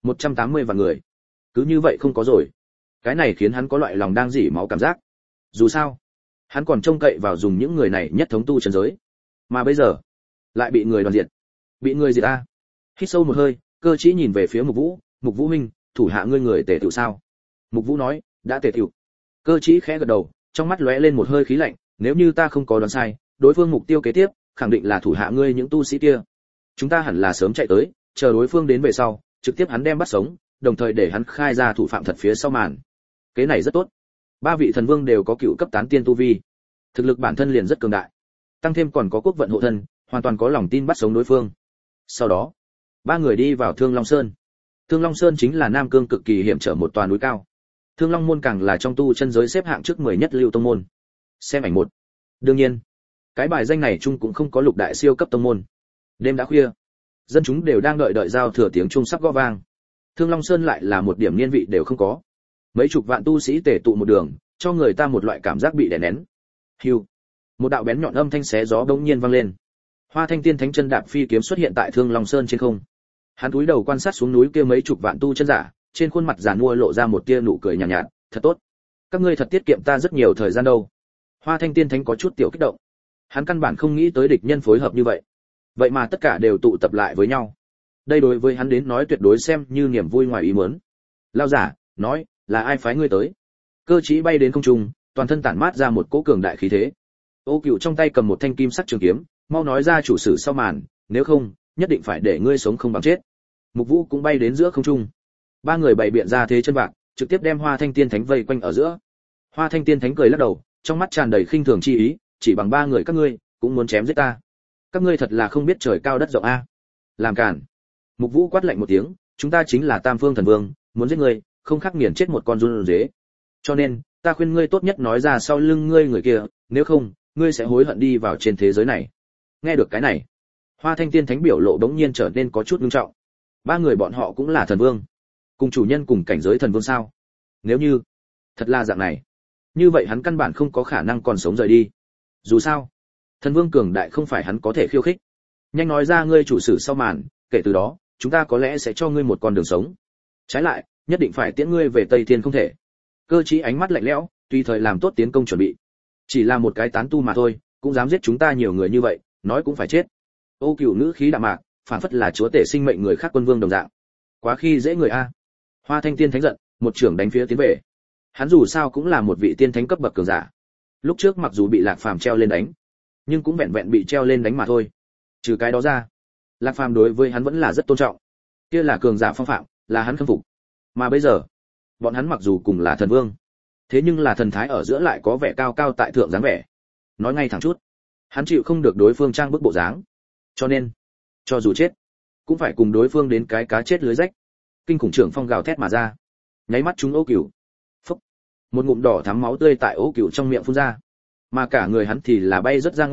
Speaker 1: 180 vạn người, cứ như vậy không có rồi. Cái này khiến hắn có loại lòng đang rỉ máu cảm giác. Dù sao, hắn còn trông cậy vào dùng những người này nhất thống tu chân giới, mà bây giờ lại bị người đoàn diệt. Bị người diệt a. Hít sâu một hơi, Cơ Chí nhìn về phía Mục Vũ, Mục Vũ huynh, thủ hạ ngươi người tề tiểu sao? Mục Vũ nói, đã tề tiểu. Cơ Chí khẽ gật đầu, trong mắt lóe lên một hơi khí lạnh, nếu như ta không có đoán sai, đối phương mục tiêu kế tiếp khẳng định là thủ hạ ngươi những tu sĩ kia. Chúng ta hẳn là sớm chạy tới, chờ đối phương đến về sau, trực tiếp hắn đem bắt sống, đồng thời để hắn khai ra thủ phạm thật phía sau màn. Kế này rất tốt. Ba vị thần vương đều có cựu cấp tán tiên tu vi, thực lực bản thân liền rất cường đại, tăng thêm còn có quốc vận hộ thân, hoàn toàn có lòng tin bắt sống đối phương. Sau đó, ba người đi vào Thương Long Sơn. Thương Long Sơn chính là Nam Cương cực kỳ hiểm trở một tòa núi cao. Thương Long môn càng là trong tu chân giới xếp hạng trước 10 nhất lưu tông môn. Xem ảnh 1. Đương nhiên, cái bài danh này chung cũng không có lục đại siêu cấp tông môn. Đêm đã khuya, dân chúng đều đang đợi giao thừa tiếng chuông sắp gõ vang. Thương Long Sơn lại là một điểm niên vị đều không có. Mấy chục vạn tu sĩ tề tụ một đường, cho người ta một loại cảm giác bị đè nén. Hưu. Một đạo bén nhọn âm thanh xé gió bỗng nhiên vang lên. Hoa Thanh Tiên Thánh chân đạp phi kiếm xuất hiện tại Thương Long Sơn trên không. Hắn cúi đầu quan sát xuống núi kia mấy chục vạn tu chân giả, trên khuôn mặt giàn mua lộ ra một tia nụ cười nhàn nhạt, thật tốt. Các ngươi thật tiết kiệm ta rất nhiều thời gian đâu. Hoa Thanh Tiên Thánh có chút tiểu kích động. Hắn căn bản không nghĩ tới địch nhân phối hợp như vậy. Vậy mà tất cả đều tụ tập lại với nhau. Đây đối với hắn đến nói tuyệt đối xem như niềm vui ngoài ý muốn. Lão giả nói, là ai phái ngươi tới? Cơ Chí bay đến không trung, toàn thân tản mát ra một cỗ cường đại khí thế. Ô Cửu trong tay cầm một thanh kim sắc trường kiếm, mau nói ra chủ sử sau màn, nếu không, nhất định phải để ngươi sống không bằng chết. Mục Vũ cũng bay đến giữa không trung. Ba người bày biện ra thế chân bạc, trực tiếp đem Hoa Thanh Tiên Thánh vây quanh ở giữa. Hoa Thanh Tiên Thánh cười lắc đầu, trong mắt tràn đầy khinh thường chi ý, chỉ bằng ba người các ngươi cũng muốn chém giết ta. Các ngươi thật là không biết trời cao đất rộng a. Làm cản. Mục Vũ quát lạnh một tiếng, chúng ta chính là Tam Phương Thần Vương, muốn giết ngươi, không khác nghiền chết một con run dế. Cho nên, ta khuyên ngươi tốt nhất nói ra sau lưng ngươi người kia, nếu không, ngươi sẽ hối hận đi vào trên thế giới này. Nghe được cái này, Hoa Thanh Tiên Thánh biểu lộ đống nhiên trở nên có chút nghiêm trọng. Ba người bọn họ cũng là thần vương, cùng chủ nhân cùng cảnh giới thần vương sao? Nếu như thật là dạng này, như vậy hắn căn bản không có khả năng còn sống rời đi. Dù sao, thần vương cường đại không phải hắn có thể khiêu khích. Nhanh nói ra ngươi chủ sử sau màn, kể từ đó, chúng ta có lẽ sẽ cho ngươi một con đường sống. Trái lại, nhất định phải tiễn ngươi về Tây Thiên không thể. Cơ Chí ánh mắt lạnh lẽo, tùy thời làm tốt tiến công chuẩn bị. Chỉ là một cái tán tu mà thôi, cũng dám giết chúng ta nhiều người như vậy, nói cũng phải chết. Ô Cửu nữ khí đạm mạc, phản phất là chúa tể sinh mệnh người khác quân vương đồng dạng. Quá khi dễ người a. Hoa Thanh Tiên Thánh giận, một trưởng đánh phía tiến về. Hắn dù sao cũng là một vị tiên thánh cấp bậc cường giả. Lúc trước mặc dù bị Lạc Phàm treo lên đánh, nhưng cũng vẹn vẹn bị treo lên đánh mà thôi. Trừ cái đó ra, Lạc Phàm đối với hắn vẫn là rất tôn trọng. Kia là cường giả phong phạm, là hắn khâm phục. Mà bây giờ, bọn hắn mặc dù cùng là thần vương, thế nhưng là thần thái ở giữa lại có vẻ cao cao tại thượng dáng vẻ. Nói ngay thẳng chút, hắn chịu không được đối phương trang bức bộ dáng. Cho nên, cho dù chết, cũng phải cùng đối phương đến cái cá chết lưới rách. Kinh khủng trưởng phong gào thét mà ra, nháy mắt chúng Ô Cửu. Phốc. Một ngụm đỏ thắm máu tươi tại Ô Cửu trong miệng phun ra, mà cả người hắn thì là bay rất ra ngoài,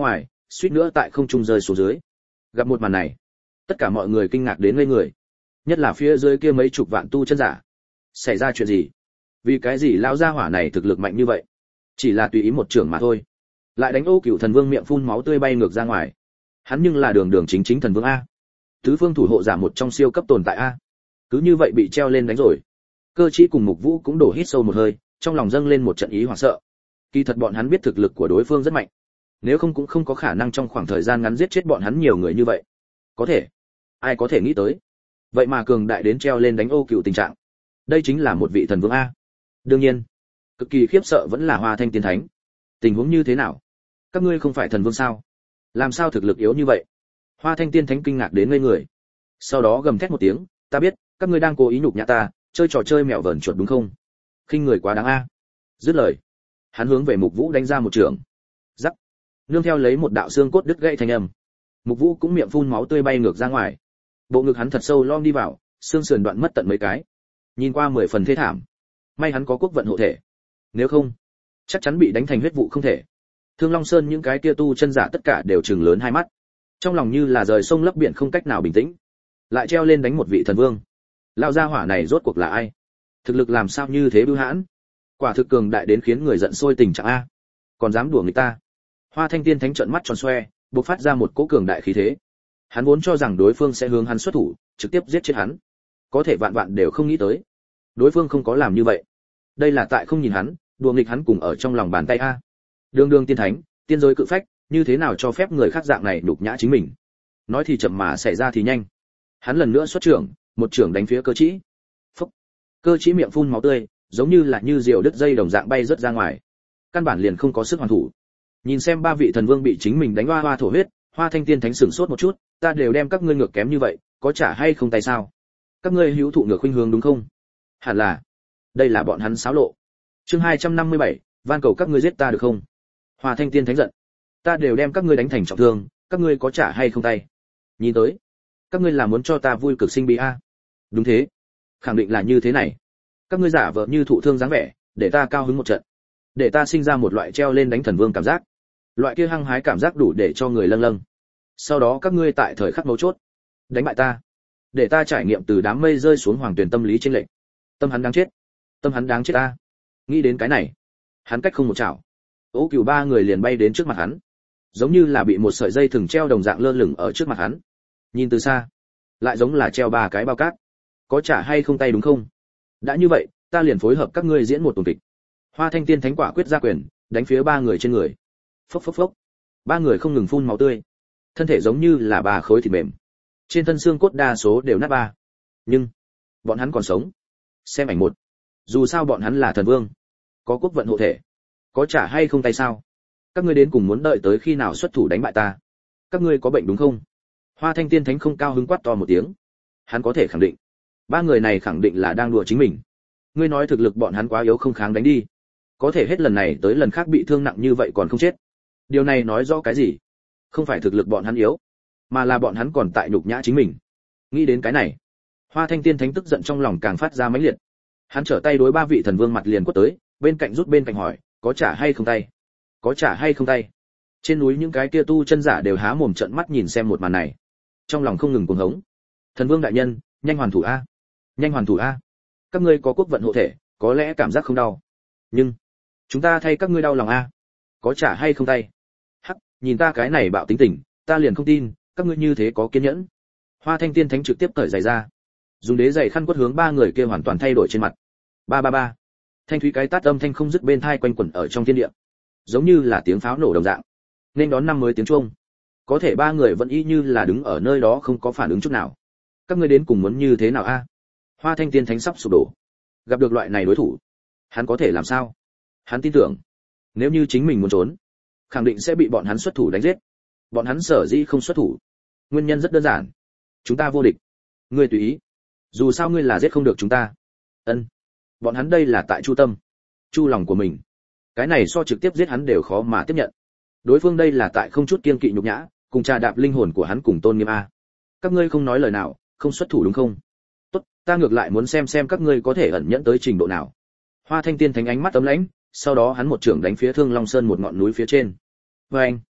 Speaker 1: suýt nữa tại không trung rơi xuống dưới. Gặp một màn này, tất cả mọi người kinh ngạc đến ngây người, nhất là phía dưới kia mấy chục vạn tu chân giả. Xảy ra chuyện gì? Vì cái gì lão gia hỏa này thực lực mạnh như vậy? Chỉ là tùy ý một trưởng mà thôi, lại đánh Ô Cửu Thần Vương miệng phun máu tươi bay ngược ra ngoài. Hắn nhưng là đường đường chính chính thần vương a, tứ phương thủ hộ giả một trong siêu cấp tồn tại a, cứ như vậy bị treo lên đánh rồi. Cơ Chí cùng Mục Vũ cũng đổ hít sâu một hơi, trong lòng dâng lên một trận ý hoảng sợ. Kỳ thật bọn hắn biết thực lực của đối phương rất mạnh, nếu không cũng không có khả năng trong khoảng thời gian ngắn giết chết bọn hắn nhiều người như vậy. Có thể, ai có thể nghĩ tới, vậy mà cường đại đến treo lên đánh Ô Cửu tình trạng. Đây chính là một vị thần vương a. Đương nhiên, cực kỳ khiếp sợ vẫn là Hoa Thanh Tiên Thánh. Tình huống như thế nào? Các ngươi không phải thần vương sao? Làm sao thực lực yếu như vậy? Hoa Thanh Tiên Thánh kinh ngạc đến ngây người. Sau đó gầm thét một tiếng, ta biết, các ngươi đang cố ý nhục nhã ta, chơi trò chơi mèo vờn chuột đúng không? Khinh người quá đáng a. Dứt lời, hắn hướng về Mục Vũ đánh ra một trường. Rắc. Nương theo lấy một đạo xương cốt đứt gãy thanh âm. Mục Vũ cũng miệng phun máu tươi bay ngược ra ngoài. Bộ ngực hắn thật sâu lom đi vào, xương sườn đoạn mất tận mấy cái. Nhìn qua 10 phần thê thảm. May hắn có quốc vận hộ thể, nếu không, chắc chắn bị đánh thành huyết vụ không thể. Thương Long Sơn những cái kia tu chân giả tất cả đều trừng lớn hai mắt, trong lòng như là rời sông lấp biển không cách nào bình tĩnh. Lại treo lên đánh một vị thần vương, lão gia hỏa này rốt cuộc là ai? Thực lực làm sao như thế bưu hãn? Quả thực cường đại đến khiến người giận sôi tình trạng a. Còn dám đùa người ta? Hoa Thanh Tiên Thánh trợn mắt tròn xoe, bộc phát ra một cỗ cường đại khí thế. Hắn vốn cho rằng đối phương sẽ hướng hắn xuất thủ, trực tiếp giết chết hắn. Có thể vạn vạn đều không nghĩ tới, đối phương không có làm như vậy. Đây là tại không nhìn hắn, đùa nghịch hắn cùng ở trong lòng bàn tay a. Đường đường tiên thánh, tiên giới cự phách, như thế nào cho phép người khác dạng này nhục nhã chính mình? Nói thì chậm mà xảy ra thì nhanh. Hắn lần nữa xuất trưởng, một trưởng đánh phía Cơ Chí. Phốc. Cơ Chí miệng phun máu tươi, giống như là như diều đứt dây đồng dạng bay rớt ra ngoài. Căn bản liền không có sức hoàn thủ. Nhìn xem ba vị thần vương bị chính mình đánh hoa hoa thổ huyết, Hoa Thanh Tiên Thánh sửng sốt một chút, ta đều đem các ngươi ngược kém như vậy, có trả hay không tay sao? Các ngươi hữu thụ ngược khuynh hướng đúng không? Hẳn là. Đây là bọn hắn xáo lộ. Chương 257, van cầu các ngươi giết ta được không? Hoa Thanh Tiên Thánh giận. Ta đều đem các ngươi đánh thành trọng thương, các ngươi có trả hay không tay? Nhìn tới, các ngươi là muốn cho ta vui cực sinh bi a. Đúng thế, khẳng định là như thế này. Các ngươi giả vờ như thụ thương dáng vẻ, để ta cao hứng một trận. Để ta sinh ra một loại treo lên đánh thần vương cảm giác. Loại kia hăng hái cảm giác đủ để cho người lâng lâng. Sau đó các ngươi tại thời khắc mấu chốt, đánh bại ta. Để ta trải nghiệm từ đám mây rơi xuống hoàng tuyển tâm lý trên lệnh. Tâm hắn đáng chết. Tâm hắn đáng chết ta. Nghĩ đến cái này, hắn cách không một chảo, Ô Cửu ba người liền bay đến trước mặt hắn, giống như là bị một sợi dây thừng treo đồng dạng lơ lửng ở trước mặt hắn. Nhìn từ xa, lại giống là treo ba cái bao cát. Có trả hay không tay đúng không? Đã như vậy, ta liền phối hợp các ngươi diễn một tuần kịch. Hoa Thanh Tiên Thánh quả quyết ra quyền, đánh phía ba người trên người. Phốc phốc phốc. Ba người không ngừng phun máu tươi, thân thể giống như là ba khối thịt mềm. Trên thân xương cốt đa số đều nát ba. Nhưng bọn hắn còn sống. Xem ảnh một. Dù sao bọn hắn là thần vương, có quốc vận hộ thể, có trả hay không tay sao? Các ngươi đến cùng muốn đợi tới khi nào xuất thủ đánh bại ta? Các ngươi có bệnh đúng không? Hoa Thanh Tiên Thánh không cao hứng quát to một tiếng. Hắn có thể khẳng định, ba người này khẳng định là đang đùa chính mình. Ngươi nói thực lực bọn hắn quá yếu không kháng đánh đi, có thể hết lần này tới lần khác bị thương nặng như vậy còn không chết. Điều này nói rõ cái gì? Không phải thực lực bọn hắn yếu, mà là bọn hắn còn tại nhục nhã chính mình. Nghĩ đến cái này, Hoa Thanh Tiên Thánh tức giận trong lòng càng phát ra mãnh liệt. Hắn trở tay đối ba vị thần vương mặt liền quất tới, bên cạnh rút bên cạnh hỏi, có trả hay không tay? Có trả hay không tay? Trên núi những cái kia tu chân giả đều há mồm trợn mắt nhìn xem một màn này, trong lòng không ngừng cuồng hống. Thần vương đại nhân, nhanh hoàn thủ a, nhanh hoàn thủ a. Các ngươi có quốc vận hộ thể, có lẽ cảm giác không đau, nhưng chúng ta thay các ngươi đau lòng a. Có trả hay không tay? Hắc, nhìn ta cái này bạo tính tình, ta liền không tin các ngươi như thế có kiên nhẫn. Hoa Thanh Tiên Thánh trực tiếp cởi giày ra, dùng đế giày khăn quất hướng ba người kia hoàn toàn thay đổi trên mặt. Ba ba ba. Thanh thúy cái tát âm thanh không dứt bên tai quanh quẩn ở trong thiên địa, giống như là tiếng pháo nổ đồng dạng. Nên đón năm mới tiếng chuông. Có thể ba người vẫn y như là đứng ở nơi đó không có phản ứng chút nào. Các ngươi đến cùng muốn như thế nào a? Hoa Thanh Tiên Thánh sắp sụp đổ. Gặp được loại này đối thủ, hắn có thể làm sao? Hắn tin tưởng, nếu như chính mình muốn trốn, khẳng định sẽ bị bọn hắn xuất thủ đánh giết. Bọn hắn sở dĩ không xuất thủ, nguyên nhân rất đơn giản. Chúng ta vô địch. Ngươi tùy ý. Dù sao ngươi là giết không được chúng ta. Ân. Bọn hắn đây là tại chu tâm, chu lòng của mình. Cái này so trực tiếp giết hắn đều khó mà tiếp nhận. Đối phương đây là tại không chút kiêng kỵ nhục nhã, cùng trà đạp linh hồn của hắn cùng tôn nghiêm a. Các ngươi không nói lời nào, không xuất thủ đúng không? Tốt, ta ngược lại muốn xem các ngươi có thể ẩn nhẫn tới trình độ nào. Hoa Thanh Tiên Thánh ánh mắt ấm lãnh, sau đó hắn một trưởng đánh phía Thương Long Sơn một ngọn núi phía trên. Và anh,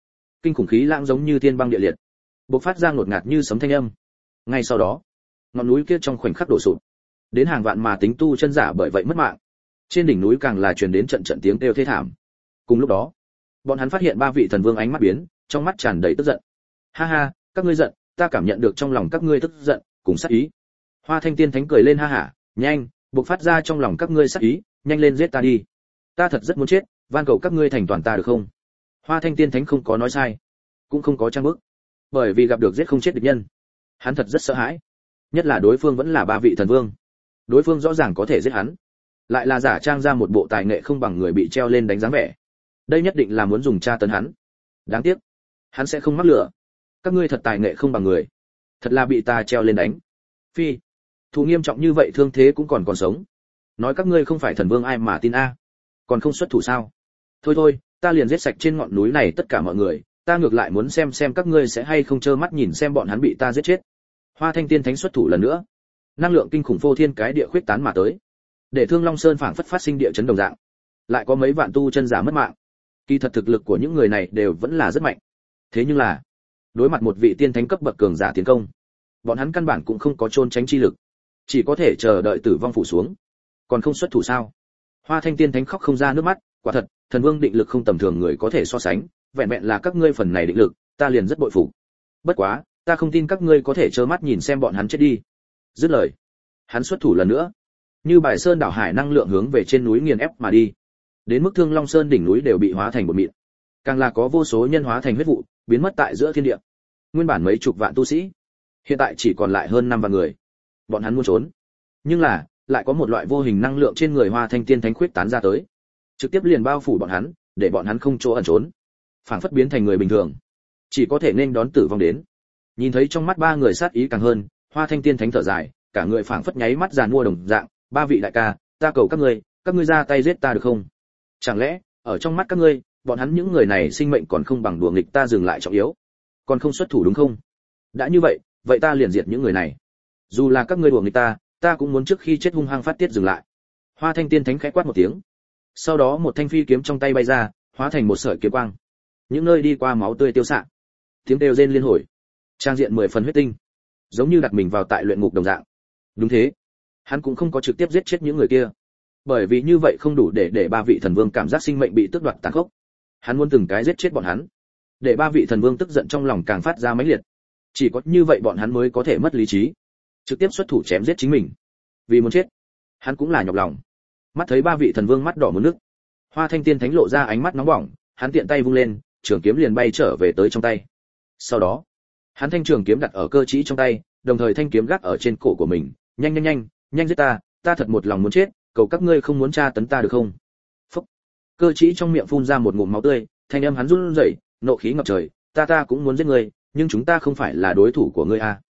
Speaker 1: kinh khủng khí lãng giống như thiên băng địa liệt, bộc phát ra ngột ngạt như sấm thanh âm. Ngay sau đó, ngọn núi kia trong khoảnh khắc đổ sụp, đến hàng vạn mà tính tu chân giả bởi vậy mất mạng. Trên đỉnh núi càng là truyền đến trận trận tiếng kêu thê thảm. Cùng lúc đó, bọn hắn phát hiện ba vị thần vương ánh mắt biến, trong mắt tràn đầy tức giận. Ha ha, các ngươi giận, ta cảm nhận được trong lòng các ngươi tức giận cùng sát ý. Hoa Thanh Tiên Thánh cười lên ha hả, nhanh, bộc phát ra trong lòng các ngươi sát ý, nhanh lên giết ta đi. Ta thật rất muốn chết, van cầu các ngươi thành toàn ta được không? Hoa Thanh Tiên Thánh không có nói sai, cũng không có trang bức, bởi vì gặp được giết không chết địch nhân, hắn thật rất sợ hãi, nhất là đối phương vẫn là ba vị thần vương. Đối phương rõ ràng có thể giết hắn, lại là giả trang ra một bộ tài nghệ không bằng người bị treo lên đánh dáng vẻ. Đây nhất định là muốn dùng tra tấn hắn. Đáng tiếc, hắn sẽ không mắc lửa. Các ngươi thật tài nghệ không bằng người, thật là bị ta treo lên đánh. Phi, thù nghiêm trọng như vậy thương thế cũng còn sống. Nói các ngươi không phải thần vương ai mà tin a? Còn không xuất thủ sao? Thôi thôi, ta liền giết sạch trên ngọn núi này tất cả mọi người, ta ngược lại muốn xem các ngươi sẽ hay không trơ mắt nhìn xem bọn hắn bị ta giết chết. Hoa Thanh Tiên Thánh xuất thủ lần nữa, năng lượng kinh khủng phô thiên cái địa khuyết tán mà tới, để Thương Long Sơn phảng phất phát sinh địa chấn đồng dạng, lại có mấy vạn tu chân giả mất mạng. Kỳ thật thực lực của những người này đều vẫn là rất mạnh, thế nhưng là đối mặt một vị tiên thánh cấp bậc cường giả tiến công, bọn hắn căn bản cũng không có trôn tránh chi lực, chỉ có thể chờ đợi tử vong phủ xuống. Còn không xuất thủ sao? Hoa Thanh Tiên Thánh khóc không ra nước mắt, quả thật, thần vương định lực không tầm thường người có thể so sánh, vẹn vẹn là các ngươi phần này định lực, ta liền rất bội phục. Bất quá, ta không tin các ngươi có thể trơ mắt nhìn xem bọn hắn chết đi. Dứt lời, hắn xuất thủ lần nữa, như bài sơn đảo hải năng lượng hướng về trên núi nghiền ép mà đi, đến mức Thương Long Sơn đỉnh núi đều bị hóa thành bột mịn, càng là có vô số nhân hóa thành huyết vụ, biến mất tại giữa thiên địa. Nguyên bản mấy chục vạn tu sĩ, hiện tại chỉ còn lại hơn 5 vạn người. Bọn hắn muốn trốn, nhưng là lại có một loại vô hình năng lượng trên người Hoa Thanh Tiên Thánh khuyết tán ra tới, trực tiếp liền bao phủ bọn hắn, để bọn hắn không chỗ ẩn trốn, phảng phất biến thành người bình thường, chỉ có thể nên đón tử vong đến. Nhìn thấy trong mắt ba người sát ý càng hơn, Hoa Thanh Tiên Thánh thở dài, cả người phảng phất nháy mắt giàn mua đồng dạng, ba vị đại ca, ta cầu các ngươi ra tay giết ta được không? Chẳng lẽ ở trong mắt các ngươi, bọn hắn những người này sinh mệnh còn không bằng đùa nghịch ta dừng lại trọng yếu, còn không xuất thủ đúng không? Đã như vậy, vậy ta liền diệt những người này. Dù là các ngươi đùa nghịch ta cũng muốn trước khi chết hung hăng phát tiết dừng lại. Hoa Thanh Tiên Thánh khẽ quát một tiếng, sau đó một thanh phi kiếm trong tay bay ra, hóa thành một sợi kiếm quang. Những nơi đi qua máu tươi tiêu xạ, tiếng kêu rên liên hồi, trang diện 10 phần huyết tinh, giống như đặt mình vào tại luyện ngục đồng dạng. Đúng thế, hắn cũng không có trực tiếp giết chết những người kia, bởi vì như vậy không đủ để ba vị thần vương cảm giác sinh mệnh bị tước đoạt tàn khốc. Hắn muốn từng cái giết chết bọn hắn, để ba vị thần vương tức giận trong lòng càng phát ra mãnh liệt. Chỉ có như vậy bọn hắn mới có thể mất lý trí, trực tiếp xuất thủ chém giết chính mình. Vì muốn chết, hắn cũng là nhọc lòng. Mắt thấy ba vị thần vương mắt đỏ muốn nước, Hoa Thanh Tiên Thánh lộ ra ánh mắt nóng bỏng, hắn tiện tay vung lên, trường kiếm liền bay trở về tới trong tay. Sau đó, hắn thanh trường kiếm đặt ở cơ trí trong tay, đồng thời thanh kiếm gác ở trên cổ của mình, nhanh giết ta thật một lòng muốn chết, cầu các ngươi không muốn tra tấn ta được không? Phúc. Cơ trí trong miệng phun ra một ngụm máu tươi, thanh âm hắn run rẩy, nộ khí ngập trời, ta cũng muốn giết ngươi, nhưng chúng ta không phải là đối thủ của ngươi a.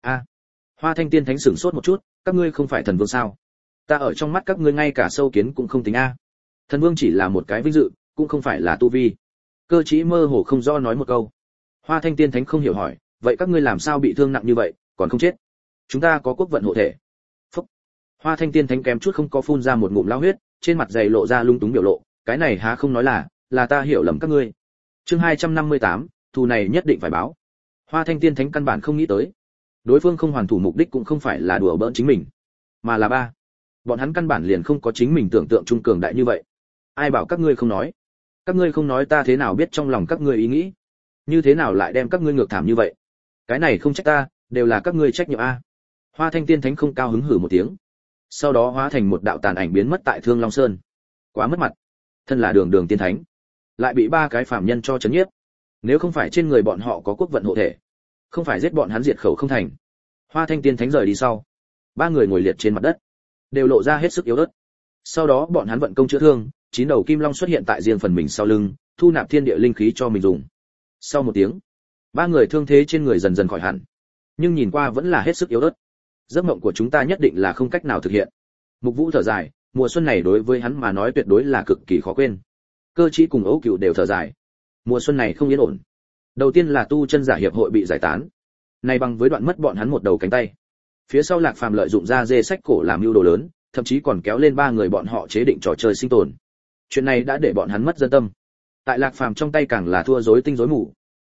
Speaker 1: Hoa Thanh Tiên Thánh sửng sốt một chút, các ngươi không phải thần vương sao? Ta ở trong mắt các ngươi ngay cả sâu kiến cũng không tính a. Thần vương chỉ là một cái vinh dự, cũng không phải là tu vi. Cơ trí mơ hồ không rõ nói một câu. Hoa Thanh Tiên Thánh không hiểu hỏi, vậy các ngươi làm sao bị thương nặng như vậy, còn không chết? Chúng ta có quốc vận hộ thể. Phúc. Hoa Thanh Tiên Thánh kém chút không có phun ra một ngụm lao huyết, trên mặt dày lộ ra lung túng biểu lộ, cái này há không nói là ta hiểu lầm các ngươi. Chương 258, thù này nhất định phải báo. Hoa Thanh Tiên Thánh căn bản không nghĩ tới, đối phương không hoàn thủ mục đích cũng không phải là đùa bỡn chính mình, mà là bọn hắn căn bản liền không có chính mình tưởng tượng trung cường đại như vậy. Ai bảo các ngươi không nói? Các ngươi không nói ta thế nào biết trong lòng các ngươi ý nghĩ? Như thế nào lại đem các ngươi ngược thảm như vậy? Cái này không trách ta, đều là các ngươi trách nhiệm a. Hoa Thanh Tiên Thánh không cao hứng hử một tiếng, sau đó hóa thành một đạo tàn ảnh biến mất tại Thương Long Sơn. Quá mất mặt, thân là đường tiên thánh, lại bị ba cái phàm nhân cho chấn nhiếp. Nếu không phải trên người bọn họ có quốc vận hộ thể, không phải giết bọn hắn diệt khẩu không thành. Hoa Thanh Tiên Thánh rời đi sau, ba người ngồi liệt trên mặt đất, đều lộ ra hết sức yếu ớt. Sau đó bọn hắn vận công chữa thương, 9 đầu kim long xuất hiện tại riêng phần mình sau lưng, thu nạp thiên địa linh khí cho mình dùng. Sau một tiếng, ba người thương thế trên người dần dần khỏi hẳn, nhưng nhìn qua vẫn là hết sức yếu ớt. Giấc mộng của chúng ta nhất định là không cách nào thực hiện. Mục Vũ thở dài, mùa xuân này đối với hắn mà nói tuyệt đối là cực kỳ khó quên. Cơ Chí cùng Âu Cửu đều thở dài. Mùa xuân này không yên ổn. Đầu tiên là tu chân giả hiệp hội bị giải tán, nay bằng với đoạn mất bọn hắn một đầu cánh tay. Phía sau Lạc Phàm lợi dụng ra dê sách cổ làm mưu đồ lớn, thậm chí còn kéo lên ba người bọn họ chế định trò chơi sinh tồn. Chuyện này đã để bọn hắn mất dân tâm. Tại Lạc Phàm trong tay càng là thua rối tinh rối mù.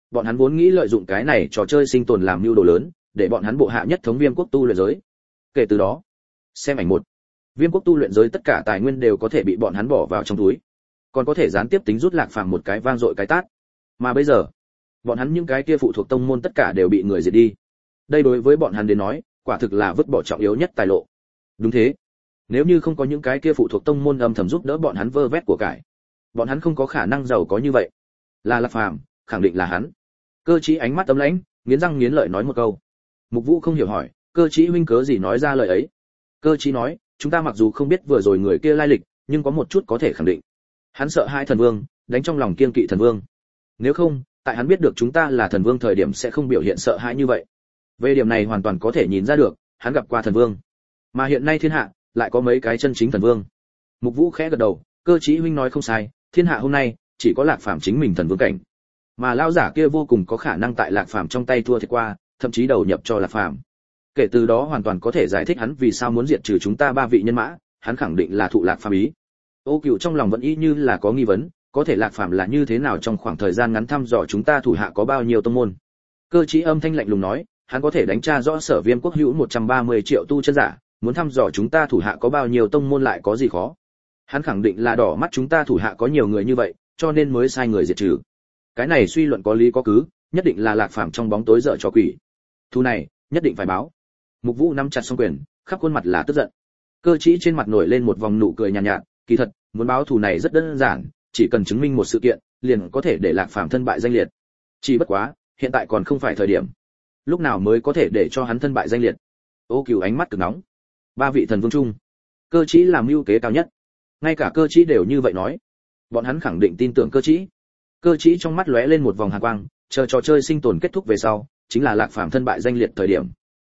Speaker 1: Bọn hắn vốn nghĩ lợi dụng cái này trò chơi sinh tồn làm mưu đồ lớn, để bọn hắn bộ hạ nhất thống Viêm quốc tu luyện giới. Kể từ đó, xem ảnh một, Viêm quốc tu luyện giới tất cả tài nguyên đều có thể bị bọn hắn bỏ vào trong túi, còn có thể gián tiếp tính rút Lạc Phàm một cái vang dội cái tát. Mà bây giờ, bọn hắn những cái kia phụ thuộc tông môn tất cả đều bị người diệt đi. Đây đối với bọn hắn đến nói, quả thực là vứt bỏ trọng yếu nhất tài lộ. Đúng thế, nếu như không có những cái kia phụ thuộc tông môn âm thầm giúp đỡ bọn hắn vơ vét của cải, bọn hắn không có khả năng giàu có như vậy. Là Lạc Phàm, khẳng định là hắn. Cơ Chí ánh mắt ấm lãnh, nghiến răng nghiến lợi nói một câu. Mục Vũ không hiểu hỏi, Cơ Chí huynh cớ gì nói ra lời ấy? Cơ Chí nói, chúng ta mặc dù không biết vừa rồi người kia lai lịch, nhưng có một chút có thể khẳng định. Hắn sợ hai thần vương, đánh trong lòng kiên kỵ thần vương. Nếu không, tại hắn biết được chúng ta là thần vương thời điểm sẽ không biểu hiện sợ hãi như vậy. Về điểm này hoàn toàn có thể nhìn ra được, hắn gặp qua thần vương. Mà hiện nay thiên hạ lại có mấy cái chân chính thần vương. Mục Vũ khẽ gật đầu, Cơ Chí huynh nói không sai, thiên hạ hôm nay chỉ có Lạc Phàm chính mình thần vương cảnh. Mà lão giả kia vô cùng có khả năng tại Lạc Phàm trong tay thua thiệt qua, thậm chí đầu nhập cho Lạc Phàm. Kể từ đó hoàn toàn có thể giải thích hắn vì sao muốn diệt trừ chúng ta ba vị nhân mã, hắn khẳng định là thụ Lạc Phàm ý. Ô Cửu trong lòng vẫn y như là có nghi vấn, có thể Lạc Phàm là như thế nào trong khoảng thời gian ngắn thăm dò chúng ta thủ hạ có bao nhiêu tông môn. Cơ Chí âm thanh lạnh lùng nói, hắn có thể đánh tra rõ Sở Viêm quốc hữu 130 triệu tu chân giả, muốn thăm dò chúng ta thủ hạ có bao nhiêu tông môn lại có gì khó. Hắn khẳng định là đỏ mắt chúng ta thủ hạ có nhiều người như vậy, cho nên mới sai người diệt trừ. Cái này suy luận có lý có cứ, nhất định là Lạc Phàm trong bóng tối dở trò quỷ. Thu này, nhất định phải báo. Mục Vũ nắm chặt song quyền, khắp khuôn mặt là tức giận. Cơ Chí trên mặt nổi lên một vòng nụ cười nhàn nhạt, kỳ thật, muốn báo thù này rất đơn giản, chỉ cần chứng minh một sự kiện, liền có thể để Lạc Phàm thân bại danh liệt. Chỉ bất quá, hiện tại còn không phải thời điểm. Lúc nào mới có thể để cho hắn thân bại danh liệt? Ô Cửu ánh mắt cực nóng. Ba vị thần vương chung, Cơ Chí làm mưu kế cao nhất. Ngay cả Cơ Chí đều như vậy nói. Bọn hắn khẳng định tin tưởng Cơ Chí. Cơ Chí trong mắt lóe lên một vòng hàn quang, chờ trò chơi sinh tồn kết thúc về sau, chính là Lạc Phàm thân bại danh liệt thời điểm.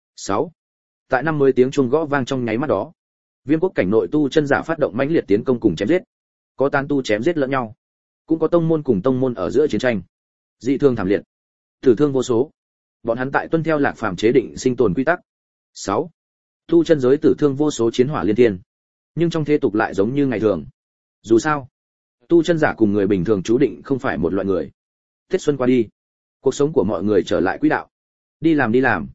Speaker 1: 6. Tại 50 tiếng chuông gõ vang trong nháy mắt đó, Viêm quốc cảnh nội tu chân giả phát động mãnh liệt tiến công cùng chém giết. Có tán tu chém giết lẫn nhau, cũng có tông môn cùng tông môn ở giữa chiến tranh. Dị thương thảm liệt, tử thương vô số. Bọn hắn tại tuân theo Lạc Phàm chế định sinh tồn quy tắc. 6. Tu chân giới tử thương vô số chiến hỏa liên thiên, nhưng trong thế tục lại giống như ngày thường. Dù sao, tu chân giả cùng người bình thường chú định không phải một loại người. Tết xuân qua đi, cuộc sống của mọi người trở lại quỹ đạo. Đi làm,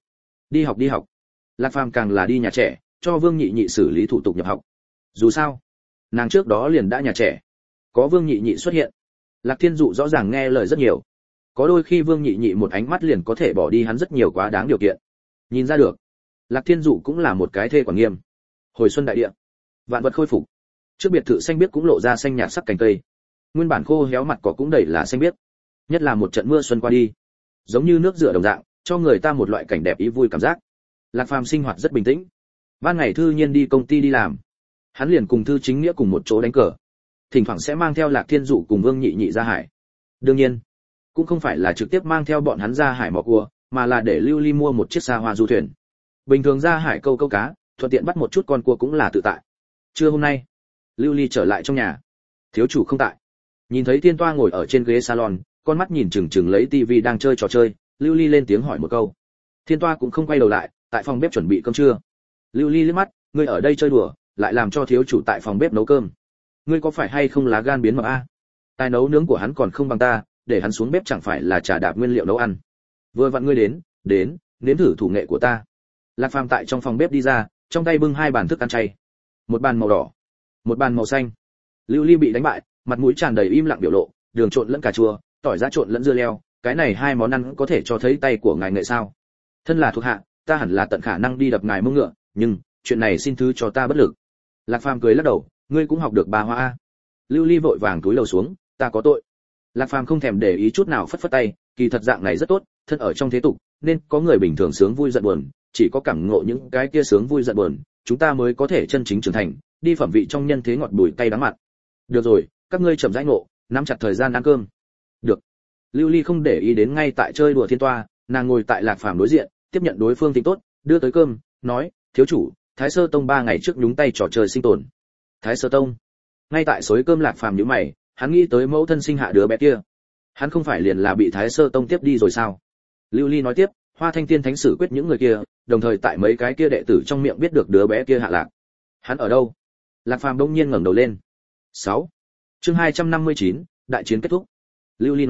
Speaker 1: đi học. Lạc Phàm càng là đi nhà trẻ, cho Vương Nhị Nhị xử lý thủ tục nhập học. Dù sao, nàng trước đó liền đã nhà trẻ, có Vương Nhị Nhị xuất hiện, Lạc Thiên Dụ rõ ràng nghe lời rất nhiều. Có đôi khi Vương Nhị Nhị một ánh mắt liền có thể bỏ đi hắn rất nhiều quá đáng điều kiện. Nhìn ra được, Lạc Thiên Dụ cũng là một cái thê quản nghiêm. Hồi xuân đại địa, vạn vật khôi phục. Trước biệt thự xanh biếc cũng lộ ra xanh nhạt sắc cành cây. Nguyên bản khô héo mặt cỏ cũng đầy là xanh biếc. Nhất là một trận mưa xuân qua đi, giống như nước rửa đồng dạng, cho người ta một loại cảnh đẹp ý vui cảm giác. Lạc Phàm sinh hoạt rất bình tĩnh. Ban ngày Thư Nhiên đi công ty đi làm, hắn liền cùng Thư Chính Nghĩa cùng một chỗ đánh cờ. Thỉnh thoảng sẽ mang theo Lạc Thiên Dụ cùng Vương Nhị Nhị ra hải. Đương nhiên, cũng không phải là trực tiếp mang theo bọn hắn ra hải mò cua, mà là để Lưu Ly mua một chiếc xa hoa du thuyền. Bình thường ra hải câu cá, thuận tiện bắt một chút con cua cũng là tự tại. Trưa hôm nay, Lưu Ly trở lại trong nhà. Thiếu chủ không tại. Nhìn thấy Tiên Toa ngồi ở trên ghế salon, con mắt nhìn chừng chừng lấy tivi đang chơi trò chơi, Lưu Ly lên tiếng hỏi một câu. Thiên Toa cũng không quay đầu lại, tại phòng bếp chuẩn bị cơm trưa. Lưu Ly liếc mắt, ngươi ở đây chơi đùa, lại làm cho thiếu chủ tại phòng bếp nấu cơm. Ngươi có phải hay không lá gan biến mập a? Tài nấu nướng của hắn còn không bằng ta, để hắn xuống bếp chẳng phải là trà đạp nguyên liệu nấu ăn. Vừa vặn ngươi đến, nếm thử thủ nghệ của ta. Lạc Phàm tại trong phòng bếp đi ra, trong tay bưng hai bàn thức ăn chay. Một bàn màu đỏ, một bàn màu xanh. Lưu Ly bị đánh bại, mặt mũi tràn đầy im lặng biểu lộ, đường trộn lẫn cà chua, tỏi giá trộn lẫn dưa leo, cái này hai món ăn có thể cho thấy tay của ngài nghệ sao? Thân là thuộc hạ, ta hẳn là tận khả năng đi đập ngài mông ngựa, nhưng chuyện này xin thứ cho ta bất lực. Lạc Phàm cười lắc đầu, ngươi cũng học được bà hoa a. Lưu Ly vội vàng cúi đầu xuống, ta có tội. Lạc Phàm không thèm để ý chút nào phất phất tay, kỳ thật dạng này rất tốt, thân ở trong thế tục, nên có người bình thường sướng vui giận buồn, chỉ có cảm ngộ những cái kia sướng vui giận buồn, chúng ta mới có thể chân chính trưởng thành, đi phẩm vị trong nhân thế ngọt bùi cay đắng mặn. Được rồi, các ngươi chậm rãi ngộ, nắm chặt thời gian ăn cơm. Được. Lưu Ly không để ý đến ngay tại chơi đùa Thiên Toa, nàng ngồi tại Lạc Phàm đối diện, tiếp nhận đối phương tính tốt, đưa tới cơm, nói, thiếu chủ, Thái Sơ Tông 3 ngày trước nhúng tay trò chơi sinh tồn. Thái Sơ Tông? Ngay tại xối cơm Lạc Phàm nhíu mày, hắn nghĩ tới mẫu thân sinh hạ đứa bé kia. Hắn không phải liền là bị Thái Sơ Tông tiếp đi rồi sao? Lưu Ly nói tiếp, Hoa Thanh Tiên Thánh Sử quyết những người kia, đồng thời tại mấy cái kia đệ tử trong miệng biết được đứa bé kia hạ lạc. Hắn ở đâu? Lạc Phàm đông nhiên ngẩng đầu lên. 6. Chương 259, đại chiến kết thúc. Lưu Ly nói,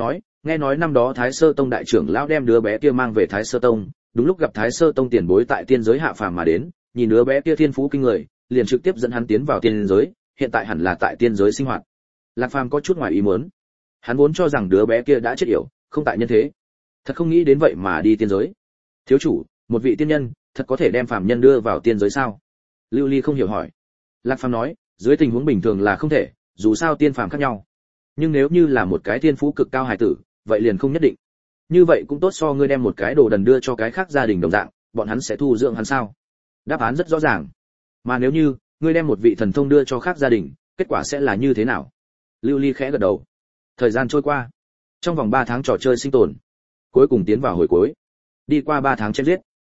Speaker 1: Nghe nói năm đó Thái Sơ Tông đại trưởng lão đem đứa bé kia mang về Thái Sơ Tông, đúng lúc gặp Thái Sơ Tông tiền bối tại tiên giới hạ phàm mà đến, nhìn đứa bé kia thiên phú kinh người, liền trực tiếp dẫn hắn tiến vào tiên giới, hiện tại hẳn là tại tiên giới sinh hoạt. Lạc Phàm có chút ngoài ý muốn. Hắn vốn cho rằng đứa bé kia đã chết yểu, không tại nhân thế. Thật không nghĩ đến vậy mà đi tiên giới. Thiếu chủ, một vị tiên nhân, thật có thể đem phàm nhân đưa vào tiên giới sao? Lưu Ly không hiểu hỏi. Lạc Phàm nói, dưới tình huống bình thường là không thể, dù sao tiên phàm khác nhau. Nhưng nếu như là một cái thiên phú cực cao hài tử, vậy liền không nhất định. Như vậy cũng tốt so ngươi đem một cái đồ đần đưa cho cái khác gia đình đồng dạng, bọn hắn sẽ thu dưỡng hắn sao? Đáp án rất rõ ràng. Mà nếu như ngươi đem một vị thần thông đưa cho khác gia đình, kết quả sẽ là như thế nào? Lưu Ly khẽ gật đầu. Thời gian trôi qua, trong vòng 3 tháng trò chơi sinh tồn, cuối cùng tiến vào hồi cuối. Đi qua 3 tháng chém giết,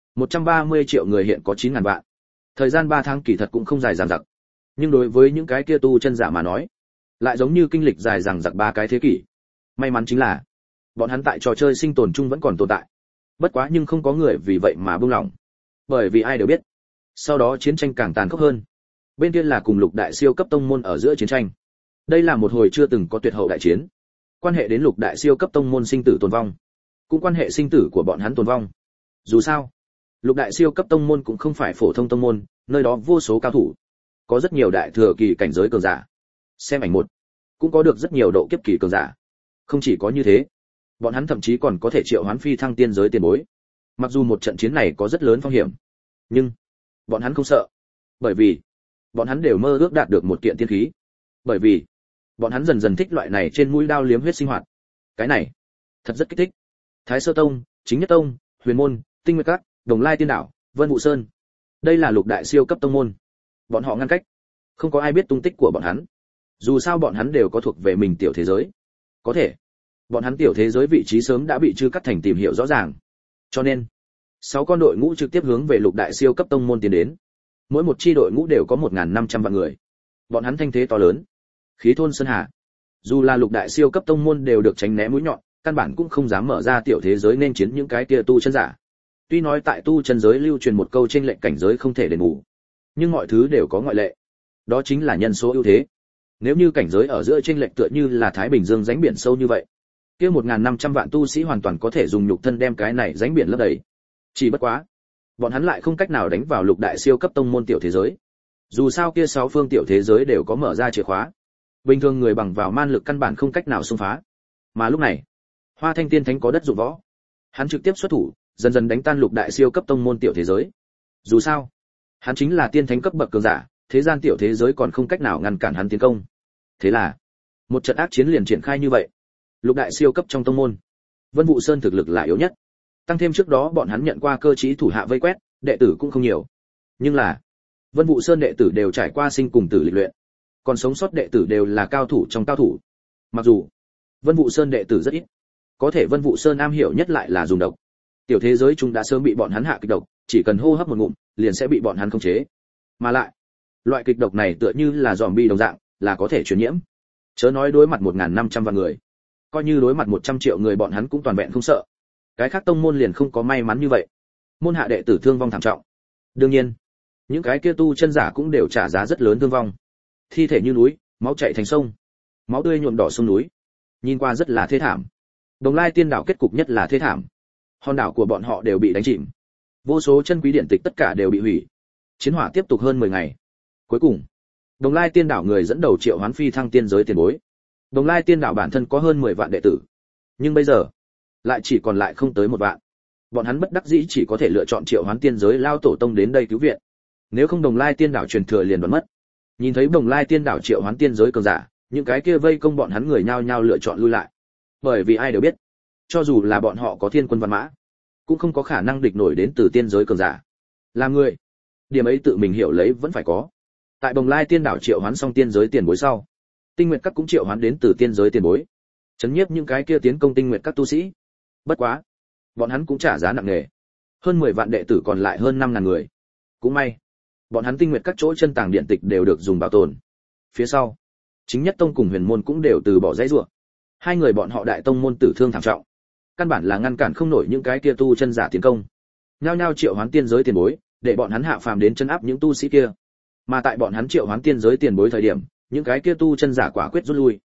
Speaker 1: 130 triệu người hiện có 9.000 vạn. Thời gian 3 tháng kỳ thật cũng không dài dằng dặc, nhưng đối với những cái kia tu chân giả mà nói, lại giống như kinh lịch dài dằng dặc 3 cái thế kỷ. May mắn chính là, bọn hắn tại trò chơi sinh tồn chung vẫn còn tồn tại. Bất quá nhưng không có người vì vậy mà buông lỏng. Bởi vì ai đều biết, sau đó chiến tranh càng tàn khốc hơn. Bên kia là cùng lục đại siêu cấp tông môn ở giữa chiến tranh. Đây là một hồi chưa từng có tuyệt hậu đại chiến, quan hệ đến lục đại siêu cấp tông môn sinh tử tồn vong, cũng quan hệ sinh tử của bọn hắn tồn vong. Dù sao, lục đại siêu cấp tông môn cũng không phải phổ thông tông môn, nơi đó vô số cao thủ, có rất nhiều đại thừa kỳ cảnh giới cường giả. Xem ảnh một, cũng có được rất nhiều độ kiếp kỳ cường giả. Không chỉ có như thế, bọn hắn thậm chí còn có thể triệu hoán phi thăng tiên giới tiền bối. Mặc dù một trận chiến này có rất lớn phong hiểm, nhưng bọn hắn không sợ, bởi vì bọn hắn đều mơ ước đạt được một kiện tiên khí, bởi vì bọn hắn dần dần thích loại này trên mũi đao liếm huyết sinh hoạt. Cái này thật rất kích thích. Thái Sơ Tông, Chính Nhất Tông, Huyền Môn, Tinh Nguyệt Các, Đồng Lai Tiên Đảo, Vân Vũ Sơn, đây là lục đại siêu cấp tông môn. Bọn họ ngăn cách, không có ai biết tung tích của bọn hắn. Dù sao bọn hắn đều có thuộc về mình tiểu thế giới, có thể bọn hắn tiểu thế giới vị trí sớm đã bị Chư Cắt Thành tìm hiểu rõ ràng. Cho nên 6 con đội ngũ trực tiếp hướng về lục đại siêu cấp tông môn tiến đến. Mỗi một chi đội ngũ đều có 1.500 vạn người. Bọn hắn thanh thế to lớn, khí thôn sơn hà. Dù là lục đại siêu cấp tông môn đều được tránh né mũi nhọn, căn bản cũng không dám mở ra tiểu thế giới nên chiến những cái kia tu chân giả. Tuy nói tại tu chân giới lưu truyền một câu trên lệnh cảnh giới không thể đền bù, nhưng mọi thứ đều có ngoại lệ. Đó chính là nhân số ưu thế. Nếu như cảnh giới ở giữa trên lệnh tựa như là Thái Bình Dương rãnh biển sâu như vậy, kia 1.500 vạn tu sĩ hoàn toàn có thể dùng nhục thân đem cái này rãnh biển lấp đầy. Chỉ bất quá, bọn hắn lại không cách nào đánh vào lục đại siêu cấp tông môn tiểu thế giới. Dù sao kia 6 phương tiểu thế giới đều có mở ra chìa khóa. Bình thường người bằng vào man lực căn bản không cách nào xông phá. Mà lúc này, Hoa Thanh Tiên Thánh có đất dụng võ. Hắn trực tiếp xuất thủ, dần dần đánh tan lục đại siêu cấp tông môn tiểu thế giới. Dù sao, hắn chính là tiên thánh cấp bậc cường giả, thế gian tiểu thế giới còn không cách nào ngăn cản hắn tiến công. Thế là, một trận ác chiến liền triển khai như vậy. Lục đại siêu cấp trong tông môn, Vân Vũ Sơn thực lực là yếu nhất. Tăng thêm trước đó bọn hắn nhận qua cơ chí thủ hạ vây quét, đệ tử cũng không nhiều. Nhưng là, Vân Vũ Sơn đệ tử đều trải qua sinh cùng tử lịch luyện, còn sống sót đệ tử đều là cao thủ trong cao thủ. Mặc dù Vân Vũ Sơn đệ tử rất ít, có thể Vân Vũ Sơn am hiểu nhất lại là dùng độc. Tiểu thế giới chúng đã sớm bị bọn hắn hạ kịch độc, chỉ cần hô hấp một ngụm, liền sẽ bị bọn hắn khống chế. Mà lại, loại kịch độc này tựa như là zombie đồng dạng, là có thể truyền nhiễm. Chớ nói đối mặt 1.500 vạn người, coi như đối mặt 100 triệu người bọn hắn cũng toàn vẹn không sợ. Cái khác tông môn liền không có may mắn như vậy. Môn hạ đệ tử thương vong thảm trọng. Đương nhiên, những cái kia tu chân giả cũng đều trả giá rất lớn thương vong. Thi thể như núi, máu chảy thành sông, máu tươi nhuộm đỏ sông núi, nhìn qua rất là thê thảm. Đồng Lai Tiên Đảo kết cục nhất là thê thảm. Hòn đảo của bọn họ đều bị đánh chìm, vô số chân quý điện tịch tất cả đều bị hủy. Chiến hỏa tiếp tục hơn 10 ngày. Cuối cùng, Đồng Lai Tiên Đảo người dẫn đầu triệu hoán phi thăng tiên giới tiền bối. Đồng Lai Tiên Đảo bản thân có hơn 10 vạn đệ tử, nhưng bây giờ lại chỉ còn lại không tới 1 vạn. Bọn hắn bất đắc dĩ chỉ có thể lựa chọn triệu hoán tiên giới lao tổ tông đến đây cứu viện. Nếu không Đồng Lai Tiên Đảo truyền thừa liền đoán mất. Nhìn thấy Đồng Lai Tiên Đảo triệu hoán tiên giới cường giả, những cái kia vây công bọn hắn người nhao nhao lựa chọn lui lại. Bởi vì ai đều biết, cho dù là bọn họ có thiên quân văn mã, cũng không có khả năng địch nổi đến từ tiên giới cường giả. Làm người, điểm ấy tự mình hiểu lấy vẫn phải có. Tại Đồng Lai Tiên Đảo triệu hoán xong tiên giới tiền bối sau, Tinh Nguyệt Các cũng triệu hoán đến từ tiên giới tiền bối, chấn nhiếp những cái kia tiến công Tinh Nguyệt Các tu sĩ. Bất quá, bọn hắn cũng trả giá nặng nề. Hơn 10 vạn đệ tử còn lại hơn 5.000 người. Cũng may, bọn hắn Tinh Nguyệt Các chỗ chân tàng điện tịch đều được dùng bảo tồn. Phía sau, Chính Nhất Tông cùng Huyền Môn cũng đều từ bỏ dãy rủa. Hai người bọn họ đại tông môn tử thương thảm trọng, căn bản là ngăn cản không nổi những cái kia tu chân giả tiến công. Nhao nhao triệu hoán tiên giới tiền bối, để bọn hắn hạ phàm đến chân áp những tu sĩ kia. Mà tại bọn hắn triệu hoán tiên giới tiền bối thời điểm, những cái kia tu chân giả quả quyết rút lui.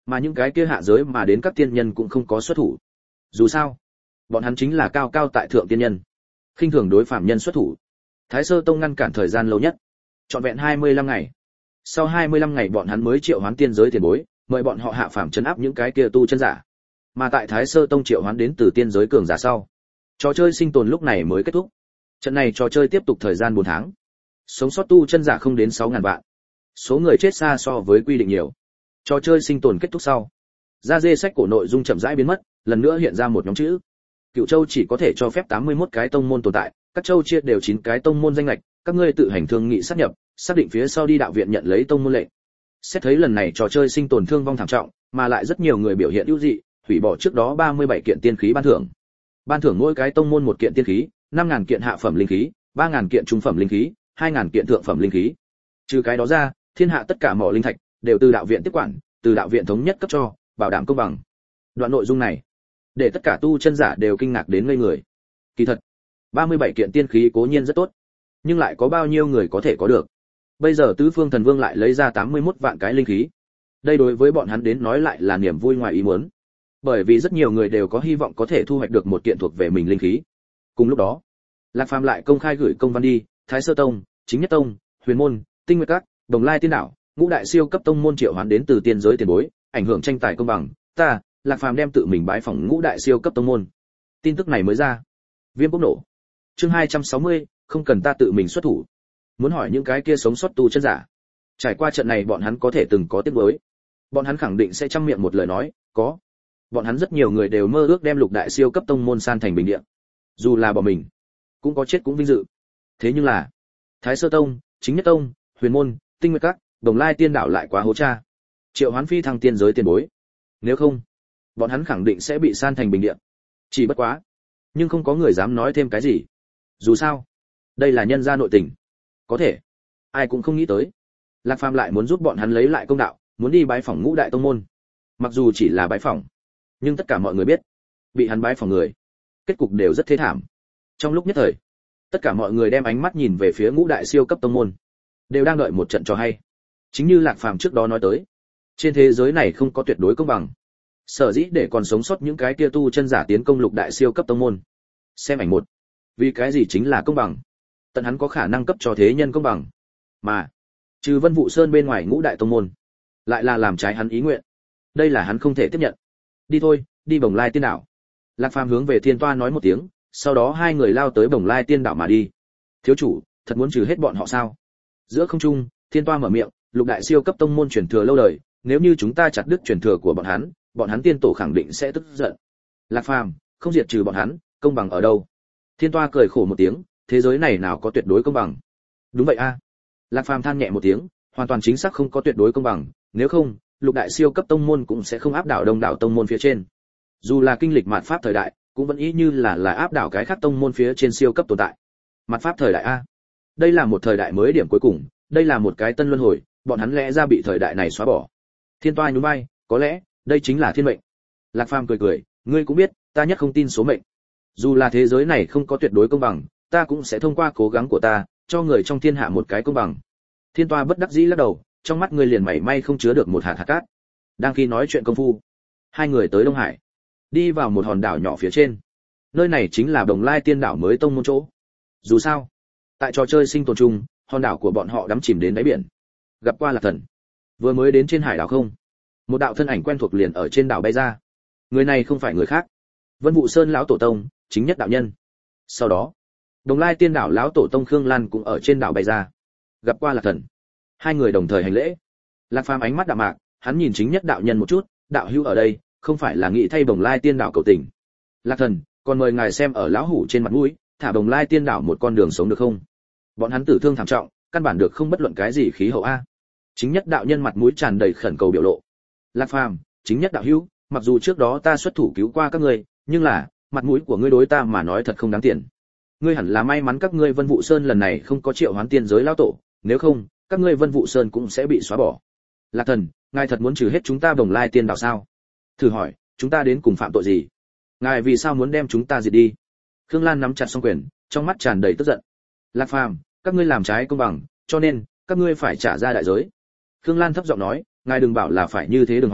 Speaker 1: Mà những cái kia hạ giới mà đến các tiên nhân cũng không có xuất thủ. Dù sao, bọn hắn chính là cao cao tại thượng tiên nhân, khinh thường đối phàm nhân xuất thủ. Thái Sơ Tông ngăn cản thời gian lâu nhất, trọn vẹn 25 ngày. Sau 25 ngày bọn hắn mới triệu hoán tiên giới tiền bối, mời bọn họ hạ phàm trấn áp những cái kia tu chân giả. Mà tại Thái Sơ Tông triệu hoán đến từ tiên giới cường giả sau, trò chơi sinh tồn lúc này mới kết thúc. Trận này trò chơi tiếp tục thời gian 4 tháng. Sống sót tu chân giả không đến 6.000 vạn. Số người chết xa so với quy định nhiều. Trò chơi sinh tồn kết thúc sau, ra dê sách cổ nội dung chậm rãi biến mất, lần nữa hiện ra một nhóm chữ. Cựu Châu chỉ có thể cho phép 81 cái tông môn tồn tại, các châu chia đều 9 cái tông môn danh lệch, các ngươi tự hành thương nghị sát nhập, xác định phía sau đi đạo viện nhận lấy tông môn lệnh. Xét thấy lần này trò chơi sinh tồn thương vong thảm trọng, mà lại rất nhiều người biểu hiện ưu dị, hủy bỏ trước đó 37 kiện tiên khí ban thưởng. Ban thưởng mỗi cái tông môn một kiện tiên khí, 5.000 kiện hạ phẩm linh khí, 3.000 kiện trung phẩm linh khí, 2.000 kiện thượng phẩm linh khí. Trừ cái đó ra, thiên hạ tất cả mỏ linh thạch đều từ đạo viện tiếp quản, từ đạo viện thống nhất cấp cho, bảo đảm công bằng. Đoạn nội dung này, để tất cả tu chân giả đều kinh ngạc đến ngây người. Kỳ thật, 37 kiện tiên khí cố nhiên rất tốt, nhưng lại có bao nhiêu người có thể có được? Bây giờ Tứ Phương Thần Vương lại lấy ra 81 vạn cái linh khí. Đây đối với bọn hắn đến nói lại là niềm vui ngoài ý muốn. Bởi vì rất nhiều người đều có hy vọng có thể thu hoạch được một kiện thuộc về mình linh khí. Cùng lúc đó, Lạc Phàm lại công khai gửi công văn đi, Thái Sơ Tông, Chính Nhất Tông, Huyền Môn, Tinh Nguyệt Các, Đồng Lai Tiên Đảo, ngũ đại siêu cấp tông môn triệu hoán đến từ tiên giới tiền bối, ảnh hưởng tranh tài công bằng, ta, Lạc Phàm đem tự mình bái phỏng ngũ đại siêu cấp tông môn. Tin tức này mới ra, Viêm bốc nổ. Chương 260, không cần ta tự mình xuất thủ. Muốn hỏi những cái kia sống sót tu chân giả, trải qua trận này bọn hắn có thể từng có tiếc nuối. Bọn hắn khẳng định sẽ trăm miệng một lời nói, có. Bọn hắn rất nhiều người đều mơ ước đem lục đại siêu cấp tông môn san thành bình địa. Dù là bọn mình, cũng có chết cũng vinh dự. Thế nhưng là, Thái Sơ Tông, Chính Nhất Tông, Huyền Môn, Tinh Nguyệt Các, Đồng Lai Tiên Đảo lại quá hố cha. Triệu Hoán Phi thăng tiên giới tiền bối. Nếu không, bọn hắn khẳng định sẽ bị san thành bình địa. Chỉ bất quá, nhưng không có người dám nói thêm cái gì. Dù sao, đây là nhân gia nội tình. Có thể, ai cũng không nghĩ tới. Lạc Phàm lại muốn giúp bọn hắn lấy lại công đạo, muốn đi bái phỏng ngũ đại tông môn. Mặc dù chỉ là bái phỏng, nhưng tất cả mọi người biết, bị hắn bái phỏng người, kết cục đều rất thê thảm. Trong lúc nhất thời, tất cả mọi người đem ánh mắt nhìn về phía ngũ đại siêu cấp tông môn, đều đang đợi một trận cho hay. Chính như Lạc Phàm trước đó nói tới, trên thế giới này không có tuyệt đối công bằng. Sở dĩ để còn sống sót những cái kia tu chân giả tiến công lục đại siêu cấp tông môn. Xem ảnh một. Vì cái gì chính là công bằng? Tận hắn có khả năng cấp cho thế nhân công bằng. Mà, trừ Vân Vũ Sơn bên ngoài ngũ đại tông môn, lại là làm trái hắn ý nguyện. Đây là hắn không thể tiếp nhận. Đi thôi, đi Bồng Lai Tiên Đảo. Lạc Phàm hướng về Thiên Toa nói một tiếng, sau đó hai người lao tới Bồng Lai Tiên Đảo mà đi. Thiếu chủ, thật muốn trừ hết bọn họ sao? Giữa không trung, Thiên Toa mở miệng, lục đại siêu cấp tông môn truyền thừa lâu đời, nếu như chúng ta chặt đứt truyền thừa của bọn hắn tiên tổ khẳng định sẽ tức giận. Lạc Phàm, không diệt trừ bọn hắn, công bằng ở đâu? Thiên Toa cười khổ một tiếng, thế giới này nào có tuyệt đối công bằng? Đúng vậy a. Lạc Phàm than nhẹ một tiếng, hoàn toàn chính xác không có tuyệt đối công bằng, nếu không, lục đại siêu cấp tông môn cũng sẽ không áp đảo đông đảo tông môn phía trên. Dù là kinh lịch mạt pháp thời đại, cũng vẫn ý như là áp đảo cái khác tông môn phía trên siêu cấp tồn tại. Mạt pháp thời đại a. Đây là một thời đại mới điểm cuối cùng, đây là một cái tân luân hồi, bọn hắn lẽ ra bị thời đại này xóa bỏ. Thiên Toa nhún vai, có lẽ, đây chính là thiên mệnh. Lạc Phàm cười cười, ngươi cũng biết, ta nhất không tin số mệnh. Dù là thế giới này không có tuyệt đối công bằng, ta cũng sẽ thông qua cố gắng của ta, cho người trong thiên hạ một cái công bằng. Thiên Toa bất đắc dĩ lắc đầu, trong mắt người liền mảy may không chứa được một hạt cát. Đang khi nói chuyện công phu, hai người tới Đông Hải, đi vào một hòn đảo nhỏ phía trên. Nơi này chính là Đồng Lai Tiên Đảo mới tông môn chỗ. Dù sao, tại trò chơi sinh tồn chung, hòn đảo của bọn họ đắm chìm đến đáy biển. Gặp qua Lạc Thần, vừa mới đến trên hải đảo không? Một đạo thân ảnh quen thuộc liền ở trên đảo bay ra. Người này không phải người khác, Vân Vũ Sơn lão tổ tông, Chính Nhất đạo nhân. Sau đó, Đồng Lai Tiên Đảo lão tổ tông Khương Lan cũng ở trên đảo bay ra. Gặp qua Lạc Thần. Hai người đồng thời hành lễ. Lạc Phàm ánh mắt đạm mạc, hắn nhìn Chính Nhất đạo nhân một chút, đạo hữu ở đây, không phải là nghĩ thay Đồng Lai Tiên Đảo cầu tình. Lạc Thần, còn mời ngài xem ở lão hủ trên mặt mũi, thả Đồng Lai Tiên Đảo một con đường sống được không? Bọn hắn tử thương thảm trọng, căn bản được không bất luận cái gì khí hậu a. Chính Nhất đạo nhân mặt mũi tràn đầy khẩn cầu biểu lộ. Lạc Phàm, Chính Nhất đạo hữu, mặc dù trước đó ta xuất thủ cứu qua các ngươi, nhưng là, mặt mũi của ngươi đối ta mà nói thật không đáng tiền. Ngươi hẳn là may mắn các ngươi Vân Vũ Sơn lần này không có triệu hoán tiên giới lão tổ, nếu không, các ngươi Vân Vũ Sơn cũng sẽ bị xóa bỏ. Lạc Thần, ngài thật muốn trừ hết chúng ta Đồng Lai Tiên Đảo sao? Thử hỏi, chúng ta đến cùng phạm tội gì? Ngài vì sao muốn đem chúng ta diệt đi? Khương Lan nắm chặt song quyền, trong mắt tràn đầy tức giận. Lạc Phàm, các ngươi làm trái công bằng, cho nên các ngươi phải trả ra đại giới. Khương Lan thấp giọng nói, ngài đừng bảo là phải như thế đường hoàng,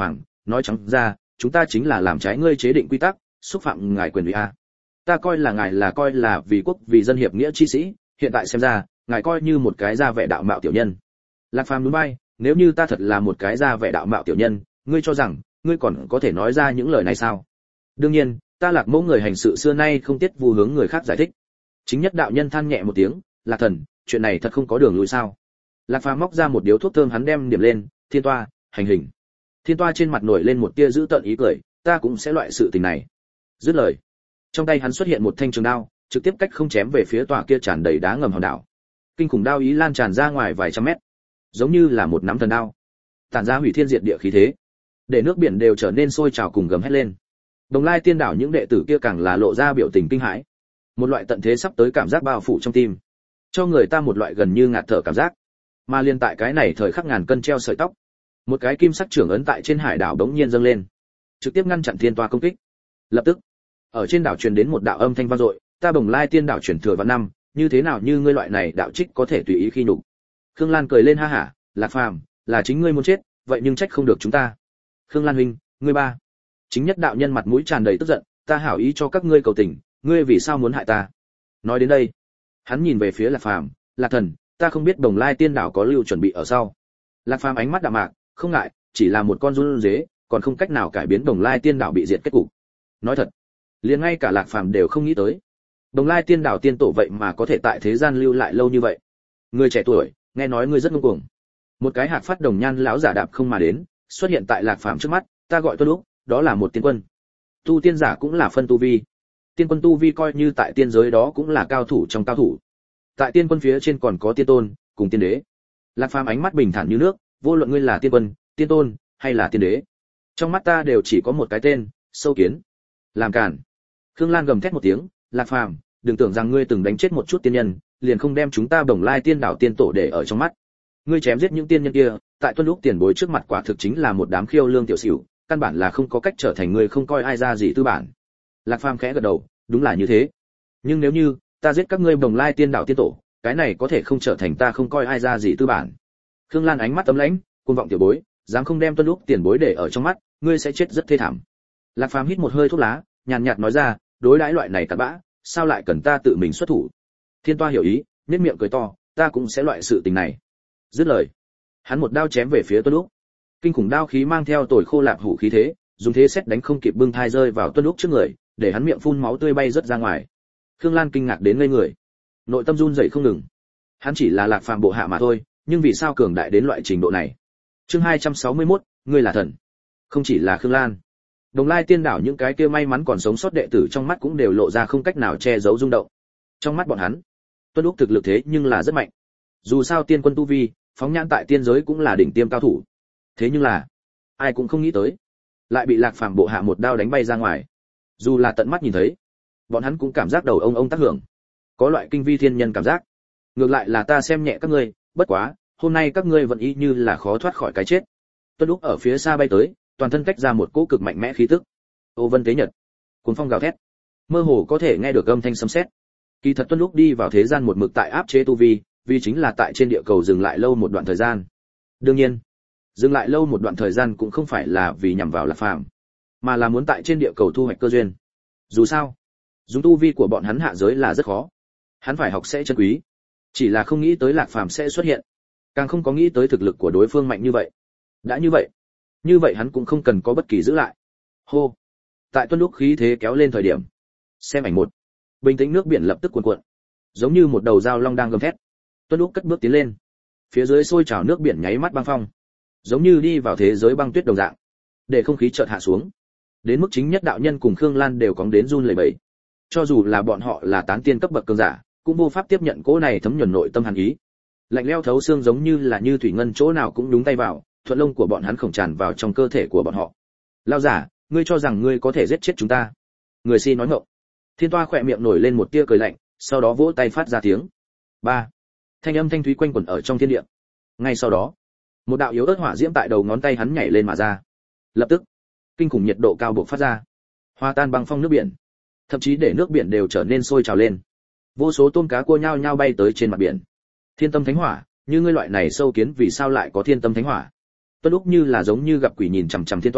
Speaker 1: nói trắng ra chúng ta chính là làm trái ngươi chế định quy tắc, xúc phạm ngài quyền uy a. Ta coi là ngài là coi là vì quốc vì dân hiệp nghĩa chi sĩ, hiện tại xem ra ngài coi như một cái ra vẻ đạo mạo tiểu nhân. Lạc Phàm núi bay, nếu như ta thật là một cái ra vẻ đạo mạo tiểu nhân, ngươi cho rằng ngươi còn có thể nói ra những lời này sao? Đương nhiên, ta Lạc Mẫu người hành sự xưa nay không tiết vu hướng người khác giải thích. Chính nhất đạo nhân than nhẹ một tiếng, Lạc Thần, chuyện này thật không có đường lui sao? Lạc Phàm móc ra một điếu thuốc thơm hắn đem điểm lên, Thiên Toa, hành hình. Thiên Toa trên mặt nổi lên một tia dữ tợn ý cười, ta cũng sẽ loại sự tình này. Dứt lời, trong tay hắn xuất hiện một thanh trường đao, trực tiếp cách không chém về phía tòa kia tràn đầy đá ngầm hòn đảo. Kinh khủng đao ý lan tràn ra ngoài vài trăm mét, giống như là một nắm thần đao, tản ra hủy thiên diệt địa khí thế, để nước biển đều trở nên sôi trào cùng gầm hét lên. Đồng Lai Tiên đảo những đệ tử kia càng là lộ ra biểu tình kinh hãi, một loại tận thế sắp tới cảm giác bao phủ trong tim, cho người ta một loại gần như ngạt thở cảm giác. Mà liên tại cái này thời khắc ngàn cân treo sợi tóc, một cái kim sắc trưởng ấn tại trên hải đảo đống nhiên dâng lên, trực tiếp ngăn chặn Thiên Toa công kích. Lập tức, ở trên đảo truyền đến một đạo âm thanh vang dội, ta Bồng Lai Tiên đảo truyền thừa vạn năm, như thế nào như ngươi loại này đạo trích có thể tùy ý khi nhục. Khương Lan cười lên ha hả, Lạc Phàm, là chính ngươi muốn chết, vậy nhưng trách không được chúng ta. Khương Lan huynh, ngươi ba. Chính nhất đạo nhân mặt mũi tràn đầy tức giận, ta hảo ý cho các ngươi cầu tình, ngươi vì sao muốn hại ta? Nói đến đây, hắn nhìn về phía Lạc Phàm, Lạc Thần, ta không biết Bồng Lai Tiên đảo có lưu chuẩn bị ở sau. Lạc Phàm ánh mắt đạm mạc, không ngại, chỉ là một con run dế, còn không cách nào cải biến Bồng Lai Tiên đảo bị diệt kết cục. Nói thật, liền ngay cả Lạc Phàm đều không nghĩ tới, Bồng Lai Tiên đảo tiên tổ vậy mà có thể tại thế gian lưu lại lâu như vậy. Người trẻ tuổi, nghe nói ngươi rất ngông cuồng. Một cái hạc phát đồng nhan lão giả đạp không mà đến, xuất hiện tại Lạc Phàm trước mắt, ta gọi Tuân Lúc, đó là một tiên quân. Tu tiên giả cũng là phân tu vi. Tiên quân tu vi coi như tại tiên giới đó cũng là cao thủ trong cao thủ. Tại tiên quân phía trên còn có tiên tôn, cùng tiên đế. Lạc Phàm ánh mắt bình thản như nước, vô luận ngươi là tiên quân, tiên tôn hay là tiên đế, trong mắt ta đều chỉ có một cái tên, Sâu Kiến. Làm cản. Khương Lan gầm thét một tiếng, Lạc Phàm, đừng tưởng rằng ngươi từng đánh chết một chút tiên nhân, liền không đem chúng ta Bồng Lai Tiên đảo tiên tổ để ở trong mắt. Ngươi chém giết những tiên nhân kia, tại Tuân Lúc tiền bối trước mặt quả thực chính là một đám khiêu lương tiểu xỉu, căn bản là không có cách trở thành người không coi ai ra gì tư bản. Lạc Phàm khẽ gật đầu, đúng là như thế. Nhưng nếu như ta giết các ngươi Bồng Lai Tiên đảo tiên tổ, cái này có thể không trở thành ta không coi ai ra gì tư bản. Khương Lan ánh mắt ấm lãnh, cuồng vọng tiểu bối, dám không đem Tuân Lúc tiền bối để ở trong mắt, ngươi sẽ chết rất thê thảm. Lạc Phàm hít một hơi thuốc lá, nhàn nhạt nói ra, đối đãi loại này cặn bã, sao lại cần ta tự mình xuất thủ? Thiên Toa hiểu ý, nhếch miệng cười to, ta cũng sẽ loại sự tình này. Dứt lời, hắn một đao chém về phía Tuân Lúc. Kinh khủng đao khí mang theo tồi khô lạp hủ khí thế, dùng thế xét đánh không kịp bưng thai rơi vào Tuân Lúc trước người, để hắn miệng phun máu tươi bay rất ra ngoài. Khương Lan kinh ngạc đến ngây người, nội tâm run rẩy không ngừng. Hắn chỉ là Lạc Phàm bộ hạ mà thôi, nhưng vì sao cường đại đến loại trình độ này? Chương 261, ngươi là thần. Không chỉ là Khương Lan, Đồng Lai Tiên đảo những cái kia may mắn còn sống sót đệ tử trong mắt cũng đều lộ ra không cách nào che giấu rung động. Trong mắt bọn hắn, Tuân Lúc thực lực thế nhưng là rất mạnh. Dù sao tiên quân tu vi, phóng nhãn tại tiên giới cũng là đỉnh tiêm cao thủ. Thế nhưng là, ai cũng không nghĩ tới, lại bị Lạc Phàm bộ hạ một đao đánh bay ra ngoài. Dù là tận mắt nhìn thấy, bọn hắn cũng cảm giác đầu ông tác hưởng, có loại kinh vi thiên nhân cảm giác. Ngược lại là ta xem nhẹ các ngươi, bất quá, hôm nay các ngươi vẫn y như là khó thoát khỏi cái chết. Tuân Lúc ở phía xa bay tới, toàn thân tách ra một cỗ cực mạnh mẽ khí tức. Ô vân tế nhật, cuốn phong gào thét, mơ hồ có thể nghe được âm thanh sấm sét. Kỳ thật Tuân Lúc đi vào thế gian một mực tại áp chế tu vi, vì chính là tại trên địa cầu dừng lại lâu một đoạn thời gian. Đương nhiên, dừng lại lâu một đoạn thời gian cũng không phải là vì nhằm vào Lạc Phàm, mà là muốn tại trên địa cầu thu hoạch cơ duyên. Dù sao, dùng tu vi của bọn hắn hạ giới là rất khó. Hắn phải học sẽ chân quý, chỉ là không nghĩ tới Lạc Phàm sẽ xuất hiện, càng không có nghĩ tới thực lực của đối phương mạnh như vậy. Đã như vậy hắn cũng không cần có bất kỳ giữ lại. Hô. Tại Tuân Lúc khí thế kéo lên thời điểm, xem ảnh một, bình tĩnh nước biển lập tức cuồn cuộn, giống như một đầu dao long đang gầm thét. Tuân Lúc cất bước tiến lên, phía dưới sôi trào nước biển nháy mắt băng phong, giống như đi vào thế giới băng tuyết đồng dạng, để không khí chợt hạ xuống. Đến mức chính nhất đạo nhân cùng Khương Lan đều cóng đến run lẩy bẩy. Cho dù là bọn họ là tán tiên cấp bậc cường giả, cũng vô pháp tiếp nhận cỗ này thấm nhuần nội tâm hàn ý. Lạnh lẽo thấu xương giống như là như thủy ngân chỗ nào cũng đúng tay vào, thuận lông của bọn hắn khổng tràn vào trong cơ thể của bọn họ. Lao giả, ngươi cho rằng ngươi có thể giết chết chúng ta? Người si nói ngọng. Thiên Toa khỏe miệng nổi lên một tia cười lạnh, sau đó vỗ tay phát ra tiếng. Ba. Thanh âm thanh thúy quanh quẩn ở trong thiên địa. Ngay sau đó, một đạo yếu ớt hỏa diễm tại đầu ngón tay hắn nhảy lên mà ra. Lập tức, kinh khủng nhiệt độ cao bộc phát ra, hòa tan băng phong nước biển, thậm chí để nước biển đều trở nên sôi trào lên. Vô số tôm cá cua nhao nhao bay tới trên mặt biển. Thiên tâm thánh hỏa, như ngươi loại này sâu kiến vì sao lại có thiên tâm thánh hỏa? Tuân Lúc như là giống như gặp quỷ nhìn chằm chằm Thiên Toa,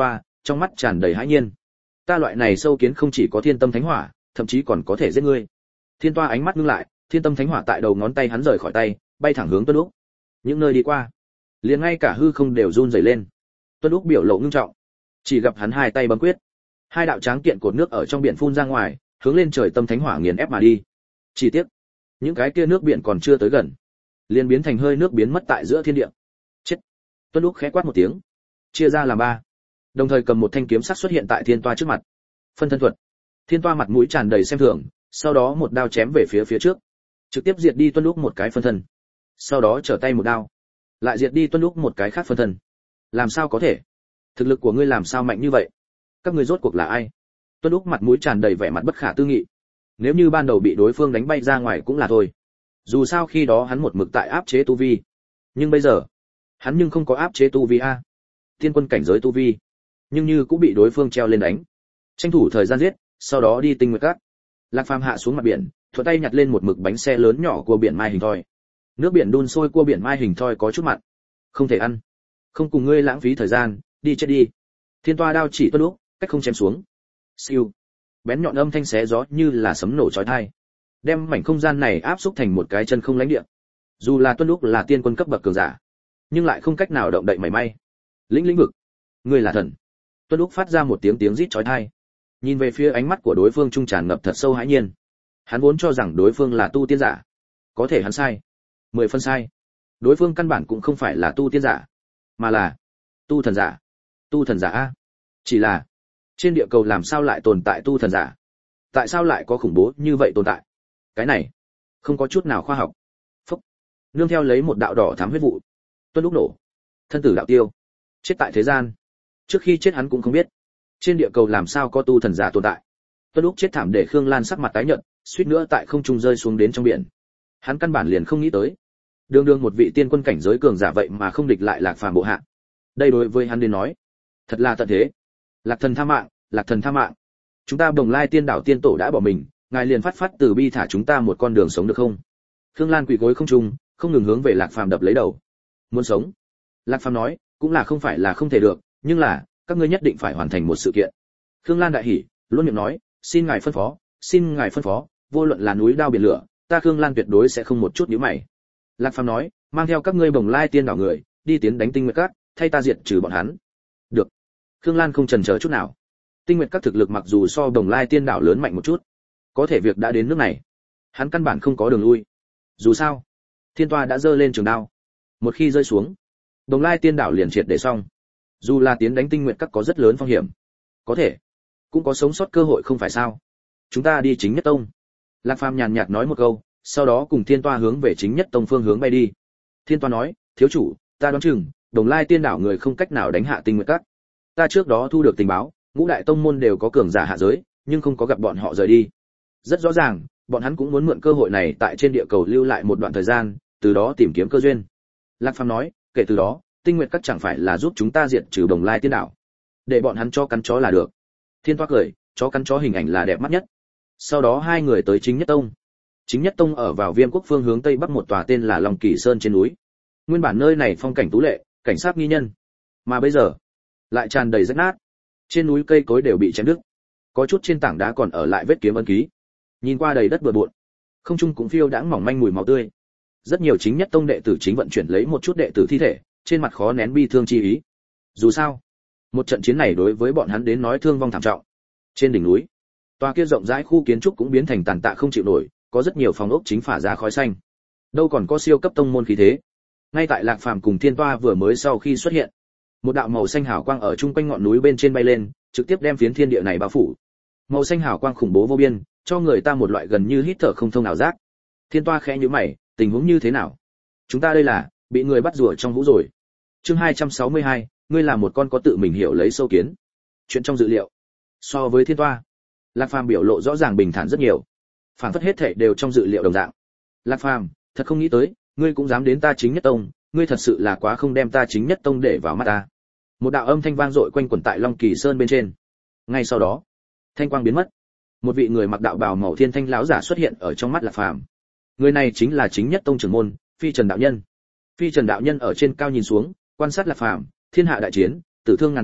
Speaker 1: trong mắt tràn đầy hãi nhiên. Ta loại này sâu kiến không chỉ có thiên tâm thánh hỏa, thậm chí còn có thể giết ngươi. Thiên Toa ánh mắt ngưng lại, thiên tâm thánh hỏa tại đầu ngón tay hắn rời khỏi tay, bay thẳng hướng Tuân Úc. Những nơi đi qua, liền ngay cả hư không đều run rẩy lên. Tuân Úc biểu lộ ngưng trọng, chỉ gặp hắn hai tay bấm quyết, hai đạo tráng kiện cột nước ở trong biển phun ra ngoài, hướng lên trời tâm thánh hỏa nghiền ép mà đi. Chỉ tiếc, những cái kia nước biển còn chưa tới gần, liền biến thành hơi nước biến mất tại giữa thiên địa. Chết! Tuân Úc khẽ quát một tiếng, chia ra làm ba, đồng thời cầm một thanh kiếm sắc xuất hiện tại Thiên Toa trước mặt. Phân thân thuật. Thiên Toa mặt mũi tràn đầy xem thường, sau đó một đao chém về phía trước, trực tiếp diệt đi Tuân Úc một cái phân thân. Sau đó trở tay một đao, lại diệt đi Tuân Úc một cái khác phân thân. Làm sao có thể? Thực lực của ngươi làm sao mạnh như vậy? Các ngươi rốt cuộc là ai? Tuân Úc mặt mũi tràn đầy vẻ mặt bất khả tư nghị. Nếu như ban đầu bị đối phương đánh bay ra ngoài cũng là thôi. Dù sao khi đó hắn một mực tại áp chế tu vi, nhưng bây giờ, hắn nhưng không có áp chế tu vi a. Tiên quân cảnh giới tu vi, nhưng như cũng bị đối phương treo lên đánh. Tranh thủ thời gian giết, sau đó đi Tinh Nguyệt Các. Lạc Phàm hạ xuống mặt biển, thuận tay nhặt lên một mực bánh xe lớn nhỏ của biển mai hình thoi. Nước biển đun sôi cua biển mai hình thoi có chút mặn, không thể ăn. Không cùng ngươi lãng phí thời gian, đi chết đi. Thiên Toa đao chỉ Tuân Úc, cách không chém xuống. Siêu. Bén nhọn âm thanh xé gió như là sấm nổ chói tai, đem mảnh không gian này áp xúc thành một cái chân không lãnh địa. Dù là Tuân Úc là tiên quân cấp bậc cường giả, nhưng lại không cách nào động đậy mảy may. Lĩnh vực, ngươi là thần. Tuân Úc phát ra một tiếng rít chói tai. Nhìn về phía ánh mắt của đối phương trung tràn ngập thật sâu hãi nhiên. Hắn vốn cho rằng đối phương là tu tiên giả, có thể hắn sai, 10 phân sai. Đối phương căn bản cũng không phải là tu tiên giả, mà là tu thần giả. Tu thần giả a? Chỉ là trên địa cầu làm sao lại tồn tại tu thần giả? Tại sao lại có khủng bố như vậy tồn tại? Cái này không có chút nào khoa học. Phốc. Nương theo lấy một đạo đỏ thắm huyết vụ, Tuân Úc nổ, thân tử đạo tiêu, chết tại thế gian. Trước khi chết hắn cũng không biết, trên địa cầu làm sao có tu thần giả tồn tại. Tuân Úc chết thảm để Khương Lan sắc mặt tái nhợt, suýt nữa tại không trung rơi xuống đến trong biển. Hắn căn bản liền không nghĩ tới, đường đường một vị tiên quân cảnh giới cường giả vậy mà không địch lại Lạc Phàm bộ hạ. Đây đối với hắn đến nói, thật là tận thế. Lạc thần tha mạng, Lạc thần tha mạng. Chúng ta Bồng Lai Tiên Đảo tiên tổ đã bỏ mình, ngài liền phát từ bi thả chúng ta một con đường sống được không? Khương Lan quỳ gối không trung, không ngừng hướng về Lạc Phàm đập lấy đầu. Muốn sống? Lạc Phàm nói, cũng là không phải là không thể được, nhưng là các ngươi nhất định phải hoàn thành một sự kiện. Khương Lan đại hỉ, luôn miệng nói, xin ngài phân phó, xin ngài phân phó, vô luận là núi đao biển lửa, ta Khương Lan tuyệt đối sẽ không một chút nhíu mày. Lạc Phàm nói, mang theo các ngươi Bồng Lai Tiên Đảo người, đi tiến đánh Tinh Nguyệt Các, thay ta diệt trừ bọn hắn. Được. Khương Lan không chần chờ chút nào. Tinh Nguyệt Các thực lực mặc dù so Bồng Lai Tiên Đảo lớn mạnh một chút, có thể việc đã đến nước này, hắn căn bản không có đường lui. Dù sao, Thiên Toa đã giơ lên trường đao, một khi rơi xuống, Bồng Lai Tiên Đảo liền triệt để xong. Dù là tiến đánh Tinh Nguyệt Các có rất lớn phong hiểm, có thể cũng có sống sót cơ hội không phải sao? Chúng ta đi Chính Nhất Tông. Lạc Phàm nhàn nhạt nói một câu, sau đó cùng Thiên Toa hướng về Chính Nhất Tông phương hướng bay đi. Thiên Toa nói, thiếu chủ, ta đoán chừng Bồng Lai Tiên Đảo người không cách nào đánh hạ Tinh Nguyệt Các. Ta trước đó thu được tình báo, ngũ đại tông môn đều có cường giả hạ giới, nhưng không có gặp bọn họ rời đi. Rất rõ ràng, bọn hắn cũng muốn mượn cơ hội này tại trên địa cầu lưu lại một đoạn thời gian, từ đó tìm kiếm cơ duyên. Lạc Phàm nói, kể từ đó, Tinh Nguyệt Các chẳng phải là giúp chúng ta diệt trừ Bồng Lai Tiên Đảo, để bọn hắn cho cắn chó là được. Thiên Toa cười, chó cắn chó hình ảnh là đẹp mắt nhất. Sau đó hai người tới Chính Nhất Tông. Chính Nhất Tông ở vào Viêm Quốc phương hướng tây bắc một tòa tên là Long Kỳ Sơn trên núi. Nguyên bản nơi này phong cảnh tú lệ, cảnh sát nghi nhân, mà bây giờ lại tràn đầy rách nát. Trên núi cây cối đều bị chém đứt, có chút trên tảng đá còn ở lại vết kiếm ấn ký. Nhìn qua đầy đất bừa bộn, không trung cũng phiêu đãng mỏng manh mùi máu tươi. Rất nhiều Chính Nhất Tông đệ tử chính vận chuyển lấy một chút đệ tử thi thể, trên mặt khó nén bi thương chi ý. Dù sao, một trận chiến này đối với bọn hắn đến nói thương vong thảm trọng. Trên đỉnh núi, tòa kia rộng rãi khu kiến trúc cũng biến thành tàn tạ không chịu nổi, có rất nhiều phòng ốc chính phả ra khói xanh. Đâu còn có siêu cấp tông môn khí thế. Ngay tại Lạc Phàm cùng Thiên Toa vừa mới sau khi xuất hiện, một đạo màu xanh hào quang ở trung quanh ngọn núi bên trên bay lên, trực tiếp đem phiến thiên địa này bao phủ. Màu xanh hào quang khủng bố vô biên, cho người ta một loại gần như hít thở không thông nào giác. Thiên Toa khẽ nhíu mày, tình huống như thế nào? Chúng ta đây là bị người bắt rùa trong hũ rồi. Chương 262, ngươi là một con có tự mình hiểu lấy sâu kiến. Chuyện trong dự liệu. So với Thiên Toa, Lạc Phàm biểu lộ rõ ràng bình thản rất nhiều, phản phất hết thảy đều trong dự liệu đồng dạng. Lạc Phàm, thật không nghĩ tới, ngươi cũng dám đến ta Chính Nhất Tông, ngươi thật sự là quá không đem ta Chính Nhất Tông để vào mắt ta. Một đạo âm thanh vang dội quanh quẩn tại Long Kỳ Sơn bên trên. Ngay sau đó, thanh quang biến mất, một vị người mặc đạo bào màu thiên thanh lão giả xuất hiện ở trong mắt Lạc Phàm. Người này chính là Chính Nhất Tông trưởng môn, Phi Trần đạo nhân. Phi Trần đạo nhân ở trên cao nhìn xuống, quan sát Lạc Phàm, thiên hạ đại chiến, tử thương ngàn vạn,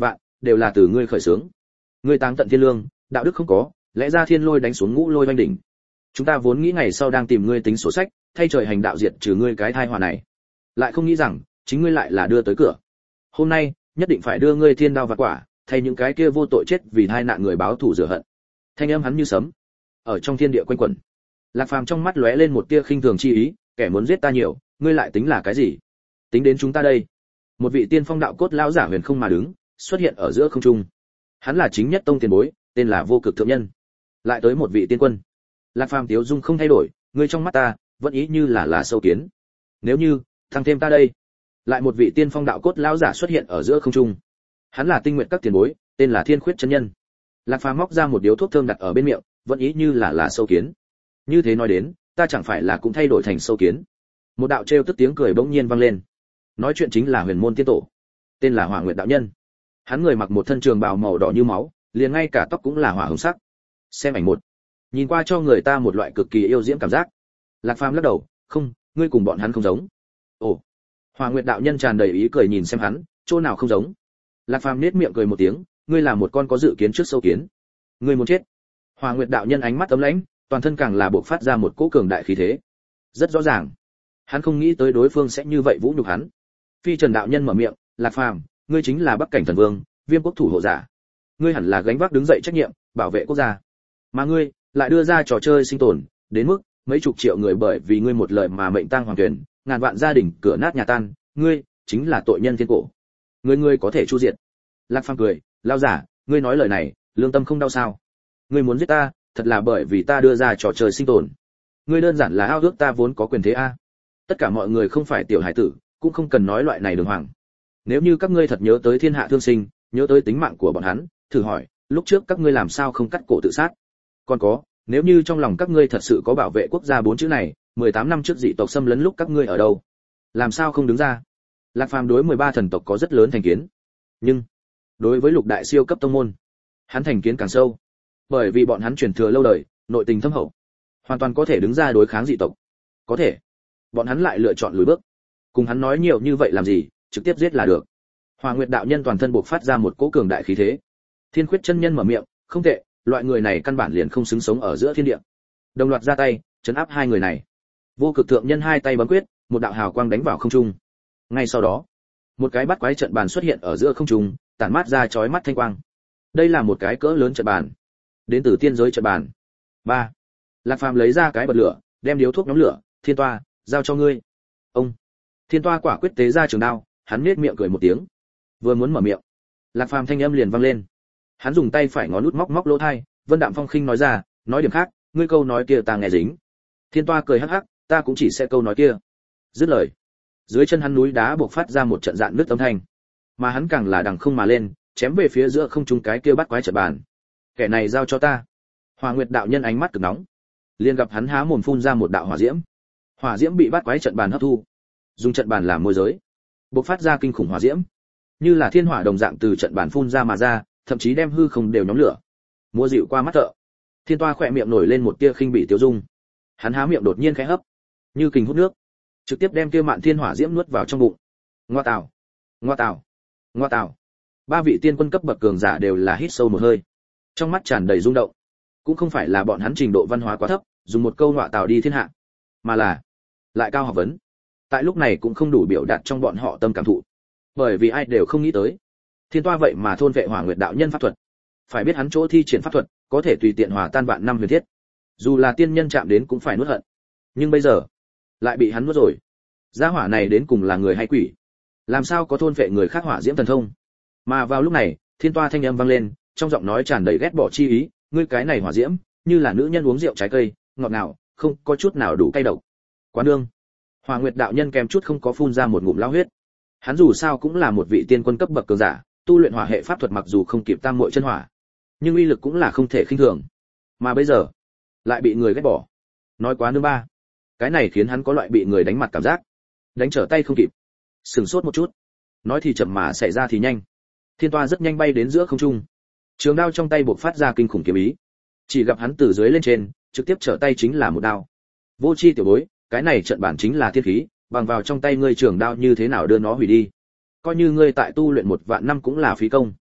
Speaker 1: đều là từ ngươi khởi xướng. Ngươi táng tận thiên lương, đạo đức không có, lẽ ra thiên lôi đánh xuống ngũ lôi oanh đỉnh. Chúng ta vốn nghĩ ngày sau đang tìm ngươi tính sổ sách, thay trời hành đạo diệt trừ ngươi cái tai họa này. Lại không nghĩ rằng, chính ngươi lại là đưa tới cửa. Hôm nay, nhất định phải đưa ngươi thiên đao vạn quả, thay những cái kia vô tội chết vì tai nạn người báo thù rửa hận. Thanh âm hắn như sấm, ở trong thiên địa quanh quẩn. Lạc Phàm trong mắt lóe lên một tia khinh thường chi ý, kẻ muốn giết ta nhiều, ngươi lại tính là cái gì? Tính đến chúng ta đây. Một vị tiên phong đạo cốt lão giả huyền không mà đứng, xuất hiện ở giữa không trung. Hắn là chính nhất tông tiền bối, tên là Vô Cực thượng nhân. Lại tới một vị tiên quân. Lạc Phàm tiếu dung không thay đổi, ngươi trong mắt ta vẫn ý như là sâu kiến. Nếu như thăng thêm ta đây. Lại một vị tiên phong đạo cốt lão giả xuất hiện ở giữa không trung. Hắn là tinh nguyện các tiền bối, tên là Thiên Khuyết chân nhân. Lạc Phàm móc ra một điếu thuốc thơm đặt ở bên miệng, vẫn ý như là sâu kiến. Như thế nói đến, ta chẳng phải là cũng thay đổi thành sâu kiến. Một đạo trêu tức tiếng cười bỗng nhiên vang lên. Nói chuyện chính là Huyền Môn tiên tổ, tên là Hỏa Nguyệt đạo nhân. Hắn người mặc một thân trường bào màu đỏ như máu, liền ngay cả tóc cũng là hỏa hồng sắc. Xem ảnh một, nhìn qua cho người ta một loại cực kỳ yêu diễm cảm giác. Lạc Phàm lắc đầu, không, ngươi cùng bọn hắn không giống. Ồ. Hỏa Nguyệt đạo nhân tràn đầy ý cười nhìn xem hắn, chỗ nào không giống. Lạc Phàm nhếch miệng cười một tiếng, ngươi là một con có dự kiến trước sâu kiến. Ngươi muốn chết. Hỏa Nguyệt đạo nhân ánh mắt ấm lãnh, toàn thân càng là bộc phát ra một cỗ cường đại khí thế. Rất rõ ràng, hắn không nghĩ tới đối phương sẽ như vậy vũ nhục hắn. Phi Trần đạo nhân mở miệng, Lạc Phàm, ngươi chính là Bắc Cảnh thần vương, Viêm quốc thủ hộ giả. Ngươi hẳn là gánh vác đứng dậy trách nhiệm, bảo vệ quốc gia. Mà ngươi lại đưa ra trò chơi sinh tồn, đến mức mấy chục triệu người bởi vì ngươi một lời mà mệnh tang hoàng tuyển, ngàn vạn gia đình cửa nát nhà tan, ngươi chính là tội nhân thiên cổ. Ngươi có thể chu diệt. Lạc Phàm cười, lao giả, ngươi nói lời này, lương tâm không đau sao? Ngươi muốn giết ta, thật là bởi vì ta đưa ra trò chơi sinh tồn. Ngươi đơn giản là ao ước ta vốn có quyền thế a. Tất cả mọi người không phải tiểu hải tử, cũng không cần nói loại này đường hoàng. Nếu như các ngươi thật nhớ tới thiên hạ thương sinh, nhớ tới tính mạng của bọn hắn, thử hỏi, lúc trước các ngươi làm sao không cắt cổ tự sát? Còn có, nếu như trong lòng các ngươi thật sự có bảo vệ quốc gia bốn chữ này, 18 năm trước dị tộc xâm lấn lúc các ngươi ở đâu? Làm sao không đứng ra? Lạc Phàm đối 13 thần tộc có rất lớn thành kiến, nhưng đối với lục đại siêu cấp tông môn, hắn thành kiến càng sâu, bởi vì bọn hắn truyền thừa lâu đời, nội tình thâm hậu, hoàn toàn có thể đứng ra đối kháng dị tộc. Có thể, bọn hắn lại lựa chọn lùi bước. Cùng hắn nói nhiều như vậy làm gì, trực tiếp giết là được. Hỏa Nguyệt đạo nhân toàn thân bộc phát ra một cỗ cường đại khí thế. Thiên Khuyết chân nhân mở miệng, không tệ, loại người này căn bản liền không xứng sống ở giữa thiên địa. Đồng loạt ra tay, trấn áp hai người này. Vô Cực thượng nhân hai tay bấm quyết, một đạo hào quang đánh vào không trung. Ngay sau đó, một cái bắt quái trận bàn xuất hiện ở giữa không trung, tản mát ra chói mắt thanh quang. Đây là một cái cỡ lớn trận bàn, đến từ tiên giới trận bàn. 3. Lạc Phàm lấy ra cái bật lửa, đem điếu thuốc nhóm lửa, Thiên Toa, giao cho ngươi. Ông. Thiên Toa quả quyết tế ra trường đao, hắn nhếch miệng cười một tiếng. Vừa muốn mở miệng, Lạc Phàm thanh âm liền vang lên. Hắn dùng tay phải ngón út móc lỗ tai, Vân Đạm Phong khinh nói ra, nói điểm khác, ngươi câu nói kia ta nghe dính. Thiên Toa cười hắc hắc, ta cũng chỉ sẽ câu nói kia. Dứt lời, dưới chân hắn núi đá bộc phát ra một trận dạn nứt âm thanh, mà hắn càng là đằng không mà lên, chém về phía giữa không trung cái kia bắt quái trận bàn. Kẻ này giao cho ta. Hỏa Nguyệt đạo nhân ánh mắt cực nóng, liền gặp hắn há mồm phun ra một đạo hỏa diễm. Hỏa diễm bị bắt quái trận bàn hấp thu, dùng trận bàn làm môi giới, bộc phát ra kinh khủng hỏa diễm, như là thiên hỏa đồng dạng từ trận bàn phun ra mà ra, thậm chí đem hư không đều nhóm lửa. Mua dịu qua mắt thợ, Thiên Toa khỏe miệng nổi lên một tia khinh bỉ tiêu dung. Hắn há miệng đột nhiên khẽ hấp, như kình hút nước, trực tiếp đem kia mạn thiên hỏa diễm nuốt vào trong bụng. Ngoa tào, ngoa tào, ngoa tào. Ba vị tiên quân cấp bậc cường giả đều là hít sâu một hơi, trong mắt tràn đầy rung động. Cũng không phải là bọn hắn trình độ văn hóa quá thấp, dùng một câu ngoa tào đi thiên hạ, mà là lại cao học vấn. Tại lúc này cũng không đủ biểu đạt trong bọn họ tâm cảm thụ, bởi vì ai đều không nghĩ tới Thiên Toa vậy mà thôn vệ Hỏa Nguyệt đạo nhân pháp thuật. Phải biết hắn chỗ thi triển pháp thuật có thể tùy tiện hòa tan vạn năm huyền thiết, dù là tiên nhân chạm đến cũng phải nuốt hận. Nhưng bây giờ lại bị hắn nuốt rồi. Gia hỏa này đến cùng là người hay quỷ? Làm sao có thôn vệ người khác hỏa diễm thần thông? Mà vào lúc này, Thiên Toa thanh âm vang lên, trong giọng nói tràn đầy ghét bỏ chi ý, ngươi cái này hỏa diễm, như là nữ nhân uống rượu trái cây, ngọt ngào, không có chút nào đủ cay độc. Quá nương. Hỏa Nguyệt đạo nhân kèm chút không có phun ra một ngụm lao huyết. Hắn dù sao cũng là một vị tiên quân cấp bậc cường giả, tu luyện hỏa hệ pháp thuật mặc dù không kịp tam muội chân hỏa, nhưng uy lực cũng là không thể khinh thường. Mà bây giờ, lại bị người ghét bỏ. Nói quá nương ba. Cái này khiến hắn có loại bị người đánh mặt cảm giác, đánh trở tay không kịp. Sừng sốt một chút, nói thì chậm mà xảy ra thì nhanh. Thiên Toa rất nhanh bay đến giữa không trung, trường đao trong tay bộc phát ra kinh khủng kiếm ý. Chỉ gặp hắn từ dưới lên trên, trực tiếp trở tay chính là một đao. Vô chi tiểu bối, cái này trận bản chính là thiên khí, bằng vào trong tay ngươi trường đao như thế nào đưa nó hủy đi. Coi như ngươi tại tu luyện 1 vạn năm cũng là phí công.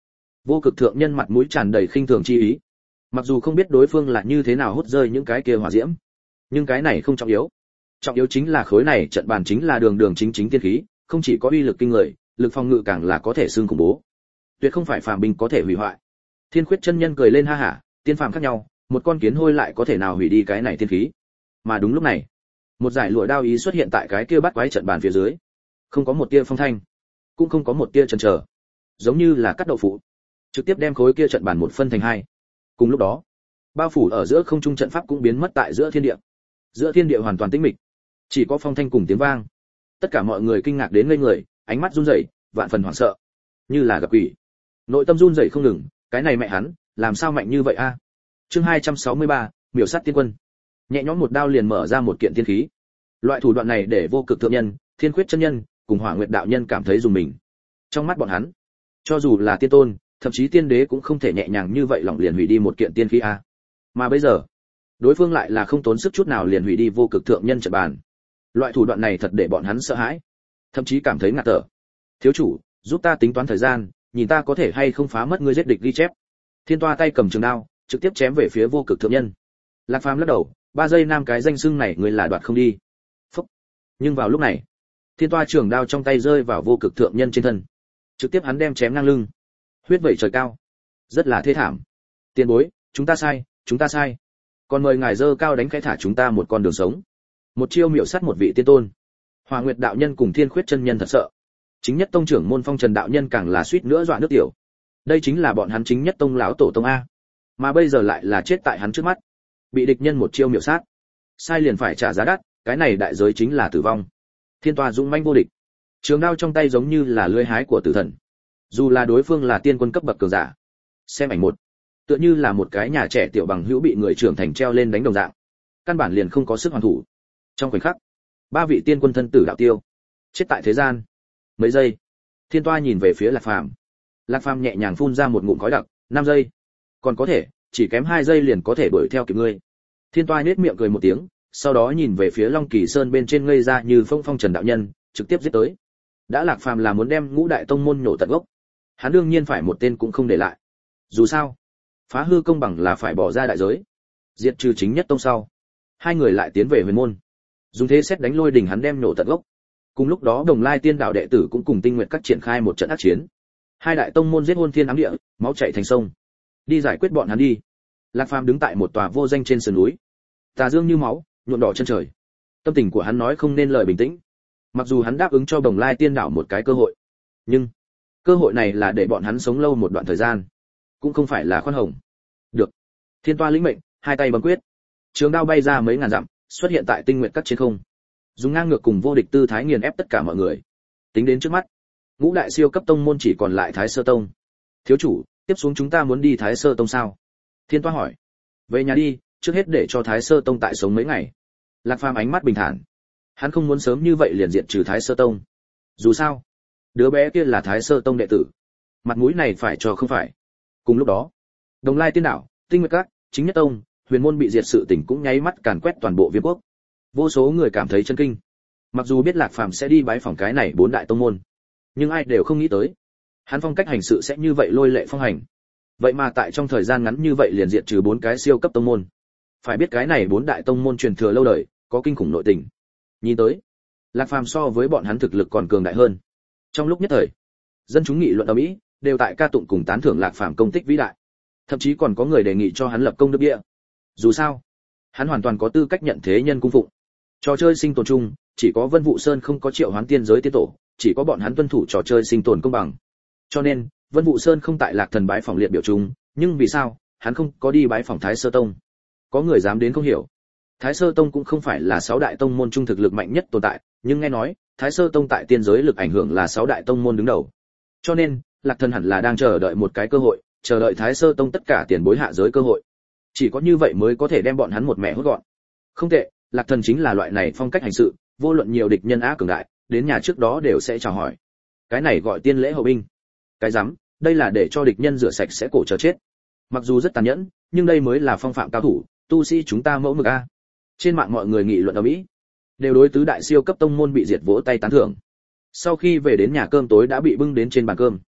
Speaker 1: Vô Cực thượng nhân mặt mũi tràn đầy khinh thường chi ý. Mặc dù không biết đối phương là như thế nào hút rơi những cái kia hỏa diễm, nhưng cái này không trọng yếu. Trọng yếu chính là khối này trận bàn chính là đường đường chính chính tiên khí, không chỉ có uy lực kinh người, lực phòng ngự càng là có thể xương khủng bố. Tuyệt không phải phàm binh có thể hủy hoại. Thiên Khuyết chân nhân cười lên ha hả, tiên phàm khác nhau, một con kiến hôi lại có thể nào hủy đi cái này tiên khí. Mà đúng lúc này, một giải lụa đao ý xuất hiện tại cái kia bắt quái trận bàn phía dưới. Không có một tia phong thanh, cũng không có một tia chần chờ, giống như là cắt đậu phụ, trực tiếp đem khối kia trận bàn một phân thành hai. Cùng lúc đó, bao phủ ở giữa không trung trận pháp cũng biến mất tại giữa thiên địa. Giữa thiên địa hoàn toàn tĩnh mịch, chỉ có phong thanh cùng tiếng vang. Tất cả mọi người kinh ngạc đến ngây người, ánh mắt run rẩy, vạn phần hoảng sợ, như là gặp quỷ. Nội tâm run rẩy không ngừng, cái này mẹ hắn, làm sao mạnh như vậy a? Chương 263, miểu sát tiên quân. Nhẹ nhõm một đao liền mở ra một kiện tiên khí. Loại thủ đoạn này để Vô Cực thượng nhân, Thiên Khuyết chân nhân cùng Hỏa Nguyệt đạo nhân cảm thấy rùng mình. Trong mắt bọn hắn, cho dù là tiên tôn, thậm chí tiên đế cũng không thể nhẹ nhàng như vậy lỏng liền hủy đi một kiện tiên khí a. Mà bây giờ, đối phương lại là không tốn sức chút nào liền hủy đi Vô Cực thượng nhân trận bàn. Loại thủ đoạn này thật để bọn hắn sợ hãi, thậm chí cảm thấy ngạt thở. Thiếu chủ, giúp ta tính toán thời gian, nhìn ta có thể hay không phá mất ngươi giết địch ghi chép. Thiên Toa tay cầm trường đao, trực tiếp chém về phía Vô Cực thượng nhân. Lạc Phàm lắc đầu, 3 giây nam cái danh xưng này ngươi là đoạt không đi. Phúc. Nhưng vào lúc này, Thiên Toa trường đao trong tay rơi vào Vô Cực thượng nhân trên thân, trực tiếp hắn đem chém ngang lưng, huyết vẩy trời cao, rất là thê thảm. Tiền bối, chúng ta sai, còn mời ngài dơ cao đánh khẽ thả chúng ta một con đường sống. Một chiêu miểu sát một vị tiên tôn. Hỏa Nguyệt đạo nhân cùng Thiên Khuyết chân nhân thật sợ. Chính nhất tông trưởng môn Phong Trần đạo nhân càng là suýt nữa dọa nước tiểu. Đây chính là bọn hắn chính nhất tông lão tổ tông a, mà bây giờ lại là chết tại hắn trước mắt, bị địch nhân một chiêu miểu sát. Sai liền phải trả giá đắt, cái này đại giới chính là tử vong. Thiên Toa dũng mãnh vô địch, trường đao trong tay giống như là lưỡi hái của tử thần. Dù là đối phương là tiên quân cấp bậc cường giả, xem ảnh một, tựa như là một cái nhà trẻ tiểu bằng hữu bị người trưởng thành treo lên đánh đồng dạng, căn bản liền không có sức hoàn thủ. Trong khoảnh khắc, 3 vị tiên quân thân tử đạo tiêu, chết tại thế gian. Mấy giây, Thiên Toa nhìn về phía Lạc Phàm. Lạc Phàm nhẹ nhàng phun ra một ngụm khói đặc, 5 giây. Còn có thể, chỉ kém 2 giây liền có thể đuổi theo kịp ngươi. Thiên Toa nhếch miệng cười một tiếng, sau đó nhìn về phía Long Kỳ Sơn bên trên ngây ra như Phong Trần đạo nhân, trực tiếp giết tới. Đã Lạc Phàm là muốn đem Ngũ đại tông môn nhổ tận gốc, hắn đương nhiên phải một tên cũng không để lại. Dù sao, phá hư công bằng là phải bỏ ra đại giới. Diệt trừ chính nhất tông sau, hai người lại tiến về huyền môn, dùng thế xét đánh lôi đình hắn đem nhổ tận gốc. Cùng lúc đó Đồng Lai Tiên đạo đệ tử cũng cùng Tinh Nguyệt các triển khai một trận ác chiến. Hai đại tông môn giết hôn thiên ám địa, máu chảy thành sông. Đi giải quyết bọn hắn đi. Lạc Phàm đứng tại một tòa vô danh trên sườn núi, tà dương như máu, nhuộm đỏ chân trời. Tâm tình của hắn nói không nên lời bình tĩnh. Mặc dù hắn đáp ứng cho Đồng Lai Tiên đạo một cái cơ hội, nhưng cơ hội này là để bọn hắn sống lâu một đoạn thời gian, cũng không phải là khoan hồng. Được. Thiên Toa lĩnh mệnh, hai tay bấm quyết, trường đao bay ra mấy ngàn dặm, xuất hiện tại Tinh Nguyệt các trên không, dùng ngang ngược cùng vô địch tư thái nghiền ép tất cả mọi người. Tính đến trước mắt, Ngũ đại siêu cấp tông môn chỉ còn lại Thái Sơ tông. Thiếu chủ, tiếp xuống chúng ta muốn đi Thái Sơ tông sao? Thiên Toa hỏi. Về nhà đi, trước hết để cho Thái Sơ tông tại sống mấy ngày. Lạc Phàm ánh mắt bình thản, hắn không muốn sớm như vậy liền diệt trừ Thái Sơ tông. Dù sao, đứa bé kia là Thái Sơ tông đệ tử, mặt mũi này phải cho không phải. Cùng lúc đó, Đồng Lai Tiên đạo, Tinh Nguyệt các, chính nhất tông, huyền môn bị diệt sự tình cũng nháy mắt càn quét toàn bộ Viêm quốc. Vô số người cảm thấy chấn kinh. Mặc dù biết Lạc Phàm sẽ đi bái phỏng cái này 4 đại tông môn, nhưng ai đều không nghĩ tới, hắn phong cách hành sự sẽ như vậy lôi lệ phong hành. Vậy mà tại trong thời gian ngắn như vậy liền diệt trừ 4 cái siêu cấp tông môn. Phải biết cái này 4 đại tông môn truyền thừa lâu đời, có kinh khủng nội tình. Nhìn tới, Lạc Phàm so với bọn hắn thực lực còn cường đại hơn. Trong lúc nhất thời, dân chúng nghị luận ầm ĩ, đều tại ca tụng cùng tán thưởng Lạc Phàm công tích vĩ đại. Thậm chí còn có người đề nghị cho hắn lập công đức bia. Dù sao, hắn hoàn toàn có tư cách nhận thế nhân cung phụng. Trò chơi sinh tồn chung, chỉ có Vân Vũ Sơn không có triệu hoán tiên giới tiên tổ, chỉ có bọn hắn tuân thủ trò chơi sinh tồn công bằng. Cho nên, Vân Vũ Sơn không tại Lạc Thần bái phỏng liệt biểu chung, nhưng vì sao, hắn không có đi bái phỏng Thái Sơ tông? Có người dám đến không hiểu. Thái Sơ tông cũng không phải là 6 đại tông môn trung thực lực mạnh nhất tồn tại, nhưng nghe nói, Thái Sơ tông tại tiên giới lực ảnh hưởng là 6 đại tông môn đứng đầu. Cho nên, Lạc Thần hẳn là đang chờ đợi một cái cơ hội, chờ đợi Thái Sơ tông tất cả tiền bối hạ giới cơ hội. Chỉ có như vậy mới có thể đem bọn hắn một mẹ hốt gọn. Không tệ, Lạc Thần chính là loại này phong cách hành sự, vô luận nhiều địch nhân á cường đại, đến nhà trước đó đều sẽ chào hỏi. Cái này gọi tiên lễ hậu binh. Cái rắm, đây là để cho địch nhân rửa sạch sẽ cổ chờ chết. Mặc dù rất tàn nhẫn, nhưng đây mới là phong phạm cao thủ, tu sĩ chúng ta mẫu mực a. Trên mạng mọi người nghị luận ầm ĩ, đều đối tứ đại siêu cấp tông môn bị diệt vỗ tay tán thưởng. Sau khi về đến nhà cơm tối đã bị bưng đến trên bàn cơm.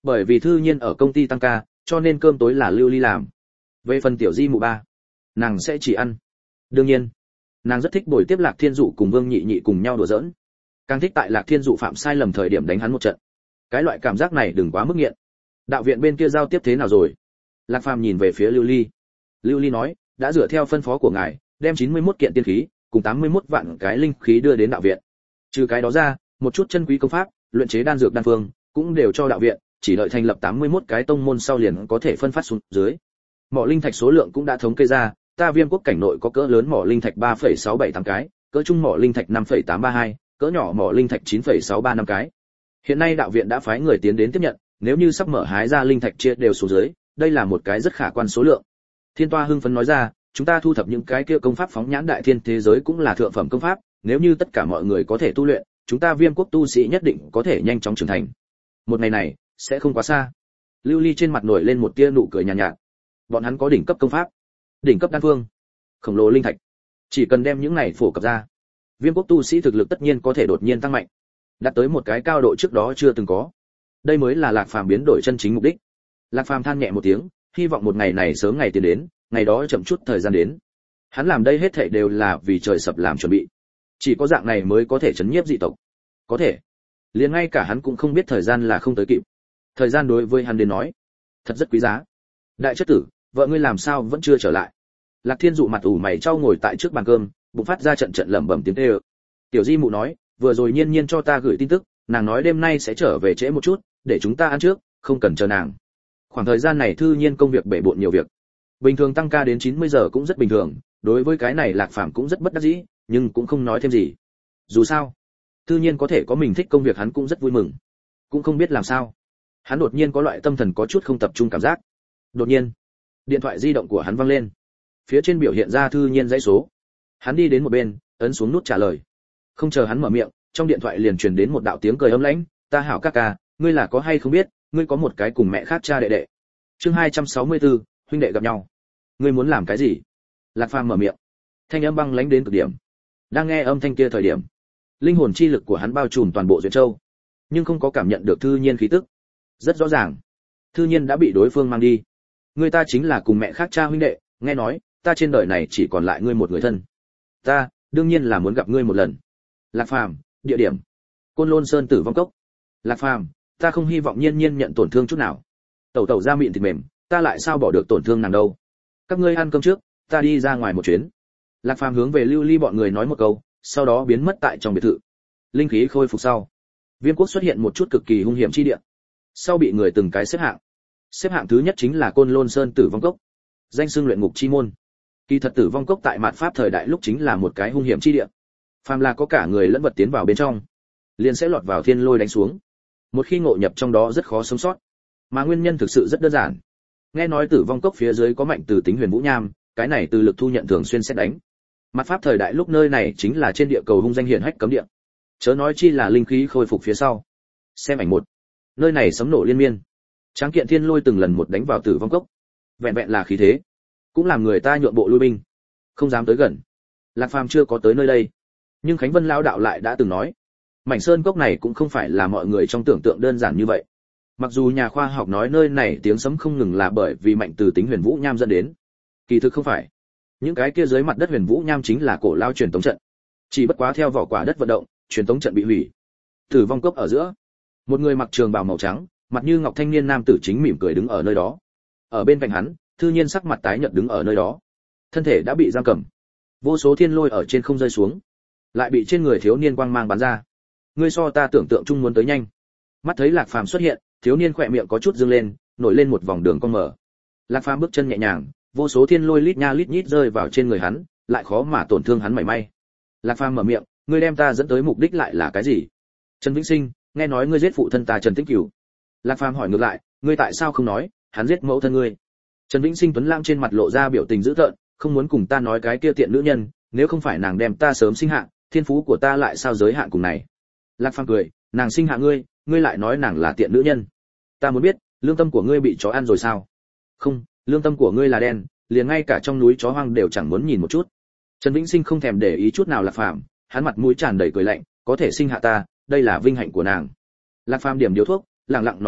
Speaker 1: Bởi vì Thư Nhiên ở công ty tăng ca, cho nên cơm tối là Lưu Ly làm. Về phần tiểu di mụ ba, nàng sẽ chỉ ăn. Đương nhiên, nàng rất thích buổi tiếp Lạc Thiên Dụ cùng Vương Nhị Nhị cùng nhau đùa giỡn. Càng thích tại Lạc Thiên Dụ phạm sai lầm thời điểm đánh hắn một trận. Cái loại cảm giác này đừng quá mức nghiện. Đạo viện bên kia giao tiếp thế nào rồi? Lạc Phàm nhìn về phía Lưu Ly. Lưu Ly nói, đã dựa theo phân phó của ngài, đem 91 kiện tiên khí cùng 81 vạn cái linh khí đưa đến đạo viện. Trừ cái đó ra, một chút chân quý công pháp, luyện chế đan dược đan phương cũng đều cho đạo viện, chỉ đợi thành lập 81 cái tông môn sau liền có thể phân phát xuống dưới. Mỏ linh thạch số lượng cũng đã thống kê ra, ta Viêm quốc cảnh nội có cỡ lớn mỏ linh thạch 3,678 cái, cỡ trung mỏ linh thạch 5,832, cỡ nhỏ mỏ linh thạch 9,635 cái. Hiện nay đạo viện đã phái người tiến đến tiếp nhận, nếu như sắp mở hái ra linh thạch chia đều xuống dưới, đây là một cái rất khả quan số lượng. Thiên Toa hưng phấn nói ra, chúng ta thu thập những cái kia công pháp phóng nhãn đại thiên thế giới cũng là thượng phẩm công pháp, nếu như tất cả mọi người có thể tu luyện, chúng ta Viêm quốc tu sĩ nhất định có thể nhanh chóng trưởng thành. Một ngày này sẽ không quá xa. Lưu Ly trên mặt nổi lên một tia nụ cười nhàn nhạt. Bọn hắn có đỉnh cấp công pháp, đỉnh cấp đan phương, khổng lồ linh thạch, chỉ cần đem những này phổ cập ra, Viêm quốc tu sĩ thực lực tất nhiên có thể đột nhiên tăng mạnh, đạt tới một cái cao độ trước đó chưa từng có. Đây mới là Lạc Phàm biến đổi chân chính mục đích. Lạc Phàm than nhẹ một tiếng, hy vọng một ngày này sớm ngày tiến đến, ngày đó chậm chút thời gian đến. Hắn làm đây hết thảy đều là vì trời sập làm chuẩn bị. Chỉ có dạng này mới có thể chấn nhiếp dị tộc. Có thể, liền ngay cả hắn cũng không biết thời gian là không tới kịp. Thời gian đối với hắn đến nói, thật rất quý giá. Đại chất tử, vợ ngươi làm sao vẫn chưa trở lại? Lạc Thiên Dụ mặt ủ mày chau ngồi tại trước bàn cơm, bụng phát ra trận trận lẩm bẩm tiếng kêu. Tiểu Di mụ nói, vừa rồi Nhiên Nhiên cho ta gửi tin tức, nàng nói đêm nay sẽ trở về trễ một chút, để chúng ta ăn trước, không cần chờ nàng. Khoảng thời gian này Thư Nhiên công việc bể bộn nhiều việc. Bình thường tăng ca đến 90 giờ cũng rất bình thường, đối với cái này Lạc Phàm cũng rất bất đắc dĩ, nhưng cũng không nói thêm gì. Dù sao, Thư Nhiên có thể có mình thích công việc hắn cũng rất vui mừng. Cũng không biết làm sao, hắn đột nhiên có loại tâm thần có chút không tập trung cảm giác. Đột nhiên, điện thoại di động của hắn vang lên. Phía trên biểu hiện ra Thư Nhiên dãy số. Hắn đi đến một bên, ấn xuống nút trả lời. Không chờ hắn mở miệng, trong điện thoại liền truyền đến một đạo tiếng cười ấm lãnh, "Ta hảo ca ca, ngươi là có hay không biết, ngươi có một cái cùng mẹ khác cha đệ đệ." Chương 264, huynh đệ gặp nhau. "Ngươi muốn làm cái gì?" Lạc Phàm mở miệng. Thanh âm băng lãnh đến cực điểm. Đang nghe âm thanh kia thời điểm, linh hồn chi lực của hắn bao trùm toàn bộ Duyệt Châu, nhưng không có cảm nhận được Thư Nhiên khí tức. Rất rõ ràng, Thư Nhiên đã bị đối phương mang đi. Ngươi ta chính là cùng mẹ khác cha huynh đệ, nghe nói, ta trên đời này chỉ còn lại ngươi một người thân. Ta, đương nhiên là muốn gặp ngươi một lần. Lạc Phàm, địa điểm: Côn Lôn Sơn Tử Vong Cốc. Lạc Phàm, ta không hy vọng Nhiên Nhiên nhận tổn thương chút nào. Tẩu tẩu da mịn thịt mềm, ta lại sao bỏ được tổn thương nàng đâu. Các ngươi ăn cơm trước, ta đi ra ngoài một chuyến. Lạc Phàm hướng về Lưu Ly bọn người nói một câu, sau đó biến mất tại trong biệt thự. Linh khí khôi phục sau, Viêm quốc xuất hiện một chút cực kỳ hung hiểm chi địa. Sau bị người từng cái xếp hạng. Xếp hạng thứ nhất chính là Côn Lôn Sơn Tử Vong Cốc, danh xưng luyện ngục chi môn. Kỳ thật Tử Vong Cốc tại mạt pháp thời đại lúc chính là một cái hung hiểm chi địa. Phàm là có cả người lẫn vật tiến vào bên trong, liền sẽ lọt vào thiên lôi đánh xuống. Một khi ngộ nhập trong đó rất khó sống sót. Mà nguyên nhân thực sự rất đơn giản. Nghe nói Tử Vong Cốc phía dưới có mạnh từ tính huyền vũ nham, cái này từ lực thu nhận thường xuyên xét đánh. Mạt pháp thời đại lúc nơi này chính là trên địa cầu hung danh hiển hách cấm địa. Chớ nói chi là linh khí khôi phục phía sau. Xem ảnh một. Nơi này sấm nổ liên miên. Tráng kiện thiên lôi từng lần một đánh vào Tử Vong Cốc. Vẹn vẹn là khí thế, cũng làm người ta nhượng bộ lui binh, không dám tới gần. Lạc Phàm chưa có tới nơi đây, nhưng Khánh Vân lão đạo lại đã từng nói, mảnh sơn cốc này cũng không phải là mọi người trong tưởng tượng đơn giản như vậy. Mặc dù nhà khoa học nói nơi này tiếng sấm không ngừng là bởi vì mạnh từ tính huyền vũ nham dẫn đến, kỳ thực không phải. Những cái kia dưới mặt đất huyền vũ nham chính là cổ lao truyền tống trận, chỉ bất quá theo vỏ quả đất vận động, truyền tống trận bị hủy. Tử Vong Cốc ở giữa, một người mặc trường bào màu trắng, mặt như ngọc thanh niên nam tử chính mỉm cười đứng ở nơi đó. Ở bên cạnh hắn, Thư Nhiên sắc mặt tái nhợt đứng ở nơi đó, thân thể đã bị giam cầm. Vô số thiên lôi ở trên không rơi xuống, lại bị trên người thiếu niên quang mang bắn ra. Ngươi so ta tưởng tượng chung muốn tới nhanh. Mắt thấy Lạc Phàm xuất hiện, thiếu niên khỏe miệng có chút dương lên, nổi lên một vòng đường cong mở. Lạc Phàm bước chân nhẹ nhàng, vô số thiên lôi lít nha lít nhít rơi vào trên người hắn, lại khó mà tổn thương hắn mảy may. Lạc Phàm mở miệng, ngươi đem ta dẫn tới mục đích lại là cái gì? Trần Vĩnh Sinh, nghe nói ngươi giết phụ thân ta Trần Tĩnh Cửu. Lạc Phàm hỏi ngược lại, ngươi tại sao không nói, hắn giết mẫu thân ngươi? Trần Vĩnh Sinh tuấn lãng trên mặt lộ ra biểu tình dữ tợn, không muốn cùng ta nói cái kia tiện nữ nhân, nếu không phải nàng đem ta sớm sinh hạ, thiên phú của ta lại sao giới hạn cùng này. Lạc Phàm cười, nàng sinh hạ ngươi, ngươi lại nói nàng là tiện nữ nhân. Ta muốn biết, lương tâm của ngươi bị chó ăn rồi sao? Không, lương tâm của ngươi là đen, liền ngay cả trong núi chó hoang đều chẳng muốn nhìn một chút. Trần Vĩnh Sinh không thèm để ý chút nào Lạc Phàm, hắn mặt mũi tràn đầy cười lạnh, có thể sinh hạ ta, đây là vinh hạnh của nàng. Lạc Phàm điểm điếu thuốc, lặng lặng nói ra,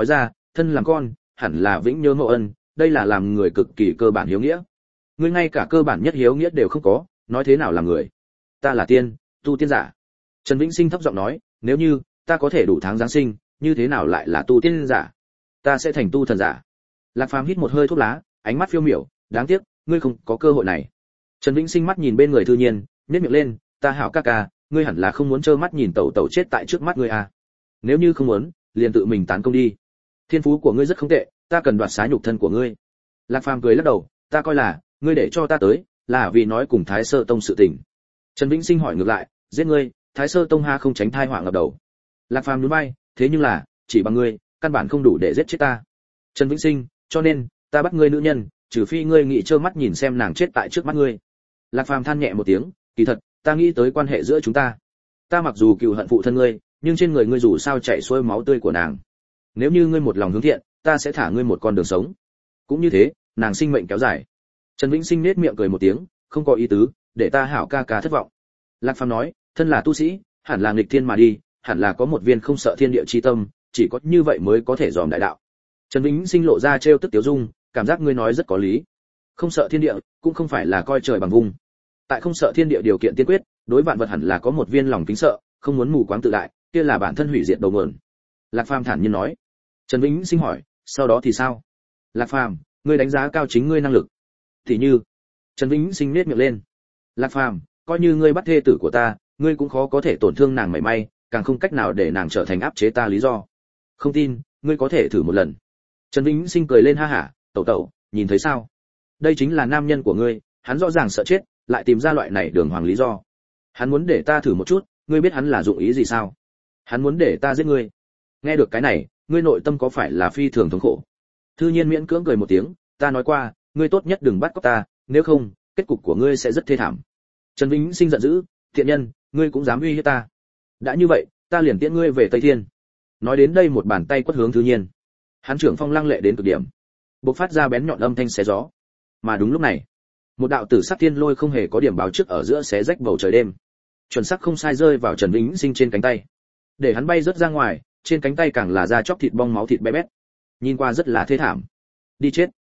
Speaker 1: thân làm con hẳn là vĩnh nhớ mẫu ân, đây là làm người cực kỳ cơ bản hiếu nghĩa. Ngươi ngay cả cơ bản nhất hiếu nghĩa đều không có, nói thế nào là người? Ta là tiên, tu tiên giả. Trần Vĩnh Sinh thấp giọng nói, nếu như ta có thể đủ tháng giáng sinh, như thế nào lại là tu tiên giả? Ta sẽ thành tu thần giả. Lạc Phàm hít một hơi thuốc lá, ánh mắt phiêu miểu, đáng tiếc, ngươi không có cơ hội này. Trần Vĩnh Sinh mắt nhìn bên người Thư Nhiên, nhếch miệng lên, ta hảo ca ca, ngươi hẳn là không muốn trơ mắt nhìn tẩu tẩu chết tại trước mắt ngươi à? Nếu như không muốn, liền tự mình tán công đi. Thiên phú của ngươi rất không tệ, ta cần đoạt xá nhục thân của ngươi. Lạc Phàm cười lắc đầu, ta coi là ngươi để cho ta tới, là vì nói cùng Thái Sơ Tông sự tình. Trần Vĩnh Sinh hỏi ngược lại, giết ngươi, Thái Sơ Tông ha không tránh thai họa ngập đầu. Lạc Phàm nhún vai, thế nhưng là, chỉ bằng ngươi, căn bản không đủ để giết chết ta. Trần Vĩnh Sinh, cho nên, ta bắt ngươi nữ nhân, trừ phi ngươi nghĩ trơ mắt nhìn xem nàng chết tại trước mắt ngươi. Lạc Phàm than nhẹ một tiếng, kỳ thật, ta nghĩ tới quan hệ giữa chúng ta. Ta mặc dù cừu hận phụ thân ngươi, nhưng trên người ngươi dù sao chảy xuôi máu tươi của nàng. Nếu như ngươi một lòng hướng thiện, ta sẽ thả ngươi một con đường sống. Cũng như thế, nàng sinh mệnh kéo dài. Trần Vĩnh Sinh nét miệng cười một tiếng, không có ý tứ, để ta hảo ca ca thất vọng. Lạc Phàm nói, thân là tu sĩ, hẳn là nghịch thiên mà đi, hẳn là có một viên không sợ thiên địa chi tâm, chỉ có như vậy mới có thể dòm đại đạo. Trần Vĩnh Sinh lộ ra trêu tức tiếu dung, cảm giác ngươi nói rất có lý. Không sợ thiên địa, cũng không phải là coi trời bằng vung. Tại không sợ thiên địa điều kiện tiên quyết, đối vạn vật hẳn là có một viên lòng kính sợ, không muốn mù quáng tự đại, kia là bản thân hủy diệt đầu nguồn. Lạc Phàm thản nhiên nói. Trần Vĩnh Sinh hỏi, sau đó thì sao? Lạc Phàm, ngươi đánh giá cao chính ngươi năng lực. Thì như, Trần Vĩnh Sinh nhếch miệng lên. Lạc Phàm, coi như ngươi bắt thê tử của ta, ngươi cũng khó có thể tổn thương nàng mảy may, càng không cách nào để nàng trở thành áp chế ta lý do. Không tin, ngươi có thể thử một lần. Trần Vĩnh Sinh cười lên ha hả, tẩu tẩu, nhìn thấy sao? Đây chính là nam nhân của ngươi, hắn rõ ràng sợ chết, lại tìm ra loại này đường hoàng lý do. Hắn muốn để ta thử một chút, ngươi biết hắn là dụng ý gì sao? Hắn muốn để ta giết ngươi. Nghe được cái này, ngươi nội tâm có phải là phi thường thống khổ? Thư Nhiên miễn cưỡng cười một tiếng, ta nói qua, ngươi tốt nhất đừng bắt cóc ta, nếu không, kết cục của ngươi sẽ rất thê thảm. Trần Vĩnh Sinh giận dữ, thiện nhân, ngươi cũng dám uy hiếp ta? Đã như vậy, ta liền tiễn ngươi về Tây Thiên. Nói đến đây một bàn tay quất hướng Thư Nhiên. Hắn trưởng phong lăng lệ đến cực điểm, bộc phát ra bén nhọn âm thanh xé gió. Mà đúng lúc này, một đạo tử sắc thiên lôi không hề có điểm báo trước ở giữa xé rách bầu trời đêm, chuẩn xác không sai rơi vào Trần Vĩnh Sinh trên cánh tay, để hắn bay rớt ra ngoài, trên cánh tay càng là da chóc thịt bong máu thịt bé bét, nhìn qua rất là thê thảm. Đi chết.